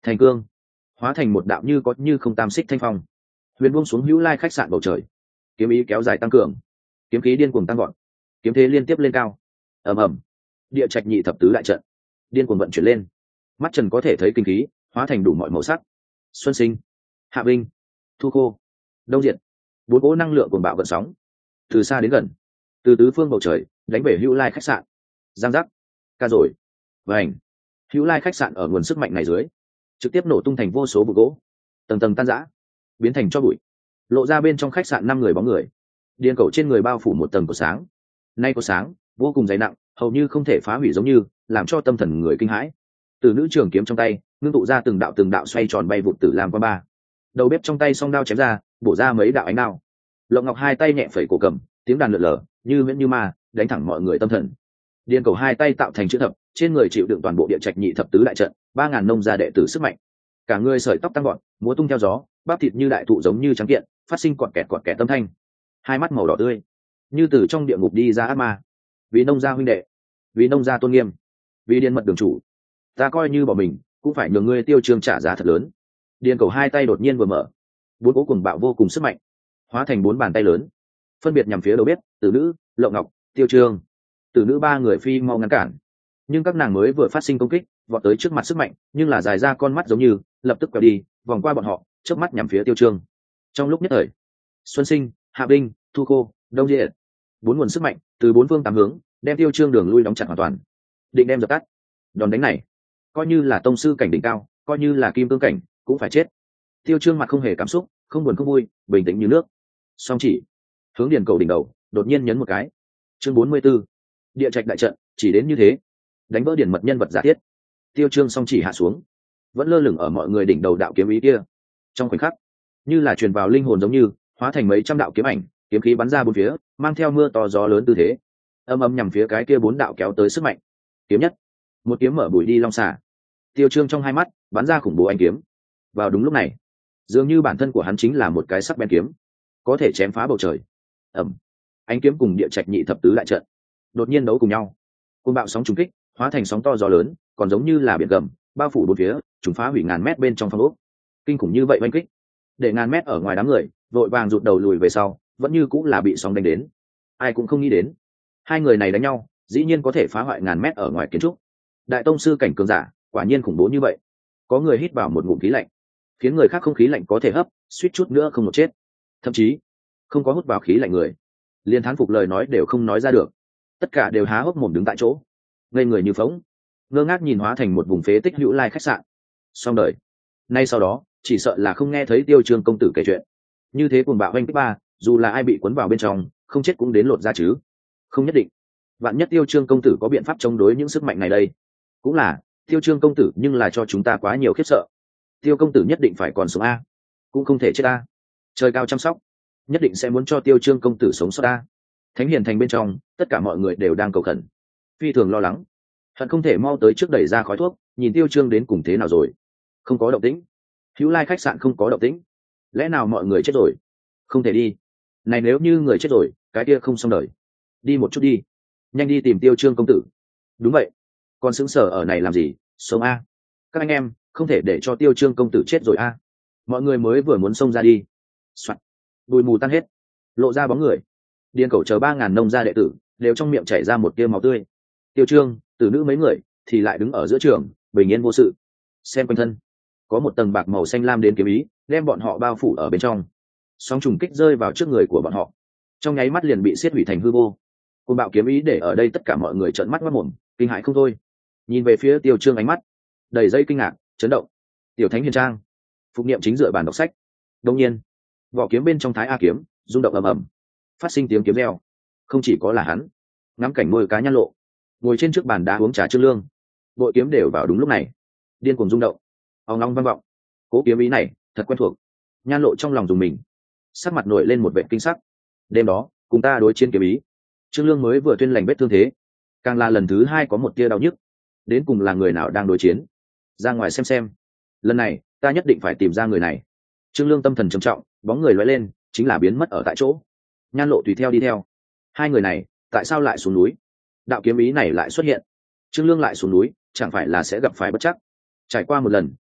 thành cương, hóa thành một đạo như có như không tam xích thanh phong, huyền buông xuống hữu lai khách sạn bầu trời. Kiếm ý kéo dài tăng cường, kiếm khí điên cuồng tăng gọn, kiếm thế liên tiếp lên cao. Ầm ầm, địa trạch nhị thập tứ đại trận điên cuồng vận chuyển lên, mắt trần có thể thấy kinh khí hóa thành đủ mọi màu sắc. Xuân sinh, hạ binh, thu khô, đông diệt, bốn cỗ năng lượng cuồng bạo vận sóng từ xa đến gần, từ tứ phương bầu trời đánh về hữu lai khách sạn. Giang giác, ca rồi, vành, hữu lai khách sạn ở nguồn sức mạnh này dưới trực tiếp nổ tung thành vô số bụi gỗ, tầng tầng tan rã, biến thành cho bụi, lộ ra bên trong khách sạn năm người bóng người. Điên cầu trên người bao phủ một tầng của sáng, nay có sáng vô cùng dày nặng, hầu như không thể phá hủy, giống như làm cho tâm thần người kinh hãi. Từ nữ trường kiếm trong tay ngưng tụ ra từng đạo từng đạo xoay tròn bay vụt tử làm qua ba. Đầu bếp trong tay song đao chém ra, bổ ra mấy đạo ánh đao. Lộng Ngọc hai tay nhẹ phẩy cổ cầm, tiếng đàn lượn lờ như huyễn như ma, đánh thẳng mọi người tâm thần. Điên cầu hai tay tạo thành chữ thập, trên người chịu đựng toàn bộ địa trạch nhị thập tứ đại trận, ba ngàn nông gia đệ tử sức mạnh. Cả người sợi tóc tăng gọn, múa tung theo gió, bắp thịt như đại thụ giống như trắng kiện, phát sinh quạt kẹt quạt kẹt tâm thanh. Hai mắt màu đỏ tươi, như từ trong địa ngục đi ra ác ma. Vì nông gia huynh đệ, vì nông gia tôn nghiêm, vì điên mật đường chủ, ta coi như bỏ mình cũng phải nhường ngươi Tiêu Trương trả giá thật lớn. Điên cầu hai tay đột nhiên vừa mở, bốn cỗ cùng bạo vô cùng sức mạnh hóa thành bốn bàn tay lớn, phân biệt nhằm phía đầu bếp, tử nữ, Lộng Ngọc, Tiêu Trương. Tử nữ ba người phi mau ngăn cản, nhưng các nàng mới vừa phát sinh công kích vọt tới trước mặt sức mạnh, nhưng là dài ra con mắt giống như lập tức quẹo đi vòng qua bọn họ, trước mắt nhằm phía Tiêu Trương. Trong lúc nhất thời, Xuân sinh, Hạ binh, thu khô, đông diệt, bốn nguồn sức mạnh từ bốn phương tám hướng đem Tiêu Trương đường lui đóng chặt hoàn toàn, định đem dập tắt. Đòn đánh này coi như là tông sư cảnh đỉnh cao, coi như là kim cương cảnh cũng phải chết. Tiêu Trương mặt không hề cảm xúc, không buồn không vui, bình tĩnh như nước. Song chỉ hướng điền cầu đỉnh đầu đột nhiên nhấn một cái. Chương bốn mươi 44, địa trạch đại trận, chỉ đến như thế đánh vỡ điển mật nhân vật giả thiết. Tiêu Trương song chỉ hạ xuống, vẫn lơ lửng ở mọi người đỉnh đầu đạo kiếm ý kia. Trong khoảnh khắc, như là truyền vào linh hồn giống như hóa thành mấy trăm đạo kiếm ảnh, kiếm khí bắn ra bốn phía, mang theo mưa to gió lớn tư thế, âm âm nhằm phía cái kia bốn đạo kéo tới sức mạnh. Kiếm nhất, một kiếm mở bụi đi long xả. Tiêu Trương trong hai mắt bắn ra khủng bố ánh kiếm. Vào đúng lúc này, dường như bản thân của hắn chính là một cái sắc bén kiếm, có thể chém phá bầu trời. Ầm, ánh kiếm cùng địa trạch nhị thập tứ đại trận đột nhiên đấu cùng nhau, cơn bạo sóng trùng kích hóa thành sóng to gió lớn, còn giống như là biển gầm bao phủ bốn phía, trùng phá hủy ngàn mét bên trong phong ốc. Kinh khủng như vậy oanh kích, để ngàn mét ở ngoài đám người vội vàng rụt đầu lùi về sau, vẫn như cũng là bị sóng đánh đến. Ai cũng không nghĩ đến, hai người này đánh nhau dĩ nhiên có thể phá hoại ngàn mét ở ngoài kiến trúc. Đại tông sư cảnh cường giả quả nhiên khủng bố như vậy. Có người hít vào một ngụm khí lạnh, khiến người khác không khí lạnh có thể hấp, suýt chút nữa không một chết. Thậm chí không có hút vào khí lạnh người, liên thán phục lời nói đều không nói ra được, tất cả đều há hốc mồm đứng tại chỗ, ngây người như phóng, ngơ ngác nhìn hóa thành một vùng phế tích hữu lai khách sạn. Xong đời. Nay sau đó chỉ sợ là không nghe thấy Tiêu Trương công tử kể chuyện. Như thế cuồng bạo oanh kích ba, dù là ai bị cuốn vào bên trong, không chết cũng đến lột ra chứ. Không nhất định. Vạn nhất Tiêu Trương công tử có biện pháp chống đối những sức mạnh này đây. Cũng là, Tiêu Trương công tử nhưng là cho chúng ta quá nhiều khiếp sợ. Tiêu công tử nhất định phải còn sống a, cũng không thể chết a. Trời cao chăm sóc, nhất định sẽ muốn cho Tiêu Trương công tử sống sót a. Thánh Hiền thành bên trong, tất cả mọi người đều đang cầu khẩn, phi thường lo lắng, hận không thể mau tới trước đẩy ra khói thuốc, nhìn Tiêu Trương đến cùng thế nào rồi. Không có động tĩnh. Hữu Lai khách sạn không có động tĩnh. Lẽ nào mọi người chết rồi? Không thể đi. Này nếu như người chết rồi, cái kia không xong đời. Đi một chút đi, nhanh đi tìm Tiêu Trương công tử. Đúng vậy, còn sững sờ ở này làm gì, sống a. Các anh em, không thể để cho Tiêu Trương công tử chết rồi a. Mọi người mới vừa muốn xông ra đi. Soạn. Bụi mù tan hết, lộ ra bóng người. Điên cầu chờ ba ngàn nông gia đệ tử đều trong miệng chảy ra một tia máu tươi. Tiêu Trương, tử nữ mấy người thì lại đứng ở giữa trường, bình yên vô sự. Xem quanh thân, có một tầng bạc màu xanh lam đến kiếm ý, đem bọn họ bao phủ ở bên trong. Sóng trùng kích rơi vào trước người của bọn họ, trong nháy mắt liền bị xiết hủy thành hư vô. Cơn bạo kiếm ý để ở đây tất cả mọi người trợn mắt mắt mồm, kinh hãi không thôi. Nhìn về phía Tiêu Trương, ánh mắt đầy dây kinh ngạc, chấn động. Tiểu Thánh Hiền Trang, Phục Niệm chính dựa bàn đọc sách. Đương nhiên, vỏ kiếm bên trong Thái A kiếm rung động ầm ầm, phát sinh tiếng kiếm reo. Không chỉ có là hắn, ngắm cảnh môi cá nhăn lộ, ngồi trên trước bàn đá uống trà Trương Lương, bội kiếm đều vào đúng lúc này, điên cuồng rung động, ong long vang vọng. Cố kiếm ý này thật quen thuộc. Nhan lộ trong lòng dùng mình, sắc mặt nổi lên một vẻ kinh sắc. Đêm đó cùng ta đối chiến kiếm ý, Trương Lương mới vừa tuyên lành vết thương thế, càng là lần thứ hai có một tia đau nhức. Đến cùng là người nào đang đối chiến? Ra ngoài xem xem. Lần này ta nhất định phải tìm ra người này. Trương Lương tâm thần trầm trọng, bóng người lóe lên, chính là biến mất ở tại chỗ. Nhan lộ tùy theo đi theo. Hai người này tại sao lại xuống núi? Đạo kiếm ý này lại xuất hiện, Trương Lương lại xuống núi, chẳng phải là sẽ gặp phải bất chắc? Trải qua một lần,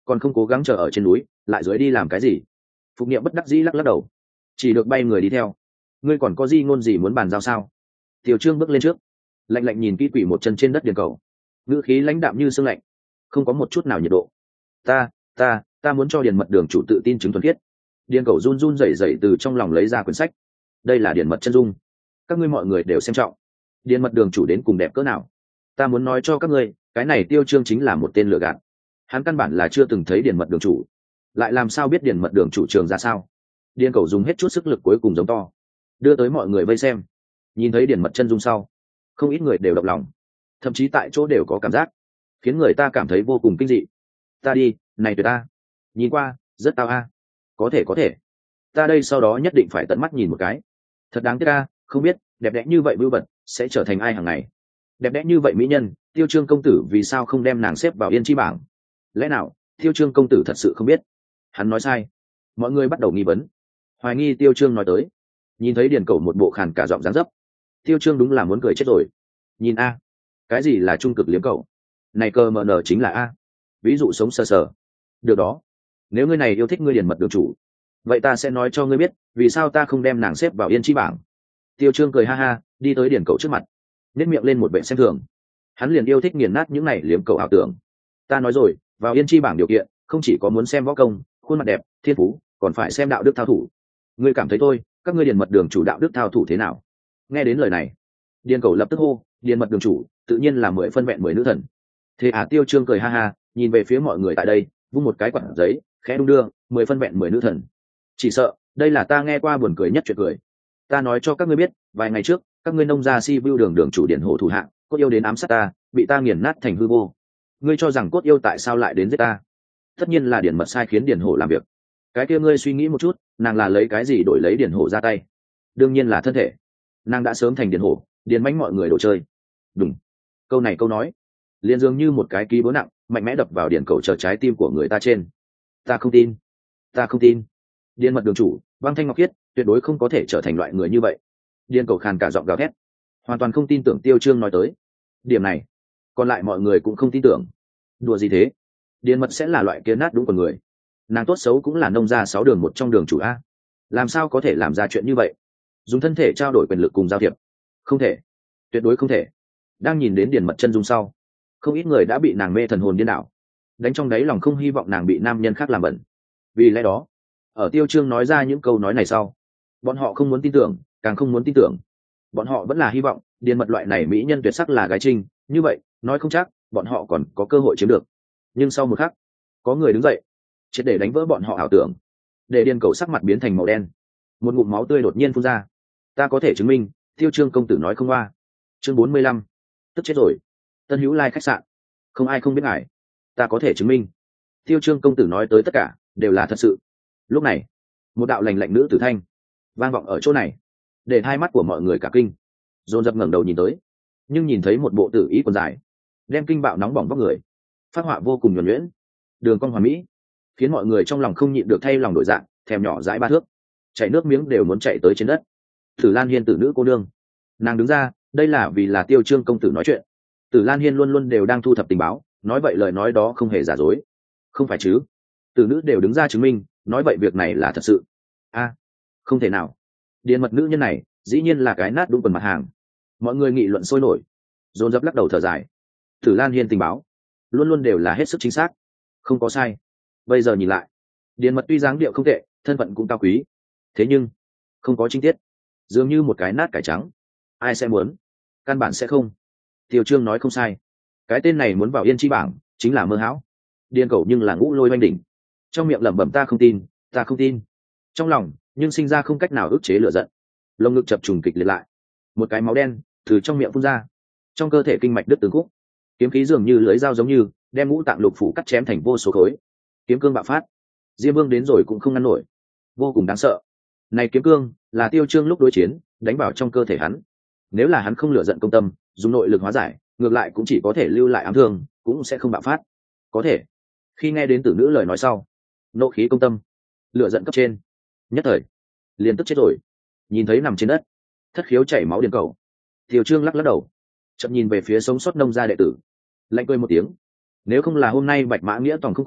còn không cố gắng chờ ở trên núi lại dưới đi làm cái gì? Phục Niệm bất đắc dĩ lắc lắc đầu, chỉ được bay người đi theo. Ngươi còn có gì ngôn gì muốn bàn giao sao? Tiểu Trương bước lên trước, lạnh lạnh nhìn kỹ quỷ một chân trên đất điền cầu, ngữ khí lãnh đạm như sương lạnh, không có một chút nào nhiệt độ. Ta, ta, ta muốn cho điền mật đường chủ tự tin chứng thuần khiết. Điền cầu run run rẩy rẩy từ trong lòng lấy ra quyển sách. Đây là điền mật chân dung, các ngươi mọi người đều xem trọng. Điền mật đường chủ đến cùng đẹp cỡ nào? Ta muốn nói cho các ngươi, cái này Tiêu Trương chính là một tên lừa gạt. Hắn căn bản là chưa từng thấy điền mật đường chủ, lại làm sao biết điền mật đường chủ trường ra sao? Điền cầu dùng hết chút sức lực cuối cùng giống to, đưa tới mọi người vây xem. Nhìn thấy điền mật chân dung sau, không ít người đều động lòng, thậm chí tại chỗ đều có cảm giác, khiến người ta cảm thấy vô cùng kinh dị. Ta đi, này tuyệt ta, nhìn qua rất tao a. Có thể có thể, ta đây sau đó nhất định phải tận mắt nhìn một cái. Thật đáng tiếc a, không biết đẹp đẽ như vậy bưu bật sẽ trở thành ai hàng ngày. Đẹp đẽ như vậy mỹ nhân, Tiêu Trương công tử vì sao không đem nàng xếp vào yên chi bảng? Lẽ nào Tiêu Trương công tử thật sự không biết? Hắn nói sai. Mọi người bắt đầu nghi vấn, hoài nghi Tiêu Trương nói tới. Nhìn thấy điền cầu một bộ khàn cả giọng dáng dấp, Tiêu Trương đúng là muốn cười chết rồi. Nhìn a, cái gì là trung cực liếm cầu? Này cơ mờ nở chính là a. Ví dụ sống sờ sờ. Được đó, nếu ngươi này yêu thích ngươi điền mật đường chủ, vậy ta sẽ nói cho ngươi biết vì sao ta không đem nàng xếp vào yên chi bảng. Tiêu Trương cười ha ha, đi tới điền cầu trước mặt, nét miệng lên một vẻ xem thường. Hắn liền yêu thích nghiền nát những này liếm cầu ảo tưởng. Ta nói rồi, vào yên chi bảng điều kiện không chỉ có muốn xem võ công, khuôn mặt đẹp, thiên phú, còn phải xem đạo đức thao thủ. Ngươi cảm thấy thôi, các ngươi điền mật đường chủ đạo đức thao thủ thế nào? Nghe đến lời này, điền cầu lập tức hô, điền mật đường chủ tự nhiên là mười phân vẹn mười nữ thần. Thế à? Tiêu Trương cười ha ha, nhìn về phía mọi người tại đây, vung một cái quạt giấy, khẽ đung đưa, mười phân vẹn mười nữ thần. Chỉ sợ đây là ta nghe qua buồn cười nhất chuyện cười. Ta nói cho các ngươi biết, vài ngày trước các ngươi nông gia si view đường đường chủ điển hổ thủ hạng cốt yêu đến ám sát ta, bị ta nghiền nát thành hư vô. Ngươi cho rằng cốt yêu tại sao lại đến giết ta? Tất nhiên là điển mật sai khiến điển hổ làm việc. Cái kia ngươi suy nghĩ một chút, nàng là lấy cái gì đổi lấy điển hổ ra tay? Đương nhiên là thân thể. Nàng đã sớm thành điển hổ, điển mánh mọi người đồ chơi. Đúng. Câu này câu nói liền dường như một cái ký búa nặng mạnh mẽ đập vào điển cầu chờ trái tim của người ta trên. Ta không tin, ta không tin. Điền mật đường chủ băng thanh ngọc khiết, tuyệt đối không có thể trở thành loại người như vậy. Điền cầu khàn cả giọng gào thét, hoàn toàn không tin tưởng Tiêu Trương nói tới điểm này. Còn lại mọi người cũng không tin tưởng. Đùa gì thế? Điền mật sẽ là loại kia nát đúng con người? Nàng tốt xấu cũng là nông gia sáu đường một trong đường chủ a, làm sao có thể làm ra chuyện như vậy? Dùng thân thể trao đổi quyền lực cùng giao thiệp? Không thể, tuyệt đối không thể. Đang nhìn đến điền mật chân dung sau, không ít người đã bị nàng mê thần hồn điên đảo, đánh trong đáy lòng không hy vọng nàng bị nam nhân khác làm bẩn. Vì lẽ đó, ở Tiêu Trương nói ra những câu nói này sau, bọn họ không muốn tin tưởng, càng không muốn tin tưởng. Bọn họ vẫn là hy vọng điền mật loại này mỹ nhân tuyệt sắc là gái trinh, như vậy nói không chắc bọn họ còn có cơ hội chiếm được. Nhưng sau một khắc, có người đứng dậy, triệt để đánh vỡ bọn họ ảo tưởng, để điền cầu sắc mặt biến thành màu đen, một ngụm máu tươi đột nhiên phun ra. Ta có thể chứng minh Tiêu Trương công tử nói không qua. Chương bốn mươi lăm, tức chết rồi. Tân Hữu Lai khách sạn, không ai không biết ngài. Ta có thể chứng minh Tiêu Trương công tử nói tới tất cả đều là thật sự. Lúc này, một đạo lành lạnh nữ tử thanh vang vọng ở chỗ này, để hai mắt của mọi người cả kinh, dồn dập ngẩng đầu nhìn tới, nhưng nhìn thấy một bộ tử ý quần dài, đem kinh bạo nóng bỏng vóc người, phát họa vô cùng nhuần nhuyễn, đường cong hoàn mỹ, khiến mọi người trong lòng không nhịn được thay lòng đổi dạng, thèm nhỏ dãi ba thước, chảy nước miếng đều muốn chạy tới trên đất. Tử Lan Hiên tử nữ cô nương, nàng đứng ra, đây là vì là Tiêu Trương công tử nói chuyện. Tử Lan Hiên luôn luôn đều đang thu thập tình báo, nói vậy lời nói đó không hề giả dối. Không phải chứ? Tử nữ đều đứng ra chứng minh, nói vậy việc này là thật sự. A, không thể nào. Điền mật nữ nhân này dĩ nhiên là cái nát đúng quần mặt hàng. Mọi người nghị luận sôi nổi, dồn dập lắc đầu thở dài. Tử Lan Hiên tình báo luôn luôn đều là hết sức chính xác, không có sai. Bây giờ nhìn lại, điền mật tuy dáng điệu không tệ, thân phận cũng cao quý, thế nhưng không có chính tiết, dường như một cái nát cải trắng. Ai sẽ muốn? Căn bản sẽ không. Tiêu Trương nói không sai, cái tên này muốn vào yên chi bảng chính là mơ hão. Điền cầu nhưng là ngũ lôi oanh đỉnh, trong miệng lẩm bẩm ta không tin, ta không tin, trong lòng nhưng sinh ra không cách nào ức chế lửa giận, lồng ngực chập trùng kịch liệt lại, một cái máu đen từ trong miệng phun ra, trong cơ thể kinh mạch đứt từng khúc, kiếm khí dường như lưới dao giống như đem ngũ tạng lục phủ cắt chém thành vô số khối, kiếm cương bạo phát, diêm vương đến rồi cũng không ngăn nổi, vô cùng đáng sợ. Này kiếm cương là Tiêu Trương lúc đối chiến đánh vào trong cơ thể hắn, nếu là hắn không lửa giận công tâm, dùng nội lực hóa giải, ngược lại cũng chỉ có thể lưu lại ám thương, cũng sẽ không bạo phát. Có thể khi nghe đến tử nữ lời nói sau, nộ khí công tâm, lửa giận cấp trên, nhất thời liền tức chết rồi. Nhìn thấy nằm trên đất thất khiếu chảy máu điền cầu, Tiêu Trương lắc lắc đầu, chậm nhìn về phía sống sót nông gia đệ tử, lạnh cười một tiếng. Nếu không là hôm nay Bạch Mã Nghĩa toàn không còn,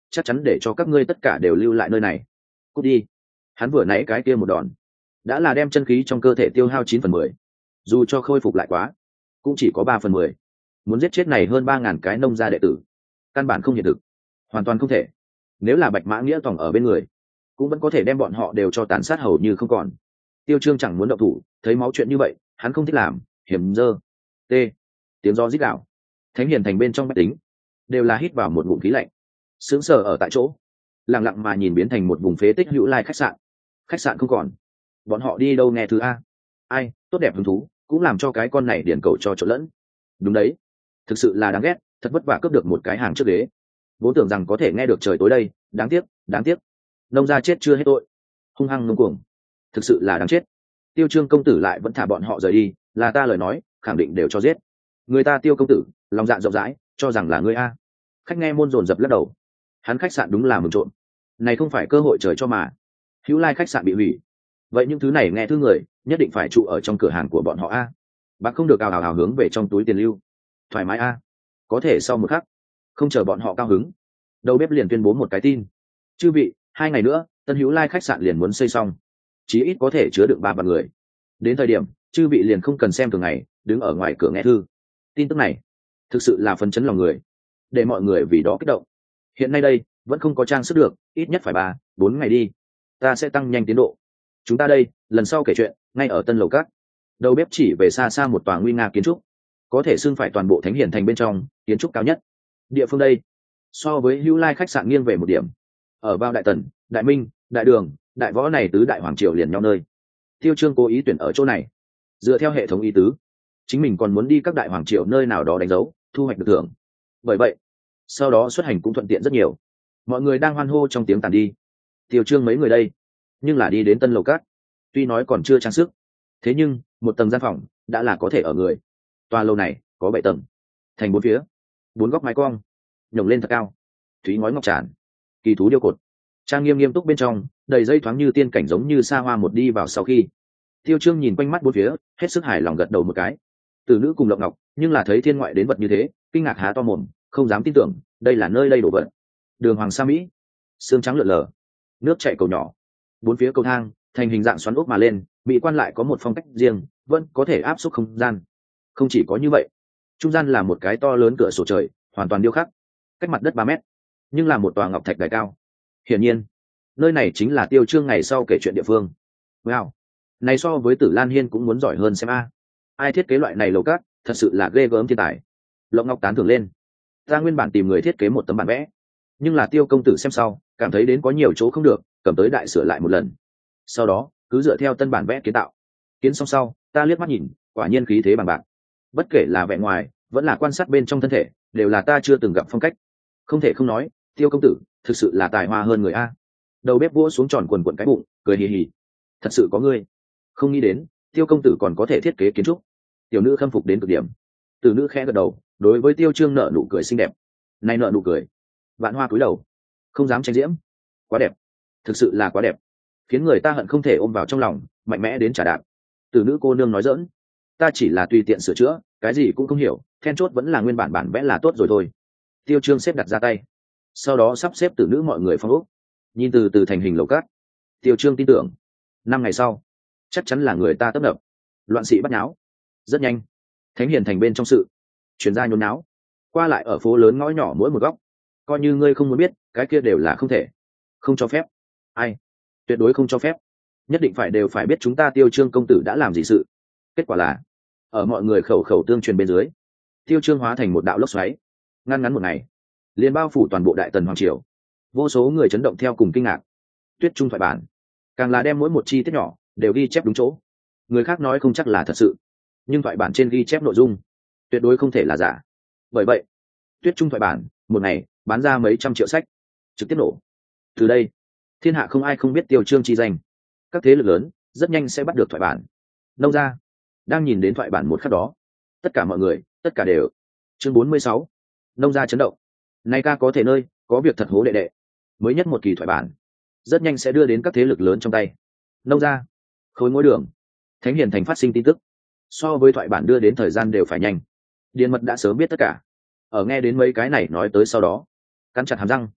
chắc chắn để cho các ngươi tất cả đều lưu lại nơi này. Cút đi. Hắn vừa nãy cái kia một đòn đã là đem chân khí trong cơ thể tiêu hao chín phần mười, dù cho khôi phục lại quá cũng chỉ có ba phần mười. Muốn giết chết này hơn ba ngàn cái nông gia đệ tử căn bản không hiện thực, hoàn toàn không thể. Nếu là Bạch Mã Nghĩa Tòng ở bên người cũng vẫn có thể đem bọn họ đều cho tàn sát hầu như không còn. Tiêu Trương chẳng muốn động thủ, thấy máu chuyện như vậy hắn không thích làm, hiểm dơ. T. Tiếng gió rít gào. Thánh Hiền Thành bên trong bách tính đều là hít vào một ngụm khí lạnh, sững sờ ở tại chỗ, lặng lặng mà nhìn biến thành một vùng phế tích Hữu Lai khách sạn. Khách sạn không còn, bọn họ đi đâu nghe thứ a? Ai tốt đẹp hứng thú, cũng làm cho cái con này điển cầu cho trộn lẫn. Đúng đấy, thực sự là đáng ghét, thật vất vả cướp được một cái hàng trước ghế, vốn tưởng rằng có thể nghe được trời tối đây, đáng tiếc, đáng tiếc. Nông gia chết chưa hết tội, hung hăng ngông cuồng, thực sự là đáng chết. Tiêu Trương công tử lại vẫn thả bọn họ rời đi, là ta lời nói khẳng định đều cho giết. Người ta Tiêu công tử lòng dạ rộng rãi, cho rằng là ngươi a. Khách nghe môn dồn dập lắc đầu. Hắn khách sạn đúng là mừng trộm, này không phải cơ hội trời cho mà. Hữu Lai khách sạn bị hủy, vậy những thứ này nghe thứ người nhất định phải trụ ở trong cửa hàng của bọn họ a. Bác không được ào ào ào hướng về trong túi tiền lưu, thoải mái a. Có thể sau một khắc, không chờ bọn họ cao hứng, đầu bếp liền tuyên bố một cái tin: chư vị, hai ngày nữa Tân Hữu Lai khách sạn liền muốn xây xong, chí ít có thể chứa được ba vạn người. Đến thời điểm chư vị liền không cần xem thường ngày đứng ở ngoài cửa nghe thư. Tin tức này thực sự là phấn chấn lòng người, để mọi người vì đó kích động. Hiện nay đây vẫn không có trang sức được, ít nhất phải ba bốn ngày đi, ta sẽ tăng nhanh tiến độ. Chúng ta đây lần sau kể chuyện ngay ở Tân Lầu Các. Đầu bếp chỉ về xa xa một tòa nguy nga kiến trúc, có thể xưng phải toàn bộ Thánh Hiền Thành bên trong kiến trúc cao nhất. Địa phương đây so với Hữu Lai khách sạn nghiêng về một điểm, ở vào Đại Tần, Đại Minh, Đại Đường, Đại Võ này tứ đại hoàng triều liền nhau nơi. Tiêu Trương cố ý tuyển ở chỗ này, dựa theo hệ thống ý tứ, chính mình còn muốn đi các đại hoàng triều nơi nào đó đánh dấu, thu hoạch được thưởng. Bởi vậy sau đó xuất hành cũng thuận tiện rất nhiều. Mọi người đang hoan hô trong tiếng tàn đi. Tiêu Trương mấy người đây nhưng là đi đến Tân Lầu Các, tuy nói còn chưa trang sức, thế nhưng một tầng gian phòng đã là có thể ở người. Tòa lầu này có bảy tầng, thành bốn phía, bốn góc mái cong nhổng lên thật cao, thúy ngói ngọc tràn, kỳ thú điêu cột, trang nghiêm nghiêm túc. Bên trong đầy dây thoáng như tiên cảnh, giống như xa hoa. Một đi vào sau khi Tiêu Trương nhìn quanh mắt bốn phía, hết sức hài lòng gật đầu một cái. Từ nữ cùng Lộng Ngọc nhưng là thấy thiên ngoại đến vật như thế, kinh ngạc há to mồm, không dám tin tưởng đây là nơi đây đổ vật. Đường hoàng sa mỹ, xương trắng lượn lờ, nước chảy cầu nhỏ, bốn phía cầu thang thành hình dạng xoắn ốc mà lên, mỹ quan lại có một phong cách riêng, vẫn có thể áp suất không gian. Không chỉ có như vậy, trung gian là một cái to lớn cửa sổ trời, hoàn toàn điêu khắc, cách mặt đất ba mét, nhưng là một tòa ngọc thạch đài cao. Hiển nhiên nơi này chính là Tiêu Trương ngày sau kể chuyện địa phương. Wow, này so với Tử Lan Hiên cũng muốn giỏi hơn xem a. Ai thiết kế loại này lầu cát, thật sự là ghê gớm thiên tài. Lộng Ngọc tán thưởng lên. Ta nguyên bản tìm người thiết kế một tấm bản vẽ, nhưng là Tiêu công tử xem sau cảm thấy đến có nhiều chỗ không được, cầm tới đại sửa lại một lần, sau đó cứ dựa theo tân bản vẽ kiến tạo. Kiến xong sau ta liếc mắt nhìn, quả nhiên khí thế bằng bạc, bất kể là vẻ ngoài vẫn là quan sát bên trong thân thể, đều là ta chưa từng gặp phong cách. Không thể không nói, Tiêu công tử thực sự là tài hoa hơn người a. Đầu bếp vỗ xuống tròn quần quần cái bụng, cười hì hì. Thật sự có ngươi, không nghĩ đến Tiêu công tử còn có thể thiết kế kiến trúc. Tiểu nữ khâm phục đến cực điểm. Từ nữ khẽ gật đầu, đối với Tiêu Trương nở nụ cười xinh đẹp. Này nở nụ cười, Vạn Hoa cúi đầu, không dám tranh diễm. Quá đẹp, thực sự là quá đẹp, khiến người ta hận không thể ôm vào trong lòng, mạnh mẽ đến trả đạp. Từ nữ cô nương nói giỡn, ta chỉ là tùy tiện sửa chữa, cái gì cũng không hiểu, then chốt vẫn là nguyên bản bản vẽ là tốt rồi thôi. Tiêu Trương xếp đặt ra tay, sau đó sắp xếp từ nữ mọi người phong ốc, nhìn từ từ thành hình lầu cát. Tiêu Trương tin tưởng năm ngày sau chắc chắn là người ta tấp nập, loạn sĩ bắt nháo. Rất nhanh, Thánh Hiền Thành bên trong sự chuyển ra nhốn náo, qua lại ở phố lớn ngõ nhỏ mỗi một góc. Coi như ngươi không muốn biết, cái kia đều là không thể, không cho phép. Ai? Tuyệt đối không cho phép, nhất định phải đều phải biết chúng ta Tiêu Trương công tử đã làm gì sự. Kết quả là ở mọi người khẩu khẩu tương truyền bên dưới, Tiêu Trương hóa thành một đạo lốc xoáy, ngăn ngắn một ngày liền bao phủ toàn bộ Đại Tần hoàng triều. Vô số người chấn động theo cùng kinh ngạc. Tuyết Trung thoại bản càng là đem mỗi một chi tiết nhỏ đều ghi chép đúng chỗ. Người khác nói không chắc là thật sự, nhưng thoại bản trên ghi chép nội dung tuyệt đối không thể là giả. Bởi vậy Tuyết Trung thoại bản một ngày bán ra mấy trăm triệu sách, trực tiếp nổ. Từ đây thiên hạ không ai không biết Tiêu Trương chi danh. Các thế lực lớn rất nhanh sẽ bắt được thoại bản. Nông gia đang nhìn đến thoại bản một khắc đó, tất cả mọi người tất cả đều. Chương bốn mươi sáu, nông gia chấn động. Nay ca có thể nơi có việc thật hố đệ đệ. Mới nhất một kỳ thoại bản rất nhanh sẽ đưa đến các thế lực lớn trong tay. Nông gia, khối ngôi đường, Thánh Hiền Thành phát sinh tin tức, so với thoại bản đưa đến thời gian đều phải nhanh. Điền Mật đã sớm biết tất cả, ở nghe đến mấy cái này nói tới sau đó, cắn chặt hàm răng.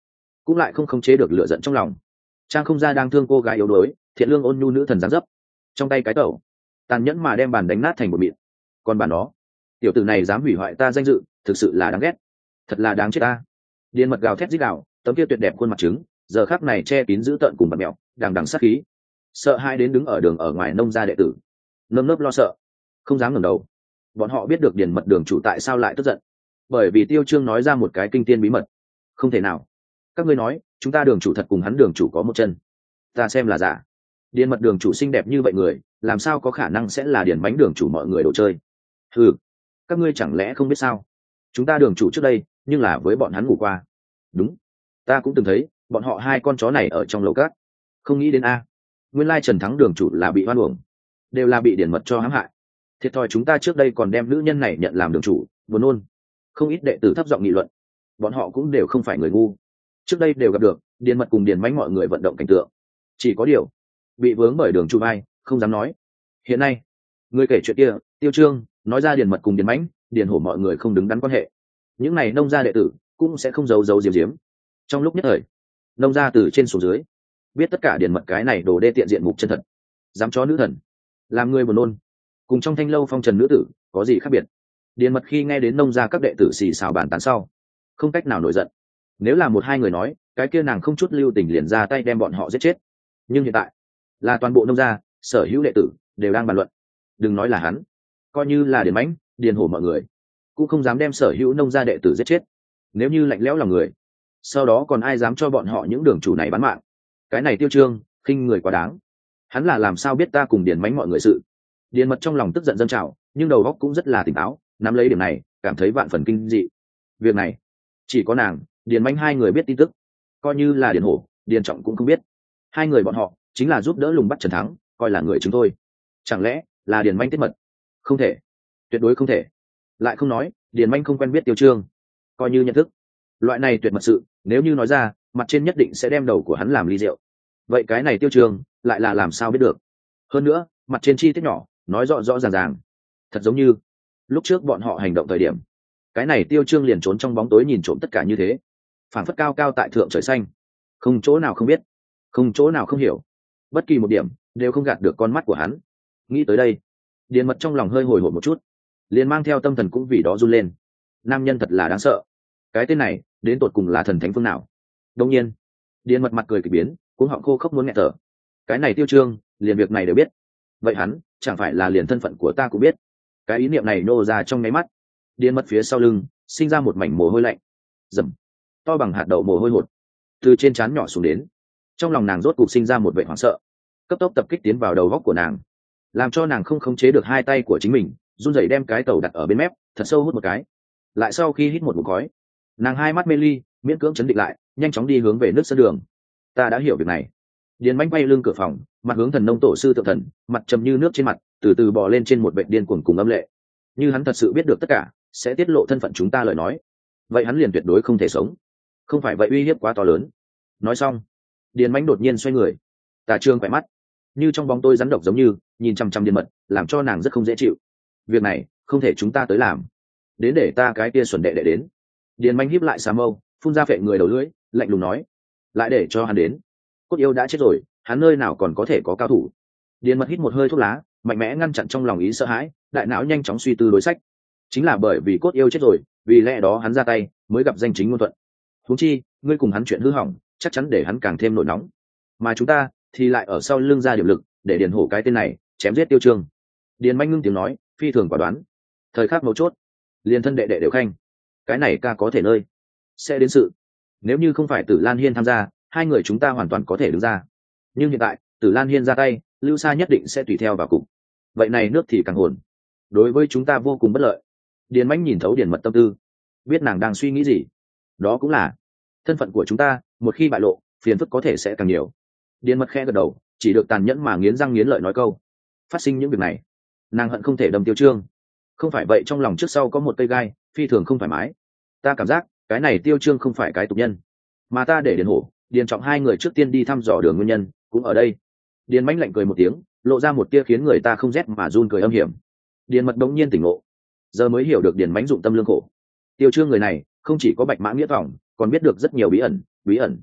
cũng lại không khống chế được lửa giận trong lòng. Trang không ra đang thương cô gái yếu đuối, thiện lương ôn nhu nữ thần dáng dấp, trong tay cái tẩu tàn nhẫn mà đem bàn đánh nát thành một mịn. Còn bàn đó, tiểu tử này dám hủy hoại ta danh dự, thực sự là đáng ghét, thật là đáng chết ta. Điền Mật gào thét rít gào, tấm kia tuyệt đẹp khuôn mặt trứng giờ khắc này che kín dữ tợn cùng bật mẹo, đằng đằng sát khí, sợ hai đến đứng ở đường ở ngoài nông gia đệ tử nơm nớp lo sợ, không dám ngẩng đầu. Bọn họ biết được Điền Mật đường chủ tại sao lại tức giận, bởi vì Tiêu Trương nói ra một cái kinh tiên bí mật. Không thể nào, các ngươi nói chúng ta đường chủ thật cùng hắn đường chủ có một chân, ta xem là giả. Điền Mật đường chủ xinh đẹp như vậy người, làm sao có khả năng sẽ là Điền Bánh đường chủ mọi người đồ chơi? Ừ, các ngươi chẳng lẽ không biết sao? Chúng ta đường chủ trước đây nhưng là với bọn hắn ngủ qua. Đúng, ta cũng từng thấy bọn họ hai con chó này ở trong lầu cát. Không nghĩ đến a, nguyên lai Trần Thắng đường chủ là bị hoan uổng, đều là bị Điền Mật cho hãm hại. Thiệt thòi chúng ta trước đây còn đem nữ nhân này nhận làm đường chủ, buồn nôn. Không ít đệ tử thấp giọng nghị luận, bọn họ cũng đều không phải người ngu, trước đây đều gặp được Điền Mật cùng Điền Mánh mọi người vận động cảnh tượng, chỉ có điều bị vướng bởi đường chủ vai, không dám nói. Hiện nay người kể chuyện kia, Tiêu Trương nói ra Điền Mật cùng Điền Mánh, Điền Hổ mọi người không đứng đắn quan hệ, những này nông gia đệ tử cũng sẽ không giấu giấu diếm diếm. Trong lúc nhất thời, nông gia từ trên xuống dưới biết tất cả Điền Mật cái này đồ đê tiện diện mục chân thật, dám chó nữ thần, làm người buồn nôn, cùng trong thanh lâu phong trần nữ tử có gì khác biệt. Điền Mật khi nghe đến nông gia các đệ tử xì xào bàn tán sau, không cách nào nổi giận. Nếu là một hai người nói, cái kia nàng không chút lưu tình liền ra tay đem bọn họ giết chết. Nhưng hiện tại là toàn bộ nông gia sở hữu đệ tử đều đang bàn luận, đừng nói là hắn, coi như là Điền Mãnh, Điền Hổ mọi người cũng không dám đem sở hữu nông gia đệ tử giết chết. Nếu như lạnh lẽo lòng người, sau đó còn ai dám cho bọn họ những đường chủ này bán mạng? Cái này Tiêu Trương khinh người quá đáng, hắn là làm sao biết ta cùng Điền Mãnh mọi người sự? Điền Mật trong lòng tức giận dâng trào, nhưng đầu óc cũng rất là tỉnh táo, nắm lấy điểm này cảm thấy vạn phần kinh dị. Việc này chỉ có nàng, Điền Mãnh hai người biết tin tức, coi như là Điền Hổ, Điền Trọng cũng không biết. Hai người bọn họ chính là giúp đỡ lùng bắt Trần Thắng, coi là người chúng tôi. Chẳng lẽ là Điền Mãnh tiết mật? Không thể, tuyệt đối không thể. Lại không nói Điền Mãnh không quen biết Tiêu Trương, coi như nhận thức loại này tuyệt mật sự, nếu như nói ra, mặt trên nhất định sẽ đem đầu của hắn làm ly rượu. Vậy cái này Tiêu Trương lại là làm sao biết được? Hơn nữa mặt trên chi tiết nhỏ nói rõ rõ ràng ràng, thật giống như lúc trước bọn họ hành động thời điểm, cái này Tiêu Trương liền trốn trong bóng tối nhìn trộm tất cả như thế, phảng phất cao cao tại thượng trời xanh, không chỗ nào không biết, không chỗ nào không hiểu, bất kỳ một điểm đều không gạt được con mắt của hắn. Nghĩ tới đây, Điền Mật trong lòng hơi hồi hộp một chút, liền mang theo tâm thần cũng vì đó run lên. Nam nhân thật là đáng sợ, cái tên này đến tột cùng là thần thánh phương nào? Đông nhiên Điền Mật mặt cười kỳ biến, cuống họng khô khốc muốn nghẹt thở. Cái này Tiêu Trương liền việc này đều biết, vậy hắn chẳng phải là liền thân phận của ta cũng biết? Cái ý niệm này nô ra trong nháy mắt, Điền Mật phía sau lưng sinh ra một mảnh mồ hôi lạnh, dầm, to bằng hạt đậu mồ hôi hột từ trên trán nhỏ xuống đến. Trong lòng nàng rốt cục sinh ra một vẻ hoảng sợ, cấp tốc tập kích tiến vào đầu góc của nàng, làm cho nàng không khống chế được hai tay của chính mình, run rẩy đem cái tàu đặt ở bên mép, thật sâu hút một cái. Lại sau khi hít một ngụm khói, nàng hai mắt mê ly, miễn cưỡng chấn định lại, nhanh chóng đi hướng về nước sân đường. Ta đã hiểu việc này. Điền Mãnh bay lưng cửa phòng, mặt hướng thần nông tổ sư tượng thần, mặt trầm như nước trên mặt, từ từ bò lên trên một bệnh điên cuồng cùng âm lệ. Như hắn thật sự biết được tất cả, sẽ tiết lộ thân phận chúng ta lời nói, vậy hắn liền tuyệt đối không thể sống. Không phải vậy uy hiếp quá to lớn. Nói xong, Điền Mãnh đột nhiên xoay người, Tà Trương quay mắt, như trong bóng tôi rắn độc giống như nhìn chăm chăm Điền Mật, làm cho nàng rất không dễ chịu. Việc này không thể chúng ta tới làm, đến để ta cái kia xuẩn đệ đệ đến. Điền Mãnh híp lại xà mâu, phun ra phệ người đầu lưỡi, lạnh lùng nói, lại để cho hắn đến. Cốt yêu đã chết rồi, hắn nơi nào còn có thể có cao thủ? Điền Mật hít một hơi thuốc lá, mạnh mẽ ngăn chặn trong lòng ý sợ hãi, đại não nhanh chóng suy tư đối sách. Chính là bởi vì Cốt yêu chết rồi, vì lẽ đó hắn ra tay mới gặp danh chính ngôn thuận. Huống chi ngươi cùng hắn chuyện hư hỏng, chắc chắn để hắn càng thêm nổi nóng, mà chúng ta thì lại ở sau lưng ra điểm lực để Điền Hổ cái tên này chém giết Tiêu Trương. Điền Mãnh ngưng tiếng nói, phi thường quả đoán, thời khắc mấu chốt liền thân đệ đệ đều khanh, cái này ca có thể nơi sẽ đến sự. Nếu như không phải Tử Lan Hiên tham gia, hai người chúng ta hoàn toàn có thể đứng ra, nhưng hiện tại Tử Lan Hiên ra tay, Lưu Sa nhất định sẽ tùy theo vào cùng, vậy này nước thì càng hồn, đối với chúng ta vô cùng bất lợi. Điền Mãnh nhìn thấu Điền Mật tâm tư, biết nàng đang suy nghĩ gì, đó cũng là thân phận của chúng ta một khi bại lộ, phiền phức có thể sẽ càng nhiều. Điền Mật khẽ gật đầu, chỉ được tàn nhẫn mà nghiến răng nghiến lợi nói câu, phát sinh những việc này, nàng hận không thể đâm Tiêu Trương, không phải vậy trong lòng trước sau có một cây gai, phi thường không thoải mái. Ta cảm giác cái này Tiêu Trương không phải cái tục nhân, mà ta để Điền Hổ, Điền Trọng hai người trước tiên đi thăm dò đường nguyên nhân cũng ở đây. Điền Mãnh lạnh cười một tiếng, lộ ra một tia khiến người ta không rét mà run cười âm hiểm. Điền Mật đống nhiên tỉnh ngộ, giờ mới hiểu được Điền Mãnh dụng tâm lương khổ. Tiêu Trương người này không chỉ có bạch mã nghĩa vọng, còn biết được rất nhiều bí ẩn, bí ẩn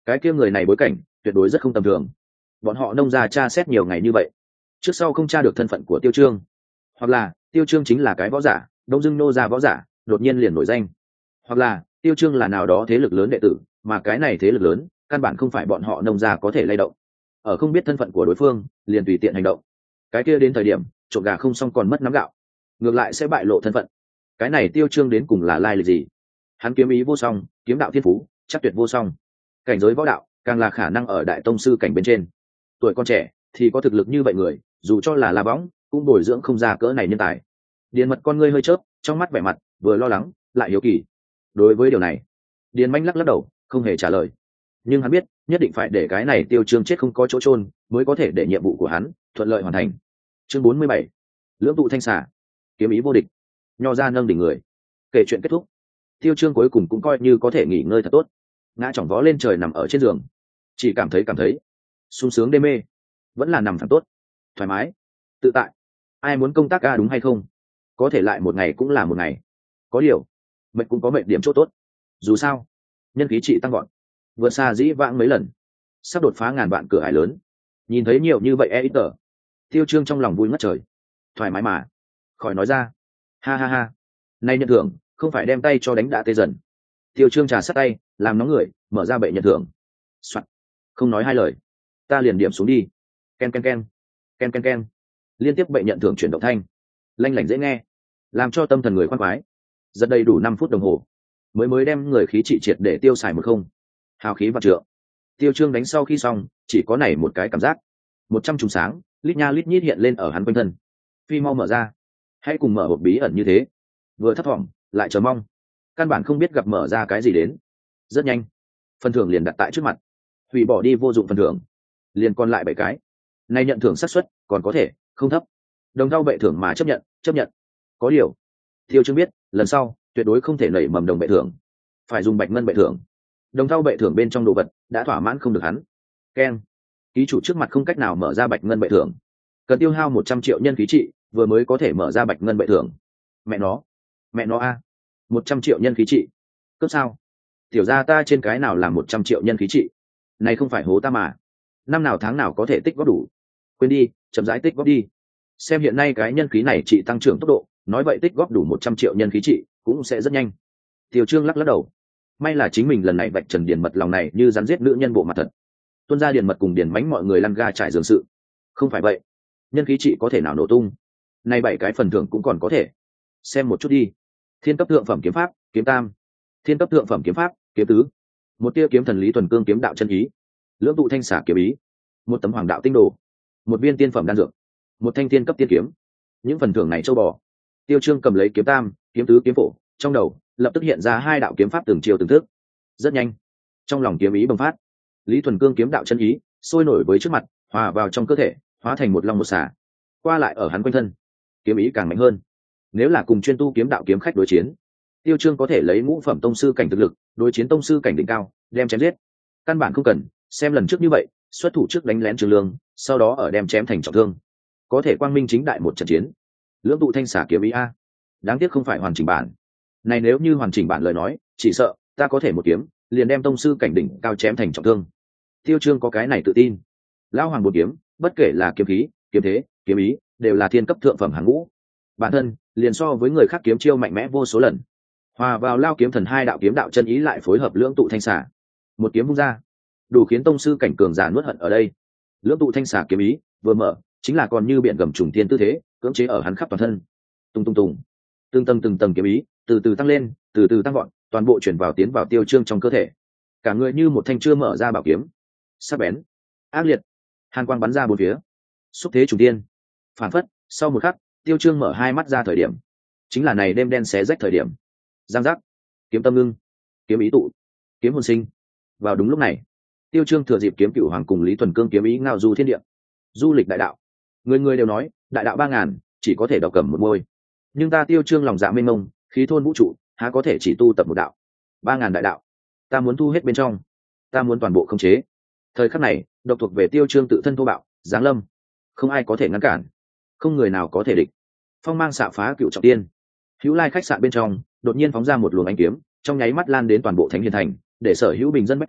cái kia người này bối cảnh tuyệt đối rất không tầm thường. Bọn họ nông gia tra xét nhiều ngày như vậy, trước sau không tra được thân phận của Tiêu Trương, hoặc là Tiêu Trương chính là cái võ giả, đông dưng nô gia võ giả đột nhiên liền nổi danh, hoặc là Tiêu Trương là nào đó thế lực lớn đệ tử, mà cái này thế lực lớn căn bản không phải bọn họ nông gia có thể lay động. Ở không biết thân phận của đối phương liền tùy tiện hành động, cái kia đến thời điểm trộm gà không xong còn mất nắm gạo, ngược lại sẽ bại lộ thân phận. Cái này Tiêu Trương đến cùng là lai lịch gì? Hắn kiếm ý vô song, kiếm đạo thiên phú chắc tuyệt vô song, cảnh giới võ đạo càng là khả năng ở đại tông sư cảnh bên trên. Tuổi con trẻ thì có thực lực như vậy người, dù cho là la võng cũng bồi dưỡng không ra cỡ này nhân tài. Điền Mật con ngươi hơi chớp, trong mắt vẻ mặt vừa lo lắng lại hiếu kỳ. Đối với điều này, Điền Manh lắc lắc đầu, không hề trả lời. Nhưng hắn biết, nhất định phải để cái này Tiêu Trương chết không có chỗ chôn, mới có thể để nhiệm vụ của hắn thuận lợi hoàn thành. Chương bốn mươi bảy, lưỡng tụ thanh xà, kiếm ý vô địch. Nho ra nâng đỉnh người. Kể chuyện kết thúc, Tiêu Trương cuối cùng cũng coi như có thể nghỉ ngơi thật tốt, ngã chỏng vó lên trời nằm ở trên giường, chỉ cảm thấy cảm thấy sung sướng đê mê, vẫn là nằm thẳng tốt, thoải mái, tự tại. Ai muốn công tác ca đúng hay không? Có thể lại một ngày cũng là một ngày. Có điều, mệnh cũng có mệnh điểm chỗ tốt. Dù sao, nhân khí trị tăng gọn, vượt xa dĩ vãng mấy lần, sắp đột phá ngàn vạn cửa ải lớn. Nhìn thấy nhiều như vậy e ít tờ, Tiêu Trương trong lòng vui ngất trời, thoải mái mà, khỏi nói ra. Ha ha ha, nay nhận thưởng không phải đem tay cho đánh đã tê dần. Tiêu Trương trà sát tay, làm nóng người, mở ra bệ nhận thưởng. Soạn. Không nói hai lời, ta liền điểm xuống đi. Ken ken ken, ken ken ken, liên tiếp bệ nhận thưởng chuyển động thanh, lanh lảnh dễ nghe, làm cho tâm thần người khoan khoái. Giật đầy đủ năm phút đồng hồ, mới mới đem người khí trị triệt để tiêu xài một không. Hào khí vạn trượng. Tiêu Trương đánh sau khi xong, chỉ có này một cái cảm giác, một trăm trùng sáng lít nha lít nhít hiện lên ở hắn quanh thân. Phi mau mở ra, hãy cùng mở hộp bí ẩn như thế. Vừa thất vọng lại chờ mong, căn bản không biết gặp mở ra cái gì đến. Rất nhanh, phần thưởng liền đặt tại trước mặt, hủy bỏ đi vô dụng phần thưởng, liền còn lại bảy cái. Nay nhận thưởng xác suất còn có thể không thấp, đồng thau bệ thưởng mà chấp nhận chấp nhận. Có điều Tiêu Trương biết, lần sau tuyệt đối không thể nảy mầm đồng bệ thưởng, phải dùng bạch ngân bệ thưởng. Đồng thau bệ thưởng bên trong đồ vật đã thỏa mãn không được hắn. Ken, ký chủ trước mặt không cách nào mở ra bạch ngân bệ thưởng, cần tiêu hao một trăm triệu nhân khí trị vừa mới có thể mở ra bạch ngân bệ thưởng. Mẹ nó, mẹ nó a, một trăm triệu nhân khí trị, cướp sao? Tiểu gia ta trên cái nào làm một trăm triệu nhân khí trị? Này không phải hố ta mà. Năm nào tháng nào có thể tích góp đủ? Quên đi, chậm rãi tích góp đi. Xem hiện nay cái nhân khí này trị tăng trưởng tốc độ, nói vậy tích góp đủ một trăm triệu nhân khí trị cũng sẽ rất nhanh. Tiêu Trương lắc lắc đầu. May là chính mình lần này vạch trần Điền Mật lòng này như rắn giết nữ nhân bộ mặt thật. Tuân ra Điền Mật cùng Điền Mánh mọi người lăn ga trải giường sự. Không phải vậy, nhân khí trị có thể nào nổ tung. Nay bảy cái phần thưởng cũng còn có thể. Xem một chút đi. Thiên cấp thượng phẩm kiếm pháp, kiếm tam. Thiên cấp thượng phẩm kiếm pháp, kiếm tứ. Một tia kiếm thần lý thuần cương kiếm đạo chân ý. Lưỡng tụ thanh xả kiếm ý. Một tấm hoàng đạo tinh đồ. Một viên tiên phẩm đan dược. Một thanh tiên cấp tiên kiếm. Những phần thưởng này châu bò. Tiêu Trương cầm lấy kiếm tam, kiếm tứ, kiếm phổ, trong đầu lập tức hiện ra hai đạo kiếm pháp từng chiều từng thức. Rất nhanh, trong lòng kiếm ý bùng phát, lý thuần cương kiếm đạo chân ý sôi nổi với trước mặt, hòa vào trong cơ thể, hóa thành một long một xà, qua lại ở hắn quanh thân. Kiếm ý càng mạnh hơn. Nếu là cùng chuyên tu kiếm đạo kiếm khách đối chiến, Tiêu Trương có thể lấy ngũ phẩm tông sư cảnh thực lực đối chiến tông sư cảnh đỉnh cao, đem chém giết. Căn bản không cần xem lần trước như vậy, xuất thủ trước đánh lén Trương Lương, sau đó ở đem chém thành trọng thương, có thể quang minh chính đại một trận chiến. Lưỡng tụ thanh xả kiếm ý a, đáng tiếc không phải hoàn chỉnh bản. Này nếu như hoàn chỉnh bản lời nói, chỉ sợ ta có thể một kiếm liền đem tông sư cảnh đỉnh cao chém thành trọng thương. Tiêu Trương có cái này tự tin. Lão hoàng bốn kiếm, bất kể là kiếm khí, kiếm thế, kiếm ý, đều là thiên cấp thượng phẩm hàng ngũ. Bản thân liền so với người khác kiếm chiêu mạnh mẽ vô số lần. Hòa vào lao kiếm thần hai đạo kiếm đạo chân ý lại phối hợp lưỡng tụ thanh xả, một kiếm vung ra, đủ khiến tông sư cảnh cường giả nuốt hận ở đây. Lưỡng tụ thanh xả kiếm ý vừa mở, chính là còn như biển gầm trùng thiên tư thế, cưỡng chế ở hắn khắp toàn thân. Tung tung tung, từng tầng từng tầng kiếm ý từ từ tăng lên, từ từ tăng gọn, toàn bộ chuyển vào tiến vào Tiêu Trương trong cơ thể. Cả người như một thanh chưa mở ra bảo kiếm, sắc bén, ác liệt, hàn quang bắn ra bốn phía, xúc thế trùng thiên. Phản phất, sau một khắc, Tiêu Trương mở hai mắt ra thời điểm, chính là này đêm đen xé rách thời điểm. Giang giác, kiếm tâm ngưng, kiếm ý tụ, kiếm hồn sinh. Vào đúng lúc này, Tiêu Trương thừa dịp kiếm cửu hoàng cùng Lý Thuần Cương kiếm ý ngao du thiên địa. Du lịch đại đạo, người người đều nói đại đạo ba ngàn chỉ có thể đọc cầm một môi, nhưng ta Tiêu Trương lòng dạ mênh mông, khí thôn vũ trụ, há có thể chỉ tu tập một đạo. Ba ngàn đại đạo, ta muốn thu hết bên trong, ta muốn toàn bộ khống chế. Thời khắc này, độc thuộc về Tiêu Trương tự thân thô bạo, giáng lâm, không ai có thể ngăn cản, không người nào có thể địch. Phong mang xạ phá cựu trọng tiên. Hữu Lai khách sạn bên trong đột nhiên phóng ra một luồng ánh kiếm, trong nháy mắt lan đến toàn bộ Thánh Hiền thành, để sở hữu bình dân bách tính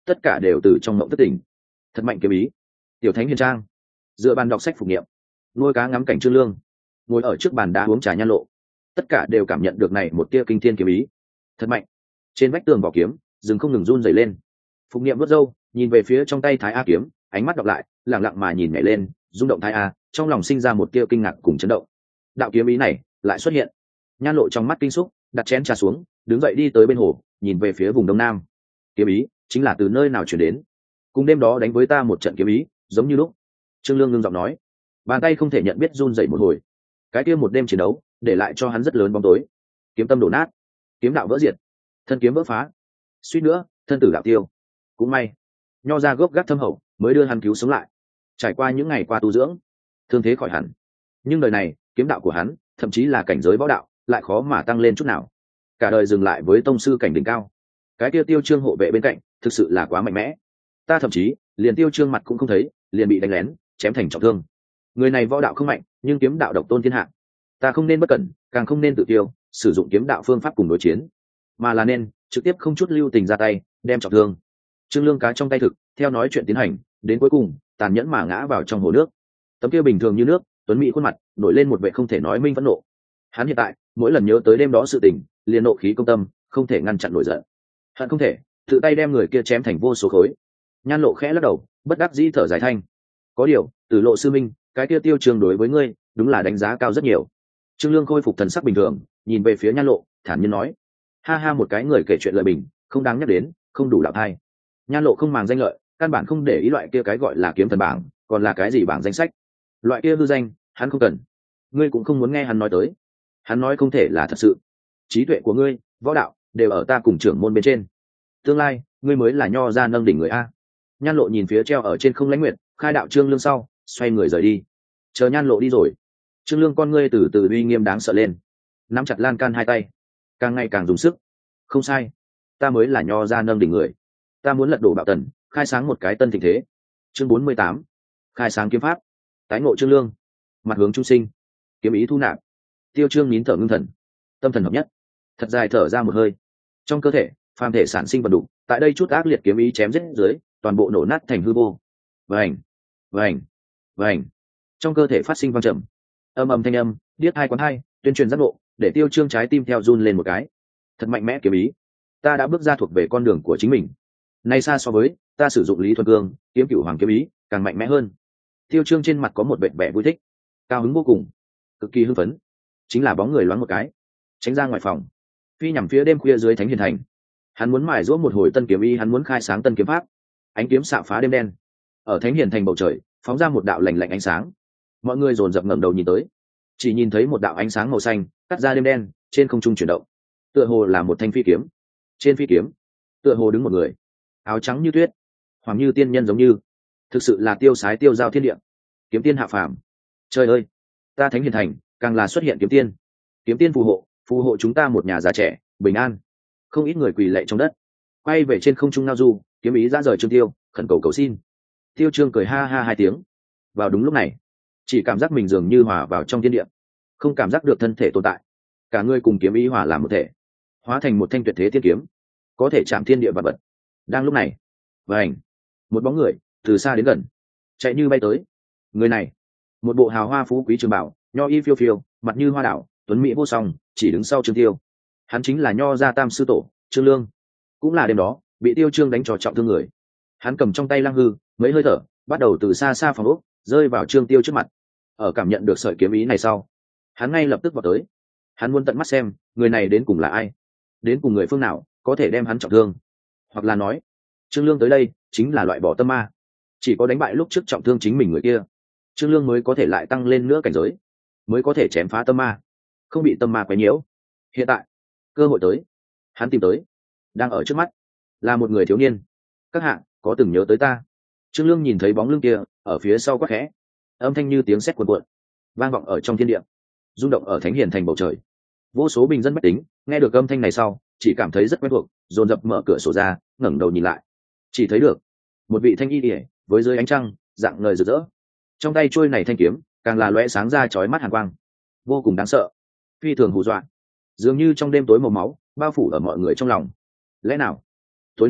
tất cả đều từ trong mộng thất tỉnh. Thật mạnh kiếm ý. Tiểu Thánh Hiền Trang dựa bàn đọc sách phục nghiệm, nuôi cá ngắm cảnh Trương Lương, ngồi ở trước bàn đá uống trà Nhan Lộ, tất cả đều cảm nhận được này một tia kinh thiên kiếm ý. Thật mạnh. Trên vách tường vỏ kiếm dừng không ngừng run rẩy lên. Phục nghiệm vớt râu, nhìn về phía trong tay Thái A kiếm, ánh mắt đọc lại, lặng lặng mà nhìn nhảy lên, rung động Thái A, trong lòng sinh ra một tia kinh ngạc cùng chấn động. Đạo kiếm ý này lại xuất hiện. Nhan Lộ trong mắt kinh xúc, đặt chén trà xuống, đứng dậy đi tới bên hồ, nhìn về phía vùng đông nam. Kiếm ý chính là từ nơi nào chuyển đến? Cùng đêm đó đánh với ta một trận kiếm ý, giống như lúc. Trương Lương ngưng giọng nói, bàn tay không thể nhận biết run rẩy một hồi. Cái kia một đêm chiến đấu, để lại cho hắn rất lớn bóng tối. Kiếm tâm đổ nát, kiếm đạo vỡ diệt, thân kiếm vỡ phá, suýt nữa thân tử đạo tiêu. Cũng may nho ra gốc gác thâm hậu, mới đưa hắn cứu sống lại. Trải qua những ngày qua tu dưỡng, thương thế khỏi hẳn. Nhưng đời này kiếm đạo của hắn, thậm chí là cảnh giới võ đạo, lại khó mà tăng lên chút nào. Cả đời dừng lại với tông sư cảnh đỉnh cao. Cái kia Tiêu Trương hộ vệ bên cạnh, thực sự là quá mạnh mẽ. Ta thậm chí liền Tiêu Trương mặt cũng không thấy, liền bị đánh lén, chém thành trọng thương. Người này võ đạo không mạnh, nhưng kiếm đạo độc tôn thiên hạ. Ta không nên bất cẩn, càng không nên tự tiêu, sử dụng kiếm đạo phương pháp cùng đối chiến, mà là nên trực tiếp không chút lưu tình ra tay, đem trọng thương. Trương Lương cá trong tay thực, theo nói chuyện tiến hành, đến cuối cùng tàn nhẫn mà ngã vào trong hồ nước. Tấm kia bình thường như nước, tuấn mỹ khuôn mặt nổi lên một vẻ không thể nói minh phẫn nộ. Hắn hiện tại mỗi lần nhớ tới đêm đó sự tình, liền nộ khí công tâm, không thể ngăn chặn nổi giận. Hận không thể tự tay đem người kia chém thành vô số khối. Nhan Lộ khẽ lắc đầu, bất đắc dĩ thở dài thanh. Có điều, Tử Lộ sư minh, cái kia Tiêu Trương đối với ngươi, đúng là đánh giá cao rất nhiều. Trương Lương khôi phục thần sắc bình thường, nhìn về phía Nhan Lộ, thản nhiên nói: ha ha, một cái người kể chuyện lợi bình, không đáng nhắc đến, không đủ đạo thai. Nhan Lộ không màng danh lợi, căn bản không để ý loại kia cái gọi là kiếm thần bảng, còn là cái gì bảng danh sách. Loại kia hư danh, hắn không cần. Ngươi cũng không muốn nghe hắn nói tới. Hắn nói không thể là thật sự. Trí tuệ của ngươi, võ đạo, đều ở ta cùng trưởng môn bên trên. Tương lai, ngươi mới là nho ra nâng đỉnh người a. Nhan Lộ nhìn phía treo ở trên không lãnh nguyệt, khai đạo Trương Lương sau, xoay người rời đi. Chờ Nhan Lộ đi rồi, Trương Lương con ngươi từ từ uy nghiêm đáng sợ lên, nắm chặt lan can hai tay, càng ngày càng dùng sức. Không sai, ta mới là nho ra nâng đỉnh người. Ta muốn lật đổ Bạo Tần, khai sáng một cái tân thịnh thế. Chương bốn mươi tám, khai sáng kiếm pháp. Tái ngộ Trương Lương, mặt hướng trung sinh, kiếm ý thu nạp. Tiêu Trương nín thở ngưng thần, tâm thần hợp nhất, thật dài thở ra một hơi. Trong cơ thể phàm thể sản sinh vật đủ, tại đây chút ác liệt kiếm ý chém giết dưới, toàn bộ nổ nát thành hư vô. Vành, vành, vành. Trong cơ thể phát sinh vang trầm, âm ầm thanh âm, điếc hai quán hai, tuyên truyền giác ngộ, để Tiêu Trương trái tim theo run lên một cái. Thật mạnh mẽ kiếm ý, ta đã bước ra thuộc về con đường của chính mình. Nay xa so với ta sử dụng Lý Thuần Cương, kiếm cửu hoàng kiếm ý, càng mạnh mẽ hơn. Tiêu Trương trên mặt có một vẻ vẻ vui thích, cao hứng vô cùng, cực kỳ hưng phấn. Chính là bóng người loáng một cái, tránh ra ngoài phòng, phi nhằm phía đêm khuya dưới Thánh Hiền Thành. Hắn muốn mài giũa một hồi tân kiếm ý, hắn muốn khai sáng tân kiếm pháp. Ánh kiếm xạ phá đêm đen, ở Thánh Hiền Thành bầu trời phóng ra một đạo lạnh lạnh ánh sáng. Mọi người dồn dập ngẩng đầu nhìn tới, chỉ nhìn thấy một đạo ánh sáng màu xanh cắt ra đêm đen, trên không trung chuyển động, tựa hồ là một thanh phi kiếm. Trên phi kiếm tựa hồ đứng một người, áo trắng như tuyết, hoàng như tiên nhân giống như. Thực sự là tiêu sái tiêu giao thiên địa, kiếm tiên hạ phàm. Trời ơi, ta Thánh Hiền Thành càng là xuất hiện kiếm tiên. Kiếm tiên phù hộ, phù hộ chúng ta một nhà già trẻ bình an. Không ít người quỳ lạy trong đất, quay về trên không trung ngao du, kiếm ý ra rời Trương Tiêu, khẩn cầu cầu xin. Tiêu Trương cười ha ha hai tiếng. Vào đúng lúc này, chỉ cảm giác mình dường như hòa vào trong thiên địa, không cảm giác được thân thể tồn tại. Cả người cùng kiếm ý hòa làm một thể, hóa thành một thanh tuyệt thế thiên kiếm, có thể chạm thiên địa vật vật. Đang lúc này, vảnh, một bóng người từ xa đến gần, chạy như bay tới. Người này, một bộ hào hoa phú quý trường bảo, nho y phiêu phiêu, mặt như hoa đảo, tuấn mỹ vô song, chỉ đứng sau Trương Tiêu. Hắn chính là nho gia tam sư tổ Trương Lương, cũng là đêm đó bị Tiêu Trương đánh trò trọng thương người. Hắn cầm trong tay lăng hư, mấy hơi thở bắt đầu từ xa xa phòng ốc, rơi vào Trương Tiêu trước mặt. Ở cảm nhận được sợi kiếm ý này sau, hắn ngay lập tức vào tới. Hắn muốn tận mắt xem người này đến cùng là ai, đến cùng người phương nào có thể đem hắn trọng thương. Hoặc là nói, Trương Lương tới đây chính là loại bỏ tâm ma. Chỉ có đánh bại lúc trước trọng thương chính mình người kia, Trương Lương mới có thể lại tăng lên nữa cảnh giới, mới có thể chém phá tâm ma, không bị tâm ma quấy nhiễu. Hiện tại cơ hội tới, hắn tìm tới, đang ở trước mắt, là một người thiếu niên. Các hạ có từng nhớ tới ta? Trương Lương nhìn thấy bóng lưng kia ở phía sau quát khẽ, âm thanh như tiếng sét cuồn cuộn, vang vọng ở trong thiên địa, rung động ở Thánh Hiền Thành bầu trời. Vô số bình dân bách tính nghe được âm thanh này sau, chỉ cảm thấy rất quen thuộc, dồn dập mở cửa sổ ra, ngẩng đầu nhìn lại, chỉ thấy được một vị thanh y điệp với dưới ánh trăng dạng ngời rực rỡ, trong tay chuôi này thanh kiếm càng là lóe sáng ra chói mắt hàn quang, vô cùng đáng sợ, phi thường hù dọa, dường như trong đêm tối màu máu bao phủ ở mọi người trong lòng. Lẽ nào tối nay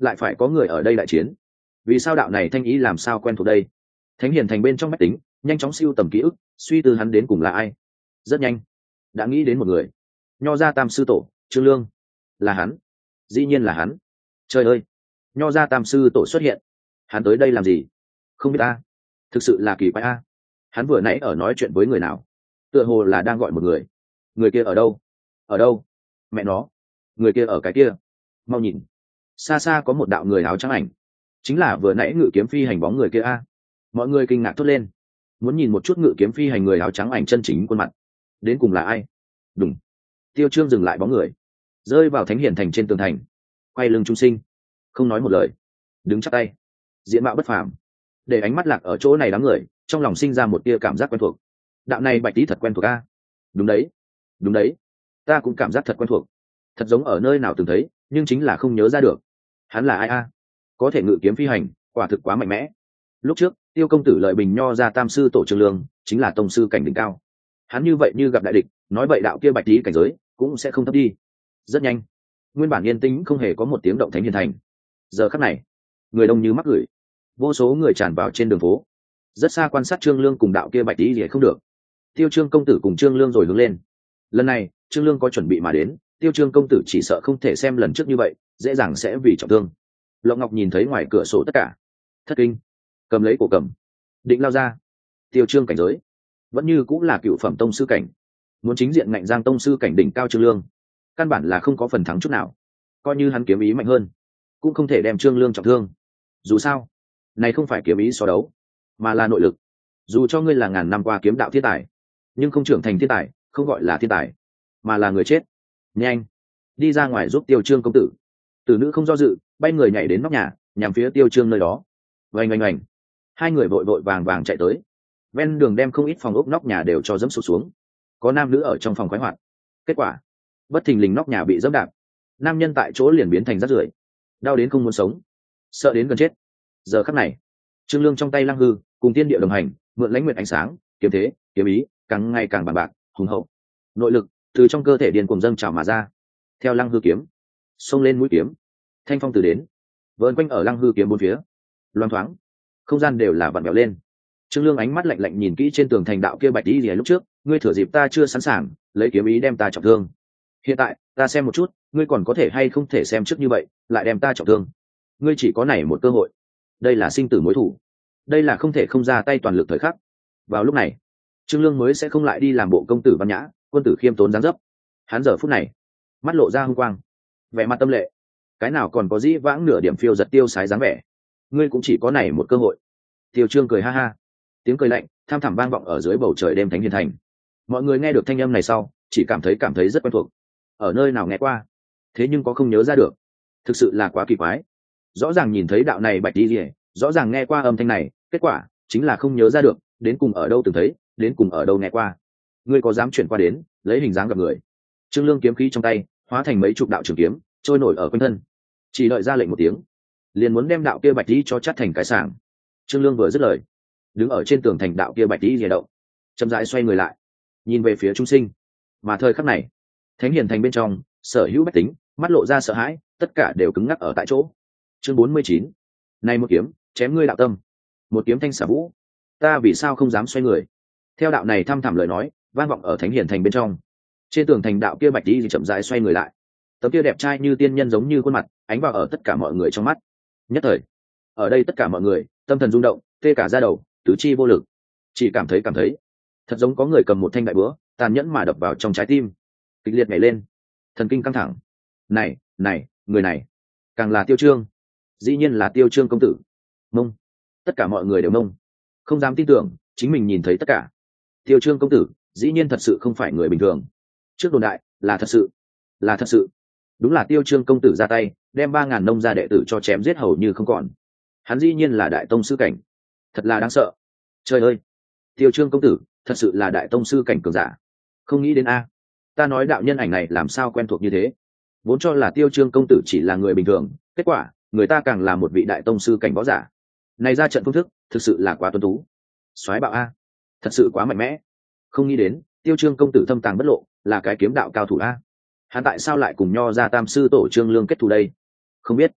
lại phải có người ở đây đại chiến. Vì sao đạo này thanh ý làm sao quen thuộc đây? Thánh hiền thành bên trong máy tính nhanh chóng siêu tầm ký ức, suy tư hắn đến cùng là ai. Rất nhanh đã nghĩ đến một người. Nho gia tam sư tổ Trương Lương. Là hắn, dĩ nhiên là hắn. Trời ơi, Nho gia tam sư tổ xuất hiện, hắn tới đây làm gì? Không biết a, thực sự là kỳ quái a. Hắn vừa nãy ở nói chuyện với người nào? Tựa hồ là đang gọi một người. Người kia ở đâu? Ở đâu? Mẹ nó, người kia ở cái kia. Mau nhìn, xa xa có một đạo người áo trắng ảnh, chính là vừa nãy ngự kiếm phi hành bóng người kia a. Mọi người kinh ngạc thốt lên, muốn nhìn một chút ngự kiếm phi hành người áo trắng ảnh chân chính khuôn mặt đến cùng là ai. Đúng, Tiêu Trương dừng lại bóng người, rơi vào thánh hiển thành trên tường thành, quay lưng trung sinh, không nói một lời, đứng chắp tay, diện mạo bất phàm, để ánh mắt lạc ở chỗ này đám người trong lòng sinh ra một tia cảm giác quen thuộc. Đạo này Bạch Tý thật quen thuộc a. Đúng đấy, đúng đấy, ta cũng cảm giác thật quen thuộc, thật giống ở nơi nào từng thấy, nhưng chính là không nhớ ra được. Hắn là ai a? Có thể ngự kiếm phi hành, quả thực quá mạnh mẽ. Lúc trước Tiêu công tử lợi bình Nho gia tam sư tổ Trương Lương chính là tông sư cảnh đỉnh cao. Hắn như vậy như gặp đại địch, nói vậy đạo kia Bạch Tý cảnh giới cũng sẽ không thấp đi. Rất nhanh, nguyên bản yên tĩnh không hề có một tiếng động thánh hiền thành. Giờ khắc này, người đông như mắc gửi, vô số người tràn vào trên đường phố. Rất xa quan sát Trương Lương cùng đạo kia Bạch Tý gì không được. Tiêu Trương công tử cùng Trương Lương rồi hướng lên. Lần này Trương Lương có chuẩn bị mà đến, Tiêu Trương công tử chỉ sợ không thể xem lần trước như vậy, dễ dàng sẽ vì trọng thương. Lộng Ngọc nhìn thấy ngoài cửa sổ tất cả, thất kinh, cầm lấy cổ cầm, định lao ra. Tiêu Trương cảnh giới vẫn như cũng là cựu phẩm tông sư cảnh, muốn chính diện ngạnh giang tông sư cảnh đỉnh cao Trương Lương, căn bản là không có phần thắng chút nào. Coi như hắn kiếm ý mạnh hơn, cũng không thể đem Trương Lương trọng thương. Dù sao, này không phải kiếm ý so đấu, mà là nội lực. Dù cho ngươi là ngàn năm qua kiếm đạo thiên tài, nhưng không trưởng thành thiên tài, không gọi là thiên tài, mà là người chết. Nhanh, đi ra ngoài giúp Tiêu Trương công tử. Tử nữ không do dự, bay người nhảy đến nóc nhà, nhằm phía Tiêu Trương nơi đó. Oanh oanh oanh, hai người vội vội vàng vàng chạy tới, ven đường đem không ít phòng ốc nóc nhà đều cho dẫm sụt xuống. Có nam nữ ở trong phòng khoái hoạt, kết quả bất thình lình nóc nhà bị dẫm đạp, nam nhân tại chỗ liền biến thành rác rưởi, đau đến không muốn sống, sợ đến gần chết. Giờ khắc này, Trương Lương trong tay lăng hư cùng tiên địa đồng hành, mượn lãnh nguyện ánh sáng, kiếm thế, kiếm ý càng ngày càng bằng bạc hùng hậu, nội lực từ trong cơ thể điền cuồng dâng trào mà ra. Theo lăng hư kiếm xông lên mũi kiếm, thanh phong từ đến vờn quanh ở lăng hư kiếm bốn phía, loang thoáng không gian đều là vặn vẹo lên. Trương Lương ánh mắt lạnh lạnh nhìn kỹ trên tường thành đạo kia Bạch Tý lìa lúc trước, ngươi thừa dịp ta chưa sẵn sàng, lấy kiếm ý đem ta trọng thương. Hiện tại ta xem một chút, ngươi còn có thể hay không thể xem trước như vậy, lại đem ta trọng thương. Ngươi chỉ có này một cơ hội, đây là sinh tử mối thủ, đây là không thể không ra tay toàn lực thời khắc. Vào lúc này, Trương Lương mới sẽ không lại đi làm bộ công tử văn nhã, quân tử khiêm tốn dáng dấp. Hắn giờ phút này, mắt lộ ra hung quang, vẻ mặt tâm lệ, cái nào còn có dĩ vãng nửa điểm phiêu giật tiêu sái dáng vẻ. Ngươi cũng chỉ có này một cơ hội. Tiêu Trương cười ha ha, tiếng cười lạnh tham thẳm vang vọng ở dưới bầu trời đêm thánh hiền thành. Mọi người nghe được thanh âm này sau, chỉ cảm thấy cảm thấy rất quen thuộc. Ở nơi nào nghe qua, thế nhưng có không nhớ ra được. Thực sự là quá kỳ quái. Rõ ràng nhìn thấy đạo này Bạch Tý lìa, rõ ràng nghe qua âm thanh này, kết quả chính là không nhớ ra được, đến cùng ở đâu từng thấy, đến cùng ở đâu nghe qua. Ngươi có dám chuyển qua đến, lấy hình dáng gặp người? Trương Lương kiếm khí trong tay hóa thành mấy chục đạo trường kiếm trôi nổi ở quanh thân, chỉ đợi ra lệnh một tiếng, liền muốn đem đạo kia Bạch Tý cho chắt thành cái sảng. Trương Lương vừa dứt lời, đứng ở trên tường thành đạo kia Bạch Tý lìa động, chậm rãi xoay người lại, nhìn về phía trung sinh. Mà thời khắc này, thánh hiền thành bên trong sở hữu bách tính mắt lộ ra sợ hãi, tất cả đều cứng ngắc ở tại chỗ. Chương bốn mươi chín, này một kiếm chém ngươi đạo tâm, một kiếm thanh xả vũ, ta vì sao không dám xoay người? Theo đạo này thăm thẳm lời nói vang vọng ở thánh hiền thành bên trong. Trên tường thành đạo kia Bạch Tý chậm rãi xoay người lại, tấm kia đẹp trai như tiên nhân giống như khuôn mặt ánh vào ở tất cả mọi người trong mắt. Nhất thời, ở đây tất cả mọi người tâm thần rung động, tê cả da đầu, tứ chi vô lực, chỉ cảm thấy cảm thấy thật giống có người cầm một thanh đại búa tàn nhẫn mà đập vào trong trái tim, kịch liệt nhảy lên, thần kinh căng thẳng. Này, này, người này, càng là Tiêu Trương, dĩ nhiên là Tiêu Trương công tử. Mông, tất cả mọi người đều mông, không dám tin tưởng chính mình nhìn thấy tất cả. Tiêu Trương công tử dĩ nhiên thật sự không phải người bình thường. Trước đồn đại là thật sự, là thật sự. Đúng là Tiêu Trương công tử ra tay đem ba ngàn nông gia đệ tử cho chém giết hầu như không còn. Hắn dĩ nhiên là đại tông sư cảnh, thật là đáng sợ. Trời ơi, Tiêu Trương công tử thật sự là đại tông sư cảnh cường giả. Không nghĩ đến a, ta nói đạo nhân ảnh này làm sao quen thuộc như thế. Vốn cho là Tiêu Trương công tử chỉ là người bình thường, kết quả người ta càng là một vị đại tông sư cảnh võ giả. Này ra trận phương thức thực sự là quá tuấn tú, soái bạo a, thật sự quá mạnh mẽ. Không nghĩ đến Tiêu Trương công tử thâm tàng bất lộ, là cái kiếm đạo cao thủ a. Hắn tại sao lại cùng Nho gia tam sư tổ Trương Lương kết thù đây? Không biết.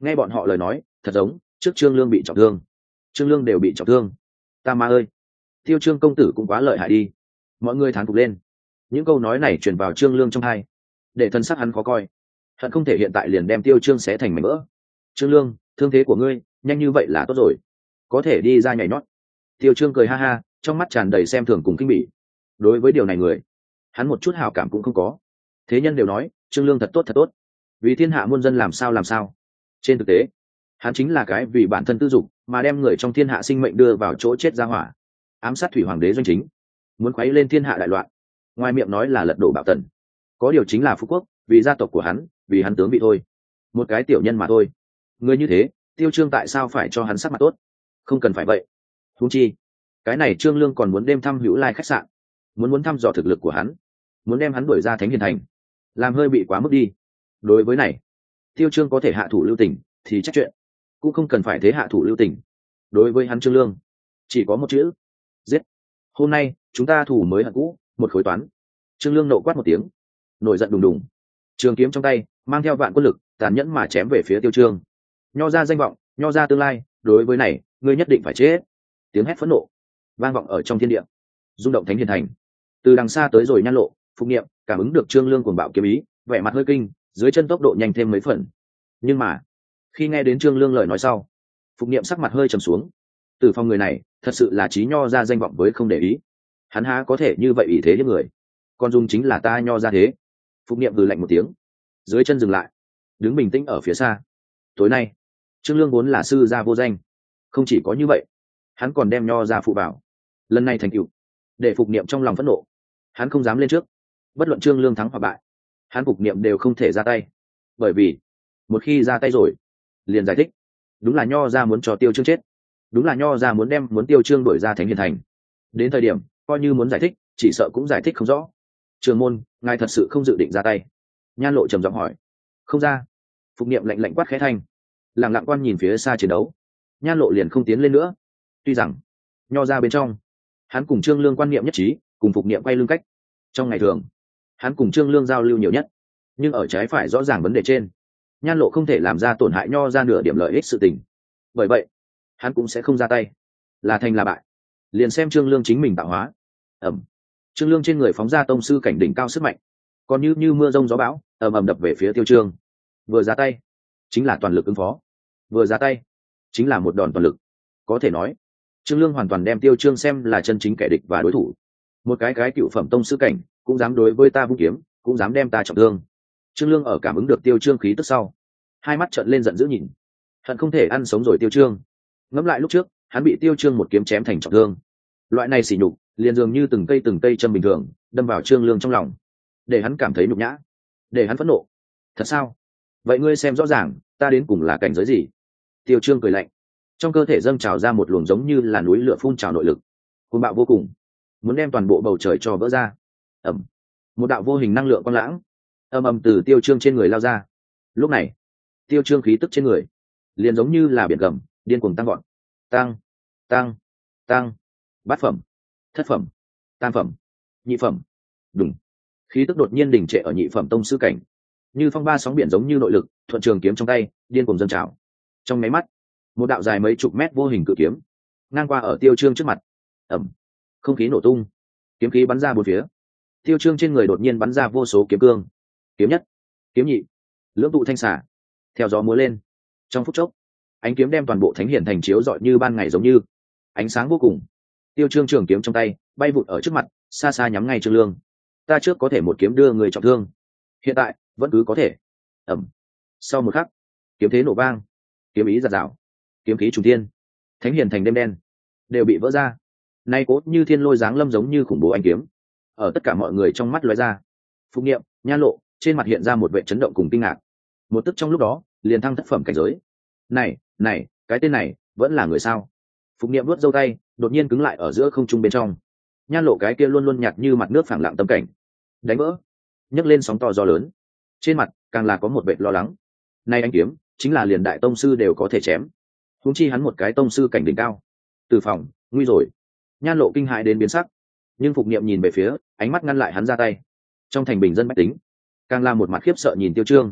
nghe bọn họ lời nói thật giống trước trương lương bị trọng thương, trương lương đều bị trọng thương. Ta ma ơi, tiêu trương công tử cũng quá lợi hại đi. Mọi người thán phục lên. Những câu nói này truyền vào trương lương trong tai, để thân sắc hắn khó coi, hận không thể hiện tại liền đem tiêu trương xé thành mảnh vỡ. Trương lương, thương thế của ngươi nhanh như vậy là tốt rồi, có thể đi ra nhảy nhót. Tiêu trương cười ha ha, trong mắt tràn đầy xem thường cùng kinh bỉ. Đối với điều này người, hắn một chút hảo cảm cũng không có. Thế nhân đều nói trương lương thật tốt thật tốt, vì thiên hạ muôn dân làm sao làm sao. Trên thực tế, hắn chính là cái vì bản thân tư dục mà đem người trong thiên hạ sinh mệnh đưa vào chỗ chết ra hỏa, ám sát thủy hoàng đế doanh chính, muốn khuấy lên thiên hạ đại loạn. Ngoài miệng nói là lật đổ Bảo Tần, có điều chính là phú quốc, vì gia tộc của hắn, vì hắn tướng vị thôi. Một cái tiểu nhân mà thôi. Người như thế, tiêu trương tại sao phải cho hắn sắc mặt tốt? Không cần phải vậy. Huống chi, cái này trương lương còn muốn đêm thăm hữu lai khách sạn, muốn muốn thăm dò thực lực của hắn, muốn đem hắn đuổi ra thánh hiền thành, làm hơi bị quá mức đi. Đối với này, tiêu trương có thể hạ thủ lưu tình thì trách chuyện, cũng không cần phải thế hạ thủ lưu tình. Đối với hắn trương lương, chỉ có một chữ: giết. Hôm nay chúng ta thủ mới hận cũ, một khối toán. Trương lương nộ quát một tiếng, nổi giận đùng đùng, trường kiếm trong tay mang theo vạn quân lực, tàn nhẫn mà chém về phía tiêu trương. Nho ra danh vọng, nho ra tương lai, đối với này ngươi nhất định phải chết. Tiếng hét phẫn nộ vang vọng ở trong thiên địa, rung động thánh hiền thành. Từ đằng xa tới rồi Nhan Lộ, Phục Niệm cảm ứng được trương lương cuồng bạo kiếm ý, vẻ mặt hơi kinh, dưới chân tốc độ nhanh thêm mấy phần. Nhưng mà khi nghe đến trương lương lời nói sau, Phục Niệm sắc mặt hơi trầm xuống. Từ phong người này thật sự là trí nho ra danh vọng với không để ý, hắn há có thể như vậy ý thế hiếp người, con dung chính là ta nho ra thế. Phục Niệm hừ lạnh một tiếng, dưới chân dừng lại, đứng bình tĩnh ở phía xa. Tối nay trương lương vốn là sư gia vô danh, không chỉ có như vậy, hắn còn đem nho ra phụ vào. Lần này thành tựu để Phục Niệm trong lòng phẫn nộ, hắn không dám lên trước. Bất luận trương lương thắng hoặc bại, hắn Phục Niệm đều không thể ra tay, bởi vì một khi ra tay rồi liền giải thích. Đúng là nho ra muốn cho tiêu trương chết, đúng là nho ra muốn đem muốn tiêu trương đuổi ra thánh hiền thành. Đến thời điểm coi như muốn giải thích, chỉ sợ cũng giải thích không rõ. Trường môn, ngài thật sự không dự định ra tay? Nhan Lộ trầm giọng hỏi. Không ra. Phục Niệm lạnh lạnh quát khẽ thanh, lặng lặng quan nhìn phía xa chiến đấu. Nhan Lộ liền không tiến lên nữa. Tuy rằng nho ra bên trong hắn cùng trương lương quan niệm nhất trí, cùng Phục Niệm quay lưng cách. Trong ngày thường hắn cùng trương lương giao lưu nhiều nhất, nhưng ở trái phải rõ ràng vấn đề trên, Nhan Lộ không thể làm ra tổn hại nho ra nửa điểm lợi ích sự tình. Bởi vậy hắn cũng sẽ không ra tay. Là thành là bại, liền xem trương lương chính mình tạo hóa. ẩm Trương lương trên người phóng ra tông sư cảnh đỉnh cao sức mạnh, còn như như mưa rông gió bão ầm ầm đập về phía tiêu trương. Vừa ra tay chính là toàn lực ứng phó, vừa ra tay chính là một đòn toàn lực. Có thể nói trương lương hoàn toàn đem tiêu trương xem là chân chính kẻ địch và đối thủ. Một cái cái cựu phẩm tông sư cảnh cũng dám đối với ta vung kiếm, cũng dám đem ta trọng thương. Trương lương ở cảm ứng được tiêu trương khí tức sau, hai mắt trợn lên giận dữ nhìn, hận không thể ăn sống rồi tiêu trương. Ngẫm lại lúc trước hắn bị tiêu trương một kiếm chém thành trọng thương, loại này sỉ nhục liền dường như từng cây từng cây châm bình thường đâm vào trương lương trong lòng, để hắn cảm thấy nhục nhã, để hắn phẫn nộ. Thật sao? Vậy ngươi xem rõ ràng ta đến cùng là cảnh giới gì? Tiêu trương cười lạnh, trong cơ thể dâng trào ra một luồng giống như là núi lửa phun trào nội lực, cuồng bạo vô cùng, muốn đem toàn bộ bầu trời cho vỡ ra. ẩm Một đạo vô hình năng lượng quang lãng ầm ầm từ tiêu trương trên người lao ra. Lúc này tiêu trương khí tức trên người liền giống như là biển gầm điên cuồng tăng gọn, tăng tăng tăng bát phẩm, thất phẩm, tam phẩm, nhị phẩm. Đùng. Khí tức đột nhiên đình trệ ở nhị phẩm tông sư cảnh, như phong ba sóng biển giống như nội lực thuận trường kiếm trong tay điên cuồng dâng trào. Trong máy mắt, một đạo dài mấy chục mét vô hình cự kiếm ngang qua ở tiêu trương trước mặt. ẩm Không khí nổ tung, kiếm khí bắn ra bốn phía. Tiêu trương trên người đột nhiên bắn ra vô số kiếm cương, kiếm nhất, kiếm nhị, lưỡng tụ thanh xả theo gió múa lên. Trong phút chốc, ánh kiếm đem toàn bộ thánh hiển thành chiếu rọi như ban ngày, giống như ánh sáng vô cùng. Tiêu trương trường kiếm trong tay bay vụt ở trước mặt, xa xa nhắm ngay trương lương. Ta trước có thể một kiếm đưa người trọng thương, hiện tại vẫn cứ có thể. ẩm Sau một khắc, kiếm thế nổ vang, kiếm ý giạt rào, kiếm khí trùng thiên, thánh hiển thành đêm đen đều bị vỡ ra. Nay cốt như thiên lôi giáng lâm giống như khủng bố ánh kiếm ở tất cả mọi người trong mắt lóe ra. Phục Niệm, Nhan Lộ trên mặt hiện ra một vẻ chấn động cùng kinh ngạc. Một tức trong lúc đó liền thăng thất phẩm cảnh giới. Này, này, cái tên này vẫn là người sao? Phục Niệm vuốt râu tay, đột nhiên cứng lại ở giữa không trung bên trong. Nhan Lộ cái kia luôn luôn nhạt như mặt nước phẳng lặng tâm cảnh đánh vỡ, nhấc lên sóng to gió lớn. Trên mặt càng là có một vẻ lo lắng. Nay anh kiếm chính là liền đại tông sư đều có thể chém, huống chi hắn một cái tông sư cảnh đỉnh cao. Từ phòng, nguy rồi. Nhan Lộ kinh hãi đến biến sắc, nhưng Phục Niệm nhìn về phía, ánh mắt ngăn lại hắn ra tay. Trong thành bình dân bách tính càng là một mặt khiếp sợ nhìn tiêu trương.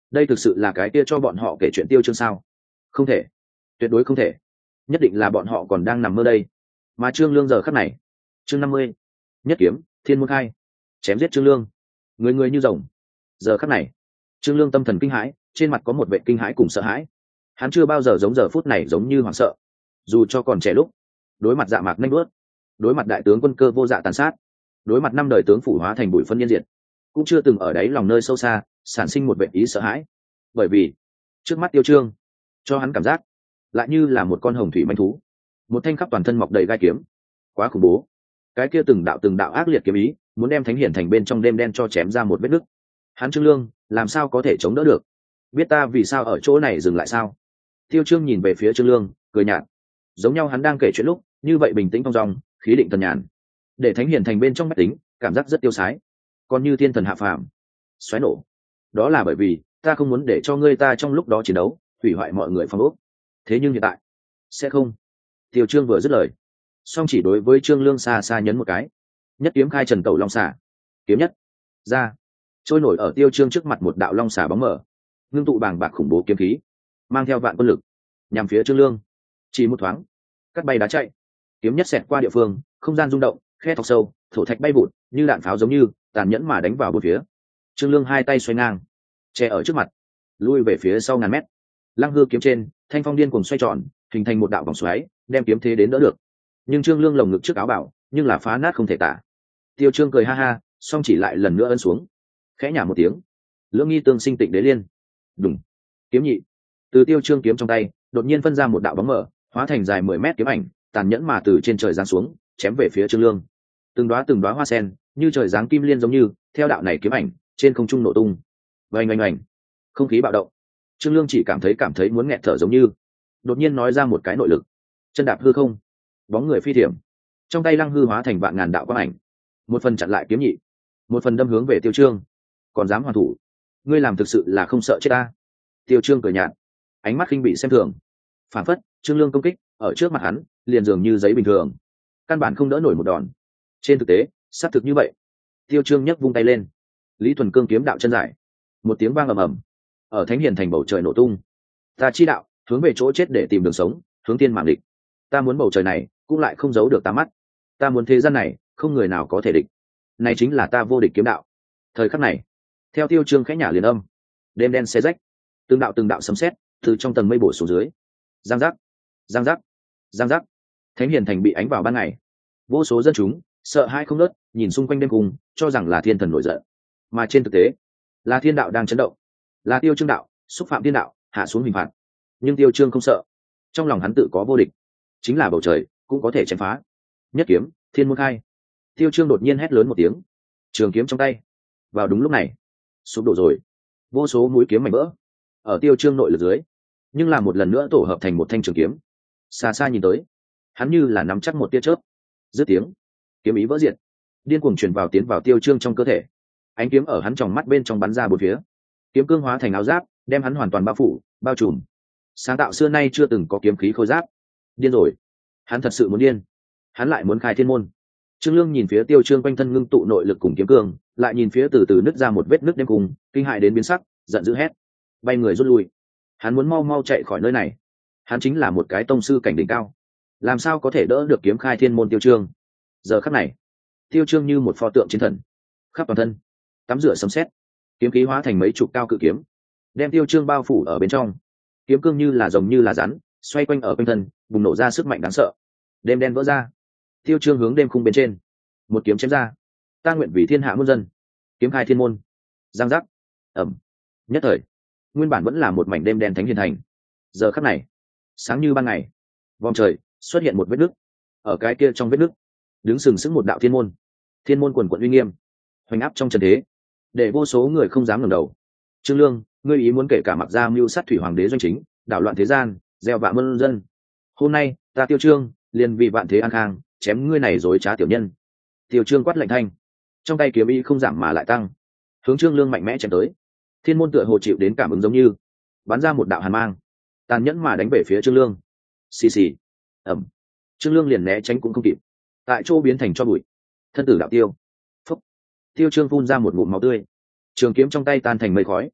đây thực sự là cái kia cho bọn họ kể chuyện Tiêu Chương sao? Không thể, tuyệt đối không thể, nhất định là bọn họ còn đang nằm mơ đây. Mà Trương Lương giờ khắc này, chương năm mươi, nhất kiếm thiên môn khai, chém giết Trương Lương, người người như rồng. Giờ khắc này, Trương Lương tâm thần kinh hãi, trên mặt có một vẻ kinh hãi cùng sợ hãi. Hắn chưa bao giờ giống giờ phút này giống như hoảng sợ, dù cho còn trẻ lúc, đối mặt Dạ Mạc nhanh bước, đối mặt đại tướng quân Cơ Vô Dạ tàn sát, đối mặt năm đời tướng phủ hóa thành bụi phân yên diệt, cũng chưa từng ở đáy lòng nơi sâu xa sản sinh một vẻ ý sợ hãi, bởi vì trước mắt Tiêu Chương cho hắn cảm giác lại như là một con hồng thủy manh thú, một thanh khắp toàn thân mọc đầy gai kiếm, quá khủng bố. Cái kia từng đạo từng đạo ác liệt kiếm ý muốn đem Thánh Hiển thành bên trong đêm đen cho chém ra một vết nứt. Hắn Trương Lương làm sao có thể chống đỡ được? Biết ta vì sao ở chỗ này dừng lại sao? Tiêu Chương nhìn về phía Trương Lương, cười nhạt, giống nhau hắn đang kể chuyện lúc như vậy bình tĩnh thong dong, khí định thần nhàn, để Thánh Hiển thành bên trong bách tính cảm giác rất tiêu sái, còn như thiên thần hạ phàm, xoáy nổ. Đó là bởi vì ta không muốn để cho ngươi ta trong lúc đó chiến đấu hủy hoại mọi người phong ốc. Thế nhưng hiện tại sẽ không. Tiêu Chương vừa dứt lời, song chỉ đối với Trương Lương xa xa nhấn một cái, nhất kiếm khai trần cầu long xả, kiếm nhất ra, trôi nổi ở Tiêu Chương trước mặt một đạo long xả bóng mở, ngưng tụ bàng bạc khủng bố kiếm khí, mang theo vạn quân lực nhằm phía Trương Lương. Chỉ một thoáng, cắt bay đá chạy, kiếm nhất xẹt qua địa phương, không gian rung động, khe thọc sâu, thổ thạch bay vụt, như đạn pháo giống như tàn nhẫn mà đánh vào bốn phía. Trương Lương hai tay xoay ngang, che ở trước mặt, lui về phía sau ngàn mét. Lăng hư kiếm trên, thanh phong điên cuồng xoay tròn, hình thành một đạo vòng xoáy, đem kiếm thế đến đỡ được. Nhưng Trương Lương lồng ngực trước áo bảo, nhưng là phá nát không thể tả. Tiêu Chương cười ha ha, song chỉ lại lần nữa ấn xuống, khẽ nhả một tiếng, lưỡng nghi tương sinh tịnh đế liên, đùng, kiếm nhị. Từ Tiêu Chương kiếm trong tay, đột nhiên phân ra một đạo bóng mở, hóa thành dài mười mét kiếm ảnh, tàn nhẫn mà từ trên trời giáng xuống, chém về phía Trương Lương. Từng đóa từng đóa hoa sen, như trời giáng kim liên giống như, theo đạo này kiếm ảnh, trên không trung nổ tung. Oanh oanh oanh, không khí bạo động. Trương Lương chỉ cảm thấy cảm thấy muốn nghẹt thở giống như, đột nhiên nói ra một cái nội lực, chân đạp hư không, bóng người phi thiểm, trong tay lăng hư hóa thành vạn ngàn đạo quang ảnh, một phần chặn lại kiếm nhị, một phần đâm hướng về Tiêu Chương. Còn dám hoàn thủ, ngươi làm thực sự là không sợ chết ta. Tiêu Chương cười nhạt, ánh mắt khinh bị xem thường. Phản phất Trương Lương công kích ở trước mặt hắn liền dường như giấy bình thường, căn bản không đỡ nổi một đòn. Trên thực tế xác thực như vậy. Tiêu Chương nhấc vung tay lên, Lý Thuần Cương kiếm đạo chân giải, một tiếng vang ầm ầm, ở Thánh Hiển thành bầu trời nổ tung. Ta chi đạo hướng về chỗ chết để tìm đường sống, hướng tiên mạng địch. Ta muốn bầu trời này cũng lại không giấu được ta mắt. Ta muốn thế gian này không người nào có thể địch. Này chính là ta vô địch kiếm đạo. Thời khắc này, theo Tiêu Chương khẽ nhả liền âm, đêm đen xé rách, từng đạo từng đạo sấm sét từ trong tầng mây bổ xuống dưới. Giang giác, giang giác, giang giác. Thánh Hiển thành bị ánh vào ban ngày. Vô số dân chúng sợ hãi không nớt, nhìn xung quanh đêm cùng, cho rằng là thiên thần nổi giận. Mà trên thực tế, là thiên đạo đang chấn động, là Tiêu Chương đạo xúc phạm thiên đạo, hạ xuống hình phạt. Nhưng Tiêu Chương không sợ, trong lòng hắn tự có vô địch, chính là bầu trời cũng có thể chém phá. Nhất kiếm thiên môn khai. Tiêu Chương đột nhiên hét lớn một tiếng, trường kiếm trong tay vào đúng lúc này sụp đổ rồi. Vô số mũi kiếm mảnh vỡ ở Tiêu Chương nội lực dưới, nhưng là một lần nữa tổ hợp thành một thanh trường kiếm. Xa xa nhìn tới, hắn như là nắm chắc một tia chớp. Dứt tiếng, kiếm ý vỡ diệt, điên cuồng truyền vào tiến vào Tiêu Chương trong cơ thể. Ánh kiếm ở hắn tròng mắt bên trong bắn ra bốn phía, kiếm cương hóa thành áo giáp, đem hắn hoàn toàn bao phủ, bao trùm. Sáng tạo xưa nay chưa từng có kiếm khí khôi giáp. Điên rồi, hắn thật sự muốn điên. Hắn lại muốn khai thiên môn. Trương Lương nhìn phía Tiêu Chương quanh thân ngưng tụ nội lực cùng kiếm cương, lại nhìn phía từ từ nứt ra một vết nứt đêm cùng, kinh hại đến biến sắc, giận dữ hét, bay người rút lui. Hắn muốn mau mau chạy khỏi nơi này. Hắn chính là một cái tông sư cảnh đỉnh cao, làm sao có thể đỡ được kiếm khai thiên môn Tiêu Chương. Giờ khắc này, Tiêu Chương như một pho tượng chiến thần, khắp toàn thân tắm rửa sấm sét, kiếm khí hóa thành mấy chục cao cự kiếm, đem Tiêu Chương bao phủ ở bên trong. Kiếm cương như là rồng như là rắn, xoay quanh ở quanh thân, bùng nổ ra sức mạnh đáng sợ. Đêm đen vỡ ra, Tiêu Chương hướng đêm khung bên trên một kiếm chém ra. Ta nguyện vì thiên hạ muôn dân, kiếm khai thiên môn. Giang giác, ẩm. Nhất thời, nguyên bản vẫn là một mảnh đêm đen Thánh Hiển thành, giờ khắc này sáng như ban ngày. Vòng trời xuất hiện một vết nứt, ở cái kia trong vết nứt đứng sừng sững một đạo thiên môn. Thiên môn quần quận uy nghiêm, hoành áp trong trần thế, để vô số người không dám ngẩng đầu. Trương Lương, ngươi ý muốn kể cả mặc ra mưu sát thủy hoàng đế doanh chính, đảo loạn thế gian, gieo vạ muôn dân. Hôm nay ta Tiêu Chương liền vì vạn thế an khang, chém ngươi này dối trá tiểu nhân. Tiêu Chương quát lạnh thanh, trong tay kiếm y không giảm mà lại tăng, hướng Trương Lương mạnh mẽ chém tới. Thiên môn tựa hồ chịu đến cảm ứng giống như, bắn ra một đạo hàn mang, tàn nhẫn mà đánh về phía Trương Lương. Xì xì, ẩm. Trương Lương liền né tránh cũng không kịp, tại chỗ biến thành cho bụi. Thân tử đạo tiêu. Phúc. Tiêu Chương phun ra một ngụm máu tươi, trường kiếm trong tay tan thành mây khói.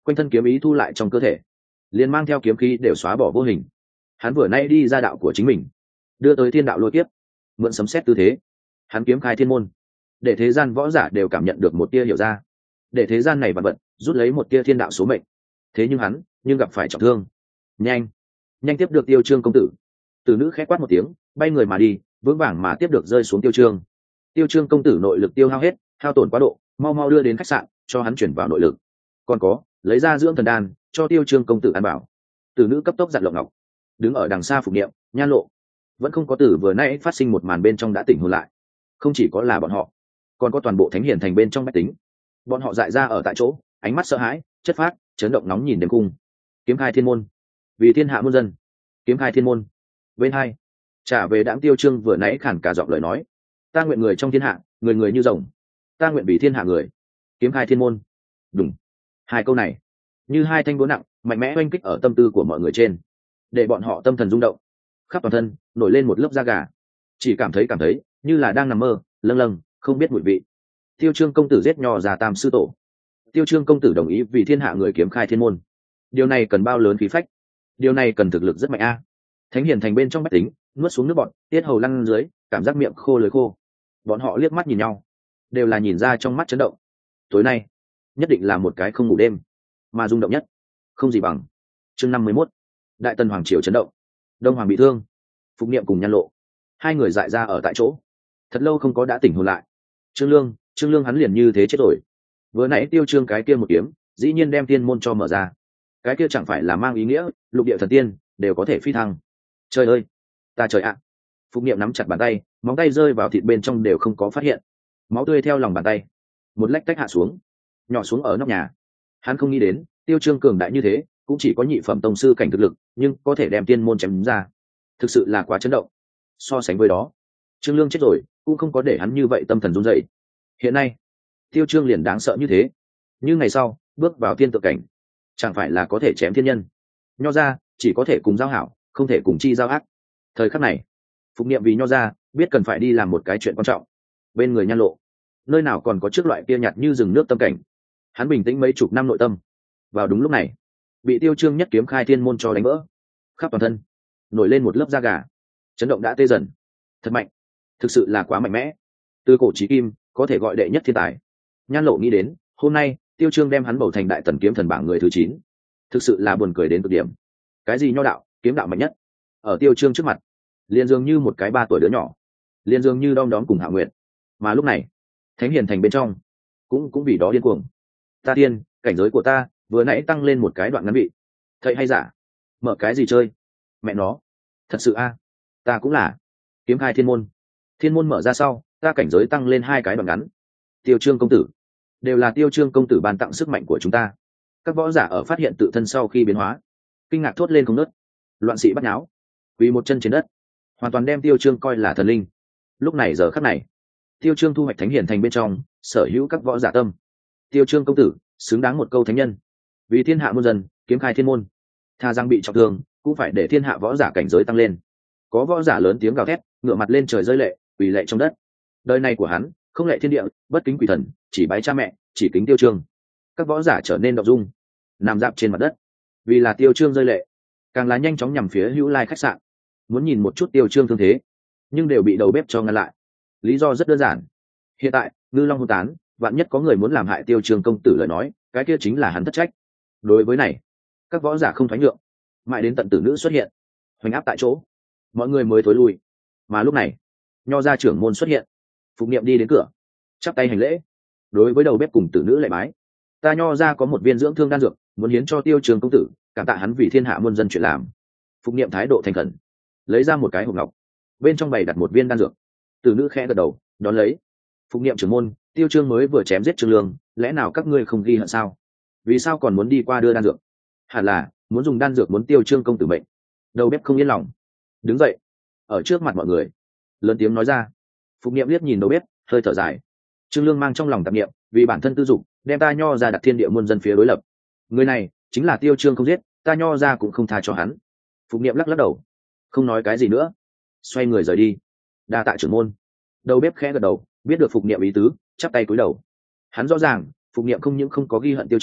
quanh thân kiếm ý thu lại trong cơ thể, liền mang theo kiếm khí đều xóa bỏ vô hình. Hắn vừa nay đi ra đạo của chính mình, đưa tới thiên đạo lôi kiếp, mượn sấm sét tư thế, hắn kiếm khai thiên môn, để thế gian võ giả đều cảm nhận được một tia hiểu ra, để thế gian này vạn vận rút lấy một tia thiên đạo số mệnh. Thế nhưng hắn nhưng gặp phải trọng thương. Nhanh, nhanh tiếp được Tiêu Trương công tử. Tử nữ khẽ quát một tiếng, bay người mà đi, vững vàng mà tiếp được rơi xuống Tiêu Trương. Tiêu Trương công tử nội lực tiêu hao hết, hao tổn quá độ, mau mau đưa đến khách sạn, cho hắn chuyển vào nội lực. Còn có, lấy ra dưỡng thần đan, cho Tiêu Trương công tử ăn bảo. Tử nữ cấp tốc dặn Lộng Ngọc. Đứng ở đằng xa Phục Niệm, Nhan Lộ, vẫn không có tử vừa nãy phát sinh một màn bên trong đã tỉnh hồn lại. Không chỉ có là bọn họ, còn có toàn bộ Thánh Hiển thành bên trong bách tính. Bọn họ dại ra ở tại chỗ, ánh mắt sợ hãi, chất phát, chấn động nóng nhìn đêm cung. Kiếm khai thiên môn, vì thiên hạ muôn dân. Kiếm khai thiên môn. Bên hai, trả về đãng Tiêu Trương vừa nãy khản cả giọng lời nói. Ta nguyện người trong thiên hạ, người người như rồng. Ta nguyện vì thiên hạ người. Kiếm khai thiên môn. Đúng. Hai câu này, như hai thanh búa nặng, mạnh mẽ oanh kích ở tâm tư của mọi người trên, để bọn họ tâm thần rung động, khắp toàn thân nổi lên một lớp da gà, chỉ cảm thấy cảm thấy như là đang nằm mơ, lâng lâng, không biết mùi vị. Tiêu Trương công tử giết nho già tam sư tổ. Tiêu Trương công tử đồng ý vì thiên hạ người kiếm khai thiên môn. Điều này cần bao lớn khí phách, điều này cần thực lực rất mạnh a. Thánh Hiển thành bên trong bách tính nuốt xuống nước bọt, tiết hầu lăn dưới, cảm giác miệng khô lưỡi khô. Bọn họ liếc mắt nhìn nhau, đều là nhìn ra trong mắt chấn động. Tối nay nhất định là một cái không ngủ đêm, mà rung động nhất không gì bằng. Chương năm mươi mốt, Đại Tần hoàng triều chấn động. Đông hoàng bị thương, Phục Niệm cùng Nhan Lộ, hai người dại ra ở tại chỗ, thật lâu không có đã tỉnh hồn lại. Trương Lương, Trương Lương hắn liền như thế chết rồi. Vừa nãy Tiêu Trương cái kia một kiếm, dĩ nhiên đem thiên môn cho mở ra. Cái kia chẳng phải là mang ý nghĩa lục địa thần tiên đều có thể phi thăng. Trời ơi, ta trời ạ. À. Phục Niệm nắm chặt bàn tay, móng tay rơi vào thịt bên trong đều không có phát hiện. Máu tươi theo lòng bàn tay, một lách tách hạ xuống, nhỏ xuống ở nóc nhà. Hắn không nghĩ đến, Tiêu Trương cường đại như thế, cũng chỉ có nhị phẩm tông sư cảnh thực lực, nhưng có thể đem tiên môn chém ra, thực sự là quá chấn động. So sánh với đó, Trương Lương chết rồi, cũng không có để hắn như vậy tâm thần run rẩy. Hiện nay, Tiêu Trương liền đáng sợ như thế, nhưng ngày sau bước vào thiên tự cảnh, chẳng phải là có thể chém thiên nhân. Nho ra chỉ có thể cùng giao hảo, không thể cùng chi giao ác. Thời khắc này, Phục Niệm vì Nho ra biết cần phải đi làm một cái chuyện quan trọng. Bên người Nhan Lộ, nơi nào còn có trước loại kia nhạt như rừng nước tâm cảnh. Hắn bình tĩnh mấy chục năm nội tâm, vào đúng lúc này bị Tiêu Trương nhất kiếm khai thiên môn cho đánh vỡ, khắp toàn thân nổi lên một lớp da gà, chấn động đã tê dần. Thật mạnh, thực sự là quá mạnh mẽ. Từ cổ chí kim có thể gọi đệ nhất thiên tài. Nhan Lộ nghĩ đến hôm nay Tiêu Trương đem hắn bầu thành Đại Tần kiếm thần bảng người thứ chín, thực sự là buồn cười đến cực điểm. Cái gì nho đạo, kiếm đạo mạnh nhất, ở Tiêu Trương trước mặt liền dường như một cái ba tuổi đứa nhỏ, liền dường như đom đóm cùng Hạ Nguyệt. Mà lúc này Thánh Hiển thành bên trong cũng cũng vì đó điên cuồng. Ta tiên, cảnh giới của ta vừa nãy tăng lên một cái đoạn ngắn vị. Thầy hay giả? Mở cái gì chơi? Mẹ nó, thật sự a, ta cũng là. Kiếm khai thiên môn, thiên môn mở ra sau, ta cảnh giới tăng lên hai cái đoạn ngắn. Tiêu Trương công tử, đều là Tiêu Trương công tử ban tặng sức mạnh của chúng ta. Các võ giả ở phát hiện tự thân sau khi biến hóa, kinh ngạc thốt lên không nớt, loạn sĩ bắt nháo, quỳ một chân trên đất, hoàn toàn đem Tiêu Trương coi là thần linh. Lúc này giờ khắc này, Tiêu Trương thu hoạch Thánh Hiển thành bên trong sở hữu các võ giả tâm. Tiêu Trương công tử xứng đáng một câu thánh nhân, vì thiên hạ muôn dân kiếm khai thiên môn. Tha rằng bị trọng thương cũng phải để thiên hạ võ giả cảnh giới tăng lên. Có võ giả lớn tiếng gào thét, ngửa mặt lên trời rơi lệ, quỳ lệ trong đất. Đời này của hắn không lệ thiên địa, bất kính quỷ thần, chỉ bái cha mẹ, chỉ kính Tiêu Trương. Các võ giả trở nên động dung, nằm dạp trên mặt đất, vì là Tiêu Trương rơi lệ, càng là nhanh chóng nhằm phía Hữu Lai khách sạn, muốn nhìn một chút Tiêu Trương thương thế, nhưng đều bị đầu bếp cho ngăn lại. Lý do rất đơn giản, hiện tại ngư long hô tán, vạn nhất có người muốn làm hại Tiêu Trương công tử lời nói, cái kia chính là hắn thất trách. Đối với này, các võ giả không thoái nhượng, mãi đến tận tử nữ xuất hiện, hoành áp tại chỗ, mọi người mới thối lui. Mà lúc này Nho gia trưởng môn xuất hiện, Phục Niệm đi đến cửa, chắp tay hành lễ, đối với đầu bếp cùng tử nữ lễ bái. Ta Nho gia có một viên dưỡng thương đan dược, muốn hiến cho Tiêu Trương công tử, cảm tạ hắn vì thiên hạ muôn dân chuyện làm. Phục Niệm thái độ thành khẩn, lấy ra một cái hộp ngọc, bên trong bày đặt một viên đan dược. Tử nữ khẽ gật đầu, đón lấy. Phục Niệm trưởng môn, Tiêu Trương mới vừa chém giết Trương Lương, lẽ nào các ngươi không ghi hận sao? Vì sao còn muốn đi qua đưa đan dược? Hẳn là muốn dùng đan dược muốn Tiêu Trương công tử mệnh. Đầu bếp không yên lòng, đứng dậy, ở trước mặt mọi người lớn tiếng nói ra. Phục Niệm liếc nhìn đầu bếp, hơi thở dài. Trương Lương mang trong lòng tạp niệm, vì bản thân tư dục, đem ta Nho ra đặt thiên địa muôn dân phía đối lập. Người này chính là Tiêu Trương không giết, ta Nho ra cũng không tha cho hắn. Phục Niệm lắc lắc đầu, không nói cái gì nữa, xoay người rời đi. Đa tạ trưởng môn. Đầu bếp khẽ gật đầu, biết được Phục Niệm ý tứ, chắp tay cúi đầu. Hắn rõ ràng Phục Niệm không những không có ghi hận Tiêu Trương,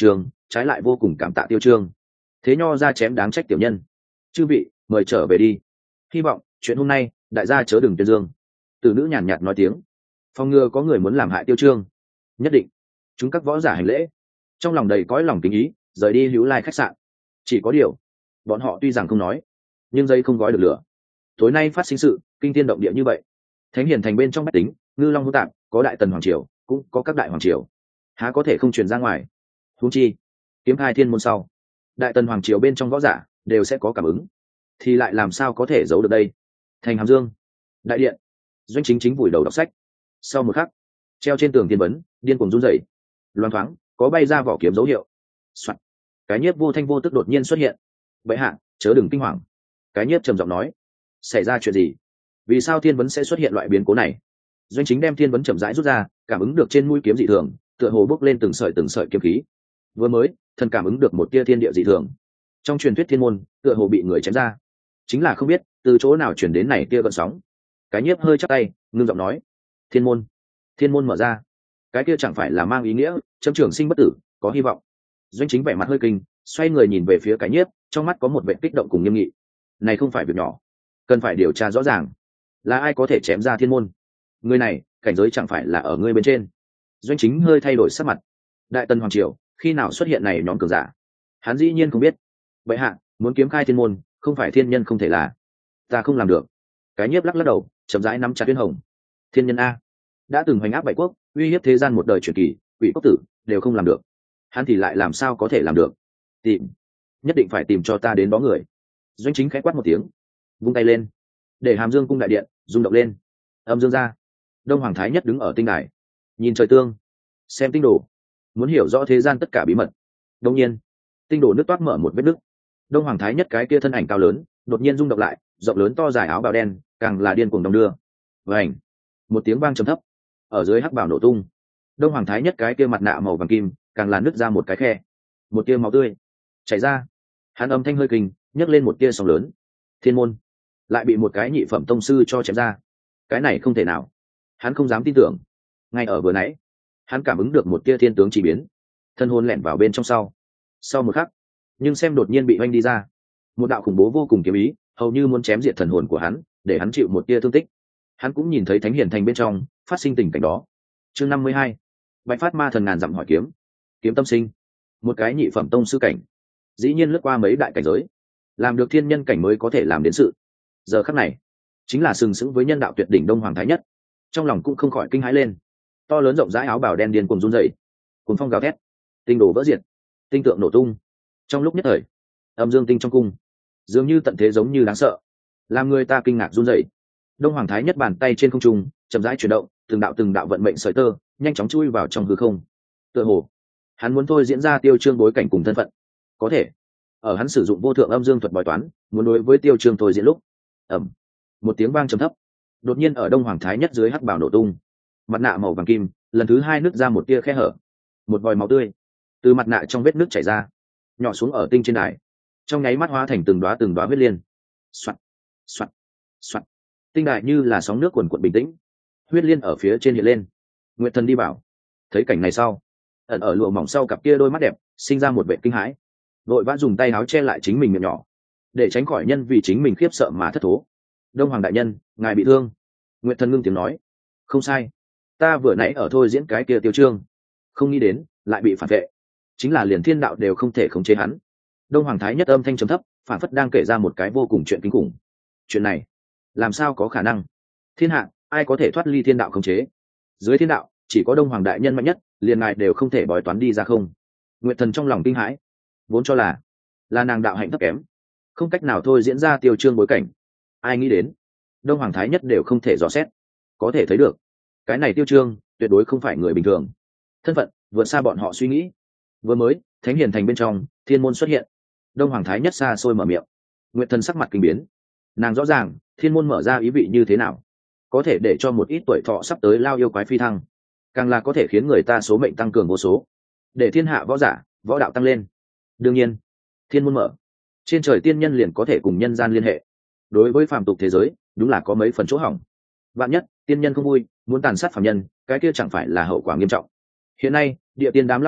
trái lại vô cùng cảm tạ Tiêu Trương. Thế nho ra chém đáng trách tiểu nhân. Chư vị, mời trở về đi. Hy vọng chuyện hôm nay đại gia chớ đừng tuyên dương. Tử nữ nhàn nhạt nói tiếng. Phòng ngừa có người muốn làm hại Tiêu Trương. Nhất định. Chúng các võ giả hành lễ, trong lòng đầy cõi lòng kính ý, rời đi Hữu Lai khách sạn. Chỉ có điều, bọn họ tuy rằng không nói, nhưng dây không gói được lửa. Tối nay phát sinh sự kinh thiên động địa như vậy, Thánh Hiền thành bên trong bách tính, ngư long hỗn tạp, có đại tần hoàng triều, cũng có các đại hoàng triều, há có thể không truyền ra ngoài. Huống chi kiếm khai thiên môn sau, đại tần hoàng triều bên trong võ giả đều sẽ có cảm ứng, thì lại làm sao có thể giấu được đây. Thành Hàm Dương đại điện, Doanh Chính chính vùi đầu đọc sách. Sau một khắc, treo trên tường tiên vấn điên cuồng run rẩy, loang thoáng có bay ra vỏ kiếm dấu hiệu. Soạn. Cái nhiếp vô thanh vô tức đột nhiên xuất hiện. Bệ hạ chớ đừng kinh hoàng. Cái nhiếp trầm giọng nói. Xảy ra chuyện gì? Vì sao thiên vấn sẽ xuất hiện loại biến cố này? Doanh Chính đem thiên vấn chậm rãi rút ra, cảm ứng được trên mũi kiếm dị thường, tựa hồ bốc lên từng sợi từng sợi kiếm khí. Vừa mới thần cảm ứng được một tia thiên địa dị thường, trong truyền thuyết thiên môn tựa hồ bị người chém ra, chính là không biết từ chỗ nào truyền đến này tia gợn sóng. Cái nhiếp hơi chắp tay, ngưng giọng nói. Thiên môn, thiên môn mở ra, cái kia chẳng phải là mang ý nghĩa chấm trường sinh bất tử, có hy vọng. Doanh Chính vẻ mặt hơi kinh, xoay người nhìn về phía cái nhiếp, trong mắt có một vẻ kích động cùng nghiêm nghị. Này không phải việc nhỏ, cần phải điều tra rõ ràng, là ai có thể chém ra thiên môn. Người này cảnh giới chẳng phải là ở ngươi bên trên. Doanh Chính hơi thay đổi sắc mặt. Đại tần hoàng triều khi nào xuất hiện này nhóm cường giả, hắn dĩ nhiên không biết. Bệ hạ muốn kiếm khai thiên môn, không phải thiên nhân không thể là. Ta không làm được. Cái nhiếp lắc lắc đầu, chậm rãi nắm chặt tuyên hồng. Thiên nhân a, đã từng hoành áp bảy quốc, uy hiếp thế gian một đời truyền kỳ, quỷ cốc tử đều không làm được, hắn thì lại làm sao có thể làm được? Tìm, nhất định phải tìm cho ta đến đó người. Doanh Chính khẽ quát một tiếng, vung tay lên, để Hàm Dương cung đại điện rung động lên. Âm dương ra, Đông Hoàng Thái Nhất đứng ở tinh đài, nhìn trời tương, xem tinh đồ, muốn hiểu rõ thế gian tất cả bí mật. Đông nhiên, tinh đồ nước toát mở một vết nứt. Đông Hoàng Thái Nhất cái kia thân ảnh cao lớn đột nhiên rung động lại, rộng lớn to dài áo bào đen càng là điên cuồng đong đưa. Vành, một tiếng vang trầm thấp, ở dưới hắc bào nổ tung. Đông Hoàng Thái Nhất cái kia mặt nạ màu vàng kim càng là nứt ra một cái khe, một tia máu tươi chảy ra. Hắn âm thanh hơi kinh, nhấc lên một tia sóng lớn. Thiên môn lại bị một cái nhị phẩm tông sư cho chém ra. Cái này không thể nào, hắn không dám tin tưởng. Ngay ở vừa nãy, hắn cảm ứng được một tia thiên tướng chỉ biến, thân hồn lẻn vào bên trong sau. Sau một khắc, nhưng xem đột nhiên bị oanh đi ra một đạo khủng bố vô cùng kiếm ý, hầu như muốn chém diệt thần hồn của hắn, để hắn chịu một tia thương tích. Hắn cũng nhìn thấy Thánh Hiền thành bên trong phát sinh tình cảnh đó. Chương năm mươi hai, Bạch Phát Ma thần ngàn dặm hỏi kiếm. Kiếm tâm sinh, một cái nhị phẩm tông sư cảnh, dĩ nhiên lướt qua mấy đại cảnh giới, làm được thiên nhân cảnh mới có thể làm đến sự. Giờ khắc này, chính là sừng sững với nhân đạo tuyệt đỉnh Đông Hoàng Thái Nhất. Trong lòng cũng không khỏi kinh hãi lên. To lớn rộng rãi áo bào đen điên cuồng run rẩy, cuồng phong gào thét, tinh đồ vỡ diệt, tinh tượng nổ tung. Trong lúc nhất thời, âm dương tinh trong cung dường như tận thế giống như đáng sợ, làm người ta kinh ngạc run rẩy. Đông Hoàng Thái Nhất bàn tay trên không trung chậm rãi chuyển động, từng đạo từng đạo vận mệnh sợi tơ nhanh chóng chui vào trong hư không. Tựa hồ hắn muốn thôi diễn ra Tiêu Trương bối cảnh cùng thân phận. Có thể ở hắn sử dụng vô thượng âm dương thuật bói toán, muốn đối với Tiêu Trương thôi diễn lúc, ầm, một tiếng vang trầm thấp đột nhiên ở Đông Hoàng Thái Nhất dưới hắc bào nổ tung. Mặt nạ màu vàng kim lần thứ hai nứt ra một tia khe hở, một vòi máu tươi từ mặt nạ trong vết nứt chảy ra, nhỏ xuống ở tinh trên đài, trong nháy mắt hóa thành từng đóa từng đóa huyết liên. Soạt, soạt, soạt. Tinh đại như là sóng nước cuồn cuộn bình tĩnh, huyết liên ở phía trên hiện lên. Nguyệt Thần đi bảo, thấy cảnh này sau, ẩn ở lụa mỏng sau cặp kia đôi mắt đẹp sinh ra một vẻ kinh hãi, vội vã dùng tay áo che lại chính mình miệng nhỏ, để tránh khỏi nhân vì chính mình khiếp sợ mà thất thố. Đông Hoàng đại nhân, ngài bị thương. Nguyệt Thần ngưng tiếng nói. Không sai, ta vừa nãy ở thôi diễn cái kia Tiêu Trương, không nghĩ đến lại bị phản vệ, chính là liền thiên đạo đều không thể khống chế hắn. Đông Hoàng Thái Nhất âm thanh trầm thấp, phản phất đang kể ra một cái vô cùng chuyện kinh khủng. Chuyện này làm sao có khả năng? Thiên hạ ai có thể thoát ly thiên đạo khống chế? Dưới thiên đạo chỉ có Đông Hoàng đại nhân mạnh nhất, liền ngài đều không thể bói toán đi ra không? Nguyệt Thần trong lòng kinh hãi, vốn cho là là nàng đạo hạnh thấp kém, không cách nào thôi diễn ra Tiêu Trương bối cảnh. Ai nghĩ đến Đông Hoàng Thái Nhất đều không thể dò xét. Có thể thấy được cái này Tiêu Trương tuyệt đối không phải người bình thường, thân phận vượt xa bọn họ suy nghĩ. Vừa mới Thánh Hiền thành bên trong thiên môn xuất hiện, Đông Hoàng Thái Nhất xa xôi mở miệng. Nguyệt Thần sắc mặt kinh biến, nàng rõ ràng thiên môn mở ra ý vị như thế nào, có thể để cho một ít tuổi thọ sắp tới lao yêu quái phi thăng, càng là có thể khiến người ta số mệnh tăng cường vô số, để thiên hạ võ giả võ đạo tăng lên. Đương nhiên thiên môn mở, trên trời tiên nhân liền có thể cùng nhân gian liên hệ, đối với phàm tục thế giới đúng là có mấy phần chỗ hỏng. Vạn nhất tiên nhân không vui, muốn tàn sát phàm nhân, cái kia chẳng phải là hậu quả nghiêm trọng. Hiện nay địa tiên đám lao quái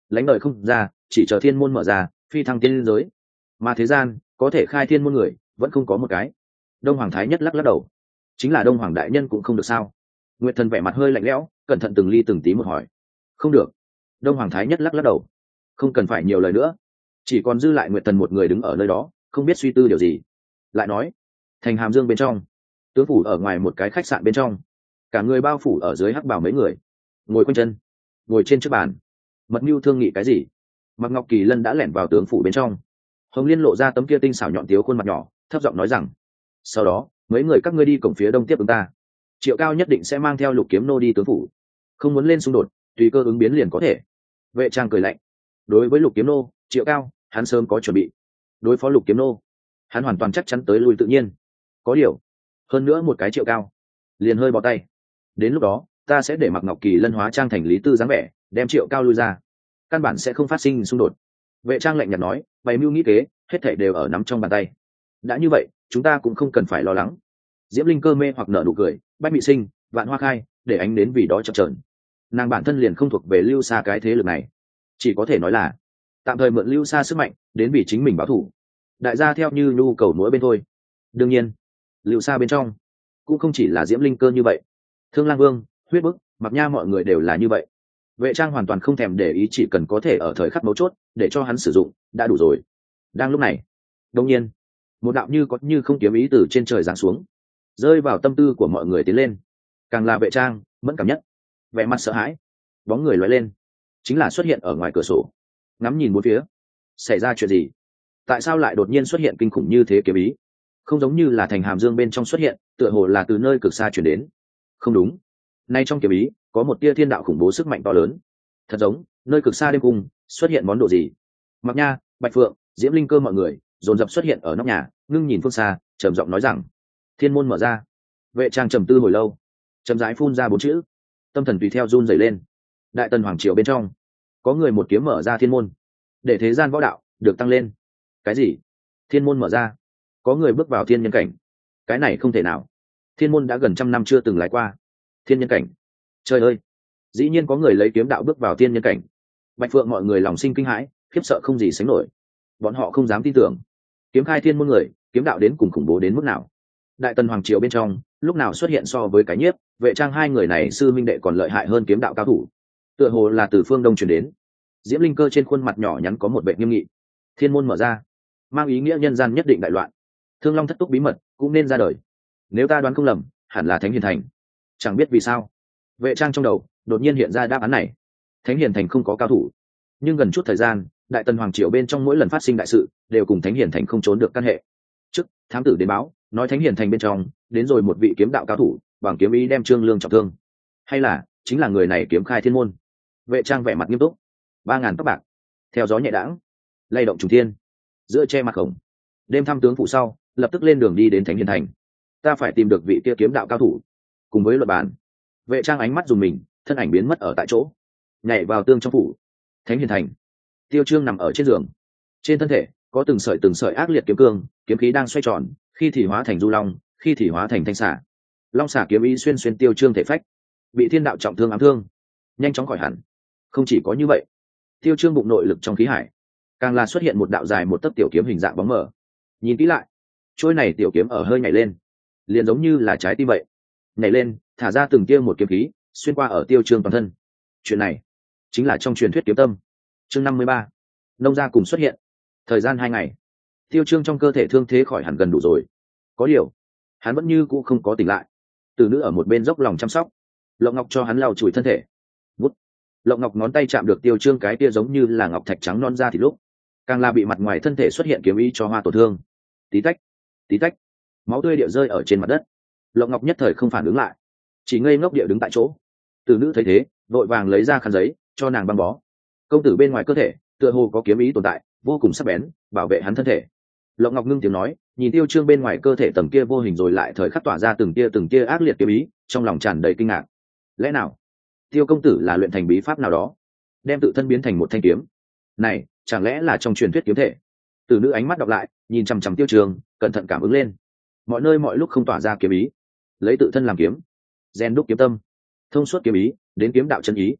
lãnh đời không ra, chỉ chờ thiên môn mở ra, phi thăng tiên liên giới. Mà thế gian có thể khai thiên môn người vẫn không có một cái. Đông Hoàng Thái Nhất lắc lắc đầu. Chính là Đông Hoàng đại nhân cũng không được sao? Nguyệt Thần vẻ mặt hơi lạnh lẽo, cẩn thận từng ly từng tí một hỏi. Không được. Đông Hoàng Thái Nhất lắc lắc đầu. Không cần phải nhiều lời nữa, chỉ còn dư lại Nguyệt Thần một người đứng ở nơi đó, không biết suy tư điều gì. Lại nói, thành Hàm Dương bên trong, tướng phủ ở ngoài một cái khách sạn bên trong, cả người bao phủ ở dưới hắc bào mấy người, ngồi quanh chân, ngồi trên chiếc bàn, mật mưu thương nghị cái gì. Mạc Ngọc Kỳ Lân đã lẻn vào tướng phủ bên trong. Hồng Liên lộ ra tấm kia tinh xảo nhọn tiếu khuôn mặt nhỏ, thấp giọng nói rằng: sau đó mấy người các ngươi đi cổng phía đông tiếp ứng ta, Triệu Cao nhất định sẽ mang theo Lục Kiếm Nô đi tướng phủ, không muốn lên xung đột, tùy cơ ứng biến liền có thể. Vệ Trang cười lạnh. Đối với Lục Kiếm Nô, Triệu Cao, hắn sớm có chuẩn bị. Đối phó Lục Kiếm Nô, hắn hoàn toàn chắc chắn tới lui tự nhiên. Có điều, hơn nữa một cái Triệu Cao, liền hơi bỏ tay. Đến lúc đó, ta sẽ để Mạc Ngọc Kỳ Lân hóa trang thành Lý Tư dáng vẻ, đem Triệu Cao lui ra, căn bản sẽ không phát sinh xung đột. Vệ Trang lạnh nhạt nói, bày mưu nghĩ kế, hết thảy đều ở nắm trong bàn tay. Đã như vậy, chúng ta cũng không cần phải lo lắng. Diễm Linh Cơ mê hoặc nở nụ cười, Bách Mị Sinh, Vạn Hoa Khai, để ánh đến vì đó chập chờn. Nàng bản thân liền không thuộc về Lưu Sa cái thế lực này, chỉ có thể nói là tạm thời mượn Lưu Sa sức mạnh đến vì chính mình báo thù. Đại gia theo như nhu cầu mỗi bên thôi. Đương nhiên, Lưu Sa bên trong cũng không chỉ là Diễm Linh Cơ như vậy, Thương Lang Vương, Huyết Bức, Mặc Nha mọi người đều là như vậy. Vệ Trang hoàn toàn không thèm để ý, chỉ cần có thể ở thời khắc mấu chốt để cho hắn sử dụng đã đủ rồi. Đang lúc này, đột nhiên một đạo như có như không kiếm ý từ trên trời giáng xuống, rơi vào tâm tư của mọi người tiến lên. Càng là Vệ Trang mẫn cảm nhất, vẻ mặt sợ hãi, bóng người lóe lên, chính là xuất hiện ở ngoài cửa sổ, ngắm nhìn bốn phía. Xảy ra chuyện gì? Tại sao lại đột nhiên xuất hiện kinh khủng như thế kiếm ý? Không giống như là thành Hàm Dương bên trong xuất hiện, tựa hồ là từ nơi cực xa chuyển đến. Không đúng, nay trong kiếm ý có một tia thiên đạo khủng bố sức mạnh to lớn, thật giống nơi cực xa đêm cung xuất hiện món đồ gì. Mặc Nha, Bạch Phượng, Diễm Linh Cơ mọi người dồn dập xuất hiện ở nóc nhà, ngưng nhìn phương xa, trầm giọng nói rằng: thiên môn mở ra. Vệ Trang trầm tư hồi lâu, chậm rãi phun ra bốn chữ, tâm thần tùy theo run rẩy lên. Đại Tần hoàng triều bên trong có người một kiếm mở ra thiên môn, để thế gian võ đạo được tăng lên. Cái gì? Thiên môn mở ra, có người bước vào thiên nhân cảnh? Cái này không thể nào, thiên môn đã gần trăm năm chưa từng lái qua thiên nhân cảnh. Trời ơi, dĩ nhiên có người lấy kiếm đạo bước vào thiên nhân cảnh. Bạch Phượng mọi người lòng sinh kinh hãi, khiếp sợ không gì sánh nổi. Bọn họ không dám tin tưởng, kiếm khai thiên môn người kiếm đạo đến cùng khủng bố đến mức nào. Đại Tần hoàng triều bên trong lúc nào xuất hiện so với cái Nhiếp, Vệ Trang hai người này sư minh đệ còn lợi hại hơn kiếm đạo cao thủ? Tựa hồ là từ phương đông truyền đến. Diễm Linh Cơ trên khuôn mặt nhỏ nhắn có một vẻ nghiêm nghị. Thiên môn mở ra, mang ý nghĩa nhân gian nhất định đại loạn. Thương Long thất túc bí mật cũng nên ra đời. Nếu ta đoán không lầm, hẳn là Thánh Hiền Thành. Chẳng biết vì sao, Vệ Trang trong đầu đột nhiên hiện ra đáp án này. Thánh Hiền Thành không có cao thủ, nhưng gần chút thời gian, Đại Tần hoàng triều bên trong mỗi lần phát sinh đại sự đều cùng Thánh Hiền Thành không trốn được căn hệ. Trước thám tử đến báo nói Thánh Hiền Thành bên trong đến rồi một vị kiếm đạo cao thủ, bằng kiếm ý đem Trương Lương trọng thương. Hay là chính là người này kiếm khai thiên môn? Vệ Trang vẻ mặt nghiêm túc, ba ngàn tóc bạc theo gió nhẹ đãng, lay động trùng thiên, giữa che mặt khổng. Đêm thăm tướng phụ sau, lập tức lên đường đi đến Thánh Hiền Thành. Ta phải tìm được vị kia kiếm đạo cao thủ, cùng với luật bản. Vệ Trang ánh mắt dùng mình, thân ảnh biến mất ở tại chỗ, nhảy vào tương trong phủ. Thánh Hiền Thành, Tiêu Trương nằm ở trên giường, trên thân thể có từng sợi từng sợi ác liệt kiếm cương, kiếm khí đang xoay tròn, khi thì hóa thành du long, khi thì hóa thành thanh xà. Long xà kiếm ý xuyên xuyên Tiêu Trương thể phách, bị thiên đạo trọng thương ám thương, nhanh chóng khỏi hẳn. Không chỉ có như vậy, Tiêu Trương bụng nội lực trong khí hải càng là xuất hiện một đạo dài một tấc tiểu kiếm hình dạng bóng mờ. Nhìn kỹ lại, trôi này tiểu kiếm ở hơi nhảy lên, liền giống như là trái tim vậy, nhảy lên thả ra từng tia một kiếm khí xuyên qua ở Tiêu Trương toàn thân. Chuyện này chính là trong truyền thuyết kiếm tâm. Chương năm mươi ba, nông gia cùng xuất hiện. Thời gian hai ngày, Tiêu Trương trong cơ thể thương thế khỏi hẳn gần đủ rồi. Có điều hắn vẫn như cũ không có tỉnh lại. Từ nữ ở một bên dốc lòng chăm sóc, Lộng Ngọc cho hắn lau chùi thân thể. Vút, Lộng Ngọc ngón tay chạm được Tiêu Trương cái tia giống như là ngọc thạch trắng non ra thì lúc càng là bị mặt ngoài thân thể xuất hiện kiếm ý cho hoa tổn thương. Tí tách, tí tách, máu tươi địa rơi ở trên mặt đất. Lộng Ngọc nhất thời không phản ứng lại, chỉ ngây ngốc địa đứng tại chỗ. Từ nữ thấy thế, vội vàng lấy ra khăn giấy cho nàng băng bó. Công tử bên ngoài cơ thể tựa hồ có kiếm ý tồn tại, vô cùng sắc bén, bảo vệ hắn thân thể. Lộng Ngọc ngưng tiếng nói, nhìn Tiêu Trương bên ngoài cơ thể tầng kia vô hình rồi lại thời khắc tỏa ra từng tia từng tia ác liệt kiếm ý, trong lòng tràn đầy kinh ngạc. Lẽ nào Tiêu công tử là luyện thành bí pháp nào đó, đem tự thân biến thành một thanh kiếm? Này chẳng lẽ là trong truyền thuyết kiếm thể? Từ nữ ánh mắt đọc lại, nhìn chằm chằm Tiêu Trương, cẩn thận cảm ứng lên. Mọi nơi mọi lúc không tỏa ra kiếm ý, lấy tự thân làm kiếm, rèn đúc kiếm tâm, thông suốt kiếm ý đến kiếm đạo chân ý.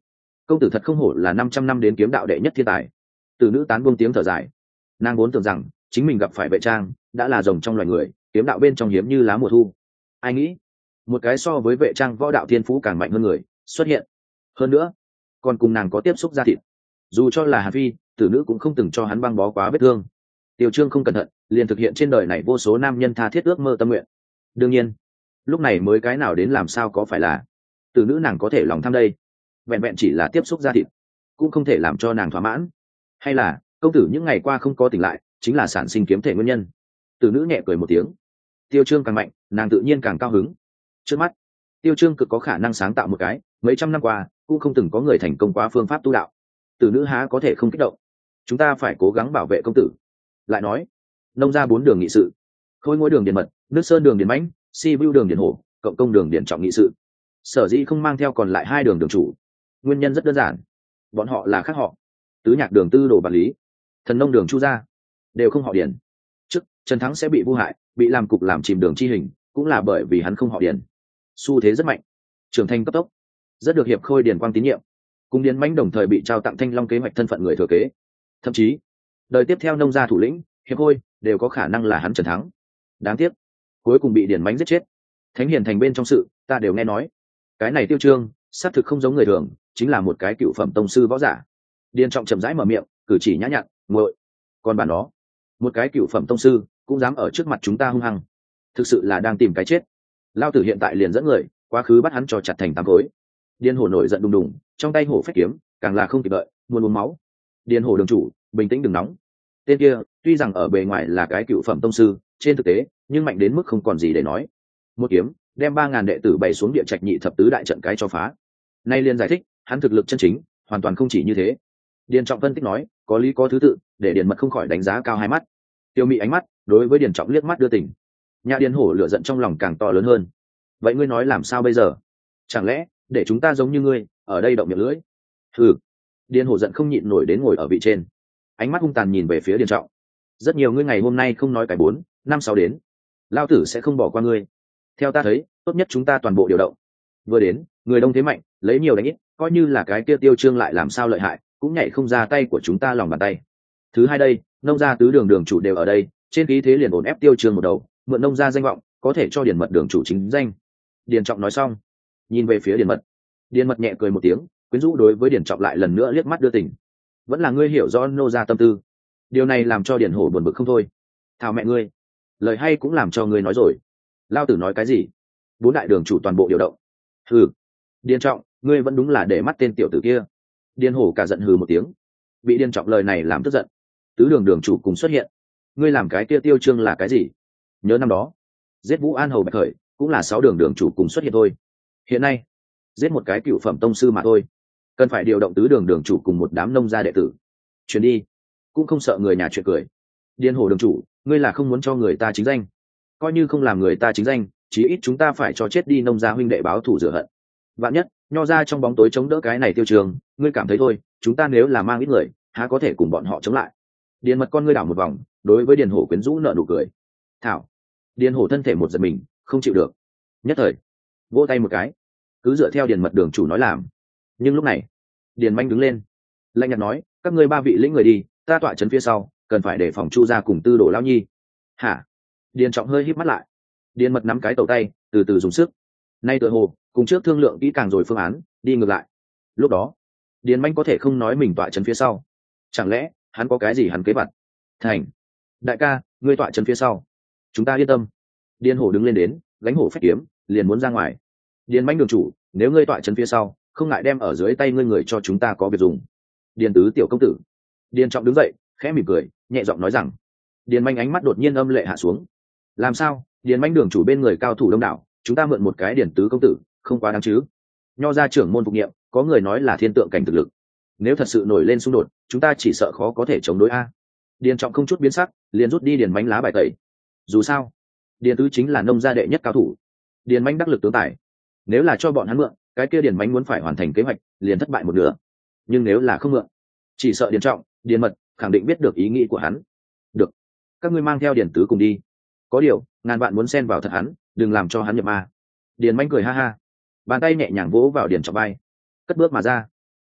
công tử thật không hổ là năm trăm năm đến kiếm đạo đệ nhất thiên tài. Từ nữ tán buông tiếng thở dài, nàng vốn tưởng rằng chính mình gặp phải vệ trang đã là rồng trong loài người, kiếm đạo bên trong hiếm như lá mùa thu. Ai nghĩ một cái so với vệ trang võ đạo thiên phú càng mạnh hơn người xuất hiện, hơn nữa còn cùng nàng có tiếp xúc ra thịt. Dù cho là Hàn Phi, tử nữ cũng không từng cho hắn băng bó quá vết thương. Tiêu Trương không cẩn thận liền thực hiện trên đời này vô số nam nhân tha thiết ước mơ tâm nguyện. Đương nhiên lúc này mới cái nào đến làm sao có phải là tử nữ nàng có thể lòng tham đây? Vẹn vẹn chỉ là tiếp xúc ra thịt cũng không thể làm cho nàng thỏa mãn. Hay là công tử những ngày qua không có tỉnh lại chính là sản sinh kiếm thể nguyên nhân? Tử nữ nhẹ cười một tiếng. Tiêu Trương càng mạnh nàng tự nhiên càng cao hứng. Trước mắt Tiêu Trương cực có khả năng sáng tạo một cái mấy trăm năm qua cũng không từng có người thành công qua phương pháp tu đạo. Tử nữ há có thể không kích động. Chúng ta phải cố gắng bảo vệ công tử. Lại nói nông ra bốn đường nghị sự: Khôi Ngôi đường Điền Mật, Nước Sơn đường Điền Mãnh, Si Vưu đường Điền Hổ, Cộng Công đường Điền Trọng nghị sự. Sở dĩ không mang theo còn lại hai đường đường chủ, nguyên nhân rất đơn giản, bọn họ là khác họ. Tứ Nhạc đường Tư Đồ Bản Lý, Thần Nông đường Chu Gia đều không họ Điền. Trước Trần Thắng sẽ bị vu hại, bị làm cục làm chìm đường chi hình, cũng là bởi vì hắn không họ Điền. Xu thế rất mạnh, trưởng thành cấp tốc, rất được hiệp Khôi Điền Quang tín nhiệm. Cùng Điền Mãnh đồng thời bị trao tặng Thanh Long kế hoạch thân phận người thừa kế. Thậm chí đời tiếp theo nông gia thủ lĩnh hiệp Khôi đều có khả năng là hắn Trần Thắng. Đáng tiếc cuối cùng bị Điền Mãnh giết chết. Thánh Hiền thành bên trong sự ta đều nghe nói, cái này Tiêu Trương xác thực không giống người thường, chính là một cái cựu phẩm tông sư võ giả. Điền Trọng chậm rãi mở miệng, cử chỉ nhã nhặn, nguội. Còn bản đó một cái cựu phẩm tông sư cũng dám ở trước mặt chúng ta hung hăng, thực sự là đang tìm cái chết. Lao tử hiện tại liền dẫn người quá khứ bắt hắn cho chặt thành tám khối. Điền Hổ nổi giận đùng đùng, trong tay hổ phách kiếm càng là không kịp đợi, muốn uống máu. Điền Hổ đường chủ bình tĩnh đừng nóng. Tên kia tuy rằng ở bề ngoài là cái cựu phẩm tông sư, trên thực tế nhưng mạnh đến mức không còn gì để nói. Một kiếm đem ba ngàn đệ tử bày xuống địa trạch nhị thập tứ đại trận cái cho phá. Nay liền giải thích hắn thực lực chân chính hoàn toàn không chỉ như thế. Điền Trọng phân tích nói, có lý có thứ tự, để Điền Mật không khỏi đánh giá cao hai mắt. Tiêu Mị ánh mắt đối với Điền Trọng liếc mắt đưa tình. Nhà Điền Hổ lửa giận trong lòng càng to lớn hơn. Vậy ngươi nói làm sao bây giờ? Chẳng lẽ để chúng ta giống như ngươi ở đây động miệng lưỡi? Hừ. Điền Hổ giận không nhịn nổi đến ngồi ở vị trên, ánh mắt hung tàn nhìn về phía Điền Trọng. Rất nhiều ngươi ngày hôm nay không nói cái bốn năm sáu đến, lao tử sẽ không bỏ qua ngươi. Theo ta thấy tốt nhất chúng ta toàn bộ điều động. Vừa đến người đông thế mạnh, lấy nhiều đánh ít, coi như là cái kia Tiêu Trương lại làm sao lợi hại cũng nhảy không ra tay của chúng ta lòng bàn tay. Thứ hai đây, nông gia tứ đường đường chủ đều ở đây, trên khí thế liền ổn ép Tiêu Trương một đầu, mượn nông gia danh vọng có thể cho Điền Mật đường chủ chính danh. Điền Trọng nói xong nhìn về phía Điền Mật. Điền Mật nhẹ cười một tiếng, quyến rũ đối với Điền Trọng lại lần nữa liếc mắt đưa tình. Vẫn là ngươi hiểu rõ nô gia tâm tư. Điều này làm cho Điền Hổ buồn bực không thôi. Thảo mẹ ngươi, lời hay cũng làm cho ngươi nói rồi. Lao tử nói cái gì? Bốn đại đường chủ toàn bộ điều động. Hừ. Điền Trọng, ngươi vẫn đúng là để mắt tên tiểu tử kia. Điền Hổ cả giận hừ một tiếng, bị Điền Trọng lời này làm tức giận. Tứ đường đường chủ cùng xuất hiện, ngươi làm cái kia Tiêu Trương là cái gì? Nhớ năm đó giết Vũ An Hầu Bạch Khởi cũng là sáu đường đường chủ cùng xuất hiện thôi. Hiện nay giết một cái cựu phẩm tông sư mà thôi, cần phải điều động tứ đường đường chủ cùng một đám nông gia đệ tử chuyển đi, cũng không sợ người nhà chuyện cười. Điền Hổ đường chủ, ngươi là không muốn cho người ta chính danh? Coi như không làm người ta chính danh, chí ít chúng ta phải cho chết đi nông gia huynh đệ báo thù rửa hận. Vạn nhất nho ra trong bóng tối chống đỡ cái này Tiêu Trường, ngươi cảm thấy thôi, chúng ta nếu là mang ít người há có thể cùng bọn họ chống lại? Điền Mật con ngươi đảo một vòng, đối với Điền Hổ quyến rũ nở nụ cười. Thảo. Điền Hổ thân thể một giật mình, không chịu được, nhất thời vỗ tay một cái, cứ dựa theo Điền Mật đường chủ nói làm. Nhưng lúc này Điền Manh đứng lên, lạnh nhạt nói, các ngươi ba vị lĩnh người đi, ta tọa trấn phía sau, cần phải đề phòng Chu gia cùng Tư Đồ lão nhi. Hả? Điền Trọng hơi híp mắt lại. Điền Mật nắm cái tẩu tay, từ từ dùng sức. Nay tựa hồ cùng trước thương lượng kỹ càng rồi phương án đi ngược lại. Lúc đó Điền Manh có thể không nói mình tọa trấn phía sau, chẳng lẽ hắn có cái gì hắn kế vật? Thành đại ca, ngươi tọa trấn phía sau, chúng ta yên tâm. Điền Hổ đứng lên đến, gánh hổ phách kiếm liền muốn ra ngoài. Điền Manh đường chủ, nếu ngươi tọa trấn phía sau, không ngại đem ở dưới tay ngươi người cho chúng ta có việc dùng. Điền tứ tiểu công tử. Điền Trọng đứng dậy, khẽ mỉm cười, nhẹ giọng nói rằng. Điền Manh ánh mắt đột nhiên âm lệ hạ xuống. Làm sao? Điền Manh đường chủ bên người cao thủ đông đảo, chúng ta mượn một cái Điền tứ công tử không quá đáng chứ? Nho gia trưởng môn phục nhiệm, có người nói là thiên tượng cảnh thực lực, nếu thật sự nổi lên xung đột, chúng ta chỉ sợ khó có thể chống đối a. Điền Trọng không chút biến sắc, liền rút đi Điền Manh lá bài tẩy. Dù sao Điền tứ chính là nông gia đệ nhất cao thủ, Điền Manh đắc lực tướng tài, nếu là cho bọn hắn mượn, cái kia Điền Manh muốn phải hoàn thành kế hoạch liền thất bại một nửa. Nhưng nếu là không mượn, chỉ sợ Điền Trọng, Điền Mật khẳng định biết được ý nghĩ của hắn. Được, các ngươi mang theo Điền tứ cùng đi. Có điều ngàn vạn muốn xen vào thật hắn, đừng làm cho hắn nhập ma. Điền Manh cười ha ha, bàn tay nhẹ nhàng vỗ vào Điền Trọng vai, cất bước mà ra.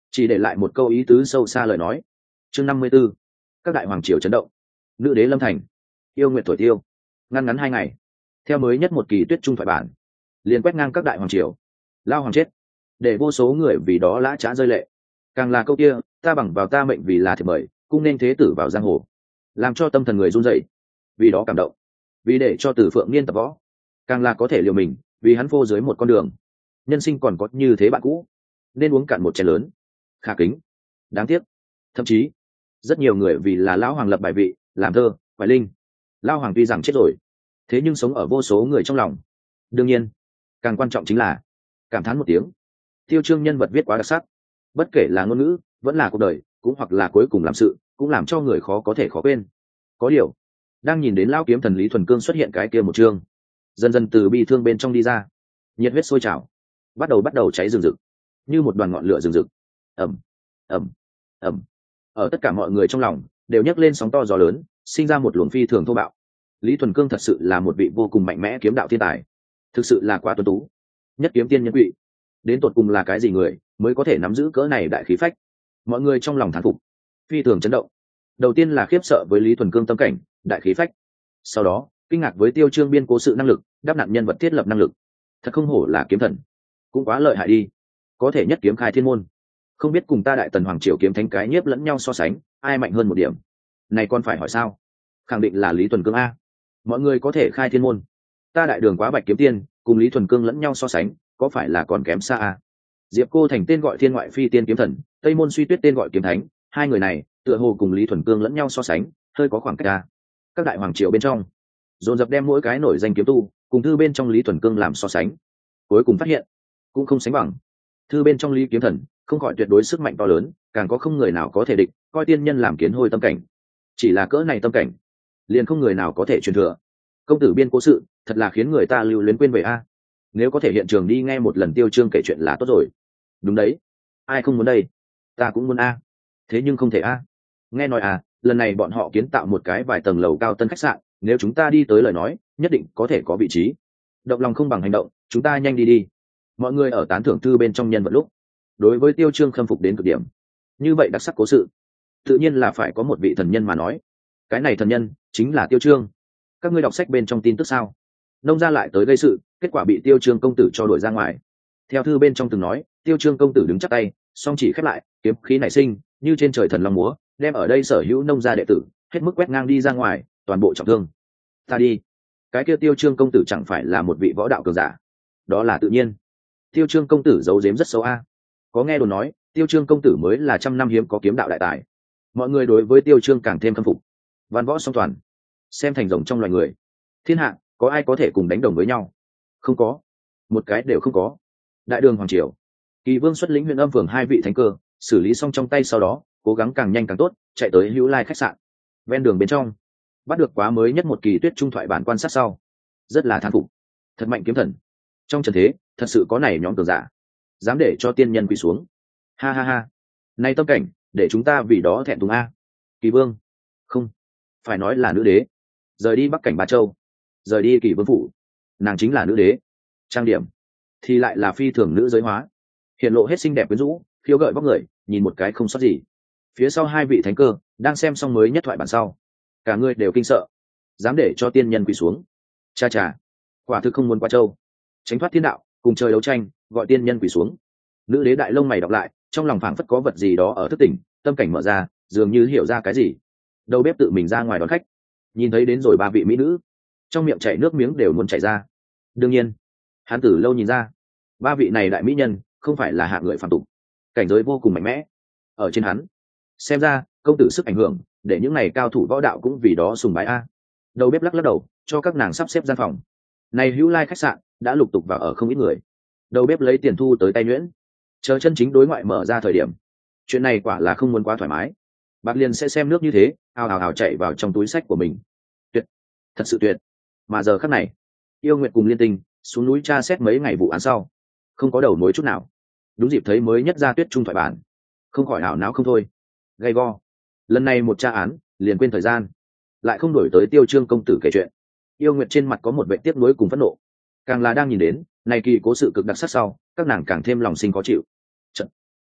chỉ để lại một câu ý tứ sâu xa lời nói. Chương năm mươi 54. Các đại hoàng triều chấn động. Nữ đế lâm thành. Yêu nguyệt thổi tiêu. Ngăn ngắn hai ngày, theo mới nhất một kỳ tuyết trung thoại bản, liền quét ngang các đại hoàng triều. Lao hoàng chết, để vô số người vì đó lã chã rơi lệ. Càng là câu kia, ta bằng vào ta mệnh vì là thiệp mời, cũng nên thế tử vào giang hồ, làm cho tâm thần người run rẩy, vì đó cảm động, vì để cho Từ Phượng Niên tập võ, càng là có thể liều mình, vì hắn vô dưới một con đường. Nhân sinh còn có như thế bạn cũ, nên uống cạn một chén lớn. Khả kính, đáng tiếc, thậm chí rất nhiều người vì là lão hoàng lập bài vị, làm thơ, quái linh. Lão hoàng tuy rằng chết rồi, thế nhưng sống ở vô số người trong lòng. Đương nhiên, càng quan trọng chính là cảm thán một tiếng, Tiêu Chương nhân vật viết quá đặc sắc, bất kể là ngôn ngữ vẫn là cuộc đời, cũng hoặc là cuối cùng làm sự, cũng làm cho người khó có thể khó quên. Có điều, đang nhìn đến lão kiếm thần Lý Thuần Cương xuất hiện cái kia một chương, dần dần từ bi thương bên trong đi ra, nhiệt huyết sôi trào, bắt đầu bắt đầu cháy rừng rực, như một đoàn ngọn lửa rừng rực. Ầm, ầm, ầm. Ở tất cả mọi người trong lòng đều nhấc lên sóng to gió lớn, sinh ra một luồng phi thường thô bạo. Lý Thuần Cương thật sự là một vị vô cùng mạnh mẽ kiếm đạo thiên tài, thực sự là quá tuấn tú, nhất kiếm tiên nhân quỷ. Đến tột cùng là cái gì người mới có thể nắm giữ cỡ này đại khí phách? Mọi người trong lòng thán phục, phi thường chấn động. Đầu tiên là khiếp sợ với Lý Thuần Cương tâm cảnh, đại khí phách. Sau đó, kinh ngạc với Tiêu Chương biên cố sự năng lực, đáp nạn nhân vật thiết lập năng lực. Thật không hổ là kiếm thần, cũng quá lợi hại đi, có thể nhất kiếm khai thiên môn. Không biết cùng ta Đại Tần hoàng triều kiếm thánh cái nhiếp lẫn nhau so sánh, ai mạnh hơn một điểm? Này còn phải hỏi sao? Khẳng định là Lý Thuần Cương a. Mọi người có thể khai thiên môn, ta Đại Đường Quá Bạch kiếm tiên cùng Lý Thuần Cương lẫn nhau so sánh, có phải là còn kém xa a? Diệp Cô Thành tên gọi thiên ngoại phi tiên kiếm thần, Tây Môn Suy Tuyết tên gọi kiếm thánh, hai người này tựa hồ cùng Lý Thuần Cương lẫn nhau so sánh, hơi có khoảng cách a. Các đại hoàng triều bên trong dồn dập đem mỗi cái nổi danh kiếm tu cùng thư bên trong Lý Thuần Cương làm so sánh, cuối cùng phát hiện cũng không sánh bằng. Thư bên trong Lý kiếm thần không khỏi tuyệt đối sức mạnh to lớn, càng có không người nào có thể địch, coi tiên nhân làm kiến hôi tâm cảnh. Chỉ là cỡ này tâm cảnh, liền không người nào có thể truyền thừa. Công tử biên cố sự, thật là khiến người ta lưu luyến quên về a. Nếu có thể hiện trường đi nghe một lần Tiêu Chương kể chuyện là tốt rồi. Đúng đấy, ai không muốn đây? Ta cũng muốn a. Thế nhưng không thể a. Nghe nói à, lần này bọn họ kiến tạo một cái vài tầng lầu cao tân khách sạn, nếu chúng ta đi tới lời nói, nhất định có thể có vị trí. Động lòng không bằng hành động, chúng ta nhanh đi đi. Mọi người ở tán thưởng thư bên trong nhân vật lúc, đối với Tiêu Chương khâm phục đến cực điểm. Như vậy đặc sắc cố sự, tự nhiên là phải có một vị thần nhân mà nói. Cái này thần nhân chính là Tiêu Chương. Các ngươi đọc sách bên trong tin tức sao? Nông gia lại tới gây sự, kết quả bị Tiêu Chương công tử cho đuổi ra ngoài. Theo thư bên trong từng nói, Tiêu Chương công tử đứng chắp tay, song chỉ khép lại, kiếm khí nảy sinh, như trên trời thần long múa, đem ở đây sở hữu nông gia đệ tử hết mức quét ngang đi ra ngoài, toàn bộ trọng thương. Ta đi, cái kia Tiêu Chương công tử chẳng phải là một vị võ đạo cường giả? Đó là tự nhiên. Tiêu Chương công tử giấu giếm rất xấu a. Có nghe đồn nói, Tiêu Chương công tử mới là trăm năm hiếm có kiếm đạo đại tài. Mọi người đối với Tiêu Chương càng thêm khâm phục. Văn võ song toàn, xem thành rồng trong loài người. Thiên hạ có ai có thể cùng đánh đồng với nhau? Không có, một cái đều không có. Đại đường hoàng triều, Kỳ Vương xuất lĩnh huyện âm phường hai vị thánh cơ, xử lý xong trong tay sau đó, cố gắng càng nhanh càng tốt, chạy tới Hữu Lai khách sạn. Ven đường bên trong, bắt được quá mới nhất một kỳ tuyết trung thoại bản quan sát sau, rất là thán phục. Thật mạnh kiếm thần, trong trần thế thật sự có này nhóm cường giả, dám để cho tiên nhân quỳ xuống. Ha ha ha, nay tâm cảnh, để chúng ta vì đó thẹn thùng a. Kỳ Vương, không, phải nói là nữ đế, rời đi Bắc cảnh Ba Châu, rời đi Kỳ Vương phủ, nàng chính là nữ đế. Trang điểm thì lại là phi thường nữ giới hóa, hiện lộ hết xinh đẹp quyến rũ, khiêu gợi vóc người, nhìn một cái không sót gì. Phía sau hai vị thánh cơ đang xem xong mới nhất thoại bản sau, cả người đều kinh sợ, dám để cho tiên nhân quỳ xuống. Cha cha, quả thực không muốn qua châu, tránh thoát thiên đạo, cùng trời đấu tranh, gọi tiên nhân quỳ xuống. Nữ đế đại lông mày đọc lại, trong lòng phảng phất có vật gì đó ở thức tỉnh, tâm cảnh mở ra, dường như hiểu ra cái gì. Đầu bếp tự mình ra ngoài đón khách, nhìn thấy đến rồi ba vị mỹ nữ, trong miệng chảy nước miếng đều muốn chảy ra. Đương nhiên, hắn từ lâu nhìn ra, ba vị này đại mỹ nhân không phải là hạng người phàm tục, cảnh giới vô cùng mạnh mẽ. Ở trên hắn, xem ra công tử sức ảnh hưởng, để những này cao thủ võ đạo cũng vì đó sùng bái a. Đầu bếp lắc lắc đầu, cho các nàng sắp xếp gian phòng. Này Hữu Lai khách sạn đã lục tục vào ở không ít người. Đầu bếp lấy tiền thu tới tay nhuyễn, chờ chân chính đối ngoại mở ra thời điểm, chuyện này quả là không muốn quá thoải mái. Bạc liền sẽ xem nước như thế, ào ào ào chạy vào trong túi sách của mình. Tuyệt, thật sự tuyệt. Mà giờ khắc này, Yêu Nguyệt cùng Liên Tinh xuống núi tra xét mấy ngày vụ án sau, không có đầu mối chút nào. Đúng dịp thấy mới nhất ra tuyết trung thoại bản, không khỏi ảo não không thôi. Gay go, lần này một tra án liền quên thời gian, lại không đổi tới Tiêu Chương công tử kể chuyện. Yêu Nguyệt trên mặt có một vẻ tiếc nuối cùng phẫn nộ, càng là đang nhìn đến này kỳ cố sự cực đặc sắc sau, các nàng càng thêm lòng sinh khó chịu. Chật,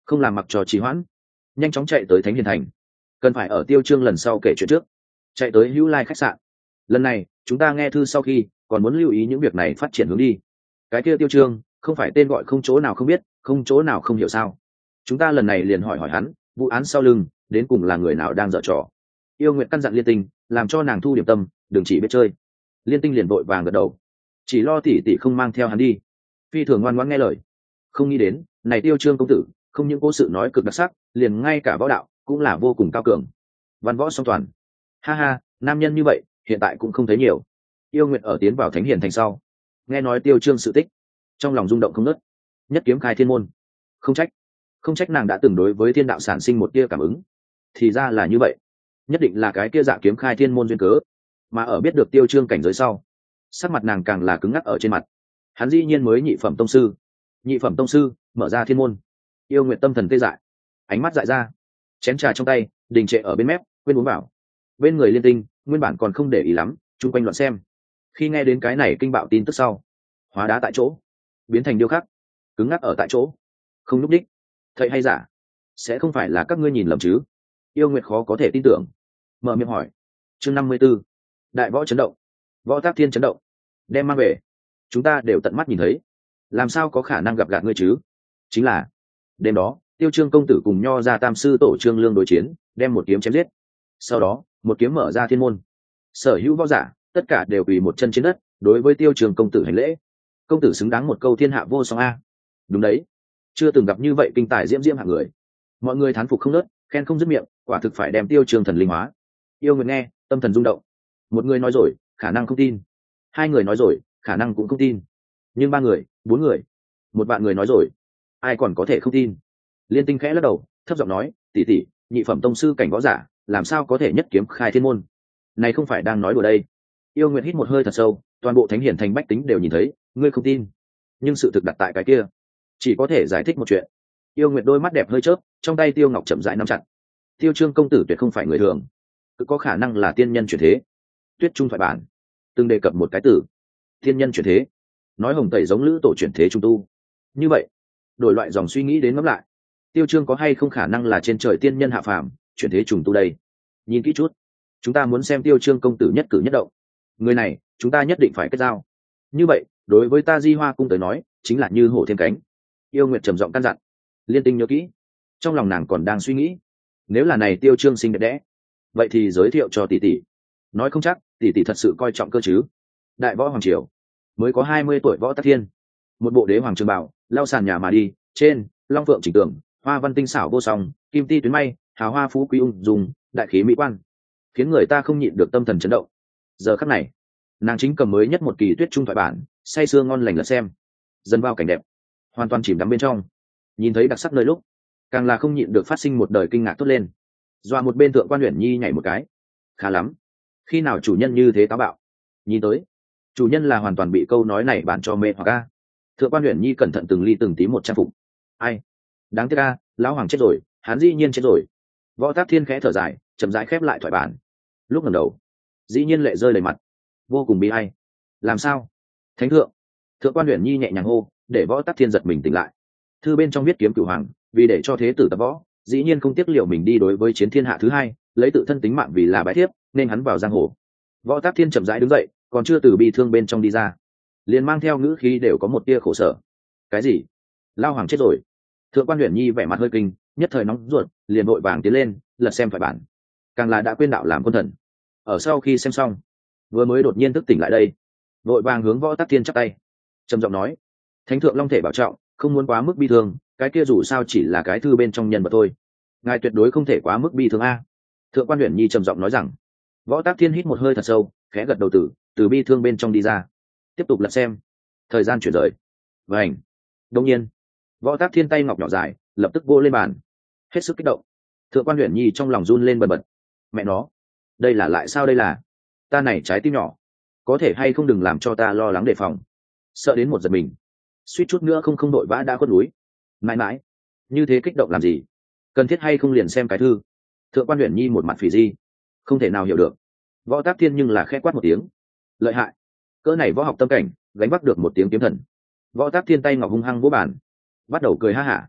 không làm mặc trò trì hoãn, nhanh chóng chạy tới Thánh Hiền Thành. Cần phải ở Tiêu Chương lần sau kể chuyện trước, chạy tới Hữu Lai khách sạn. Lần này chúng ta nghe thư sau khi còn muốn lưu ý những việc này phát triển hướng đi. Cái kia Tiêu Chương không phải tên gọi không chỗ nào không biết, không chỗ nào không hiểu sao? Chúng ta lần này liền hỏi hỏi hắn, vụ án sau lưng đến cùng là người nào đang dở trò. Yêu Nguyệt căn dặn Liên Tinh, làm cho nàng thu điểm tâm, đừng chỉ biết chơi. Liên Tinh liền vội vàng gật đầu, chỉ lo tỷ tỷ không mang theo hắn đi. Phi thường ngoan ngoãn nghe lời. Không nghĩ đến, này Tiêu Chương công tử, không những cố sự nói cực đặc sắc, liền ngay cả võ đạo cũng là vô cùng cao cường. Văn võ song toàn. Ha ha, nam nhân như vậy, hiện tại cũng không thấy nhiều. Yêu Nguyệt ở tiến vào Thánh Hiền Thành sau, nghe nói Tiêu Chương sự tích, trong lòng rung động không ngớt. Nhất kiếm khai thiên môn, không trách, không trách nàng đã từng đối với thiên đạo sản sinh một tia cảm ứng. Thì ra là như vậy, nhất định là cái kia dạ kiếm khai thiên môn duyên cớ. Mà ở biết được Tiêu Chương cảnh giới sau, sắc mặt nàng càng là cứng ngắc ở trên mặt. Hắn dĩ nhiên mới nhị phẩm tông sư, nhị phẩm tông sư mở ra thiên môn. Yêu Nguyệt tâm thần tê dại, ánh mắt dại ra, chén trà trong tay đình trệ ở bên mép, quên uống vào. Bên người Liên Tinh nguyên bản còn không để ý lắm, chung quanh loạn xem. Khi nghe đến cái này kinh bạo tin tức sau, hóa đá tại chỗ, biến thành điêu khắc, cứng ngắc ở tại chỗ, không nhúc đích. Thầy hay giả, sẽ không phải là các ngươi nhìn lầm chứ? Yêu Nguyệt khó có thể tin tưởng, mở miệng hỏi. Chương năm mươi 54, đại võ chấn động, võ tác thiên chấn động, đem mang về, chúng ta đều tận mắt nhìn thấy, làm sao có khả năng gặp gạt ngươi chứ? Chính là đêm đó, Tiêu Chương công tử cùng Nho ra tam sư tổ Trương Lương đối chiến, đem một kiếm chém giết. Sau đó, một kiếm mở ra thiên môn. Sở hữu võ giả, tất cả đều quỳ một chân trên đất, đối với Tiêu Chương công tử hành lễ. Công tử xứng đáng một câu thiên hạ vô song a. Đúng đấy, chưa từng gặp như vậy kinh tài diễm diễm hạng người. Mọi người thán phục không nớt, khen không dứt miệng, quả thực phải đem Tiêu Chương thần linh hóa. Yêu Nguyệt nghe, tâm thần rung động. Một người nói rồi, khả năng không tin. Hai người nói rồi, khả năng cũng không tin. Nhưng ba người, bốn người, một vạn người nói rồi, ai còn có thể không tin? Liên Tinh khẽ lắc đầu, thấp giọng nói, tỷ tỷ, nhị phẩm tông sư cảnh võ giả, làm sao có thể nhất kiếm khai thiên môn? Này không phải đang nói đùa đây. Yêu Nguyệt hít một hơi thật sâu, toàn bộ Thánh Hiển Thành bách tính đều nhìn thấy, ngươi không tin, nhưng sự thực đặt tại cái kia, chỉ có thể giải thích một chuyện. Yêu Nguyệt đôi mắt đẹp hơi chớp, trong tay Tiêu Ngọc chậm rãi nắm chặt. Tiêu Chương công tử tuyệt không phải người thường, cứ có khả năng là tiên nhân chuyển thế. Tuyết Trung thoại bản từng đề cập một cái từ, tiên nhân chuyển thế, nói Hồng Tẩy giống lữ tổ chuyển thế trung tu. Như vậy, đổi loại dòng suy nghĩ đến ngẫm lại, Tiêu Chương có hay không khả năng là trên trời tiên nhân hạ phàm, chuyển thế trùng tu đây? Nhìn kỹ chút, chúng ta muốn xem Tiêu Chương công tử nhất cử nhất động. Người này, chúng ta nhất định phải kết giao. Như vậy, đối với ta Di Hoa cung tới nói, chính là như hổ thêm cánh. Yêu Nguyệt trầm giọng căn dặn. Liên Tinh nhớ kỹ, trong lòng nàng còn đang suy nghĩ, nếu là này Tiêu Chương xinh đẹp đẽ, vậy thì giới thiệu cho tỷ tỷ. Nói không chắc, tỷ tỷ thật sự coi trọng cơ chứ. Đại võ hoàng triều, mới có hai mươi tuổi võ tắc thiên, một bộ đế hoàng trường bảo, lao sàn nhà mà đi, trên long phượng chỉnh tường, hoa văn tinh xảo vô song, kim ti tuyến may, hào hoa phú quý ung dùng, đại khí mỹ quan, khiến người ta không nhịn được tâm thần chấn động. Giờ khắc này, nàng chính cầm mới nhất một kỳ Tuyết Trung thoại bản, say sưa ngon lành lật xem, dần vào cảnh đẹp, hoàn toàn chìm đắm bên trong. Nhìn thấy đặc sắc nơi lúc, càng là không nhịn được phát sinh một đời kinh ngạc tốt lên. Doa một bên Thượng Quan Uyển Nhi nhảy một cái, khá lắm, khi nào chủ nhân như thế táo bạo? Nhìn tới, chủ nhân là hoàn toàn bị câu nói này bản cho mê hoặc a. Thượng Quan Uyển Nhi cẩn thận từng ly từng tí một trang phục. Ai, đáng tiếc a, lão hoàng chết rồi, hắn dĩ nhiên chết rồi. Võ Tác Thiên khẽ thở dài, chậm rãi khép lại thoại bản. Lúc ngẩng đầu, dĩ nhiên lệ rơi đầy mặt, vô cùng bi ai. Làm sao? Thánh thượng. Thượng Quan Uyển Nhi nhẹ nhàng hô, để Võ Tác Thiên giật mình tỉnh lại. Thư bên trong viết kiếm cửu hoàng, vì để cho thế tử tập võ, dĩ nhiên không tiếc liệu mình đi đối với chiến thiên hạ thứ hai, lấy tự thân tính mạng vì là bái thiếp, nên hắn vào giang hồ. Võ Tác Thiên chậm rãi đứng dậy, còn chưa từ bi thương bên trong đi ra, liền mang theo ngữ khí đều có một tia khổ sở. Cái gì? Lao hoàng chết rồi? Thượng Quan Uyển Nhi vẻ mặt hơi kinh, nhất thời nóng ruột, liền vội vàng tiến lên, lật xem phải bản, càng là đã quên đạo làm quân thần. Ở sau khi xem xong, vừa mới đột nhiên thức tỉnh lại đây, vội vàng hướng Võ Tác Thiên chắp tay, trầm giọng nói: Thánh thượng long thể bảo trọng, không muốn quá mức bi thương, cái kia dù sao chỉ là cái thư bên trong nhân vật thôi, ngài tuyệt đối không thể quá mức bi thương a. Thượng Quan Uyển Nhi trầm giọng nói rằng. Võ Tác Thiên hít một hơi thật sâu, khẽ gật đầu tử, từ bi thương bên trong đi ra, tiếp tục lật xem. Thời gian chuyển rời, vảnh. Đông nhiên, Võ Tác Thiên tay ngọc nhỏ dài, lập tức vô lên bàn, hết sức kích động. Thượng Quan Uyển Nhi trong lòng run lên bần bật. Mẹ nó, đây là lại sao đây là? Ta này trái tim nhỏ, có thể hay không đừng làm cho ta lo lắng đề phòng, sợ đến một giật mình, suýt chút nữa không không đội vã đã khuất núi. Mãi mãi, như thế kích động làm gì? Cần thiết hay không liền xem cái thư? Thượng Quan Uyển Nhi một mặt phì di, không thể nào hiểu được. Võ Tác Thiên nhưng là khẽ quát một tiếng, lợi hại, cỡ này võ học tâm cảnh, gánh vác được một tiếng kiếm thần. Võ Tác Thiên tay ngọc hung hăng vỗ bàn, bắt đầu cười ha hả.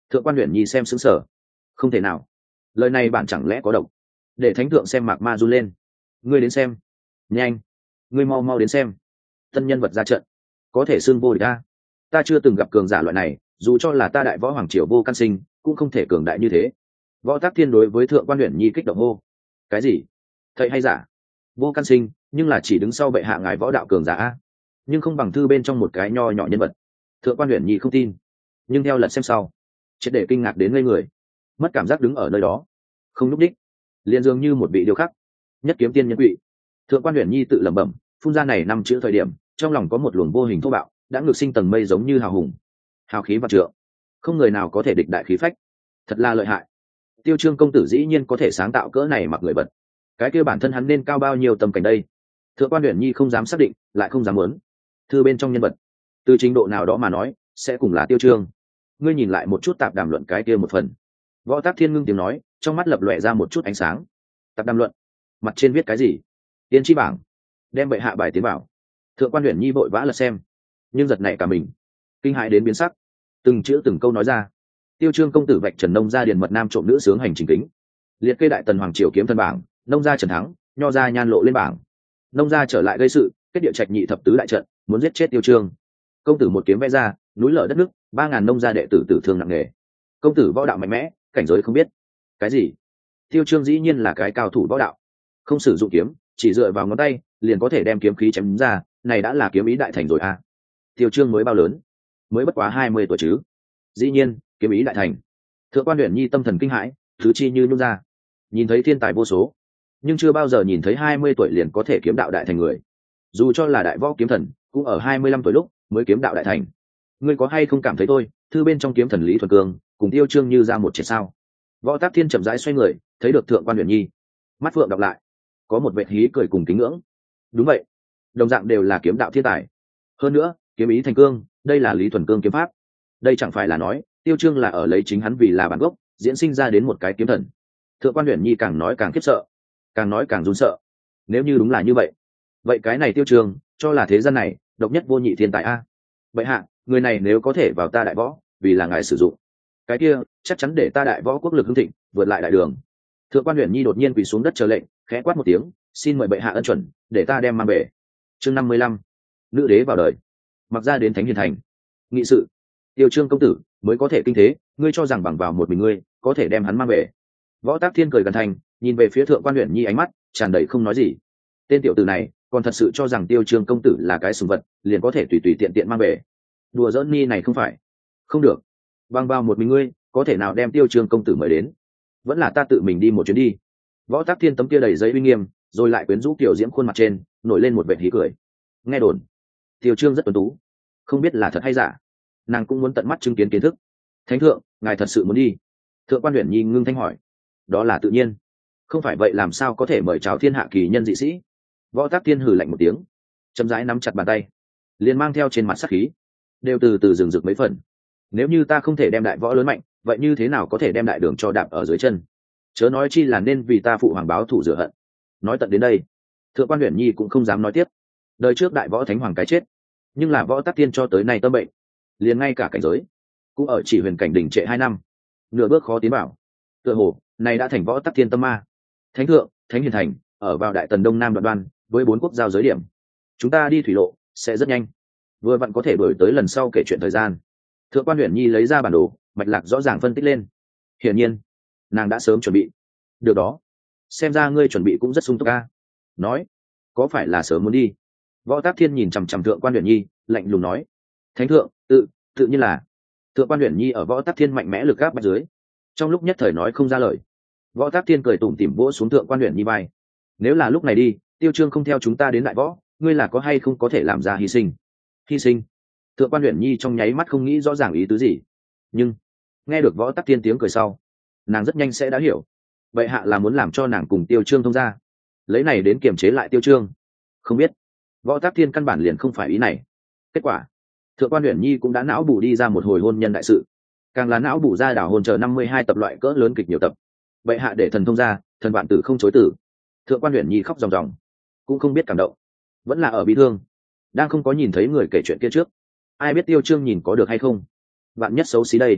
Thượng quan Uyển Nhi xem sững sờ. Không thể nào, lời này bạn chẳng lẽ có độc? Để thánh thượng xem mạc ma run lên. Ngươi đến xem. Nhanh, ngươi mau mau đến xem. Tân nhân vật ra trận, có thể xưng vô địch ta. Ta chưa từng gặp cường giả loại này, dù cho là ta đại võ hoàng triều Vô Căn Sinh cũng không thể cường đại như thế. Võ Tắc Thiên đối với Thượng quan Uyển Nhi kích động hô. Cái gì? Thầy hay giả? Vô Căn Sinh nhưng là chỉ đứng sau bệ hạ ngài võ đạo cường giả a, nhưng không bằng thư bên trong một cái nho nhỏ nhân vật. Thượng quan Uyển Nhi không tin, nhưng theo lật xem sau triệt để kinh ngạc đến ngây người, mất cảm giác đứng ở nơi đó không lúc đích, liền dường như một vị điêu khắc. Nhất kiếm tiên nhân quỷ. Thượng quan Uyển Nhi tự lẩm bẩm, phun ra này năm chữ thời điểm trong lòng có một luồng vô hình thô bạo đã ngược sinh tầng mây, giống như hào hùng hào khí vạn trượng, không người nào có thể địch đại khí phách. Thật là lợi hại. Tiêu Trương công tử dĩ nhiên có thể sáng tạo cỡ này mặc người bật, cái kia bản thân hắn nên cao bao nhiêu tầm cảnh đây. Thượng quan Uyển Nhi không dám xác định, lại không dám muốn. Thư bên trong nhân vật từ trình độ nào đó mà nói sẽ cùng là Tiêu Trương. Ngươi nhìn lại một chút tạp đàm luận cái kia một phần. Võ Tắc Thiên ngưng tiếng nói, trong mắt lập lòe ra một chút ánh sáng. Tạp đàm luận, mặt trên viết cái gì? Tiên tri bảng, đem bệ hạ bài tiến bảo. Thượng quan Uyển Nhi vội vã lật xem, nhưng giật nảy cả mình, kinh hãi đến biến sắc, từng chữ từng câu nói ra. Tiêu Trương công tử vạch trần nông gia điền mật nam trộm nữ sướng hành trình kính, liệt kê đại tần hoàng triều kiếm thân bảng, nông gia trần thắng, nho gia nhan lộ lên bảng. Nông gia trở lại gây sự, kết địa trạch nhị thập tứ đại trận, muốn giết chết Tiêu Trương. Công tử một kiếm vẽ ra, núi lở đất nước, ba ngàn nông gia đệ tử tử thương nặng nề. Công tử võ đạo mạnh mẽ, cảnh giới không biết. Cái gì? Tiêu Trương dĩ nhiên là cái cao thủ võ đạo, không sử dụng kiếm, chỉ dựa vào ngón tay liền có thể đem kiếm khí chém ra, này đã là kiếm ý đại thành rồi à? Tiêu Trương mới bao lớn? Mới bất quá hai mươi tuổi chứ. Dĩ nhiên, kiếm ý đại thành. Thượng quan Uyển Nhi tâm thần kinh hãi, thứ chi như nhún ra. Nhìn thấy thiên tài vô số, nhưng chưa bao giờ nhìn thấy hai mươi tuổi liền có thể kiếm đạo đại thành người. Dù cho là đại võ kiếm thần, cũng ở hai mươi lăm tuổi lúc mới kiếm đạo đại thành. Ngươi có hay không cảm thấy tôi, thư bên trong kiếm thần Lý Thuần Cương, cùng Tiêu Trương như ra một triệt sao? Võ Tắc Thiên chậm rãi xoay người, thấy được Thượng quan Uyển Nhi, mắt phượng đọc lại, có một vệt hí cười cùng kính ngưỡng. Đúng vậy, đồng dạng đều là kiếm đạo thiên tài. Hơn nữa, kiếm ý thành cương, đây là Lý Thuần Cương kiếm pháp. Đây chẳng phải là nói, Tiêu Trương là ở lấy chính hắn vì là bản gốc, diễn sinh ra đến một cái kiếm thần. Thượng quan Uyển Nhi càng nói càng khiếp sợ, càng nói càng run sợ. Nếu như đúng là như vậy, vậy cái này Tiêu Trương cho là thế gian này độc nhất vô nhị thiên tài a. Vậy hạ, người này nếu có thể vào ta đại võ, vì là ngài sử dụng, cái kia chắc chắn để ta đại võ quốc lực hưng thịnh, vượt lại đại đường. Thượng quan Uyển Nhi đột nhiên quỳ xuống đất chờ lệnh, khẽ quát một tiếng, xin mời bệ hạ ân chuẩn, để ta đem mang về. Chương năm mươi lăm, nữ đế vào đời. Mặc ra đến thánh hiền thành nghị sự. Tiêu Trương công tử mới có thể kinh thế, ngươi cho rằng bằng vào một mình ngươi có thể đem hắn mang về? Võ Tắc Thiên cười gần thành, nhìn về phía Thượng quan Uyển Nhi, ánh mắt tràn đầy không nói gì. Tên tiểu tử này còn thật sự cho rằng Tiêu Trương công tử là cái sùng vật, liền có thể tùy tùy tiện tiện mang về. Đùa giỡn ni này không phải. Không được, bằng vào một mình ngươi có thể nào đem Tiêu Trương công tử mời đến? Vẫn là ta tự mình đi một chuyến đi. Võ Tắc Thiên tấm kia đầy giấy uy nghiêm, rồi lại quyến rũ kiểu diễm khuôn mặt trên nổi lên một vệt hí cười. Nghe đồn Tiêu Trương rất tuấn tú, không biết là thật hay giả, nàng cũng muốn tận mắt chứng kiến kiến thức. Thánh thượng, ngài thật sự muốn đi? Thượng quan Uyển Nhi ngưng thanh hỏi. Đó là tự nhiên, không phải vậy làm sao có thể mời chào thiên hạ kỳ nhân dị sĩ? Võ Tắc Thiên hừ lạnh một tiếng, chậm rãi nắm chặt bàn tay, liền mang theo trên mặt sắc khí đều từ từ dừng rực mấy phần. Nếu như ta không thể đem đại võ lớn mạnh, vậy như thế nào có thể đem đại đường cho đạp ở dưới chân? Chớ nói chi là nên vì ta phụ hoàng báo thù rửa hận. Nói tận đến đây, Thượng quan Uyển Nhi cũng không dám nói tiếp. Đời trước đại võ thánh hoàng cái chết, nhưng là Võ Tắc Thiên cho tới nay tâm bệnh, liền ngay cả cảnh giới cũng ở chỉ huyền cảnh đỉnh trệ hai năm, nửa bước khó tiến bảo. Tựa hồ này đã thành Võ Tắc Thiên tâm ma. Thánh thượng, thánh hiền thành ở vào đại tần đông nam đoạn đoan, với bốn quốc giao giới điểm, chúng ta đi thủy lộ sẽ rất nhanh, vừa vặn có thể đổi tới lần sau kể chuyện thời gian. Thượng quan Uyển Nhi lấy ra bản đồ, mạch lạc rõ ràng phân tích lên. Hiển nhiên nàng đã sớm chuẩn bị. Được đó, xem ra ngươi chuẩn bị cũng rất sung túc a. Nói, có phải là sớm muốn đi? Võ Tắc Thiên nhìn chằm chằm Thượng quan Uyển Nhi, lạnh lùng nói. Thánh thượng, tự tự nhiên là. Thượng quan Uyển Nhi ở Võ Tắc Thiên mạnh mẽ lực gáp bách dưới, trong lúc nhất thời nói không ra lời. Võ Tắc Thiên cười tủm tỉm vỗ xuống Thượng quan Uyển Nhi vai. Nếu là lúc này đi, Tiêu Trương không theo chúng ta đến đại võ, ngươi là có hay không có thể làm ra hy sinh? Hy sinh? Thượng quan Uyển Nhi trong nháy mắt không nghĩ rõ ràng ý tứ gì, nhưng nghe được Võ Tắc Thiên tiếng cười sau, nàng rất nhanh sẽ đã hiểu. Vậy hạ là muốn làm cho nàng cùng Tiêu Trương thông ra, lấy này đến kiềm chế lại Tiêu Trương? Không biết. Võ Tắc Thiên căn bản liền không phải ý này. Kết quả, Thượng quan Uyển Nhi cũng đã não bù đi ra một hồi hôn nhân đại sự, càng là não bù ra đảo hôn chờ năm mươi hai tập loại cỡ lớn kịch nhiều tập. Vậy hạ để thần thông ra, thần vạn tử không chối tử. Thượng quan Uyển Nhi khóc ròng ròng, cũng không biết cảm động, vẫn là ở bi thương, đang không có nhìn thấy người kể chuyện kia trước. Ai biết Tiêu Trương nhìn có được hay không? Vạn nhất xấu xí đây.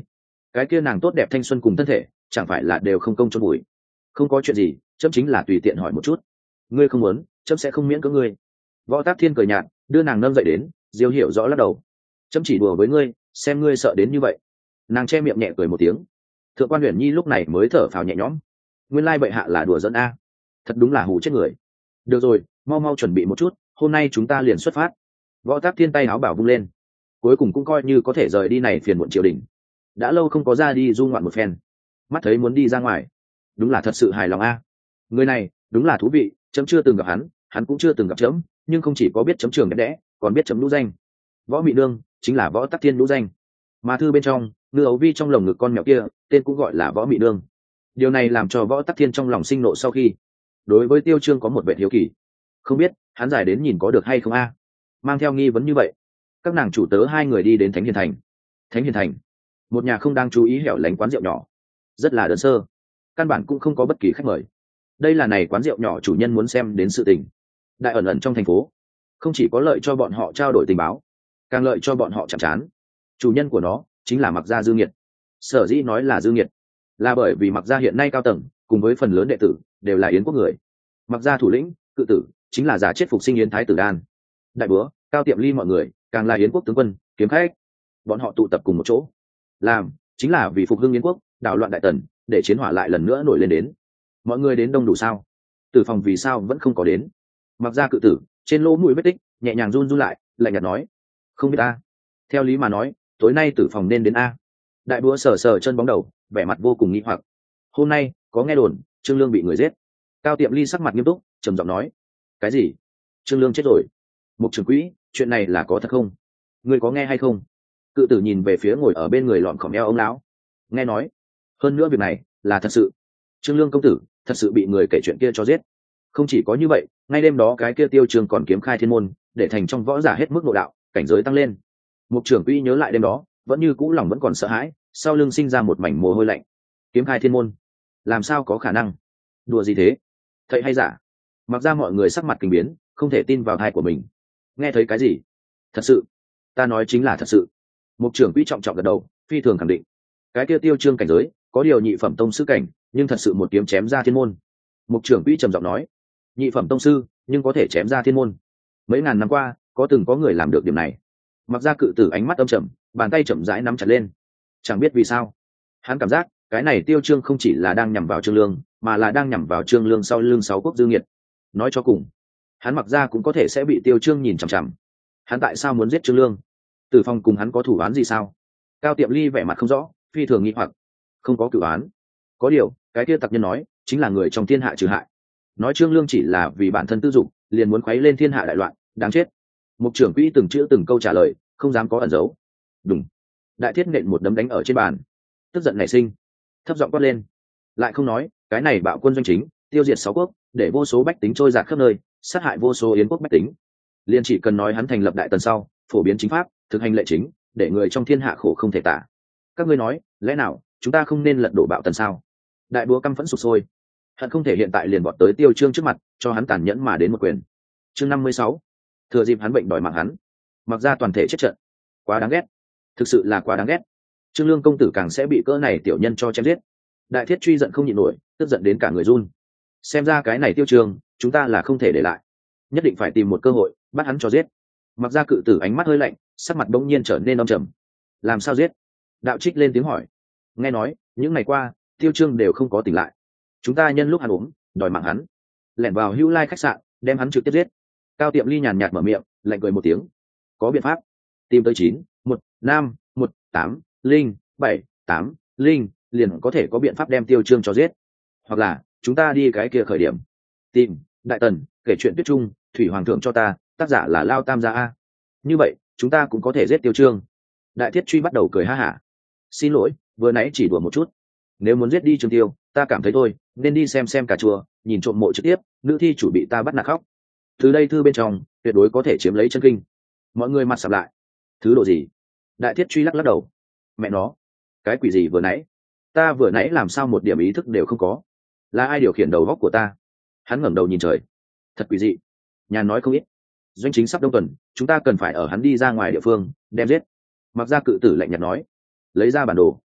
cái kia nàng tốt đẹp thanh xuân cùng thân thể chẳng phải là đều không công cho bụi. Không có chuyện gì, chấm chính là tùy tiện hỏi một chút. Ngươi không muốn, chấm sẽ không miễn cưỡng ngươi. Võ Tắc Thiên cười nhạt, đưa nàng nâng dậy đến. Diêu Hiểu rõ lắc đầu. Chấm chỉ đùa với ngươi, xem ngươi sợ đến như vậy. Nàng che miệng nhẹ cười một tiếng. Thượng quan Huyền Nhi lúc này mới thở phào nhẹ nhõm. Nguyên lai bệ hạ là đùa dẫn a, thật đúng là hù chết người. Được rồi, mau mau chuẩn bị một chút, hôm nay chúng ta liền xuất phát. Võ Tắc Thiên tay áo bảo vung lên, cuối cùng cũng coi như có thể rời đi này phiền muộn triều đình. Đã lâu không có ra đi du ngoạn một phen, mắt thấy muốn đi ra ngoài, đúng là thật sự hài lòng a. Người này đúng là thú vị, chấm chưa từng gặp hắn, hắn cũng chưa từng gặp chấm, nhưng không chỉ có biết chấm trường đẹp đẽ, còn biết chấm lũ danh. Võ Mị Nương chính là Võ Tắc Thiên lũ danh, mà thư bên trong Ngư Ấu Vi trong lồng ngực con mèo kia tên cũng gọi là Võ Mị Nương. Điều này làm cho Võ Tắc Thiên trong lòng sinh nộ, sau khi đối với Tiêu Chương có một vẻ hiếu kỳ, không biết hắn giải đến nhìn có được hay không a. Mang theo nghi vấn như vậy, các nàng chủ tớ hai người đi đến Thánh Hiền Thành. Thánh Hiền Thành, một nhà không đang chú ý hẻo lánh quán rượu nhỏ, rất là đơn sơ, căn bản cũng không có bất kỳ khách mời. Đây là này quán rượu nhỏ chủ nhân muốn xem đến sự tình đại ẩn ẩn trong thành phố, không chỉ có lợi cho bọn họ trao đổi tình báo, càng lợi cho bọn họ chạm trán. Chủ nhân của nó chính là Mặc Gia Dư Nghiệt. Sở dĩ nói là Dư Nghiệt, là bởi vì Mặc Gia hiện nay cao tầng cùng với phần lớn đệ tử đều là Yến quốc người. Mặc Gia thủ lĩnh Cự Tử chính là giả chết phục sinh Yến Thái Tử Đan. Đại Búa, Cao Tiệm Ly mọi người càng là Yến quốc tướng quân, kiếm khách. Bọn họ tụ tập cùng một chỗ, làm chính là vì phục hưng Yến quốc, đảo loạn Đại Tần, để chiến hỏa lại lần nữa nổi lên đến. Mọi người đến đông đủ sao? Tử Phòng vì sao vẫn không có đến? Mặc Gia Cự Tử trên lỗ mũi vết tích nhẹ nhàng run run lại, lạnh nhạt nói: không biết a. Theo lý mà nói, tối nay Tử Phòng nên đến a. Đại Búa sờ sờ chân bóng đầu, vẻ mặt vô cùng nghi hoặc. Hôm nay có nghe đồn Trương Lương bị người giết. Cao Tiệm Ly sắc mặt nghiêm túc, trầm giọng nói: cái gì? Trương Lương chết rồi? Mục trưởng quỹ, chuyện này là có thật không? Ngươi có nghe hay không? Cự Tử nhìn về phía ngồi ở bên người lọn khỏm eo ông lão. Nghe nói, hơn nữa việc này là thật sự. Trương Lương công tử thật sự bị người kể chuyện kia cho giết. Không chỉ có như vậy, ngay đêm đó cái kia Tiêu Chương còn kiếm khai thiên môn, để thành trong võ giả hết mức nội đạo, cảnh giới tăng lên. Mục trưởng quỹ nhớ lại đêm đó, vẫn như cũ lòng vẫn còn sợ hãi, sau lưng sinh ra một mảnh mồ hôi lạnh. Kiếm khai thiên môn, làm sao có khả năng? Đùa gì thế? Thậy hay giả? Mặc ra mọi người sắc mặt kinh biến, không thể tin vào tai của mình. Nghe thấy cái gì? Thật sự, ta nói chính là thật sự. Mục trưởng quỹ trọng trọng gật đầu, phi thường khẳng định. Cái kia Tiêu Chương cảnh giới có điều nhị phẩm tông sư cảnh, nhưng thật sự một kiếm chém ra thiên môn. Mục trưởng quỹ trầm giọng nói: nhị phẩm tông sư nhưng có thể chém ra thiên môn, mấy ngàn năm qua có từng có người làm được điểm này. Mặc ra Cự Tử ánh mắt âm trầm, bàn tay chậm rãi nắm chặt lên. Chẳng biết vì sao, hắn cảm giác cái này Tiêu Chương không chỉ là đang nhằm vào Trương Lương, mà là đang nhằm vào Trương Lương sau lưng sáu quốc Dư Nghiệt. Nói cho cùng, hắn Mặc ra cũng có thể sẽ bị Tiêu Chương nhìn chằm chằm. Hắn tại sao muốn giết Trương Lương? Tử Phong cùng hắn có thủ án gì sao? Cao Tiệm Ly vẻ mặt không rõ, phi thường nghi hoặc. Không có cửu án, có điều cái kia tặc nhân nói chính là người trong thiên hạ trừ hại, nói Trương Lương chỉ là vì bản thân tư dụng, liền muốn khuấy lên thiên hạ đại loạn, đáng chết. Mục trưởng quỹ từng chữ từng câu trả lời, không dám có ẩn giấu. Đúng. Đại Thiết nện một đấm đánh ở trên bàn, tức giận nảy sinh, thấp giọng quát lên: lại không nói cái này bạo quân doanh chính, tiêu diệt sáu quốc, để vô số bách tính trôi dạt khắp nơi, sát hại vô số Yến quốc bách tính. Liền chỉ cần nói hắn thành lập Đại Tần sau, phổ biến chính pháp, thực hành lệ chính, để người trong thiên hạ khổ không thể tả. Các ngươi nói, lẽ nào chúng ta không nên lật đổ Bạo Tần sao? Đại Búa căm phẫn sụp sôi, hận không thể hiện tại liền bọt tới Tiêu Chương trước mặt, cho hắn tàn nhẫn mà đến một quyền. Chương năm mươi sáu, thừa dịp hắn bệnh đòi mạng hắn. Mặc ra toàn thể chết trận, quá đáng ghét, thực sự là quá đáng ghét. Trương Lương công tử càng sẽ bị cỡ này tiểu nhân cho chém giết. Đại Thiết truy giận không nhịn nổi, tức giận đến cả người run. Xem ra cái này Tiêu Chương, chúng ta là không thể để lại, nhất định phải tìm một cơ hội bắt hắn cho giết. Mặc ra Cự Tử ánh mắt hơi lạnh, sắc mặt bỗng nhiên trở nên âm trầm. Làm sao giết? Đạo Trích lên tiếng hỏi. Nghe nói những ngày qua Tiêu Chương đều không có tỉnh lại, chúng ta nhân lúc hắn ốm đòi mạng hắn, lẻn vào Hữu Lai khách sạn đem hắn trực tiếp giết. Cao Tiệm Ly nhàn nhạt mở miệng, lạnh cười một tiếng. Có biện pháp, tìm tới chín một năm một tám linh bảy tám linh liền có thể có biện pháp đem Tiêu Chương cho giết. Hoặc là chúng ta đi cái kia khởi điểm, tìm Đại Tần kể chuyện Tuyết Trung thủy hoàng thượng cho ta, tác giả là Lao Tam Gia A. Như vậy chúng ta cũng có thể giết Tiêu Chương. Đại Thiết truy bắt đầu cười ha hả. Xin lỗi, vừa nãy chỉ đùa một chút. Nếu muốn giết đi Trương Tiêu, ta cảm thấy thôi nên đi xem xem cả chùa, nhìn trộm mộ trực tiếp, nữ thi chủ bị ta bắt nạt khóc. Từ đây thư bên trong tuyệt đối có thể chiếm lấy chân kinh. Mọi người mặt sầm lại. Thứ độ gì? Đại Thiết truy lắc lắc đầu. Mẹ nó, cái quỷ gì vừa nãy? Ta vừa nãy làm sao một điểm ý thức đều không có? Là ai điều khiển đầu góc của ta? Hắn ngẩng đầu nhìn trời. Thật quỷ dị. Nhàn nói không ít. Doanh chính sắp đông tuần, chúng ta cần phải ở hắn đi ra ngoài địa phương đem giết. Mặc ra Cự Tử lạnh nhạt nói. Lấy ra bản đồ.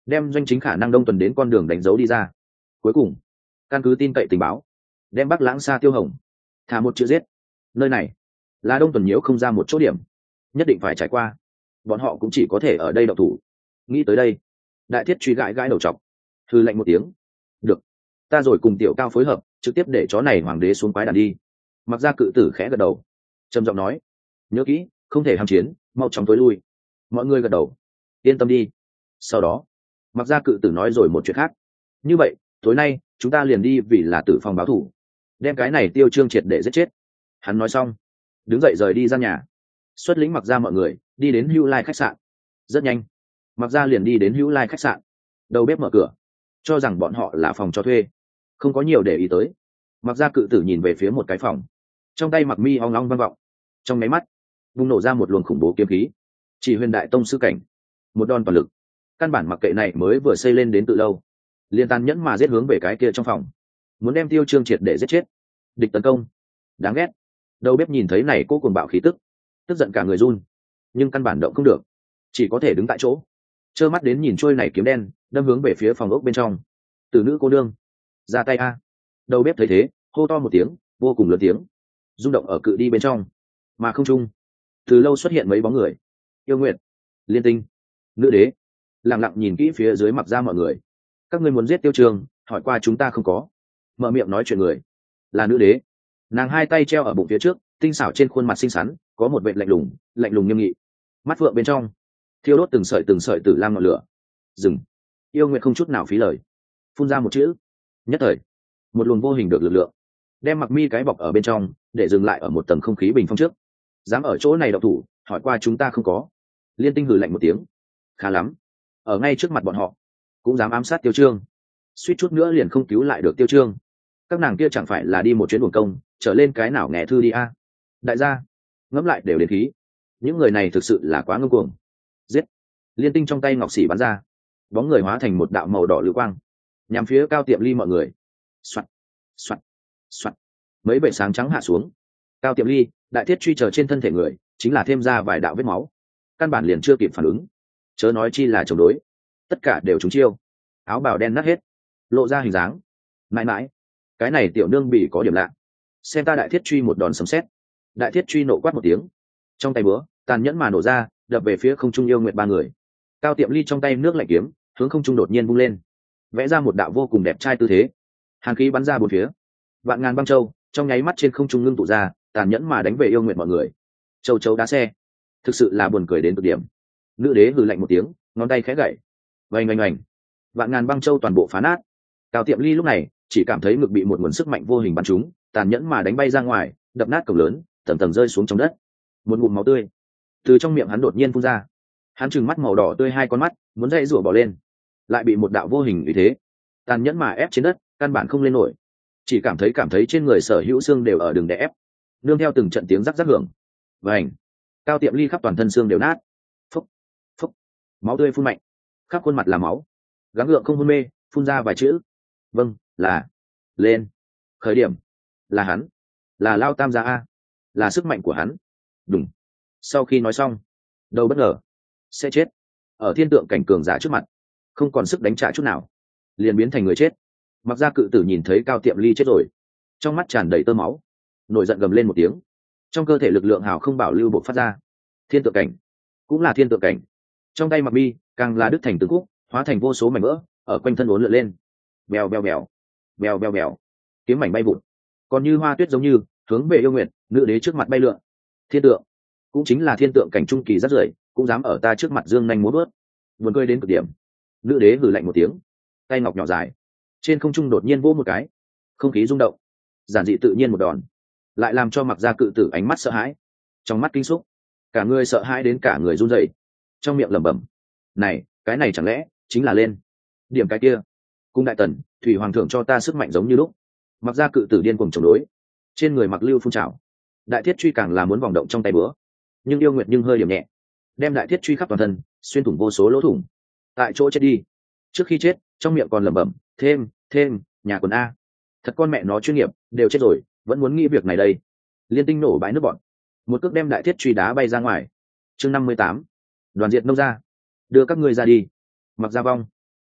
đem doanh chính khả năng đông tuần đến con đường đánh dấu đi ra. Cuối cùng căn cứ tin cậy tình báo, đem Bắc Lãng Xa Tiêu Hồng thả một chữ giết. Nơi này là đông tuần nhiễu không ra một chỗ điểm, nhất định phải trải qua, bọn họ cũng chỉ có thể ở đây đậu thủ. Nghĩ tới đây, Đại Thiết truy gãi gãi đầu chọc, thư lạnh một tiếng, được, ta rồi cùng Tiểu Cao phối hợp, trực tiếp để chó này hoàng đế xuống quái đàn đi. Mặc Gia Cự Tử khẽ gật đầu, trầm giọng nói, nhớ kỹ, không thể ham chiến, mau chóng tối lui. Mọi người gật đầu, yên tâm đi. Sau đó Mặc Gia Cự Tử nói rồi một chuyện khác, như vậy tối nay chúng ta liền đi vì là tử phòng báo thủ, đem cái này Tiêu Trương triệt để giết chết. Hắn nói xong đứng dậy rời đi ra nhà, xuất lĩnh Mặc Gia mọi người đi đến Hữu Lai khách sạn. Rất nhanh Mặc Gia liền đi đến Hữu Lai khách sạn, đầu bếp mở cửa, cho rằng bọn họ là phòng cho thuê, không có nhiều để ý tới. Mặc Gia Cự Tử nhìn về phía một cái phòng, trong tay mặc mi ong long vang vọng, trong máy mắt bùng nổ ra một luồng khủng bố kiếm khí, chỉ huyền đại tông sư cảnh, một đòn toàn lực, căn bản mặc kệ này mới vừa xây lên đến từ lâu, liên tàn nhẫn mà giết hướng về cái kia trong phòng, muốn đem Tiêu Trương triệt để giết chết. Địch tấn công, đáng ghét. Đầu bếp nhìn thấy này cô cuồng bạo khí tức, tức giận cả người run, nhưng căn bản động không được, chỉ có thể đứng tại chỗ, trơ mắt đến nhìn trôi này kiếm đen đâm hướng về phía phòng ốc bên trong. Tử nữ cô nương, ra tay a! Đầu bếp thấy thế hô to một tiếng, vô cùng lớn tiếng, rung động ở cự đi bên trong. Mà không trung từ lâu xuất hiện mấy bóng người. Yêu Nguyệt, Liên Tinh, Nữ Đế lặng lặng nhìn kỹ phía dưới Mặc Gia mọi người. Các ngươi muốn giết Tiêu Trương, hỏi qua chúng ta không có. Mở miệng nói chuyện người là Nữ Đế, nàng hai tay treo ở bụng phía trước, tinh xảo trên khuôn mặt xinh xắn có một vệt lạnh lùng, lạnh lùng nghiêm nghị, mắt phượng bên trong thiêu đốt từng sợi từng sợi tử lam ngọn lửa. Dừng! Yêu Nguyệt không chút nào phí lời, phun ra một chữ, nhất thời một luồng vô hình được lực lượng đem Mặc Mi cái bọc ở bên trong, để dừng lại ở một tầng không khí bình phong trước. Dám ở chỗ này độc thủ, hỏi qua chúng ta không có. Liên Tinh hừ lạnh một tiếng, khá lắm, ở ngay trước mặt bọn họ cũng dám ám sát Tiêu Trương, suýt chút nữa liền không cứu lại được Tiêu Trương. Các nàng kia chẳng phải là đi một chuyến uổng công, trở lên cái nào nghe thư đi a. Đại gia ngẫm lại đều đến khí, những người này thực sự là quá ngông cuồng. Giết! Liên Tinh trong tay ngọc xỉ bắn ra, bóng người hóa thành một đạo màu đỏ lưu quang, nhằm phía Cao Tiệm Ly mọi người. Soạt, soạt, soạt, mấy bệ sáng trắng hạ xuống. Cao Tiệm Ly, Đại Thiết truy chờ trên thân thể người chính là thêm ra vài đạo vết máu, căn bản liền chưa kịp phản ứng, chớ nói chi là chống đối, tất cả đều trúng chiêu. Áo bào đen nát hết, lộ ra hình dáng. Mãi mãi, cái này tiểu nương bị có điểm lạ, xem ta Đại Thiết truy một đòn sấm sét. Đại Thiết truy nộ quát một tiếng, trong tay búa tàn nhẫn mà nổ ra, đập về phía không trung Yêu Nguyệt ba người. Cao Tiệm Ly trong tay nước lạnh kiếm hướng không trung đột nhiên vung lên, vẽ ra một đạo vô cùng đẹp trai tư thế, hàn khí bắn ra bốn phía, vạn ngàn băng châu trong nháy mắt trên không trung ngưng tụ ra, tàn nhẫn mà đánh về Yêu Nguyệt mọi người. Châu chấu đá xe, thực sự là buồn cười đến cực điểm. Nữ Đế hừ lạnh một tiếng, ngón tay khẽ gậy, vành oanh oanh, vạn ngàn băng châu toàn bộ phá nát. Cao Tiệm Ly lúc này chỉ cảm thấy ngực bị một nguồn sức mạnh vô hình bắn trúng, tàn nhẫn mà đánh bay ra ngoài, đập nát cổng lớn, tầng tầng rơi xuống trong đất. Một ngụm máu tươi từ trong miệng hắn đột nhiên phun ra, hắn trừng mắt màu đỏ tươi hai con mắt, muốn dậy rủa bỏ lên, lại bị một đạo vô hình uy thế tàn nhẫn mà ép trên đất, căn bản không lên nổi, chỉ cảm thấy cảm thấy trên người sở hữu xương đều ở đường đè ép, nương theo từng trận tiếng rắc rắc hưởng. Vành, Cao Tiệm Ly khắp toàn thân xương đều nát, phúc phúc, máu tươi phun mạnh, khắp khuôn mặt là máu, gắng gượng không hôn mê, phun ra vài chữ, vâng, là lên, khởi điểm là hắn, là Lao Tam gia a, là sức mạnh của hắn. Đúng. Sau khi nói xong, đầu bất ngờ sẽ chết ở thiên tượng cảnh cường giả trước mặt, không còn sức đánh trả chút nào, liền biến thành người chết. Mặc Gia Cự Tử nhìn thấy Cao Tiệm Ly chết rồi, trong mắt tràn đầy tơ máu, nổi giận gầm lên một tiếng, trong cơ thể lực lượng hào không bảo lưu bộc phát ra. Thiên tượng cảnh cũng là thiên tượng cảnh, trong tay Mặc Mi càng là đứt thành từng khúc, hóa thành vô số mảnh vỡ ở quanh thân uốn lượn lên, bèo bèo bèo, bèo bèo bèo, kiếm mảnh bay vụt, còn như hoa tuyết giống như hướng về Yêu Nguyệt, Nữ Đế trước mặt bay lượn. Thiên tượng cũng chính là thiên tượng cảnh trung kỳ rất rưởi, cũng dám ở ta trước mặt dương nhanh múa vớt, buồn cười đến cực điểm. Nữ Đế hừ lạnh một tiếng, tay ngọc nhỏ dài trên không trung đột nhiên vỗ một cái, không khí rung động, giản dị tự nhiên một đòn, lại làm cho Mặc Gia Cự Tử ánh mắt sợ hãi, trong mắt kinh xúc, cả người sợ hãi đến cả người run rẩy, trong miệng lẩm bẩm, này cái này chẳng lẽ chính là lên điểm cái kia cung đại tần thủy hoàng thượng cho ta sức mạnh giống như lúc. Mặc Gia Cự Tử điên cuồng chống đối, trên người mặc lưu phun trào. Đại Thiết truy càng là muốn vòng động trong tay búa, nhưng Yêu Nguyệt nhưng hơi điểm nhẹ, đem Đại Thiết truy khắp toàn thân xuyên thủng vô số lỗ thủng, tại chỗ chết đi. Trước khi chết trong miệng còn lẩm bẩm, thêm thêm nhà quần a, thật con mẹ nó chuyên nghiệp, đều chết rồi vẫn muốn nghĩ việc này đây. Liên Tinh nổ bãi nước bọn, một cước đem Đại Thiết truy đá bay ra ngoài. Chương năm mươi tám, đoàn diệt nông gia, đưa các ngươi ra đi. Mặc Gia vong,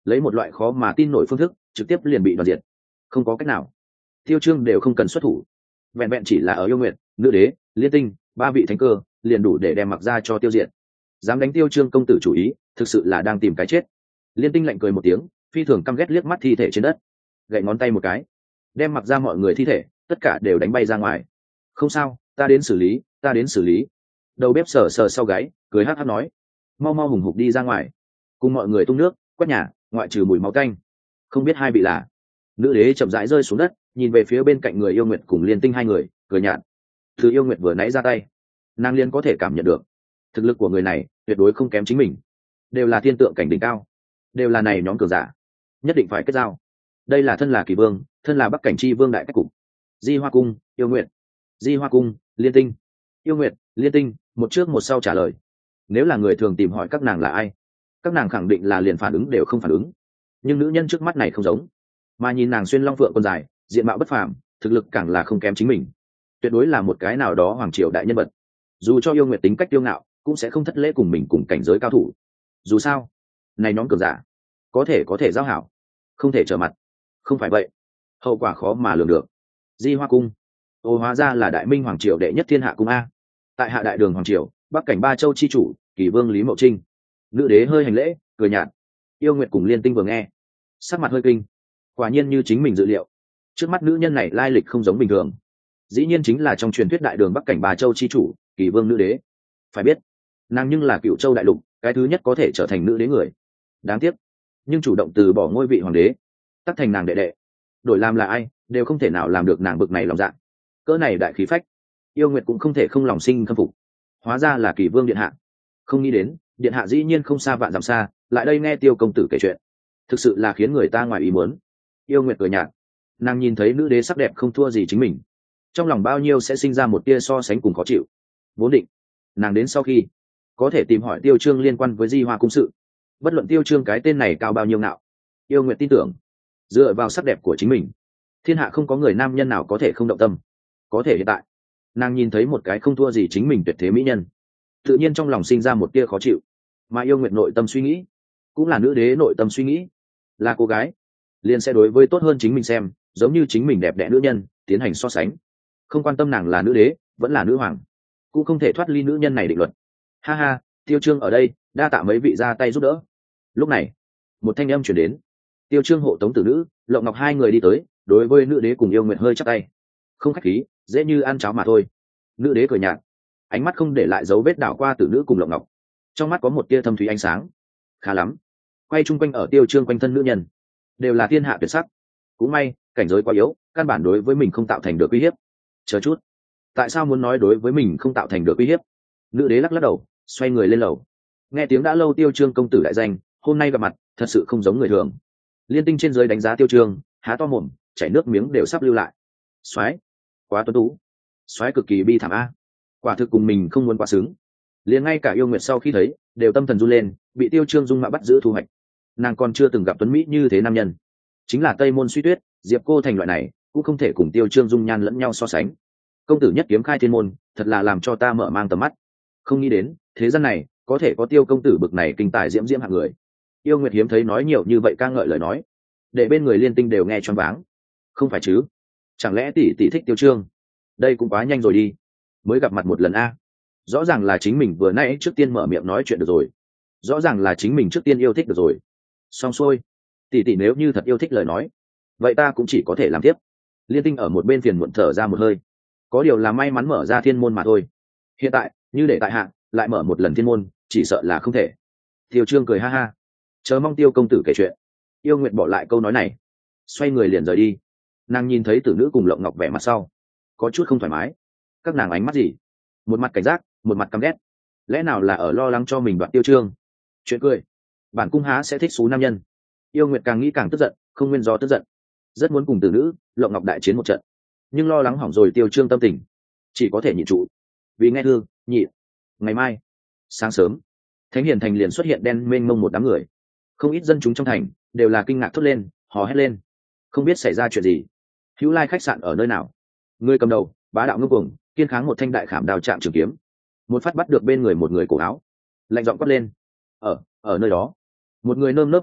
lấy một loại khó mà tin nổi phương thức trực tiếp liền bị đoạt diệt. Không có cách nào, tiêu trương đều không cần xuất thủ, vẹn vẹn chỉ là ở yêu nguyệt, nữ đế, liên tinh ba vị thánh cơ liền đủ để đem mặc ra cho tiêu diệt. Dám đánh tiêu trương công tử chủ ý, thực sự là đang tìm cái chết. Liên tinh lạnh cười một tiếng, phi thường căm ghét liếc mắt thi thể trên đất, gậy ngón tay một cái, đem mặc ra mọi người thi thể tất cả đều đánh bay ra ngoài. Không sao, ta đến xử lý, ta đến xử lý. Đầu bếp sờ sờ sau gáy, cười hắc hắc nói, mau mau hùng hục đi ra ngoài, cùng mọi người tung nước quét nhà, ngoại trừ mùi máu tanh. Không biết hai vị là. Nữ đế chậm rãi rơi xuống đất, nhìn về phía bên cạnh người yêu nguyệt cùng liên tinh hai người, cười nhạt. Thứ yêu nguyệt vừa nãy ra tay, nàng liên có thể cảm nhận được thực lực của người này tuyệt đối không kém chính mình, đều là thiên tượng cảnh đỉnh cao, đều là này nhóm cường giả, nhất định phải kết giao. Đây là thân là kỳ vương, thân là bắc cảnh chi vương đại cách cục. Di Hoa Cung, yêu nguyệt. Di Hoa Cung, liên tinh. Yêu nguyệt, liên tinh, một trước một sau trả lời. Nếu là người thường tìm hỏi các nàng là ai, các nàng khẳng định là liền phản ứng đều không phản ứng. Nhưng nữ nhân trước mắt này không giống, mà nhìn nàng xuyên long phượng quần dài, diện mạo bất phàm, thực lực càng là không kém chính mình, tuyệt đối là một cái nào đó hoàng triều đại nhân vật. Dù cho yêu nguyệt tính cách tiêu ngạo, cũng sẽ không thất lễ cùng mình cùng cảnh giới cao thủ. Dù sao, này nhóm cường giả có thể có thể giao hảo, không thể trở mặt. Không phải vậy, hậu quả khó mà lường được. Di Hoa Cung, ô hóa ra là đại minh hoàng triều đệ nhất thiên hạ cung a. Tại hạ đại đường hoàng triều, bắc cảnh ba châu chi chủ, kỳ vương Lý Mậu Trinh. Nữ đế hơi hành lễ, cười nhạt. Yêu nguyệt cùng liên tinh vừa nghe, sắc mặt hơi kinh. Quả nhiên như chính mình dự liệu, trước mắt nữ nhân này lai lịch không giống bình thường, dĩ nhiên chính là trong truyền thuyết đại đường bắc cảnh ba châu chi chủ, kỳ vương nữ đế. Phải biết, nàng nhưng là cựu châu đại lục cái thứ nhất có thể trở thành nữ đế người. Đáng tiếc, nhưng chủ động từ bỏ ngôi vị hoàng đế, tắt thành nàng đệ đệ, đổi làm là ai đều không thể nào làm được nàng bực này lòng dạ. Cỡ này đại khí phách, yêu nguyệt cũng không thể không lòng sinh khâm phục. Hóa ra là kỳ vương điện hạ, không nghĩ đến điện hạ dĩ nhiên không xa vạn dặm xa lại đây nghe tiêu công tử kể chuyện, thực sự là khiến người ta ngoài ý muốn. Yêu nguyệt cười nhạt, nàng nhìn thấy nữ đế sắc đẹp không thua gì chính mình, trong lòng bao nhiêu sẽ sinh ra một tia so sánh cùng khó chịu. Vốn định nàng đến sau khi có thể tìm hỏi tiêu trương liên quan với Di Hoa Cung sự, bất luận tiêu trương cái tên này cao bao nhiêu nào, yêu nguyệt tin tưởng dựa vào sắc đẹp của chính mình, thiên hạ không có người nam nhân nào có thể không động tâm. Có thể hiện tại nàng nhìn thấy một cái không thua gì chính mình tuyệt thế mỹ nhân, tự nhiên trong lòng sinh ra một tia khó chịu. Mà yêu nguyệt nội tâm suy nghĩ cũng là nữ đế nội tâm suy nghĩ, là cô gái liền sẽ đối với tốt hơn chính mình xem, giống như chính mình đẹp đẽ nữ nhân tiến hành so sánh, không quan tâm nàng là nữ đế vẫn là nữ hoàng, cũng không thể thoát ly nữ nhân này định luật. Ha ha, tiêu trương ở đây, đa tạ mấy vị ra tay giúp đỡ. Lúc này một thanh âm chuyển đến, tiêu trương hộ tống tử nữ Lộng Ngọc hai người đi tới, đối với nữ đế cùng yêu nguyệt hơi chắp tay. Không khách khí, dễ như ăn cháo mà thôi. Nữ đế cười nhạt, ánh mắt không để lại dấu vết đảo qua tử nữ cùng Lộng Ngọc, trong mắt có một tia thâm thúy ánh sáng. Khá lắm, quay chung quanh ở tiêu trương quanh thân nữ nhân đều là thiên hạ tuyệt sắc. Cũng may cảnh giới quá yếu, căn bản đối với mình không tạo thành được uy hiếp. Chờ chút, tại sao muốn nói đối với mình không tạo thành được uy hiếp? Nữ đế lắc lắc đầu, xoay người lên lầu. Nghe tiếng đã lâu tiêu trương công tử đại danh, hôm nay gặp mặt thật sự không giống người thường. Liên tinh trên dưới đánh giá tiêu trương, há to mồm, chảy nước miếng đều sắp lưu lại. Soái, quá tuấn tú, soái cực kỳ bi thảm a, quả thực cùng mình không muốn quá xứng. Liền ngay cả yêu nguyệt sau khi thấy đều tâm thần run lên, bị tiêu trương dung mạo bắt giữ thu hoạch. Nàng còn chưa từng gặp tuấn mỹ như thế nam nhân, chính là Tây Môn Suy Tuyết, Diệp Cô Thành loại này cũng không thể cùng tiêu trương dung nhan lẫn nhau so sánh. Công tử nhất kiếm khai thiên môn, thật là làm cho ta mở mang tầm mắt. Không nghĩ đến thế gian này có thể có tiêu công tử bực này kinh tài diễm diễm hạng người. Yêu nguyệt hiếm thấy nói nhiều như vậy ca ngợi lời nói, để bên người liên tinh đều nghe choáng váng. Không phải chứ, chẳng lẽ tỷ tỷ thích tiêu trương? Đây cũng quá nhanh rồi đi, mới gặp mặt một lần a. Rõ ràng là chính mình vừa nãy trước tiên mở miệng nói chuyện được rồi, rõ ràng là chính mình trước tiên yêu thích được rồi. Xong xuôi, tỷ tỷ nếu như thật yêu thích lời nói, vậy ta cũng chỉ có thể làm tiếp. Liên tinh ở một bên phiền muộn thở ra một hơi, có điều là may mắn mở ra thiên môn mà thôi. Hiện tại như để tại hạ lại mở một lần thiên môn, chỉ sợ là không thể. Tiêu trương cười ha ha, chờ mong tiêu công tử kể chuyện. Yêu nguyệt bỏ lại câu nói này, xoay người liền rời đi. Nàng nhìn thấy tử nữ cùng Lộng Ngọc vẻ mặt sau, có chút không thoải mái. Các nàng ánh mắt gì? Một mặt cảnh giác, một mặt căm ghét. Lẽ nào là ở lo lắng cho mình đoạt tiêu trương? Chuyện cười, bản cung há sẽ thích xú nam nhân. Yêu nguyệt càng nghĩ càng tức giận, không nguyên do tức giận, rất muốn cùng tử nữ Lộng Ngọc đại chiến một trận, nhưng lo lắng hỏng rồi tiêu trương tâm tình, chỉ có thể nhịn trụ. Vì nghe thương nhịn. Ngày mai sáng sớm, Thánh Hiền thành liền xuất hiện đen mênh mông một đám người. Không ít dân chúng trong thành đều là kinh ngạc thốt lên, hò hét lên, không biết xảy ra chuyện gì. Hữu Lai khách sạn ở nơi nào? Người cầm đầu bá đạo ngưng cuồng, kiên kháng một thanh đại khảm đào chạm trường kiếm, một phát bắt được bên người một người cổ áo, lạnh giọng quát lên. ở ở nơi đó. Một người nơm nớp lo sợ,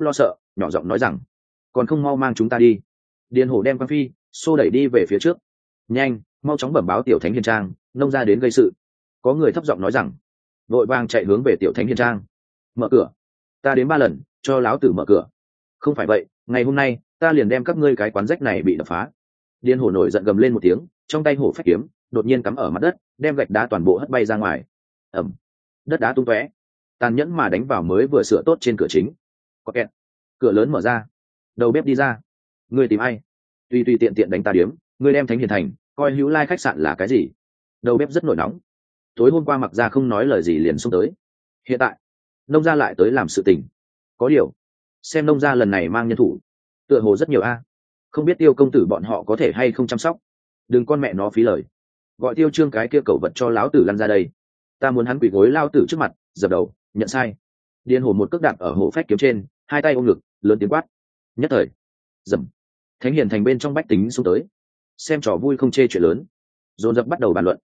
nhỏ giọng nói rằng còn không mau mang chúng ta đi. Điền hổ đem quan phi xô đẩy đi về phía trước. Nhanh, mau chóng bẩm báo tiểu thánh hiền trang, nông gia đến gây sự. Có người thấp giọng nói rằng. Vội vàng chạy hướng về tiểu thánh hiền trang. Mở cửa, ta đến ba lần cho láo tử mở cửa, không phải vậy ngày hôm nay ta liền đem các ngươi cái quán rách này bị đập phá. Điền hổ nổi giận gầm lên một tiếng, trong tay hổ phách kiếm đột nhiên cắm ở mặt đất, đem gạch đá toàn bộ hất bay ra ngoài. Ẩm, đất đá tung tóe, tàn nhẫn mà đánh vào mới vừa sửa tốt trên cửa chính. Có kẹt, cửa lớn mở ra, đầu bếp đi ra. Ngươi tìm ai? Tùy tùy tiện tiện đánh ta điếm, ngươi đem thánh hiền thành coi hữu lai khách sạn là cái gì? Đầu bếp rất nổi nóng, tối hôm qua mặc ra không nói lời gì liền xông tới, hiện tại nông gia lại tới làm sự tình. Có điều xem nông gia lần này mang nhân thủ tựa hồ rất nhiều a, không biết Tiêu công tử bọn họ có thể hay không chăm sóc. Đừng con mẹ nó phí lời, gọi Tiêu Trương cái kia cẩu vật cho lão tử lăn ra đây, ta muốn hắn quỳ gối lao tử trước mặt dập đầu nhận sai. Điền hổ một cước đạp ở hổ phách kiếm trên, hai tay ôm ngực lớn tiếng quát. Nhất thời dầm, thánh hiền thành bên trong bách tính xuống tới xem trò vui không chê chuyện lớn, dồn dập bắt đầu bàn luận.